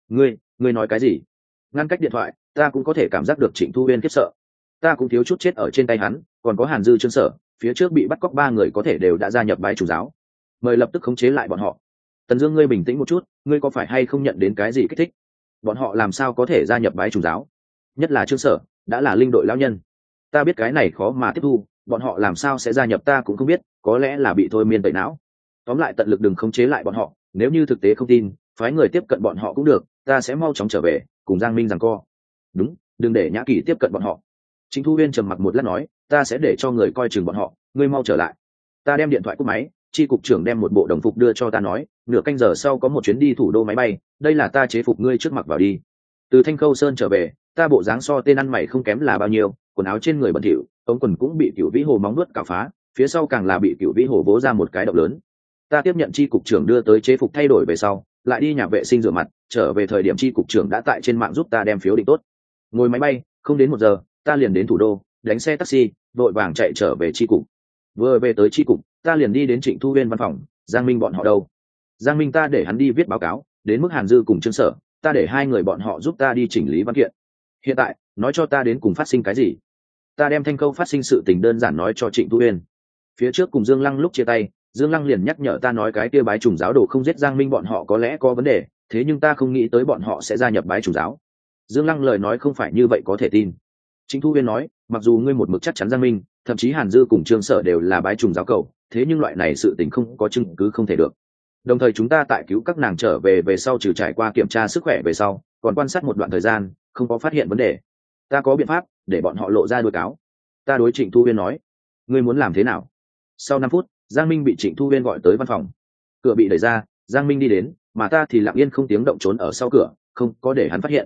[SPEAKER 1] Ngươi nói cái gì? Ngăn cách điện thoại, ta cũng có thể cảm giác được Trịnh Thu Uyên khiếp sợ. Ta cũng thiếu chút chết ở trên tay hắn, còn có Hàn Dư Trương Sở, phía trước bị bắt cóc 3 người có thể đều đã gia nhập bái trùng giáo. Mời lập tức khống chế lại bọn họ. Tần Dương, ngươi bình tĩnh một chút, ngươi có phải hay không nhận đến cái gì kích thích? Bọn họ làm sao có thể gia nhập bái trùng giáo? Nhất là Trương Sở, đã là linh đội lão nhân. Ta biết cái này khó mà tiếp thu, bọn họ làm sao sẽ gia nhập ta cũng không biết, có lẽ là bị thôi miên tẩy não. Tóm lại tận lực đừng khống chế lại bọn họ, nếu như thực tế không tin, phái người tiếp cận bọn họ cũng được, ta sẽ mau chóng trở về, cùng Giang Minh giằng co. Đúng, đừng để Nhã Kỳ tiếp cận bọn họ. Trịnh Thu Uyên trầm mặc một lát nói, ta sẽ để cho người coi chừng bọn họ, ngươi mau trở lại. Ta đem điện thoại cúp máy, chi cục trưởng đem một bộ đồng phục đưa cho ta nói, nửa canh giờ sau có một chuyến đi thủ đô máy bay, đây là ta chế phục ngươi trước mặc vào đi. Từ Thanh Khâu Sơn trở về, ta bộ dáng so tên ăn mày không kém là bao nhiêu, quần áo trên người bẩn thỉu, ống quần cũng bị Cửu Vĩ Hồ móng nuốt cào phá, phía sau càng là bị Cửu Vĩ Hồ vỗ ra một cái động lớn. Ta tiếp nhận chi cục trưởng đưa tới chế phục thay đổi về sau, lại đi nhà vệ sinh rửa mặt, trở về thời điểm chi cục trưởng đã tại trên mạng giúp ta đem phiếu định tốt. Ngồi máy bay, không đến 1 giờ, ta liền đến thủ đô, đánh xe taxi, vội vàng chạy trở về chi cục. Vừa về tới chi cục, ta liền đi đến Trịnh Thu Uyên văn phòng. Giang Minh bọn họ đâu? Giang Minh ta để hắn đi viết báo cáo, đến mức Hàn Dư cùng Trương Sở, ta để 2 người bọn họ giúp ta đi chỉnh lý văn kiện. Hiện tại, nói cho ta đến cùng phát sinh cái gì? Ta đem Thanh Câu phát sinh sự tình đơn giản nói cho Trịnh Thu Uyên. Phía trước cùng Dương Lăng lúc chia tay, Dương Lăng liền nhắc nhở ta nói cái kia bái trùng giáo đồ không giết Giang Minh bọn họ có lẽ có vấn đề, thế nhưng ta không nghĩ tới bọn họ sẽ gia nhập bái trùng giáo. Dương Lăng lời nói không phải như vậy có thể tin. Trịnh Thu Uyên nói, mặc dù ngươi một mực chắc chắn Giang Minh, thậm chí Hàn Dư cùng Trương Sở đều là bái trùng giáo cầu, thế nhưng loại này sự tình không có chứng cứ không thể được. Đồng thời chúng ta tại cứu các nàng trở về sau trừ trải qua kiểm tra sức khỏe về sau, còn quan sát một đoạn thời gian, không có phát hiện vấn đề. Ta có biện pháp để bọn họ lộ ra đuôi cáo. Ta đối Trịnh Thu Uyên nói, ngươi muốn làm thế nào? Sau 5 phút, Giang Minh bị Trịnh Thu Uyên gọi tới văn phòng. Cửa bị đẩy ra, Giang Minh đi đến, mà ta thì lặng yên không tiếng động trốn ở sau cửa, không có để hắn phát hiện.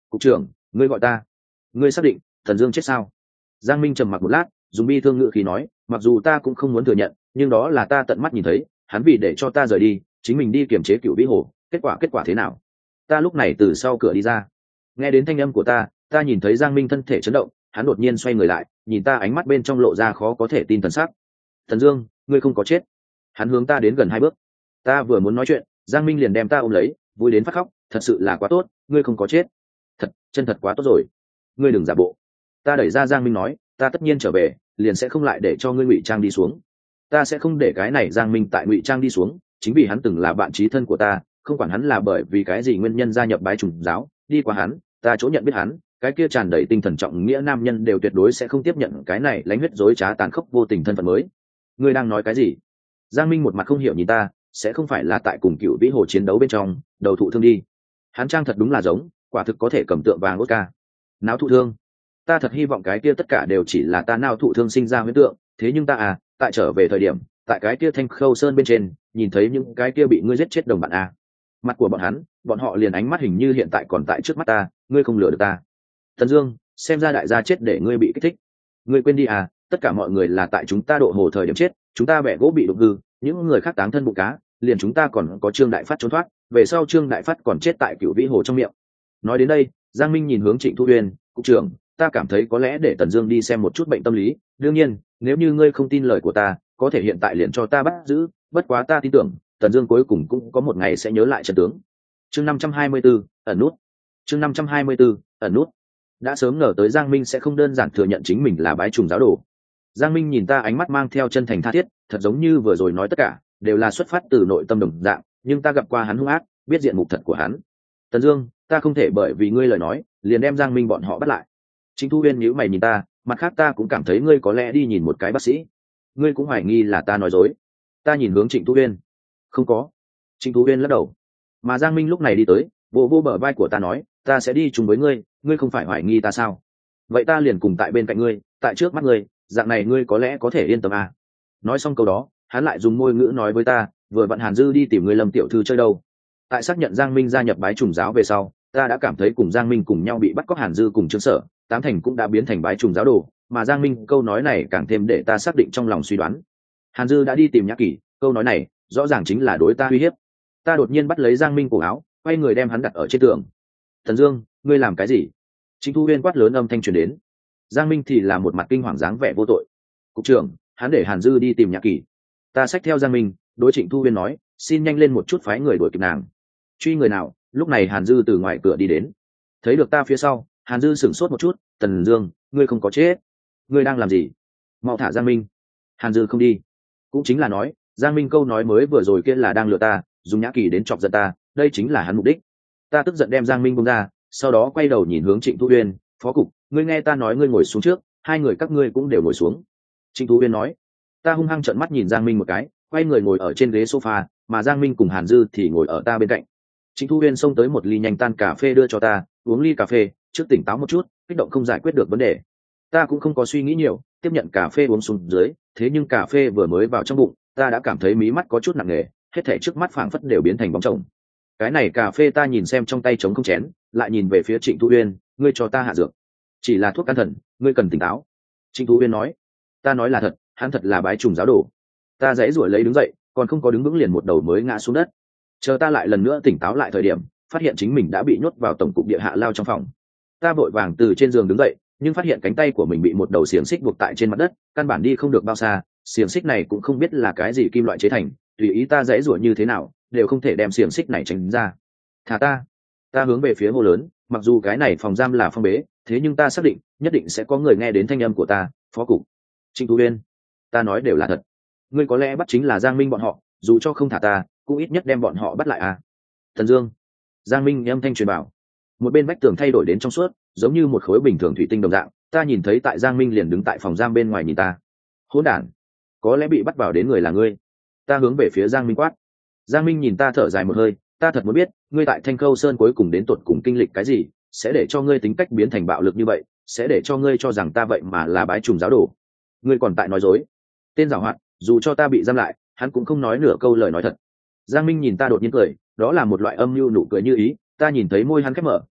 [SPEAKER 1] Cục trưởng, ngươi gọi ta, ngươi xác định Tần Dương chết sao? Giang Minh trầm mặc một lát, dùng bi thương ngữ khí nói, mặc dù ta cũng không muốn thừa nhận, nhưng đó là ta tận mắt nhìn thấy, hắn vì để cho ta rời đi, chính mình đi kiềm chế Cửu Vĩ Hồ, kết quả thế nào? Ta lúc này từ sau cửa đi ra, nghe đến thanh âm của ta nhìn thấy Giang Minh thân thể chấn động, hắn đột nhiên xoay người lại, nhìn ta ánh mắt bên trong lộ ra khó có thể tin thần sắc. Thần Dương, ngươi không có chết. Hắn hướng ta đến gần 2 bước. Ta vừa muốn nói chuyện, Giang Minh liền đem ta ôm lấy, vui đến phát khóc, thật sự là quá tốt, ngươi không có chết. Chân thật quá tốt rồi. Ngươi đừng giả bộ. Ta đẩy ra Giang Minh nói, ta tất nhiên trở về, liền sẽ không lại để cho ngươi ngụy trang đi xuống. Ta sẽ không để cái này Giang Minh tại ngụy trang đi xuống, chính vì hắn từng là bạn chí thân của ta, không quản hắn là bởi vì cái gì nguyên nhân gia nhập bái trùng giáo, đi qua hắn, ta chỗ nhận biết hắn, cái kia tràn đầy tinh thần trọng nghĩa nam nhân đều tuyệt đối sẽ không tiếp nhận cái này lãnh huyết dối trá tàn khốc vô tình thân phận mới. Ngươi đang nói cái gì? Giang Minh một mặt không hiểu nhìn ta, sẽ không phải là tại cùng Cựu Vĩ Hồ chiến đấu bên trong đầu thụ thương đi? Hắn trang thật đúng là giống, quả thực có thể cầm tượng vàng Oscar. Náo thụ thương? Ta thật hy vọng cái kia tất cả đều chỉ là ta nao thụ thương sinh ra huyễn tượng, thế nhưng ta tại trở về thời điểm, tại cái kia Thanh Khâu Sơn bên trên, nhìn thấy những cái kia bị ngươi giết chết đồng bạn mặt của bọn họ liền ánh mắt hình như hiện tại còn tại trước mắt ta, ngươi không lừa được ta. Tần Dương, xem ra đại gia chết để ngươi bị kích thích. Ngươi quên đi tất cả mọi người là tại chúng ta độ hồ thời điểm chết, chúng ta bẻ gỗ bị đụng hư, những người khác táng thân bụng cá, liền chúng ta còn có Trương Đại Phát trốn thoát, về sau Trương Đại Phát còn chết tại Cửu Vĩ Hồ trong miệng. Nói đến đây, Giang Minh nhìn hướng Trịnh Thu Uyên, cục trưởng, ta cảm thấy có lẽ để Tần Dương đi xem một chút bệnh tâm lý, đương nhiên, nếu như ngươi không tin lời của ta, có thể hiện tại liền cho ta bắt giữ, bất quá ta tin tưởng, Tần Dương cuối cùng cũng có một ngày sẽ nhớ lại trận tướng. Chương 524, ẩn nút. Chương 524, ẩn nút. Đã sớm ngờ tới Giang Minh sẽ không đơn giản thừa nhận chính mình là bái trùng giáo đồ. Giang Minh nhìn ta ánh mắt mang theo chân thành tha thiết, thật giống như vừa rồi nói tất cả đều là xuất phát từ nội tâm đồng dạng, nhưng ta gặp qua hắn hung ác, biết diện mục thật của hắn. Tần Dương, ta không thể bởi vì ngươi lời nói, liền đem Giang Minh bọn họ bắt lại. Trịnh Thu Uyên nhíu mày nhìn ta, mặt khác ta cũng cảm thấy ngươi có lẽ đi nhìn một cái bác sĩ. Ngươi cũng hoài nghi là ta nói dối. Ta nhìn hướng Trịnh Thu Uyên. Không có. Trịnh Thu Uyên lắc đầu. Mà Giang Minh lúc này đi tới, vô bờ vai của ta nói, ta sẽ đi chung với ngươi, ngươi không phải hoài nghi ta sao? Vậy ta liền cùng tại bên cạnh ngươi, tại trước mắt ngươi, dạng này ngươi có lẽ có thể yên tâm Nói xong câu đó, hắn lại dùng môi ngữ nói với ta, vừa vặn Hàn Dư đi tìm ngươi Lâm tiểu thư chơi đâu. Tại xác nhận Giang Minh gia nhập bái trùng giáo về sau, ta đã cảm thấy cùng Giang Minh cùng nhau bị bắt cóc Hàn Dư cùng Trương Sở, tám thành cũng đã biến thành bái trùng giáo đồ, mà Giang Minh câu nói này càng thêm để ta xác định trong lòng suy đoán. Hàn Dư đã đi tìm Nhã Kỳ, câu nói này rõ ràng chính là đối ta uy hiếp. Ta đột nhiên bắt lấy Giang Minh cổ áo, quay người đem hắn đặt ở trên tường. Thần Dương, ngươi làm cái gì? Trịnh Thu Uyên quát lớn âm thanh truyền đến. Giang Minh thì là một mặt kinh hoàng dáng vẻ vô tội. Cục trưởng, hắn để Hàn Dư đi tìm Nhã Kỳ. Ta xách theo Giang Minh, đối Trịnh Thu Uyên nói, xin nhanh lên một chút phái người đuổi kịp nàng. Truy người nào? Lúc này Hàn Dư từ ngoài cửa đi đến. Thấy được ta phía sau, Hàn Dư sửng sốt một chút. Tần Dương, ngươi không có chết. Ngươi đang làm gì? Mau thả Giang Minh. Hàn Dư không đi. Cũng chính là nói, Giang Minh câu nói mới vừa rồi kia là đang lừa ta, dùng Nhã Kỳ đến chọc giận ta, đây chính là hắn mục đích. Ta tức giận đem Giang Minh buông ra, sau đó quay đầu nhìn hướng Trịnh Thu Uyên, phó cục, ngươi nghe ta nói, ngươi ngồi xuống trước, hai người các ngươi cũng đều ngồi xuống. Trịnh Thu Uyên nói. Ta hung hăng trợn mắt nhìn Giang Minh một cái, quay người ngồi ở trên ghế sofa, mà Giang Minh cùng Hàn Dư thì ngồi ở ta bên cạnh. Trịnh Thu Uyên xông tới một ly nhanh tan cà phê đưa cho ta, uống ly cà phê, trước tỉnh táo một chút, kích động không giải quyết được vấn đề. Ta cũng không có suy nghĩ nhiều, tiếp nhận cà phê uống xuống dưới, thế nhưng cà phê vừa mới vào trong bụng, ta đã cảm thấy mí mắt có chút nặng nề, hết thảy trước mắt phảng phất đều biến thành bóng chồng. Cái này cà phê ta nhìn xem trong tay trống không chén, lại nhìn về phía Trịnh Thu Uyên, ngươi cho ta hạ dược, chỉ là thuốc can thần, ngươi cần tỉnh táo. Trịnh Thu Uyên nói. Ta nói là thật, hắn thật là bái trùng giáo đồ. Ta dãy ruổi lấy đứng dậy, còn không có đứng vững liền một đầu mới ngã xuống đất. Chờ ta lại lần nữa tỉnh táo lại thời điểm, phát hiện chính mình đã bị nhốt vào tổng cục địa hạ lao trong phòng. Ta vội vàng từ trên giường đứng dậy, nhưng phát hiện cánh tay của mình bị một đầu xiềng xích buộc tại trên mặt đất, căn bản đi không được bao xa. Xiềng xích này cũng không biết là cái gì kim loại chế thành, tùy ý ta dãy ruổi như thế nào đều không thể đem xiềng xích này tránh ra. Thả ta. Ta hướng về phía hô lớn, mặc dù cái này phòng giam là phong bế, thế nhưng ta xác định nhất định sẽ có người nghe đến thanh âm của ta. Phó cục. Trịnh Thu Uyên, ta nói đều là thật. Ngươi có lẽ bắt chính là Giang Minh bọn họ, dù cho không thả ta cũng ít nhất đem bọn họ bắt lại Thần Dương. Giang Minh âm thanh truyền bảo. Một bên vách tường thay đổi đến trong suốt, giống như một khối bình thường thủy tinh đồng dạng. Ta nhìn thấy tại Giang Minh liền đứng tại phòng giam bên ngoài nhìn ta. Hỗn đản, có lẽ bị bắt vào đến người là ngươi. Ta hướng về phía Giang Minh quát. Giang Minh nhìn ta thở dài một hơi, ta thật muốn biết ngươi tại Thanh Khâu Sơn cuối cùng đến tột cùng kinh lịch cái gì, sẽ để cho ngươi tính cách biến thành bạo lực như vậy, sẽ để cho ngươi cho rằng ta vậy mà là bái trùng giáo đồ. Ngươi còn tại nói dối. Tên giảo hoạt, dù cho ta bị giam lại, hắn cũng không nói nửa câu lời nói thật. Giang Minh nhìn ta đột nhiên cười, đó là một loại âm mưu nụ cười như ý, ta nhìn thấy môi hắn khép mở,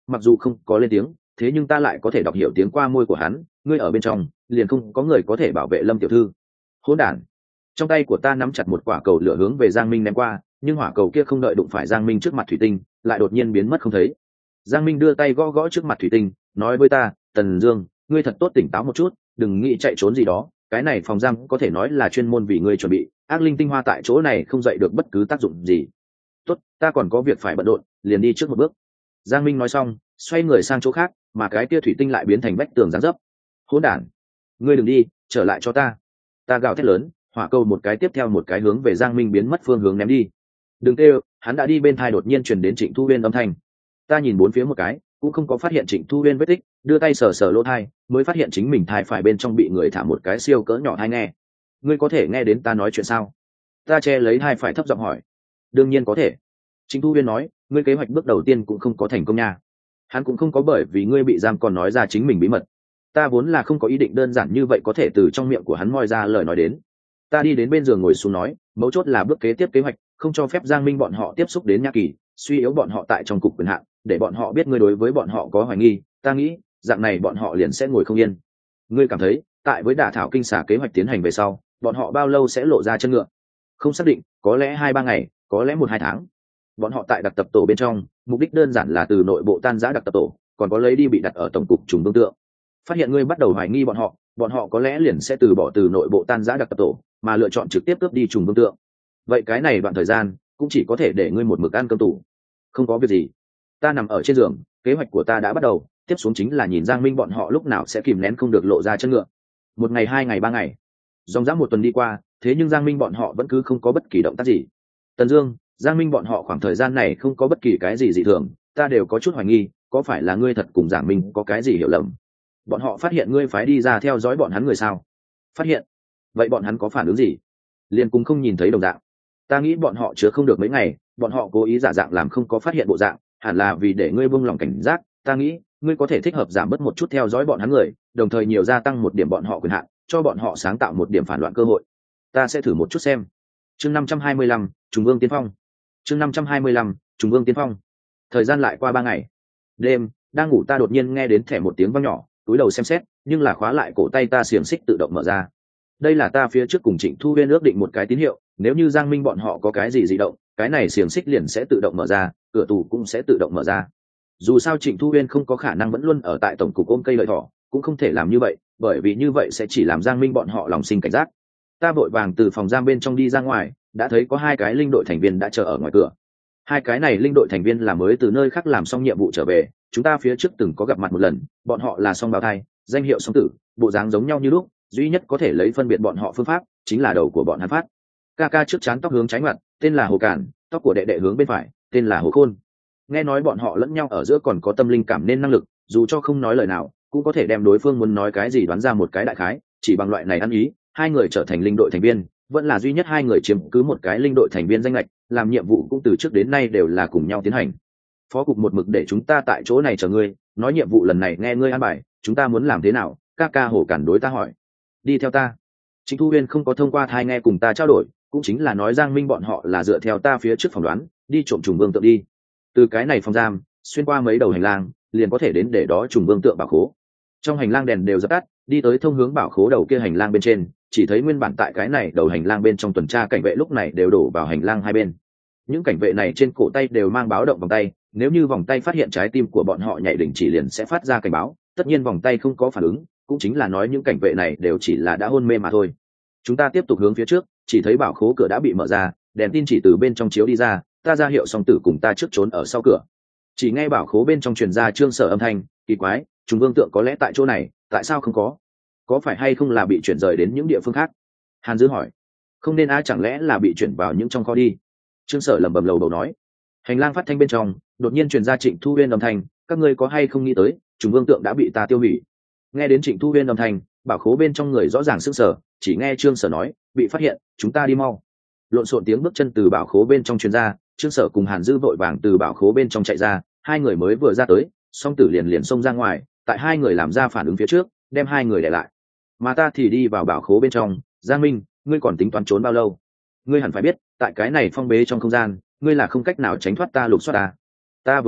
[SPEAKER 1] mặc dù không có lên tiếng, thế nhưng ta lại có thể đọc hiểu tiếng qua môi của hắn. Ngươi ở bên trong liền không có người có thể bảo vệ Lâm tiểu thư. Hỗn đản. Trong tay của ta nắm chặt một quả cầu lửa hướng về Giang Minh ném qua, nhưng hỏa cầu kia không đợi đụng phải Giang Minh trước mặt thủy tinh, lại đột nhiên biến mất không thấy. Giang Minh đưa tay gõ gõ trước mặt thủy tinh, nói với ta, Tần Dương, ngươi thật tốt tỉnh táo một chút, đừng nghĩ chạy trốn gì đó, cái này phòng giam có thể nói là chuyên môn vì ngươi chuẩn bị, ác linh tinh hoa tại chỗ này không dậy được bất cứ tác dụng gì. Tốt, ta còn có việc phải bận rộn, liền đi trước một bước. Giang Minh nói xong, xoay người sang chỗ khác, mà cái kia thủy tinh lại biến thành vách tường dán dấp. Hỗn đản, ngươi đừng đi, trở lại cho ta. Ta gào thét lớn, hỏa cầu một cái tiếp theo một cái hướng về Giang Minh biến mất phương hướng ném đi. Đừng kêu, hắn đã đi bên thai đột nhiên truyền đến Trịnh Thu Uyên âm thanh. Ta nhìn bốn phía một cái, cũng không có phát hiện Trịnh Thu Uyên vết tích, đưa tay sờ sờ lỗ thai, mới phát hiện chính mình thai phải bên trong bị người thả một cái siêu cỡ nhỏ thai nghe. Ngươi có thể nghe đến ta nói chuyện sao? Ta che lấy thai phải thấp giọng hỏi. Đương nhiên có thể. Trịnh Thu Uyên nói, ngươi kế hoạch bước đầu tiên cũng không có thành công nha. Hắn cũng không có bởi vì ngươi bị giam còn nói ra chính mình bí mật. Ta vốn là không có ý định đơn giản như vậy có thể từ trong miệng của hắn moi ra lời nói đến. Ta đi đến bên giường ngồi xuống nói, mấu chốt là bước kế tiếp kế hoạch, không cho phép Giang Minh bọn họ tiếp xúc đến Nhã Kỳ, suy yếu bọn họ tại trong cục quyền hạn, để bọn họ biết ngươi đối với bọn họ có hoài nghi. Ta nghĩ dạng này bọn họ liền sẽ ngồi không yên. Ngươi cảm thấy tại với đả thảo kinh xà kế hoạch tiến hành về sau, bọn họ bao lâu sẽ lộ ra chân ngựa? Không xác định, có lẽ 2-3 ngày, có lẽ 1-2 tháng. Bọn họ tại đặc tập tổ bên trong, mục đích đơn giản là từ nội bộ tan rã đặc tập tổ, còn có lấy đi bị đặt ở tổng cục trùng tương tượng. Phát hiện ngươi bắt đầu hoài nghi bọn họ có lẽ liền sẽ từ bỏ từ nội bộ tan rã đặc tập tổ, mà lựa chọn trực tiếp cướp đi trùng tương tượng. Vậy cái này đoạn thời gian cũng chỉ có thể để ngươi một mực ăn cơm tủ. Không có việc gì. Ta nằm ở trên giường, kế hoạch của ta đã bắt đầu, tiếp xuống chính là nhìn Giang Minh bọn họ lúc nào sẽ kìm nén không được lộ ra chân ngựa. 1 ngày, 2 ngày, 3 ngày, dòng dã 1 tuần đi qua, thế nhưng Giang Minh bọn họ vẫn cứ không có bất kỳ động tác gì. Tần Dương, Giang Minh bọn họ khoảng thời gian này không có bất kỳ cái gì dị thường, ta đều có chút hoài nghi, có phải là ngươi thật cùng Giang Minh có cái gì hiểu lầm? Bọn họ phát hiện ngươi phái đi ra theo dõi bọn hắn người sao? Phát hiện. Vậy bọn hắn có phản ứng gì? Liên cùng không nhìn thấy đồng dạng. Ta nghĩ bọn họ chứa không được mấy ngày, bọn họ cố ý giả dạng làm không có phát hiện bộ dạng, hẳn là vì để ngươi buông lòng cảnh giác. Ta nghĩ ngươi có thể thích hợp giảm bớt một chút theo dõi bọn hắn người, đồng thời nhiều gia tăng một điểm bọn họ quyền hạn, cho bọn họ sáng tạo một điểm phản loạn cơ hội. Ta sẽ thử một chút xem. Chương 525, Trùng Vương Tiên Phong. Chương 525, Trùng Vương Tiên Phong. Thời gian lại qua 3 ngày. Đêm, đang ngủ ta đột nhiên nghe đến thẻ một tiếng vang nhỏ, túi đầu xem xét, nhưng là khóa lại cổ tay ta xiềng xích tự động mở ra. Đây là ta phía trước cùng Trịnh Thu Uyên ước định một cái tín hiệu, nếu như Giang Minh bọn họ có cái gì dị động, cái này xiềng xích liền sẽ tự động mở ra, cửa tủ cũng sẽ tự động mở ra. Dù sao Trịnh Thu Uyên không có khả năng vẫn luôn ở tại tổng cục ôm cây lợi thỏ, cũng không thể làm như vậy, bởi vì như vậy sẽ chỉ làm Giang Minh bọn họ lòng sinh cảnh giác. Ta vội vàng từ phòng giam bên trong đi ra ngoài, đã thấy có 2 cái linh đội thành viên đã chờ ở ngoài cửa. 2 cái này linh đội thành viên là mới từ nơi khác làm xong nhiệm vụ trở về, chúng ta phía trước từng có gặp mặt một lần, bọn họ là song bào thai, danh hiệu song tử, bộ dáng giống nhau như lúc, duy nhất có thể lấy phân biệt bọn họ phương pháp chính là đầu của bọn hắn phát. Ca ca trước trán tóc hướng trái ngoặt, tên là Hồ Cản, tóc của đệ đệ hướng bên phải, tên là Hồ Khôn. Nghe nói bọn họ lẫn nhau ở giữa còn có tâm linh cảm nên năng lực, dù cho không nói lời nào cũng có thể đem đối phương muốn nói cái gì đoán ra một cái đại khái. Chỉ bằng loại này ăn ý, 2 người trở thành linh đội thành viên, vẫn là duy nhất 2 người chiếm cứ một cái linh đội thành viên danh lệch, làm nhiệm vụ cũng từ trước đến nay đều là cùng nhau tiến hành. Phó cục một mực để chúng ta tại chỗ này chờ ngươi, nói nhiệm vụ lần này nghe ngươi an bài, chúng ta muốn làm thế nào? Ca ca Hồ Cản đối ta hỏi. Đi theo ta. Trịnh Thu Uyên không có thông qua thai nghe cùng ta trao đổi, cũng chính là nói Giang Minh bọn họ là dựa theo ta phía trước phỏng đoán, đi trộm trùng vương tượng đi. Từ cái này phòng giam, xuyên qua mấy đầu hành lang, liền có thể đến để đó trùng vương tượng bảo khố. Trong hành lang đèn đều dập tắt, đi tới thông hướng bảo khố đầu kia hành lang bên trên, chỉ thấy nguyên bản tại cái này đầu hành lang bên trong tuần tra cảnh vệ lúc này đều đổ vào hành lang hai bên. Những cảnh vệ này trên cổ tay đều mang báo động vòng tay, nếu như vòng tay phát hiện trái tim của bọn họ nhảy đình chỉ liền sẽ phát ra cảnh báo, tất nhiên vòng tay không có phản ứng, cũng chính là nói những cảnh vệ này đều chỉ là đã hôn mê mà thôi. Chúng ta tiếp tục hướng phía trước, chỉ thấy bảo khố cửa đã bị mở ra, đèn tin chỉ từ bên trong chiếu đi ra, ta ra hiệu song tử cùng ta trước trốn ở sau cửa. Chỉ nghe bảo khố bên trong truyền ra Trương Sở âm thanh, kỳ quái, chúng vương tượng có lẽ tại chỗ này, tại sao không có phải hay không là bị chuyển rời đến những địa phương khác? Hàn Dư hỏi. Không nên chẳng lẽ là bị chuyển vào những trong kho đi? Trương Sở lẩm bẩm lầu đầu nói. Hành lang phát thanh bên trong đột nhiên truyền ra Trịnh Thu Uyên âm thanh, các ngươi có hay không nghĩ tới chúng vương tượng đã bị ta tiêu hủy? Nghe đến Trịnh Thu Uyên âm thanh, bảo khố bên trong người rõ ràng sững sờ, chỉ nghe Trương Sở nói, bị phát hiện, chúng ta đi mau. Lộn xộn tiếng bước chân từ bảo khố bên trong truyền ra, Trương Sở cùng Hàn Dư vội vàng từ bảo khố bên trong chạy ra, 2 người mới vừa ra tới, song tử liền xông ra ngoài, tại 2 người làm ra phản ứng phía trước, đem 2 người để lại. Mà ta thì đi vào bảo khố bên trong. Giang Minh, ngươi còn tính toán trốn bao lâu? Ngươi hẳn phải biết, tại cái này phong bế trong không gian, ngươi là không cách nào tránh thoát ta lục soát ta. Ta vừa nói,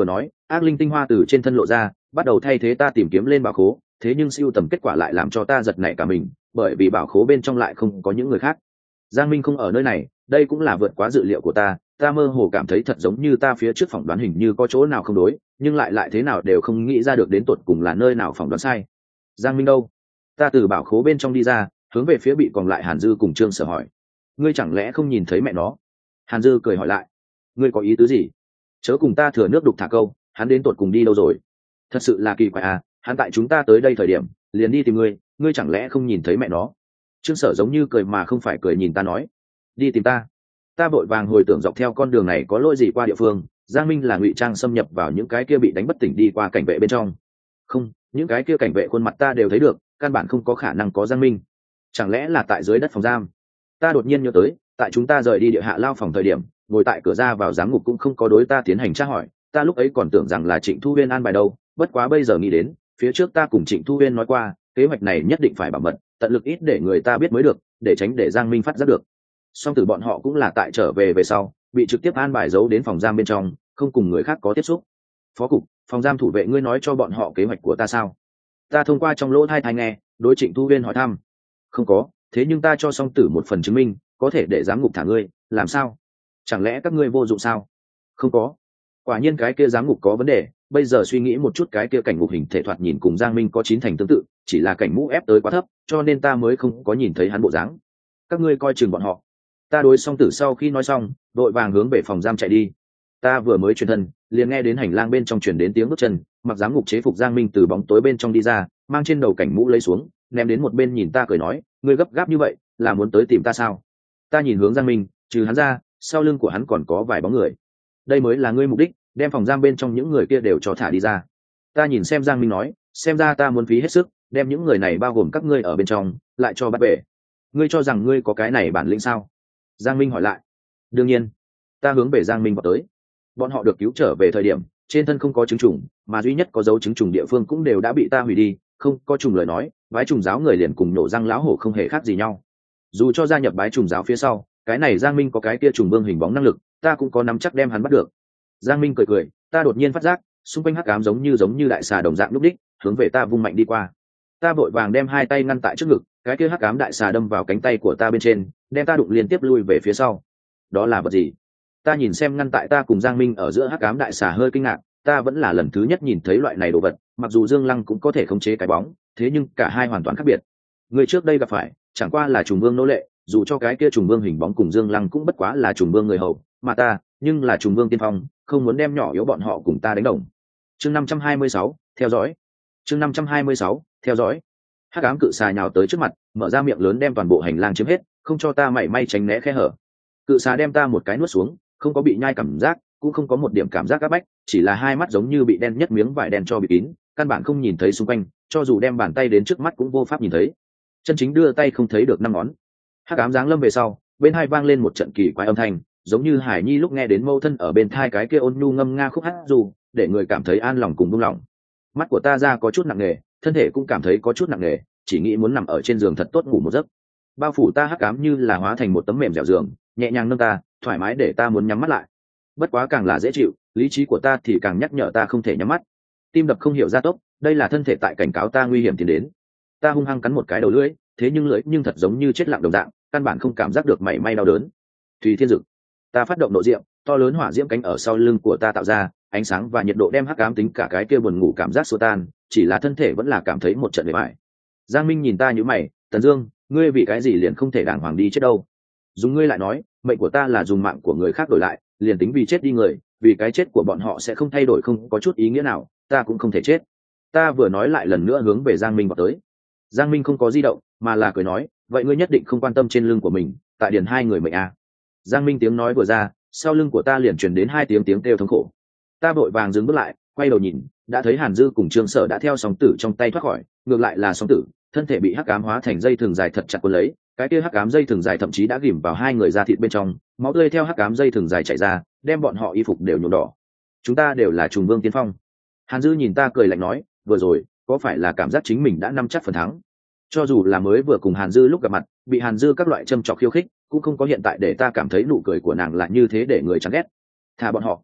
[SPEAKER 1] ác linh tinh hoa từ trên thân lộ ra, bắt đầu thay thế ta tìm kiếm lên bảo khố, thế nhưng siêu tầm kết quả lại làm cho ta giật nảy cả mình, bởi vì bảo khố bên trong lại không có những người khác. Giang Minh không ở nơi này, đây cũng là vượt quá dự liệu của ta mơ hồ cảm thấy thật giống như ta phía trước phỏng đoán hình như có chỗ nào không đối, nhưng lại thế nào đều không nghĩ ra được đến tột cùng là nơi nào phỏng đoán sai. Giang Minh đâu? Ta từ bảo khố bên trong đi ra, hướng về phía bị còn lại Hàn Dư cùng Trương Sở hỏi, ngươi chẳng lẽ không nhìn thấy mẹ nó? Hàn Dư cười hỏi lại, ngươi có ý tứ gì? Chớ cùng ta thừa nước đục thả câu, hắn đến tột cùng đi đâu rồi? Thật sự là kỳ quái à, hắn tại chúng ta tới đây thời điểm liền đi tìm ngươi chẳng lẽ không nhìn thấy mẹ nó? Trương Sở giống như cười mà không phải cười nhìn ta nói, đi tìm ta vội vàng hồi tưởng dọc theo con đường này có lỗi gì qua địa phương. Giang Minh là ngụy trang xâm nhập vào những cái kia bị đánh bất tỉnh đi qua cảnh vệ bên trong. Không, những cái kia cảnh vệ khuôn mặt ta đều thấy được, căn bản không có khả năng có Giang Minh. Chẳng lẽ là tại dưới đất phòng giam? Ta đột nhiên nhớ tới, tại chúng ta rời đi địa hạ lao phòng thời điểm, ngồi tại cửa ra vào giám ngục cũng không có đối ta tiến hành tra hỏi, ta lúc ấy còn tưởng rằng là Trịnh Thu Huyên an bài đâu, bất quá bây giờ nghĩ đến, phía trước ta cùng Trịnh Thu Huyên nói qua, kế hoạch này nhất định phải bảo mật, tận lực ít để người ta biết mới được, để tránh để Giang Minh phát giác được. Song tử bọn họ cũng là tại trở về sau, bị trực tiếp an bài giấu đến phòng giam bên trong, không cùng người khác có tiếp xúc. Phó cục, phòng giam thủ vệ ngươi nói cho bọn họ kế hoạch của ta sao? Ta thông qua trong lỗ tai nghe, đối Trịnh Thu Huyên hỏi thăm. Không có, thế nhưng ta cho song tử một phần chứng minh, có thể để giám ngục thả ngươi, làm sao? Chẳng lẽ các ngươi vô dụng sao? Không có. Quả nhiên cái kia giám ngục có vấn đề, bây giờ suy nghĩ một chút cái kia cảnh ngục hình thể thoạt nhìn cùng Giang Minh có chín thành tương tự, chỉ là cảnh mũ ép tới quá thấp, cho nên ta mới không có nhìn thấy hắn bộ dáng. Các ngươi coi chừng bọn họ. Ta đối song tử sau khi nói xong, đội vàng hướng về phòng giam chạy đi. Ta vừa mới chuyển thân, liền nghe đến hành lang bên trong chuyển đến tiếng bước chân, mặc giám ngục chế phục Giang Minh từ bóng tối bên trong đi ra, mang trên đầu cảnh mũ lấy xuống, ném đến một bên nhìn ta cười nói, ngươi gấp gáp như vậy, là muốn tới tìm ta sao? Ta nhìn hướng Giang Minh, trừ hắn ra, sau lưng của hắn còn có vài bóng người. Đây mới là ngươi mục đích, đem phòng giam bên trong những người kia đều cho thả đi ra. Ta nhìn xem Giang Minh nói, xem ra ta muốn phí hết sức, đem những người này bao gồm các ngươi ở bên trong, lại cho bắt về. Ngươi cho rằng ngươi có cái này bản lĩnh sao? Giang Minh hỏi lại. Đương nhiên. Ta hướng về Giang Minh vào tới. Bọn họ được cứu trở về thời điểm trên thân không có chứng trùng, mà duy nhất có dấu chứng trùng địa phương cũng đều đã bị ta hủy đi, không có trùng lời nói, bái trùng giáo người liền cùng nổ răng láo hổ không hề khác gì nhau. Dù cho gia nhập bái trùng giáo phía sau, cái này Giang Minh có cái kia trùng vương hình bóng năng lực, ta cũng có nắm chắc đem hắn bắt được. Giang Minh cười cười, ta đột nhiên phát giác xung quanh hắc ám giống như đại xà đồng dạng lúc đích hướng về ta vung mạnh đi qua. Ta vội vàng đem hai tay ngăn tại trước ngực, cái kia hắc ám đại xà đâm vào cánh tay của ta bên trên, đem ta đụng liên tiếp lui về phía sau. Đó là vật gì? Ta nhìn xem ngăn tại ta cùng Giang Minh ở giữa hắc ám đại xà hơi kinh ngạc, ta vẫn là lần thứ nhất nhìn thấy loại này đồ vật, mặc dù Dương Lăng cũng có thể khống chế cái bóng, thế nhưng cả hai hoàn toàn khác biệt. Người trước đây gặp phải chẳng qua là trùng vương nô lệ, dù cho cái kia trùng vương hình bóng cùng Dương Lăng cũng bất quá là trùng vương người hầu, mà ta nhưng là trùng vương tiên phong, không muốn đem nhỏ yếu bọn họ cùng ta đánh đồng. Chương 526, theo dõi. Chương 526, theo dõi. Hắc ám cự xà nhào tới trước mặt, mở ra miệng lớn đem toàn bộ hành lang chiếm hết, không cho ta mảy may tránh né khe hở. Cự xà đem ta một cái nuốt xuống, không có bị nhai cảm giác, cũng không có một điểm cảm giác áp bách, chỉ là hai mắt giống như bị đen nhất miếng vải đen cho bịt kín, căn bản không nhìn thấy xung quanh, cho dù đem bàn tay đến trước mắt cũng vô pháp nhìn thấy. Chân chính đưa tay không thấy được năm ngón. Hắc ám giáng lâm về sau, bên hai vang lên một trận kỳ quái âm thanh, giống như Hải Nhi lúc nghe đến mâu thân ở bên thai cái kia ôn nhu ngâm nga khúc hát dù, để người cảm thấy an lòng cùng buông lòng. Mắt của ta ra có chút nặng nề, thân thể cũng cảm thấy có chút nặng nề, chỉ nghĩ muốn nằm ở trên giường thật tốt ngủ một giấc. Bao phủ ta hắc ám như là hóa thành một tấm mềm dẻo giường, nhẹ nhàng nâng ta, thoải mái để ta muốn nhắm mắt lại. Bất quá càng là dễ chịu, lý trí của ta thì càng nhắc nhở ta không thể nhắm mắt. Tim đập không hiểu gia tốc, đây là thân thể tại cảnh cáo ta nguy hiểm tiến đến. Ta hung hăng cắn một cái đầu lưỡi, thế nhưng lưỡi nhưng thật giống như chết lặng đồng dạng, căn bản không cảm giác được mảy may đau đớn. Thùy Thiên Dực, ta phát động độ diệm, to lớn hỏa diễm cánh ở sau lưng của ta tạo ra ánh sáng và nhiệt độ đem hắc ám tính cả cái kia buồn ngủ cảm giác xua tan, chỉ là thân thể vẫn là cảm thấy một trận mệt mỏi. Giang Minh nhìn ta như mày, Tần Dương, ngươi vì cái gì liền không thể đàng hoàng đi chết đâu? Dùng ngươi lại nói, mệnh của ta là dùng mạng của người khác đổi lại, liền tính vì chết đi người, vì cái chết của bọn họ sẽ không thay đổi, không có chút ý nghĩa nào, ta cũng không thể chết. Ta vừa nói lại lần nữa hướng về Giang Minh vào tới. Giang Minh không có di động, mà là cười nói, vậy ngươi nhất định không quan tâm trên lưng của mình, tại điền hai người mệnh à? Giang Minh tiếng nói vừa ra, sau lưng của ta liền truyền đến hai tiếng kêu thống khổ. Ta vội vàng dừng bước lại, quay đầu nhìn, đã thấy Hàn Dư cùng Trương Sở đã theo sóng tử trong tay thoát khỏi, ngược lại là sóng tử, thân thể bị hắc ám hóa thành dây thừng dài thật chặt cuốn lấy, cái kia hắc ám dây thừng dài thậm chí đã ghìm vào hai người da thịt bên trong, máu tươi theo hắc ám dây thừng dài chảy ra, đem bọn họ y phục đều nhuộm đỏ. Chúng ta đều là trùng vương tiên phong. Hàn Dư nhìn ta cười lạnh nói, vừa rồi có phải là cảm giác chính mình đã nắm chắc phần thắng? Cho dù là mới vừa cùng Hàn Dư lúc gặp mặt, bị Hàn Dư các loại châm chọc khiêu khích, cũng không có hiện tại để ta cảm thấy nụ cười của nàng là như thế để người chán ghét. Thả bọn họ.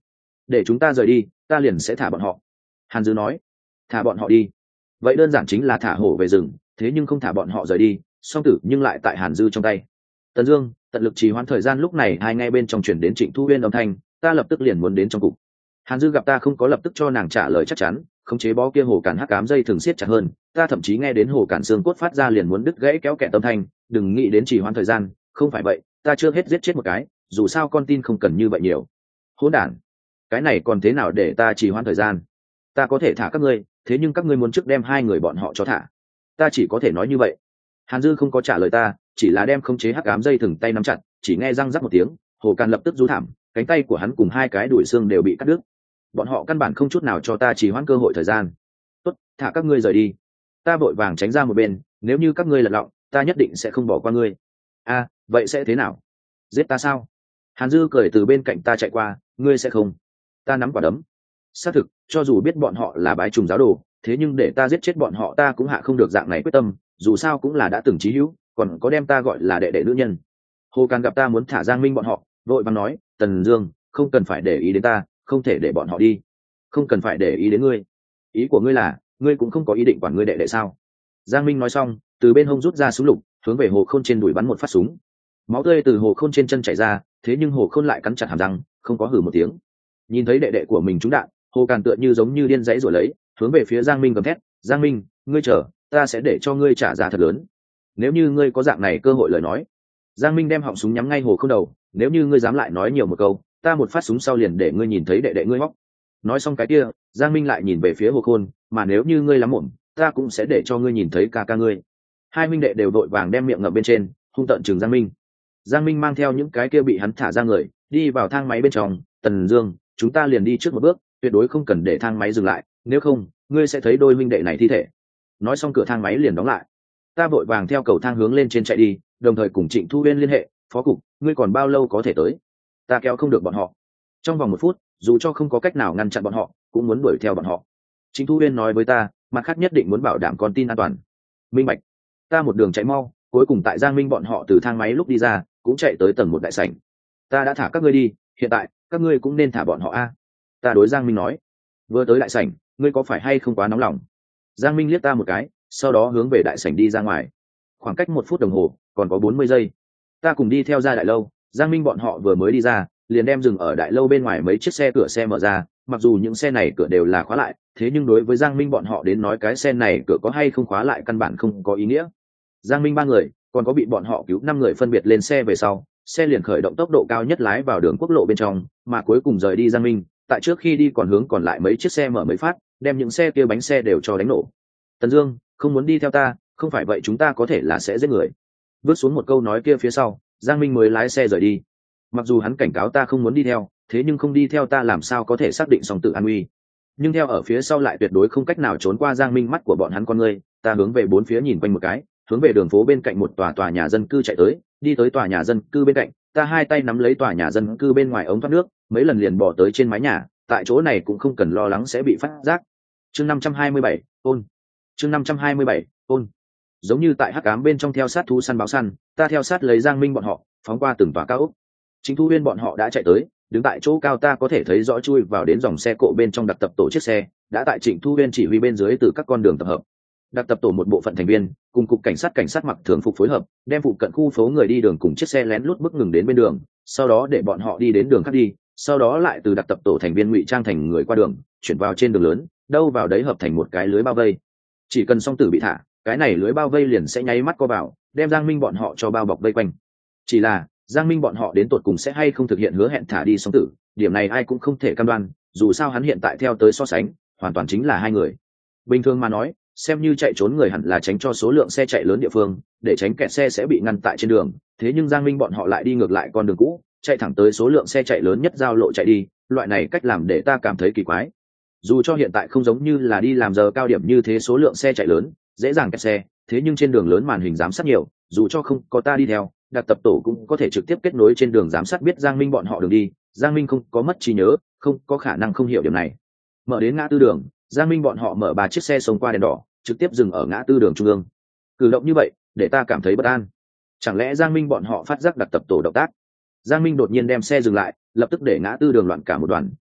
[SPEAKER 1] để chúng ta rời đi, ta liền sẽ thả bọn họ. Hàn Dư nói. Thả bọn họ đi? Vậy đơn giản chính là thả hổ về rừng, thế nhưng không thả bọn họ rời đi, song tử nhưng lại tại Hàn Dư trong tay. Tần Dương tận lực trì hoãn thời gian, lúc này hai ngay bên trong truyền đến Trịnh Thu Uyên âm thanh, ta lập tức liền muốn đến trong cục. Hàn Dư gặp ta không có lập tức cho nàng trả lời chắc chắn, khống chế bó kia hồ cản hắc ám dây thường siết chặt hơn, ta thậm chí nghe đến hồ cản xương cốt phát ra liền muốn đứt gãy kéo kẹt âm thanh, đừng nghĩ đến trì hoãn thời gian, không phải vậy, ta chưa hết giết chết một cái, dù sao con tin không cần như vậy nhiều. Hỗn đản, cái này còn thế nào để ta trì hoãn thời gian? Ta có thể thả các ngươi, thế nhưng các ngươi muốn trước đem hai người bọn họ cho thả. Ta chỉ có thể nói như vậy. Hàn Dư không có trả lời ta, chỉ là đem khống chế hắc ám dây thừng tay nắm chặt, chỉ nghe răng rắc một tiếng, hồ càn lập tức rú thảm, cánh tay của hắn cùng hai cái đùi xương đều bị cắt đứt. Bọn họ căn bản không chút nào cho ta trì hoãn cơ hội thời gian. Tốt, thả các ngươi rời đi. Ta vội vàng tránh ra một bên, nếu như các ngươi lật lọng, ta nhất định sẽ không bỏ qua ngươi. A, vậy sẽ thế nào? Giết ta sao? Hàn Dư cười từ bên cạnh ta chạy qua, ngươi sẽ không? Ta nắm quả đấm. Xác thực, cho dù biết bọn họ là bái trùng giáo đồ, thế nhưng để ta giết chết bọn họ ta cũng hạ không được dạng này quyết tâm, dù sao cũng là đã từng chí hữu, còn có đem ta gọi là đệ đệ nữ nhân. Hồ Càn gặp ta muốn thả Giang Minh bọn họ, vội vàng nói, Tần Dương, không cần phải để ý đến ta, không thể để bọn họ đi. Không cần phải để ý đến ngươi. Ý của ngươi là, ngươi cũng không có ý định quản ngươi đệ đệ sao? Giang Minh nói xong, từ bên hông rút ra súng lục, hướng về Hồ Khôn trên đùi bắn một phát súng. Máu tươi từ Hồ Khôn trên chân chảy ra, thế nhưng Hồ Khôn lại cắn chặt hàm răng, không có hừ một tiếng. Nhìn thấy đệ đệ của mình trúng đạn, Hồ Càn tựa như giống như điên dãy rồi lấy, hướng về phía Giang Minh gầm thét, Giang Minh, ngươi chờ, ta sẽ để cho ngươi trả giá thật lớn. Nếu như ngươi có dạng này cơ hội lời nói. Giang Minh đem họng súng nhắm ngay Hồ Khôn đầu, nếu như ngươi dám lại nói nhiều một câu, ta một phát súng sau liền để ngươi nhìn thấy đệ đệ ngươi hóc. Nói xong cái kia, Giang Minh lại nhìn về phía Hồ Khôn, mà nếu như ngươi lắm mồm, ta cũng sẽ để cho ngươi nhìn thấy ca ca ngươi. Hai minh đệ đều đội vàng đem miệng ngậm bên trên, hung tợn chừng Giang Minh. Giang Minh mang theo những cái kia bị hắn thả ra người, đi vào thang máy bên trong, Tần Dương, chúng ta liền đi trước một bước, tuyệt đối không cần để thang máy dừng lại, nếu không, ngươi sẽ thấy đôi minh đệ này thi thể. Nói xong cửa thang máy liền đóng lại. Ta vội vàng theo cầu thang hướng lên trên chạy đi, đồng thời cùng Trịnh Thu Uyên liên hệ, phó cục, ngươi còn bao lâu có thể tới? Ta kéo không được bọn họ. Trong vòng 1 phút, dù cho không có cách nào ngăn chặn bọn họ, cũng muốn đuổi theo bọn họ. Trịnh Thu Uyên nói với ta, mặt khác nhất định muốn bảo đảm con tin an toàn. Minh bạch. Ta một đường chạy mau, cuối cùng tại Giang Minh bọn họ từ thang máy lúc đi ra, cũng chạy tới tầng 1 đại sảnh. Ta đã thả các ngươi đi, hiện tại các ngươi cũng nên thả bọn họ a. Ta đối Giang Minh nói. Vừa tới đại sảnh, ngươi có phải hay không quá nóng lòng? Giang Minh liếc ta một cái, sau đó hướng về đại sảnh đi ra ngoài. Khoảng cách 1 phút đồng hồ, còn có 40 giây. Ta cùng đi theo ra đại lâu, Giang Minh bọn họ vừa mới đi ra, liền đem dừng ở đại lâu bên ngoài mấy chiếc xe cửa xe mở ra, mặc dù những xe này cửa đều là khóa lại, thế nhưng đối với Giang Minh bọn họ đến nói cái xe này cửa có hay không khóa lại căn bản không có ý nghĩa. Giang Minh 3 người, còn có bị bọn họ cứu 5 người phân biệt lên xe về sau, xe liền khởi động tốc độ cao nhất lái vào đường quốc lộ bên trong, mà cuối cùng rời đi Giang Minh, tại trước khi đi còn hướng còn lại mấy chiếc xe mở mấy phát, đem những xe kia bánh xe đều cho đánh nổ. Tần Dương, không muốn đi theo ta, không phải vậy chúng ta có thể là sẽ giết người. Vứt xuống một câu nói kia phía sau, Giang Minh mới lái xe rời đi. Mặc dù hắn cảnh cáo ta không muốn đi theo, thế nhưng không đi theo ta làm sao có thể xác định song tử an nguy. Nhưng theo ở phía sau lại tuyệt đối không cách nào trốn qua Giang Minh mắt của bọn hắn con người. Ta hướng về bốn phía nhìn quanh một cái, hướng về đường phố bên cạnh một tòa nhà dân cư chạy tới, đi tới tòa nhà dân cư bên cạnh, ta hai tay nắm lấy tòa nhà dân cư bên ngoài ống thoát nước, mấy lần liền bỏ tới trên mái nhà, tại chỗ này cũng không cần lo lắng sẽ bị phát giác. Chương 527, ôn. Chương 527, ôn. Giống như tại hắc ám bên trong theo sát thú săn báo săn, ta theo sát lấy Giang Minh bọn họ, phóng qua từng tòa cao ốc. Chính Thu Uyên bọn họ đã chạy tới, đứng tại chỗ cao ta có thể thấy rõ chui vào đến dòng xe cộ bên trong đặc tập tổ chiếc xe, đã tại Trịnh Thu Uyên chỉ huy bên dưới từ các con đường tập hợp. Đặc tập tổ một bộ phận thành viên, cùng cục cảnh sát mặc thường phục phối hợp, đem phụ cận khu phố người đi đường cùng chiếc xe lén lút bước ngừng đến bên đường, sau đó để bọn họ đi đến đường khác đi, sau đó lại từ đặc tập tổ thành viên ngụy trang thành người qua đường, chuyển vào trên đường lớn, đâu vào đấy hợp thành một cái lưới bao vây. Chỉ cần song tử bị thả, cái này lưới bao vây liền sẽ nháy mắt co vào, đem Giang Minh bọn họ cho bao bọc vây quanh. Chỉ là Giang Minh bọn họ đến tột cùng sẽ hay không thực hiện hứa hẹn thả đi song tử, điểm này ai cũng không thể cam đoan, dù sao hắn hiện tại theo tới so sánh, hoàn toàn chính là hai người. Bình thường mà nói, xem như chạy trốn người hẳn là tránh cho số lượng xe chạy lớn địa phương, để tránh kẹt xe sẽ bị ngăn tại trên đường, thế nhưng Giang Minh bọn họ lại đi ngược lại con đường cũ, chạy thẳng tới số lượng xe chạy lớn nhất giao lộ chạy đi, loại này cách làm để ta cảm thấy kỳ quái. Dù cho hiện tại không giống như là đi làm giờ cao điểm như thế số lượng xe chạy lớn, dễ dàng kẹt xe, thế nhưng trên đường lớn màn hình giám sát nhiều, dù cho không có ta đi theo, đặc tập tổ cũng có thể trực tiếp kết nối trên đường giám sát biết Giang Minh bọn họ đường đi, Giang Minh không có mất trí nhớ, không có khả năng không hiểu điểm này. Mở đến ngã tư đường, Giang Minh bọn họ mở 3 chiếc xe xông qua đèn đỏ, trực tiếp dừng ở ngã tư đường trung ương. Cử động như vậy, để ta cảm thấy bất an. Chẳng lẽ Giang Minh bọn họ phát giác đặc tập tổ động tác? Giang Minh đột nhiên đem xe dừng lại, lập tức để ngã tư đường loạn cả một đoàn,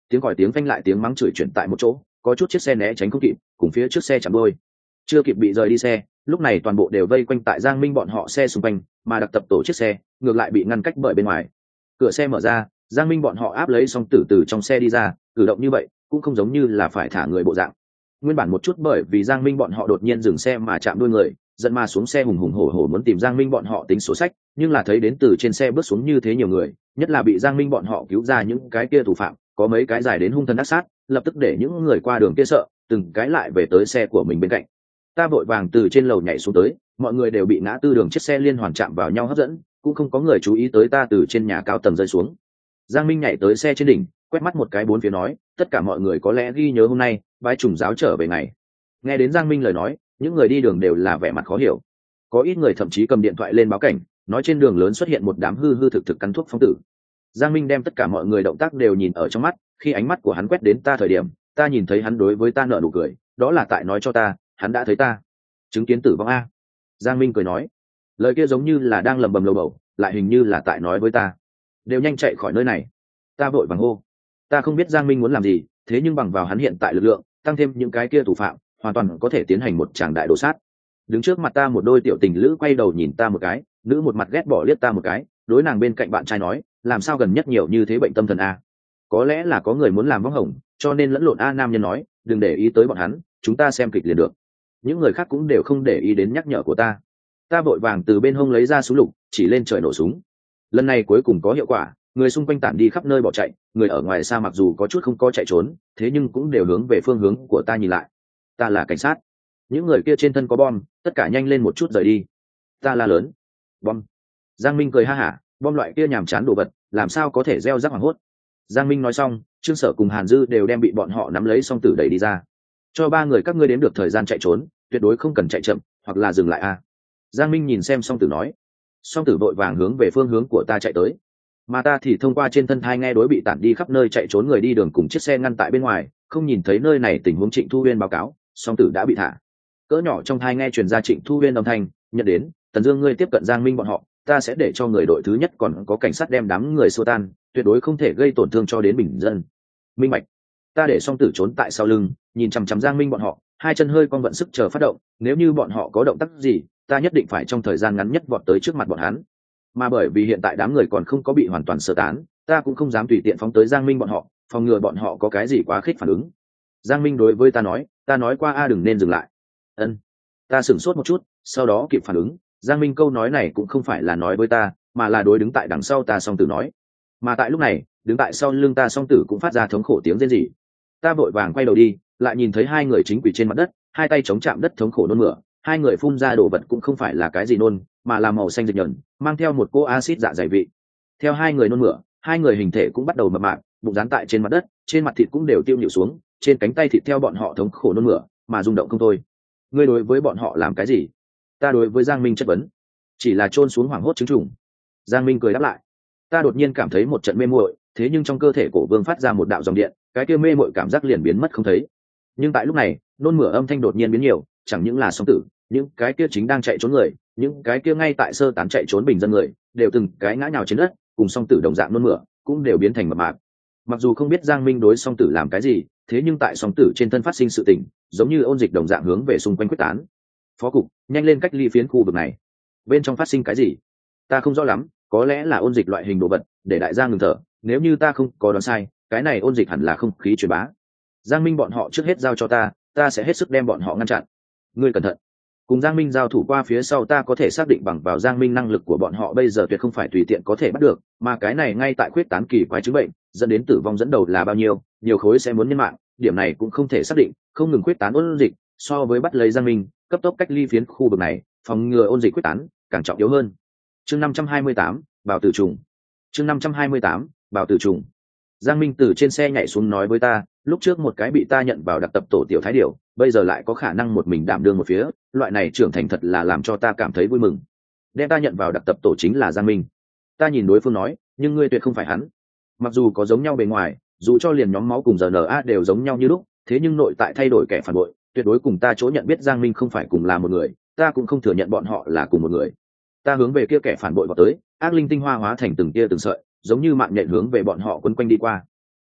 [SPEAKER 1] tiếng còi tiếng phanh lại tiếng mắng chửi chuyển tại một chỗ, có chút chiếc xe né tránh không kịp, cùng phía trước xe chạm đôi, chưa kịp bị rời đi xe, lúc này toàn bộ đều vây quanh tại Giang Minh bọn họ xe xung quanh, mà đặc tập tổ chiếc xe ngược lại bị ngăn cách bởi bên ngoài. Cửa xe mở ra, Giang Minh bọn họ áp lấy Song Tử từ trong xe đi ra, cử động như vậy cũng không giống như là phải thả người bộ dạng. Nguyên bản một chút bởi vì Giang Minh bọn họ đột nhiên dừng xe mà chạm đuôi người, giận mà xuống xe hùng hùng hổ hổ muốn tìm Giang Minh bọn họ tính sổ sách, nhưng là thấy đến từ trên xe bước xuống như thế nhiều người, nhất là bị Giang Minh bọn họ cứu ra những cái kia thủ phạm, có mấy cái dài đến hung thần ác sát, lập tức để những người qua đường kia sợ, từng cái lại về tới xe của mình bên cạnh. Ta vội vàng từ trên lầu nhảy xuống tới, mọi người đều bị ngã tư đường chiếc xe liên hoàn chạm vào nhau hấp dẫn, cũng không có người chú ý tới ta từ trên nhà cao tầng rơi xuống. Giang Minh nhảy tới xe trên đỉnh, quét mắt một cái bốn phía nói, tất cả mọi người có lẽ ghi nhớ hôm nay bái trùng giáo trở về ngày. Nghe đến Giang Minh lời nói, những người đi đường đều là vẻ mặt khó hiểu, có ít người thậm chí cầm điện thoại lên báo cảnh, nói trên đường lớn xuất hiện một đám hư hư thực thực cắn thuốc phong tử. Giang Minh đem tất cả mọi người động tác đều nhìn ở trong mắt, khi ánh mắt của hắn quét đến ta thời điểm, ta nhìn thấy hắn đối với ta nở nụ cười, đó là tại nói cho ta hắn đã thấy ta chứng kiến tử vong a. Giang Minh cười nói, lời kia giống như là đang lẩm bẩm lầu bầu, lại hình như là tại nói với ta đều nhanh chạy khỏi nơi này. Ta vội vàng hô, ta không biết Giang Minh muốn làm gì, thế nhưng bằng vào hắn hiện tại lực lượng tăng thêm những cái kia thủ phạm, hoàn toàn có thể tiến hành một tràng đại đồ sát. Đứng trước mặt ta một đôi tiểu tình lữ quay đầu nhìn ta một cái, nữ một mặt ghét bỏ liếc ta một cái, đối nàng bên cạnh bạn trai nói, làm sao gần nhất nhiều như thế bệnh tâm thần a? Có lẽ là có người muốn làm vong hồng, cho nên lẫn lộn a. Nam nhân nói, đừng để ý tới bọn hắn, chúng ta xem kịch liền được. Những người khác cũng đều không để ý đến nhắc nhở của ta. Ta vội vàng từ bên hông lấy ra súng lục, chỉ lên trời nổ súng. Lần này cuối cùng có hiệu quả, người xung quanh tản đi khắp nơi bỏ chạy, người ở ngoài xa mặc dù có chút không có chạy trốn, thế nhưng cũng đều hướng về phương hướng của ta nhìn lại. Ta là cảnh sát. Những người kia trên thân có bom, tất cả nhanh lên một chút rời đi. Ta la lớn, bom. Giang Minh cười ha hả, bom loại kia nhàm chán đồ vật, làm sao có thể gieo rắc hoảng hốt. Giang Minh nói xong, Trương Sở cùng Hàn Dư đều đem bị bọn họ nắm lấy Song Tử đẩy đi ra. Cho ba người các ngươi đếm được thời gian chạy trốn, tuyệt đối không cần chạy chậm, hoặc là dừng lại a. Giang Minh nhìn xem Song Tử nói. Song Tử vội vàng hướng về phương hướng của ta chạy tới, mà ta thì thông qua trên thân thai nghe đối bị tản đi khắp nơi chạy trốn người đi đường cùng chiếc xe ngăn tại bên ngoài, không nhìn thấy nơi này tình huống Trịnh Thu Huyên báo cáo, Song Tử đã bị thả. Cỡ nhỏ trong thai nghe truyền ra Trịnh Thu Huyên âm thanh, nhận đến, Tần Dương ngươi tiếp cận Giang Minh bọn họ, ta sẽ để cho người đội thứ nhất còn có cảnh sát đem đám người xua tan, tuyệt đối không thể gây tổn thương cho đến bình dân. Minh bạch. Ta để Song Tử trốn tại sau lưng, nhìn chằm chằm Giang Minh bọn họ, hai chân hơi cong vận sức chờ phát động, nếu như bọn họ có động tác gì, ta nhất định phải trong thời gian ngắn nhất vọt tới trước mặt bọn hắn. Mà bởi vì hiện tại đám người còn không có bị hoàn toàn sơ tán, ta cũng không dám tùy tiện phóng tới Giang Minh bọn họ, phòng ngừa bọn họ có cái gì quá khích phản ứng. Giang Minh đối với ta nói qua a đừng nên dừng lại. Ân. Ta sửng sốt một chút, sau đó kịp phản ứng, Giang Minh câu nói này cũng không phải là nói với ta, mà là đối đứng tại đằng sau ta Song Tử nói. Mà tại lúc này, đứng tại sau lưng ta Song Tử cũng phát ra thống khổ tiếng rên rỉ. Ta vội vàng quay đầu đi, lại nhìn thấy hai người chính quỳ trên mặt đất, hai tay chống chạm đất thống khổ nôn mửa, hai người phun ra đồ vật cũng không phải là cái gì nôn, mà là màu xanh dịch nhờn, mang theo một cỗ axit dạ dày vị. Theo hai người nôn mửa, hai người hình thể cũng bắt đầu mập mạp, bụng dán tại trên mặt đất, trên mặt thịt cũng đều tiêu nhịu xuống, trên cánh tay thịt theo bọn họ thống khổ nôn mửa mà rung động không thôi. Ngươi đối với bọn họ làm cái gì? Ta đối với Giang Minh chất vấn. Chỉ là chôn xuống hoảng hốt chứng trùng. Giang Minh cười đáp lại. Ta đột nhiên cảm thấy một trận mê muội, thế nhưng trong cơ thể Cổ Vương phát ra một đạo dòng điện, cái kia mê muội cảm giác liền biến mất không thấy. Nhưng tại lúc này, nôn mửa âm thanh đột nhiên biến nhiều, chẳng những là Song Tử, những cái kia chính đang chạy trốn người, những cái kia ngay tại sơ tán chạy trốn bình dân người, đều từng cái ngã nhào trên đất, cùng Song Tử đồng dạng nôn mửa, cũng đều biến thành mập mạp. Mặc dù không biết Giang Minh đối Song Tử làm cái gì, thế nhưng tại Song Tử trên thân phát sinh sự tình, giống như ôn dịch đồng dạng hướng về xung quanh quyết tán. Phó cục, nhanh lên cách ly phiến khu vực này. Bên trong phát sinh cái gì? Ta không rõ lắm, có lẽ là ôn dịch loại hình đồ vật, để đại gia ngừng thở, nếu như ta không có đoán sai, cái này ôn dịch hẳn là không khí truyền bá. Giang Minh bọn họ trước hết giao cho ta sẽ hết sức đem bọn họ ngăn chặn. Ngươi cẩn thận. Cùng Giang Minh giao thủ qua phía sau ta có thể xác định bằng vào Giang Minh năng lực của bọn họ bây giờ tuyệt không phải tùy tiện có thể bắt được, mà cái này ngay tại khuyết tán kỳ quái chứng bệnh, dẫn đến tử vong dẫn đầu là bao nhiêu, nhiều khối sẽ muốn nhân mạng, điểm này cũng không thể xác định, không ngừng khuyết tán ôn dịch, so với bắt lấy Giang Minh, cấp tốc cách ly phiến khu vực này, phòng ngừa ôn dịch khuyết tán, càng trọng yếu hơn. Chương 528, bào tử trùng. Chương 528, bào tử trùng. Giang Minh từ trên xe nhảy xuống nói với ta, lúc trước một cái bị ta nhận vào đặc tập tổ tiểu thái điểu, bây giờ lại có khả năng một mình đảm đương một phía, loại này trưởng thành thật là làm cho ta cảm thấy vui mừng. Đem ta nhận vào đặc tập tổ chính là Giang Minh. Ta nhìn đối phương nói, nhưng ngươi tuyệt không phải hắn. Mặc dù có giống nhau bề ngoài, dù cho liền nhóm máu cùng RNA đều giống nhau như lúc, thế nhưng nội tại thay đổi kẻ phản bội, tuyệt đối cùng ta chỗ nhận biết Giang Minh không phải cùng là một người, ta cũng không thừa nhận bọn họ là cùng một người. Ta hướng về kia kẻ phản bội vào tới, ác linh tinh hoa hóa thành từng tia từng sợi, giống như mạng nhện hướng về bọn họ quấn quanh đi qua.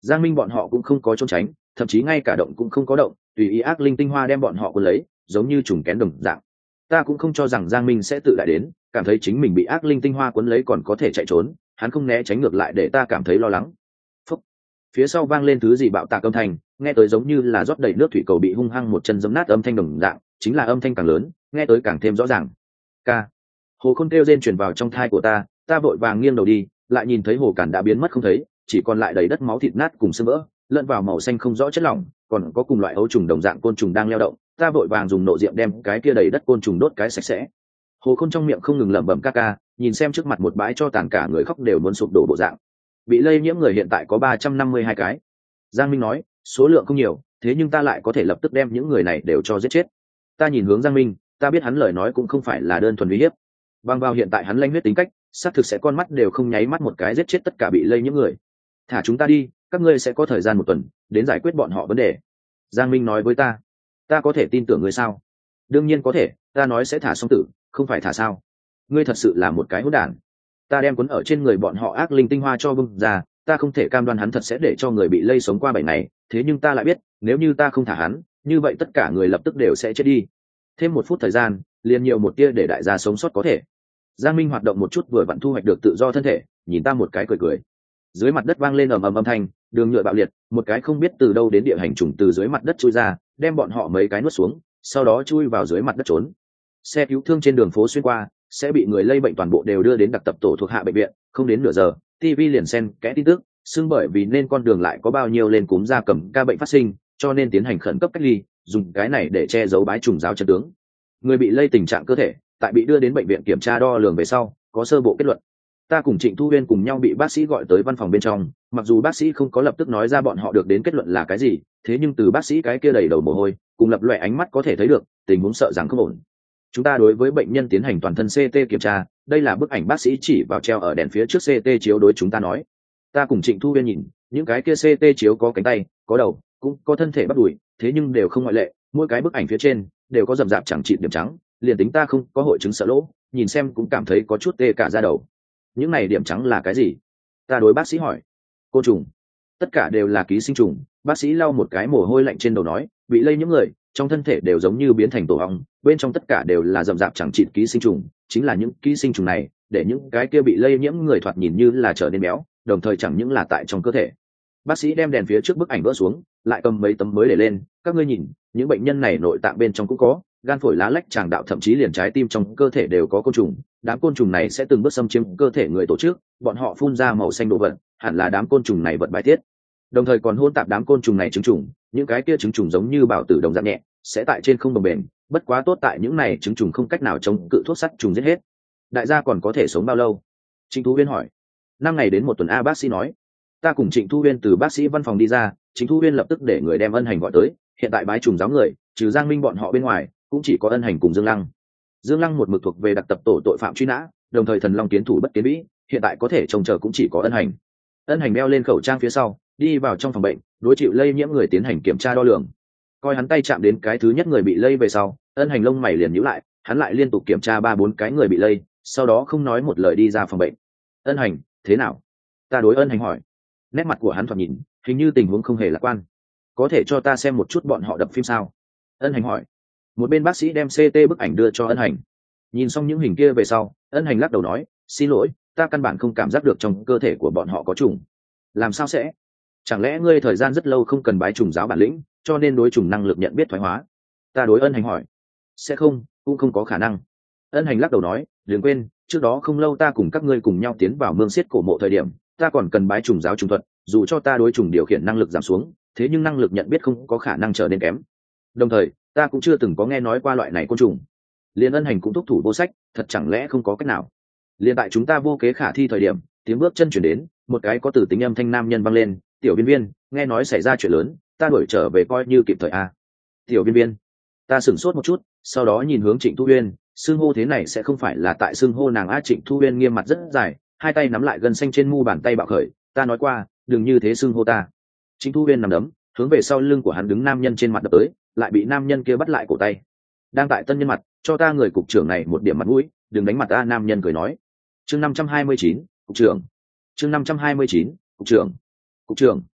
[SPEAKER 1] Giang Minh bọn họ cũng không có trốn tránh, thậm chí ngay cả động cũng không có động, tùy ý ác linh tinh hoa đem bọn họ cuốn lấy, giống như trùng kén đồng dạng. Ta cũng không cho rằng Giang Minh sẽ tự đại đến, cảm thấy chính mình bị ác linh tinh hoa cuốn lấy còn có thể chạy trốn, hắn không né tránh ngược lại để ta cảm thấy lo lắng. Phúc. Phía sau vang lên thứ gì bạo tạc âm thanh, nghe tới giống như là rót đầy nước thủy cầu bị hung hăng một chân giẫm nát âm thanh đồng dạng, chính là âm thanh càng lớn, nghe tới càng thêm rõ ràng. Ca. Hồ Khôn kêu rên truyền vào trong thai của ta vội vàng nghiêng đầu đi, lại nhìn thấy hồ cản đã biến mất không thấy, chỉ còn lại đầy đất máu thịt nát cùng xương vỡ, lẫn vào màu xanh không rõ chất lỏng, còn có cùng loại ấu trùng đồng dạng côn trùng đang leo động, ta vội vàng dùng nộ diệm đem cái kia đầy đất côn trùng đốt cái sạch sẽ. Hồ Khôn trong miệng không ngừng lẩm bẩm ca ca, nhìn xem trước mặt một bãi cho tàn cả người khóc đều muốn sụp đổ bộ dạng. Bị lây nhiễm người hiện tại có 352 cái. Giang Minh nói, số lượng không nhiều, thế nhưng ta lại có thể lập tức đem những người này đều cho giết chết. Ta nhìn hướng Giang Minh, ta biết hắn lời nói cũng không phải là đơn thuần uy hiếp. Bằng vào hiện tại hắn lanh huyết tính cách, xác thực sẽ con mắt đều không nháy mắt một cái giết chết tất cả bị lây nhiễm người. Thả chúng ta đi, các ngươi sẽ có thời gian 1 tuần đến giải quyết bọn họ vấn đề. Giang Minh nói với ta có thể tin tưởng ngươi sao? Đương nhiên có thể, ta nói sẽ thả xong tử, không phải thả sao? Ngươi thật sự là một cái hỗn đản. Ta đem cuốn ở trên người bọn họ ác linh tinh hoa cho bưng ra, ta không thể cam đoan hắn thật sẽ để cho người bị lây sống qua 7 ngày, thế nhưng ta lại biết, nếu như ta không thả hắn, như vậy tất cả người lập tức đều sẽ chết đi. Thêm 1 phút thời gian, liền nhiều một tia để đại gia sống sót có thể. Giang Minh hoạt động một chút vừa vặn thu hoạch được tự do thân thể, nhìn ta một cái cười cười. Dưới mặt đất vang lên ầm ầm âm thanh, đường nhựa bạo liệt, một cái không biết từ đâu đến địa hành trùng từ dưới mặt đất chui ra, đem bọn họ mấy cái nuốt xuống, sau đó chui vào dưới mặt đất trốn. Xe cứu thương trên đường phố xuyên qua, sẽ bị người lây bệnh toàn bộ đều đưa đến đặc tập tổ thuộc hạ bệnh viện, không đến nửa giờ, TV liền xen kẽ tin tức, xưng bởi vì nên con đường lại có bao nhiêu lên cúm gia cầm ca bệnh phát sinh, cho nên tiến hành khẩn cấp cách ly, dùng cái này để che giấu bái trùng giáo chân tướng. Người bị lây tình trạng cơ thể, tại bị đưa đến bệnh viện kiểm tra đo lường về sau, có sơ bộ kết luận. Ta cùng Trịnh Thu Huyên cùng nhau bị bác sĩ gọi tới văn phòng bên trong, mặc dù bác sĩ không có lập tức nói ra bọn họ được đến kết luận là cái gì, thế nhưng từ bác sĩ cái kia đầy đầu mồ hôi, cùng lập loè ánh mắt có thể thấy được, tình huống sợ rằng không ổn. Chúng ta đối với bệnh nhân tiến hành toàn thân CT kiểm tra, đây là bức ảnh bác sĩ chỉ vào treo ở đèn phía trước CT chiếu đối chúng ta nói. Ta cùng Trịnh Thu Huyên nhìn, những cái kia CT chiếu có cánh tay, có đầu, cũng có thân thể bắp đùi, thế nhưng đều không ngoại lệ, mỗi cái bức ảnh phía trên đều có rậm rạp chẳng chịt điểm trắng, liền tính ta không có hội chứng sợ lỗ, nhìn xem cũng cảm thấy có chút tê cả da đầu. Những này điểm trắng là cái gì? Ta đối bác sĩ hỏi. Côn trùng. Tất cả đều là ký sinh trùng. Bác sĩ lau một cái mồ hôi lạnh trên đầu nói, bị lây những người trong thân thể đều giống như biến thành tổ ong, bên trong tất cả đều là rậm rạp chẳng chịt ký sinh trùng, chính là những ký sinh trùng này để những cái kia bị lây nhiễm người thoạt nhìn như là trở nên béo, đồng thời chẳng những là tại trong cơ thể. Bác sĩ đem đèn phía trước bức ảnh vỡ xuống, lại cầm mấy tấm mới để lên, các ngươi nhìn, những bệnh nhân này nội tạng bên trong cũng có, gan phổi lá lách tràng đạo thậm chí liền trái tim trong cơ thể đều có côn trùng. Đám côn trùng này sẽ từng bước xâm chiếm cơ thể người tổ chức, bọn họ phun ra màu xanh đồ vật, hẳn là đám côn trùng này vật bài tiết. Đồng thời còn hôn tạp đám côn trùng này trứng trùng, những cái kia trứng trùng giống như bảo tử đồng dạng nhẹ, sẽ tại trên không đồng bền, bất quá tốt tại những này trứng trùng không cách nào chống cự thuốc sắt trùng giết hết. Đại gia còn có thể sống bao lâu? Trịnh Thu Huyên hỏi. 5 ngày đến 1 tuần a, bác sĩ nói. Ta cùng Trịnh Thu Huyên từ bác sĩ văn phòng đi ra, Trịnh Thu Huyên lập tức để người đem Ân Hành gọi tới, hiện tại bái trùng giáo người, trừ Giang Minh bọn họ bên ngoài, cũng chỉ có Ân Hành cùng Dương Lăng. Dương Lăng một mực thuộc về đặc tập tổ tội phạm truy nã, đồng thời thần long kiến thủ bất kiến vĩ, hiện tại có thể trông chờ cũng chỉ có Ân Hành. Ân Hành đeo lên khẩu trang phía sau, đi vào trong phòng bệnh, đối chịu lây nhiễm người tiến hành kiểm tra đo lường. Coi hắn tay chạm đến cái thứ nhất người bị lây về sau, Ân Hành lông mày liền nhíu lại, hắn lại liên tục kiểm tra 3-4 cái người bị lây, sau đó không nói một lời đi ra phòng bệnh. Ân Hành, thế nào? Ta đối Ân Hành hỏi. Nét mặt của hắn thoạt nhìn, hình như tình huống không hề lạc quan. Có thể cho ta xem một chút bọn họ đập phim sao? Ân Hành hỏi. Một bên bác sĩ đem CT bức ảnh đưa cho Ân Hành. Nhìn xong những hình kia về sau, Ân Hành lắc đầu nói, xin lỗi, ta căn bản không cảm giác được trong cơ thể của bọn họ có trùng. Làm sao sẽ? Chẳng lẽ ngươi thời gian rất lâu không cần bái trùng giáo bản lĩnh, cho nên đối trùng năng lực nhận biết thoái hóa? Ta đối Ân Hành hỏi. Sẽ không, cũng không có khả năng. Ân Hành lắc đầu nói, đừng quên, trước đó không lâu ta cùng các ngươi cùng nhau tiến vào mương xiết cổ mộ thời điểm, ta còn cần bái trùng giáo trùng thuật, dù cho ta đối trùng điều khiển năng lực giảm xuống, thế nhưng năng lực nhận biết không có khả năng trở nên kém. Đồng thời, ta cũng chưa từng có nghe nói qua loại này côn trùng. Liên Ân Hành cũng thúc thủ vô sách, thật chẳng lẽ không có cách nào? Liên tại chúng ta vô kế khả thi thời điểm, tiếng bước chân chuyển đến, một cái có từ tính âm thanh nam nhân vang lên, "Tiểu Viên Viên, nghe nói xảy ra chuyện lớn, ta đuổi trở về coi như kịp thời a." Tiểu Viên Viên. Ta sửng sốt một chút, sau đó nhìn hướng Trịnh Thu Uyên, xưng hô thế này sẽ không phải là tại xưng hô nàng a? Trịnh Thu Uyên nghiêm mặt rất dài, hai tay nắm lại gân xanh trên mu bàn tay bạo khởi, "Ta nói qua, đừng như thế xưng hô ta." Trịnh Thu Uyên nằm đấm, hướng về sau lưng của hắn đứng nam nhân trên mặt đập tới, lại bị nam nhân kia bắt lại cổ tay. "Đang tại tân nhân mặt, cho ta người cục trưởng này một điểm mặt mũi, đừng đánh mặt ta." Nam nhân cười nói. Chương 529, cục trưởng. Chương 529, cục trưởng. Cục trưởng.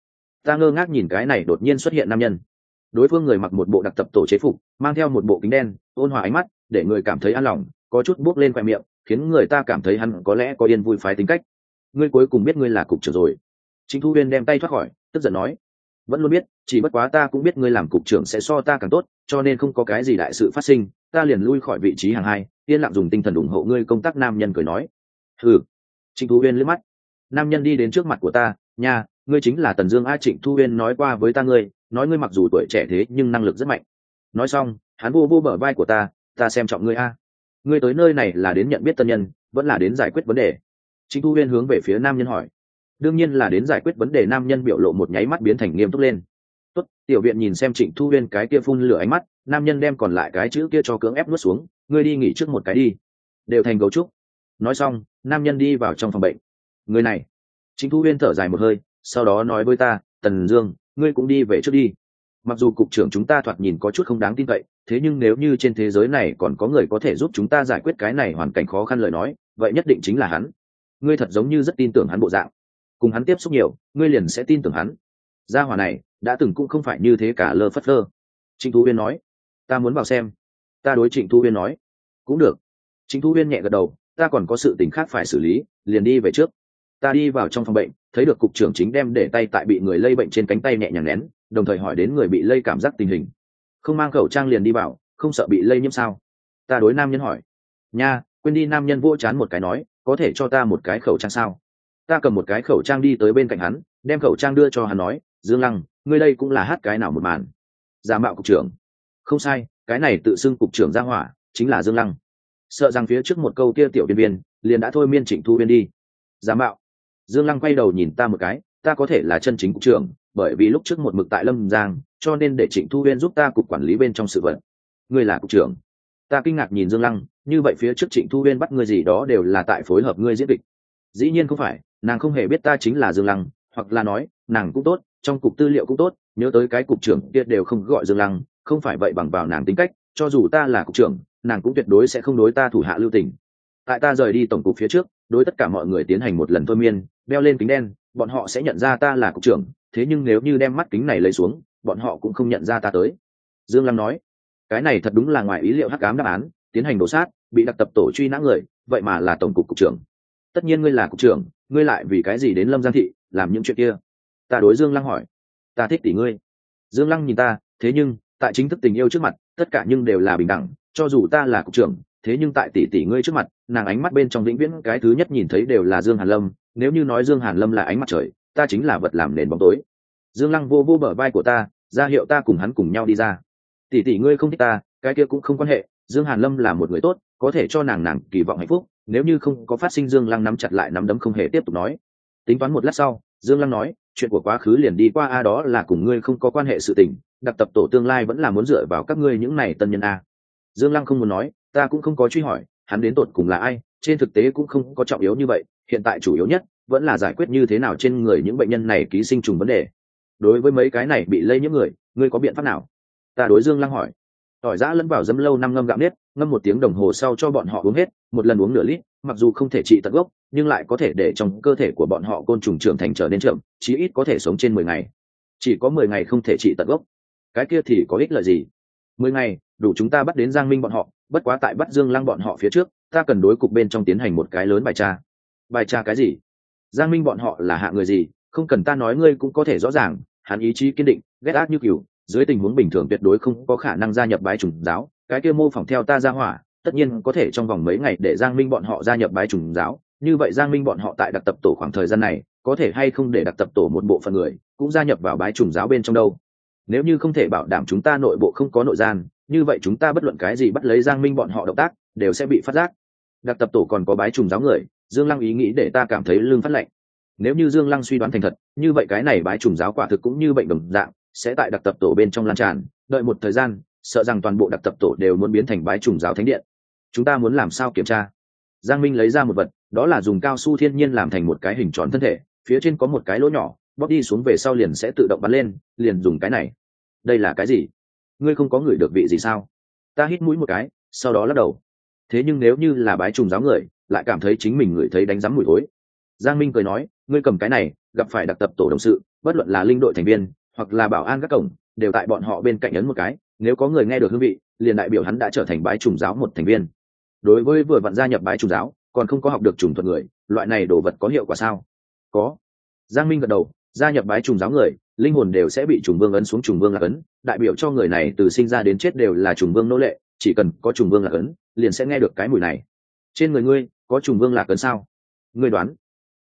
[SPEAKER 1] Ta ngơ ngác nhìn cái này đột nhiên xuất hiện nam nhân. Đối phương người mặc một bộ đặc tập tổ chế phục, mang theo một bộ kính đen, ôn hòa ánh mắt, để người cảm thấy an lòng, có chút buốc lên khoe miệng, khiến người ta cảm thấy hắn có lẽ có yên vui phái tính cách. Ngươi cuối cùng biết ngươi là cục trưởng rồi. Trịnh Thu Uyên đem tay thoát khỏi, tức giận nói, vẫn luôn biết, chỉ bất quá ta cũng biết ngươi làm cục trưởng sẽ so ta càng tốt, cho nên không có cái gì đại sự phát sinh, ta liền lui khỏi vị trí hàng hai, yên lặng dùng tinh thần ủng hộ ngươi công tác. Nam nhân cười nói. Ừ. Trịnh Thu Uyên liếc mắt. Nam nhân đi đến trước mặt của ta, nha, ngươi chính là Tần Dương a. Trịnh Thu Uyên nói qua với ta ngươi, nói ngươi mặc dù tuổi trẻ thế nhưng năng lực rất mạnh. Nói xong, hắn vô vô bờ vai của ta xem trọng ngươi a. Ngươi tới nơi này là đến nhận biết tân nhân, vẫn là đến giải quyết vấn đề? Trịnh Thu Uyên hướng về phía nam nhân hỏi. Đương nhiên là đến giải quyết vấn đề. Nam nhân biểu lộ một nháy mắt biến thành nghiêm túc lên. Tốt. Tiểu viện nhìn xem Trịnh Thu Uyên cái kia phun lửa ánh mắt, nam nhân đem còn lại cái chữ kia cho cưỡng ép nuốt xuống. Ngươi đi nghỉ trước một cái đi. Đều thành gấu trúc. Nói xong, nam nhân đi vào trong phòng bệnh. Người này. Trịnh Thu Uyên thở dài một hơi, sau đó nói với ta, Tần Dương, ngươi cũng đi về trước đi. Mặc dù cục trưởng chúng ta thoạt nhìn có chút không đáng tin cậy, thế nhưng nếu như trên thế giới này còn có người có thể giúp chúng ta giải quyết cái này hoàn cảnh khó khăn lời nói, vậy nhất định chính là hắn. Ngươi thật giống như rất tin tưởng hắn bộ dạng. Cùng hắn tiếp xúc nhiều, ngươi liền sẽ tin tưởng hắn. Gia hỏa này đã từng cũng không phải như thế cả lơ phất lơ. Trịnh Thu Uyên nói. Ta muốn vào xem. Ta đối Trịnh Thu Uyên nói. Cũng được. Trịnh Thu Uyên nhẹ gật đầu. Ta còn có sự tình khác phải xử lý, liền đi về trước. Ta đi vào trong phòng bệnh, thấy được cục trưởng chính đem để tay tại bị người lây bệnh trên cánh tay nhẹ nhàng nén, đồng thời hỏi đến người bị lây cảm giác tình hình. Không mang khẩu trang liền đi vào, không sợ bị lây nhiễm sao? Ta đối nam nhân hỏi. Nha, quên đi. Nam nhân vỗ chán một cái nói, có thể cho ta một cái khẩu trang sao? Ta cầm một cái khẩu trang đi tới bên cạnh hắn, đem khẩu trang đưa cho hắn nói, Dương Lăng, ngươi đây cũng là hát cái nào một màn? Giả mạo cục trưởng. Không sai, cái này tự xưng cục trưởng ra hỏa chính là Dương Lăng. Sợ rằng phía trước một câu kia tiểu viên liền đã thôi miên Trịnh Thu Uyên đi. Giả mạo. Dương Lăng quay đầu nhìn ta một cái, ta có thể là chân chính cục trưởng, bởi vì lúc trước một mực tại Lâm Giang, cho nên để Trịnh Thu Uyên giúp ta cục quản lý bên trong sự vận. Ngươi là cục trưởng? Ta kinh ngạc nhìn Dương Lăng, như vậy phía trước Trịnh Thu Uyên bắt ngươi gì đó đều là tại phối hợp ngươi diễn kịch. Dĩ nhiên không phải, nàng không hề biết ta chính là Dương Lăng, hoặc là nói, nàng cũng tốt, trong cục tư liệu cũng tốt, nhớ tới cái cục trưởng kia đều không gọi Dương Lăng, không phải vậy bằng vào nàng tính cách, cho dù ta là cục trưởng, nàng cũng tuyệt đối sẽ không đối ta thủ hạ lưu tình. Tại ta rời đi tổng cục phía trước, đối tất cả mọi người tiến hành một lần thôi miên, đeo lên kính đen, bọn họ sẽ nhận ra ta là cục trưởng, thế nhưng nếu như đem mắt kính này lấy xuống, bọn họ cũng không nhận ra ta tới. Dương Lăng nói, cái này thật đúng là ngoài ý liệu hắc ám đáp án, tiến hành đổ sát, bị đặc tập tổ truy nã người, vậy mà là tổng cục cục trưởng. Tất nhiên ngươi là cục trưởng, ngươi lại vì cái gì đến Lâm Giang thị làm những chuyện kia? Ta đối Dương Lăng hỏi. Ta thích tỷ ngươi. Dương Lăng nhìn ta, thế nhưng tại chính thức tình yêu trước mặt, tất cả nhưng đều là bình đẳng, cho dù ta là cục trưởng, thế nhưng tại tỷ ngươi trước mặt, nàng ánh mắt bên trong vĩnh viễn cái thứ nhất nhìn thấy đều là Dương Hàn Lâm, nếu như nói Dương Hàn Lâm là ánh mặt trời, ta chính là vật làm nền bóng tối. Dương Lăng vô vô bờ vai của ta, ra hiệu ta cùng hắn cùng nhau đi ra. Tỷ ngươi không thích ta, cái kia cũng không quan hệ, Dương Hàn Lâm là một người tốt, có thể cho nàng kỳ vọng hạnh phúc, nếu như không có phát sinh. Dương Lăng nắm chặt lại nắm đấm không hề tiếp tục nói. Tính toán một lát sau, Dương Lăng nói, chuyện của quá khứ liền đi qua a, đó là cùng ngươi không có quan hệ sự tình, đặc tập tổ tương lai vẫn là muốn dựa vào các ngươi những này tân nhân a. Dương Lăng không muốn nói, ta cũng không có truy hỏi hắn đến tột cùng là ai, trên thực tế cũng không có trọng yếu như vậy, hiện tại chủ yếu nhất vẫn là giải quyết như thế nào trên người những bệnh nhân này ký sinh trùng vấn đề. Đối với mấy cái này bị lây nhiễm người, ngươi có biện pháp nào? Ta đối Dương Lăng hỏi. Tỏi giã lẫn vào dấm lâu 5 ngâm gạo nếp, ngâm 1 tiếng đồng hồ sau cho bọn họ uống hết, một lần uống nửa lít, mặc dù không thể trị tận gốc, nhưng lại có thể để trong cơ thể của bọn họ côn trùng trưởng thành trở nên chậm, chí ít có thể sống trên 10 ngày. Chỉ có 10 ngày không thể trị tận gốc, cái kia thì có ích lợi gì? 10 ngày đủ chúng ta bắt đến Giang Minh bọn họ, bất quá tại bắt Dương Lăng bọn họ phía trước, ta cần đối cục bên trong tiến hành một cái lớn bài tra. Bài tra cái gì? Giang Minh bọn họ là hạ người gì, không cần ta nói ngươi cũng có thể rõ ràng, hắn ý chí kiên định, ghét ác như cừu, dưới tình huống bình thường tuyệt đối không có khả năng gia nhập bái chủng giáo, cái kia mô phỏng theo ta ra hỏa, tất nhiên có thể trong vòng mấy ngày để Giang Minh bọn họ gia nhập bái chủng giáo, như vậy Giang Minh bọn họ tại đặc tập tổ khoảng thời gian này, có thể hay không để đặc tập tổ một bộ phận người cũng gia nhập vào bái chủng giáo bên trong đâu? Nếu như không thể bảo đảm chúng ta nội bộ không có nội gian, như vậy chúng ta bất luận cái gì bắt lấy Giang Minh bọn họ động tác đều sẽ bị phát giác. Đặc tập tổ còn có bái trùng giáo người, Dương Lăng ý nghĩ để ta cảm thấy lưng phát lạnh. Nếu như Dương Lăng suy đoán thành thật, như vậy cái này bái trùng giáo quả thực cũng như bệnh đồng dạng, sẽ tại đặc tập tổ bên trong lan tràn, đợi một thời gian, sợ rằng toàn bộ đặc tập tổ đều muốn biến thành bái trùng giáo thánh điện. Chúng ta muốn làm sao kiểm tra? Giang Minh lấy ra một vật, đó là dùng cao su thiên nhiên làm thành một cái hình tròn thân thể, phía trên có một cái lỗ nhỏ, bóp đi xuống về sau liền sẽ tự động bắn lên, liền dùng cái này. Đây là cái gì? Ngươi không có ngửi được vị gì sao? Ta hít mũi một cái, sau đó lắc đầu. Thế nhưng nếu như là bái trùng giáo người, lại cảm thấy chính mình ngửi thấy đánh rắm mùi thối. Giang Minh cười nói, ngươi cầm cái này, gặp phải đặc tập tổ đồng sự, bất luận là linh đội thành viên hoặc là bảo an các cổng, đều tại bọn họ bên cạnh ấn một cái, nếu có người nghe được hương vị, liền đại biểu hắn đã trở thành bái trùng giáo một thành viên. Đối với vừa vặn gia nhập bái trùng giáo còn không có học được trùng thuật người, loại này đồ vật có hiệu quả sao? Có. Giang Minh gật đầu, gia nhập bái trùng giáo người, linh hồn đều sẽ bị trùng vương ấn xuống trùng vương lạc ấn, đại biểu cho người này từ sinh ra đến chết đều là trùng vương nô lệ, chỉ cần có trùng vương lạc ấn, liền sẽ nghe được cái mùi này. Trên người ngươi có trùng vương lạc ấn sao? Ngươi đoán.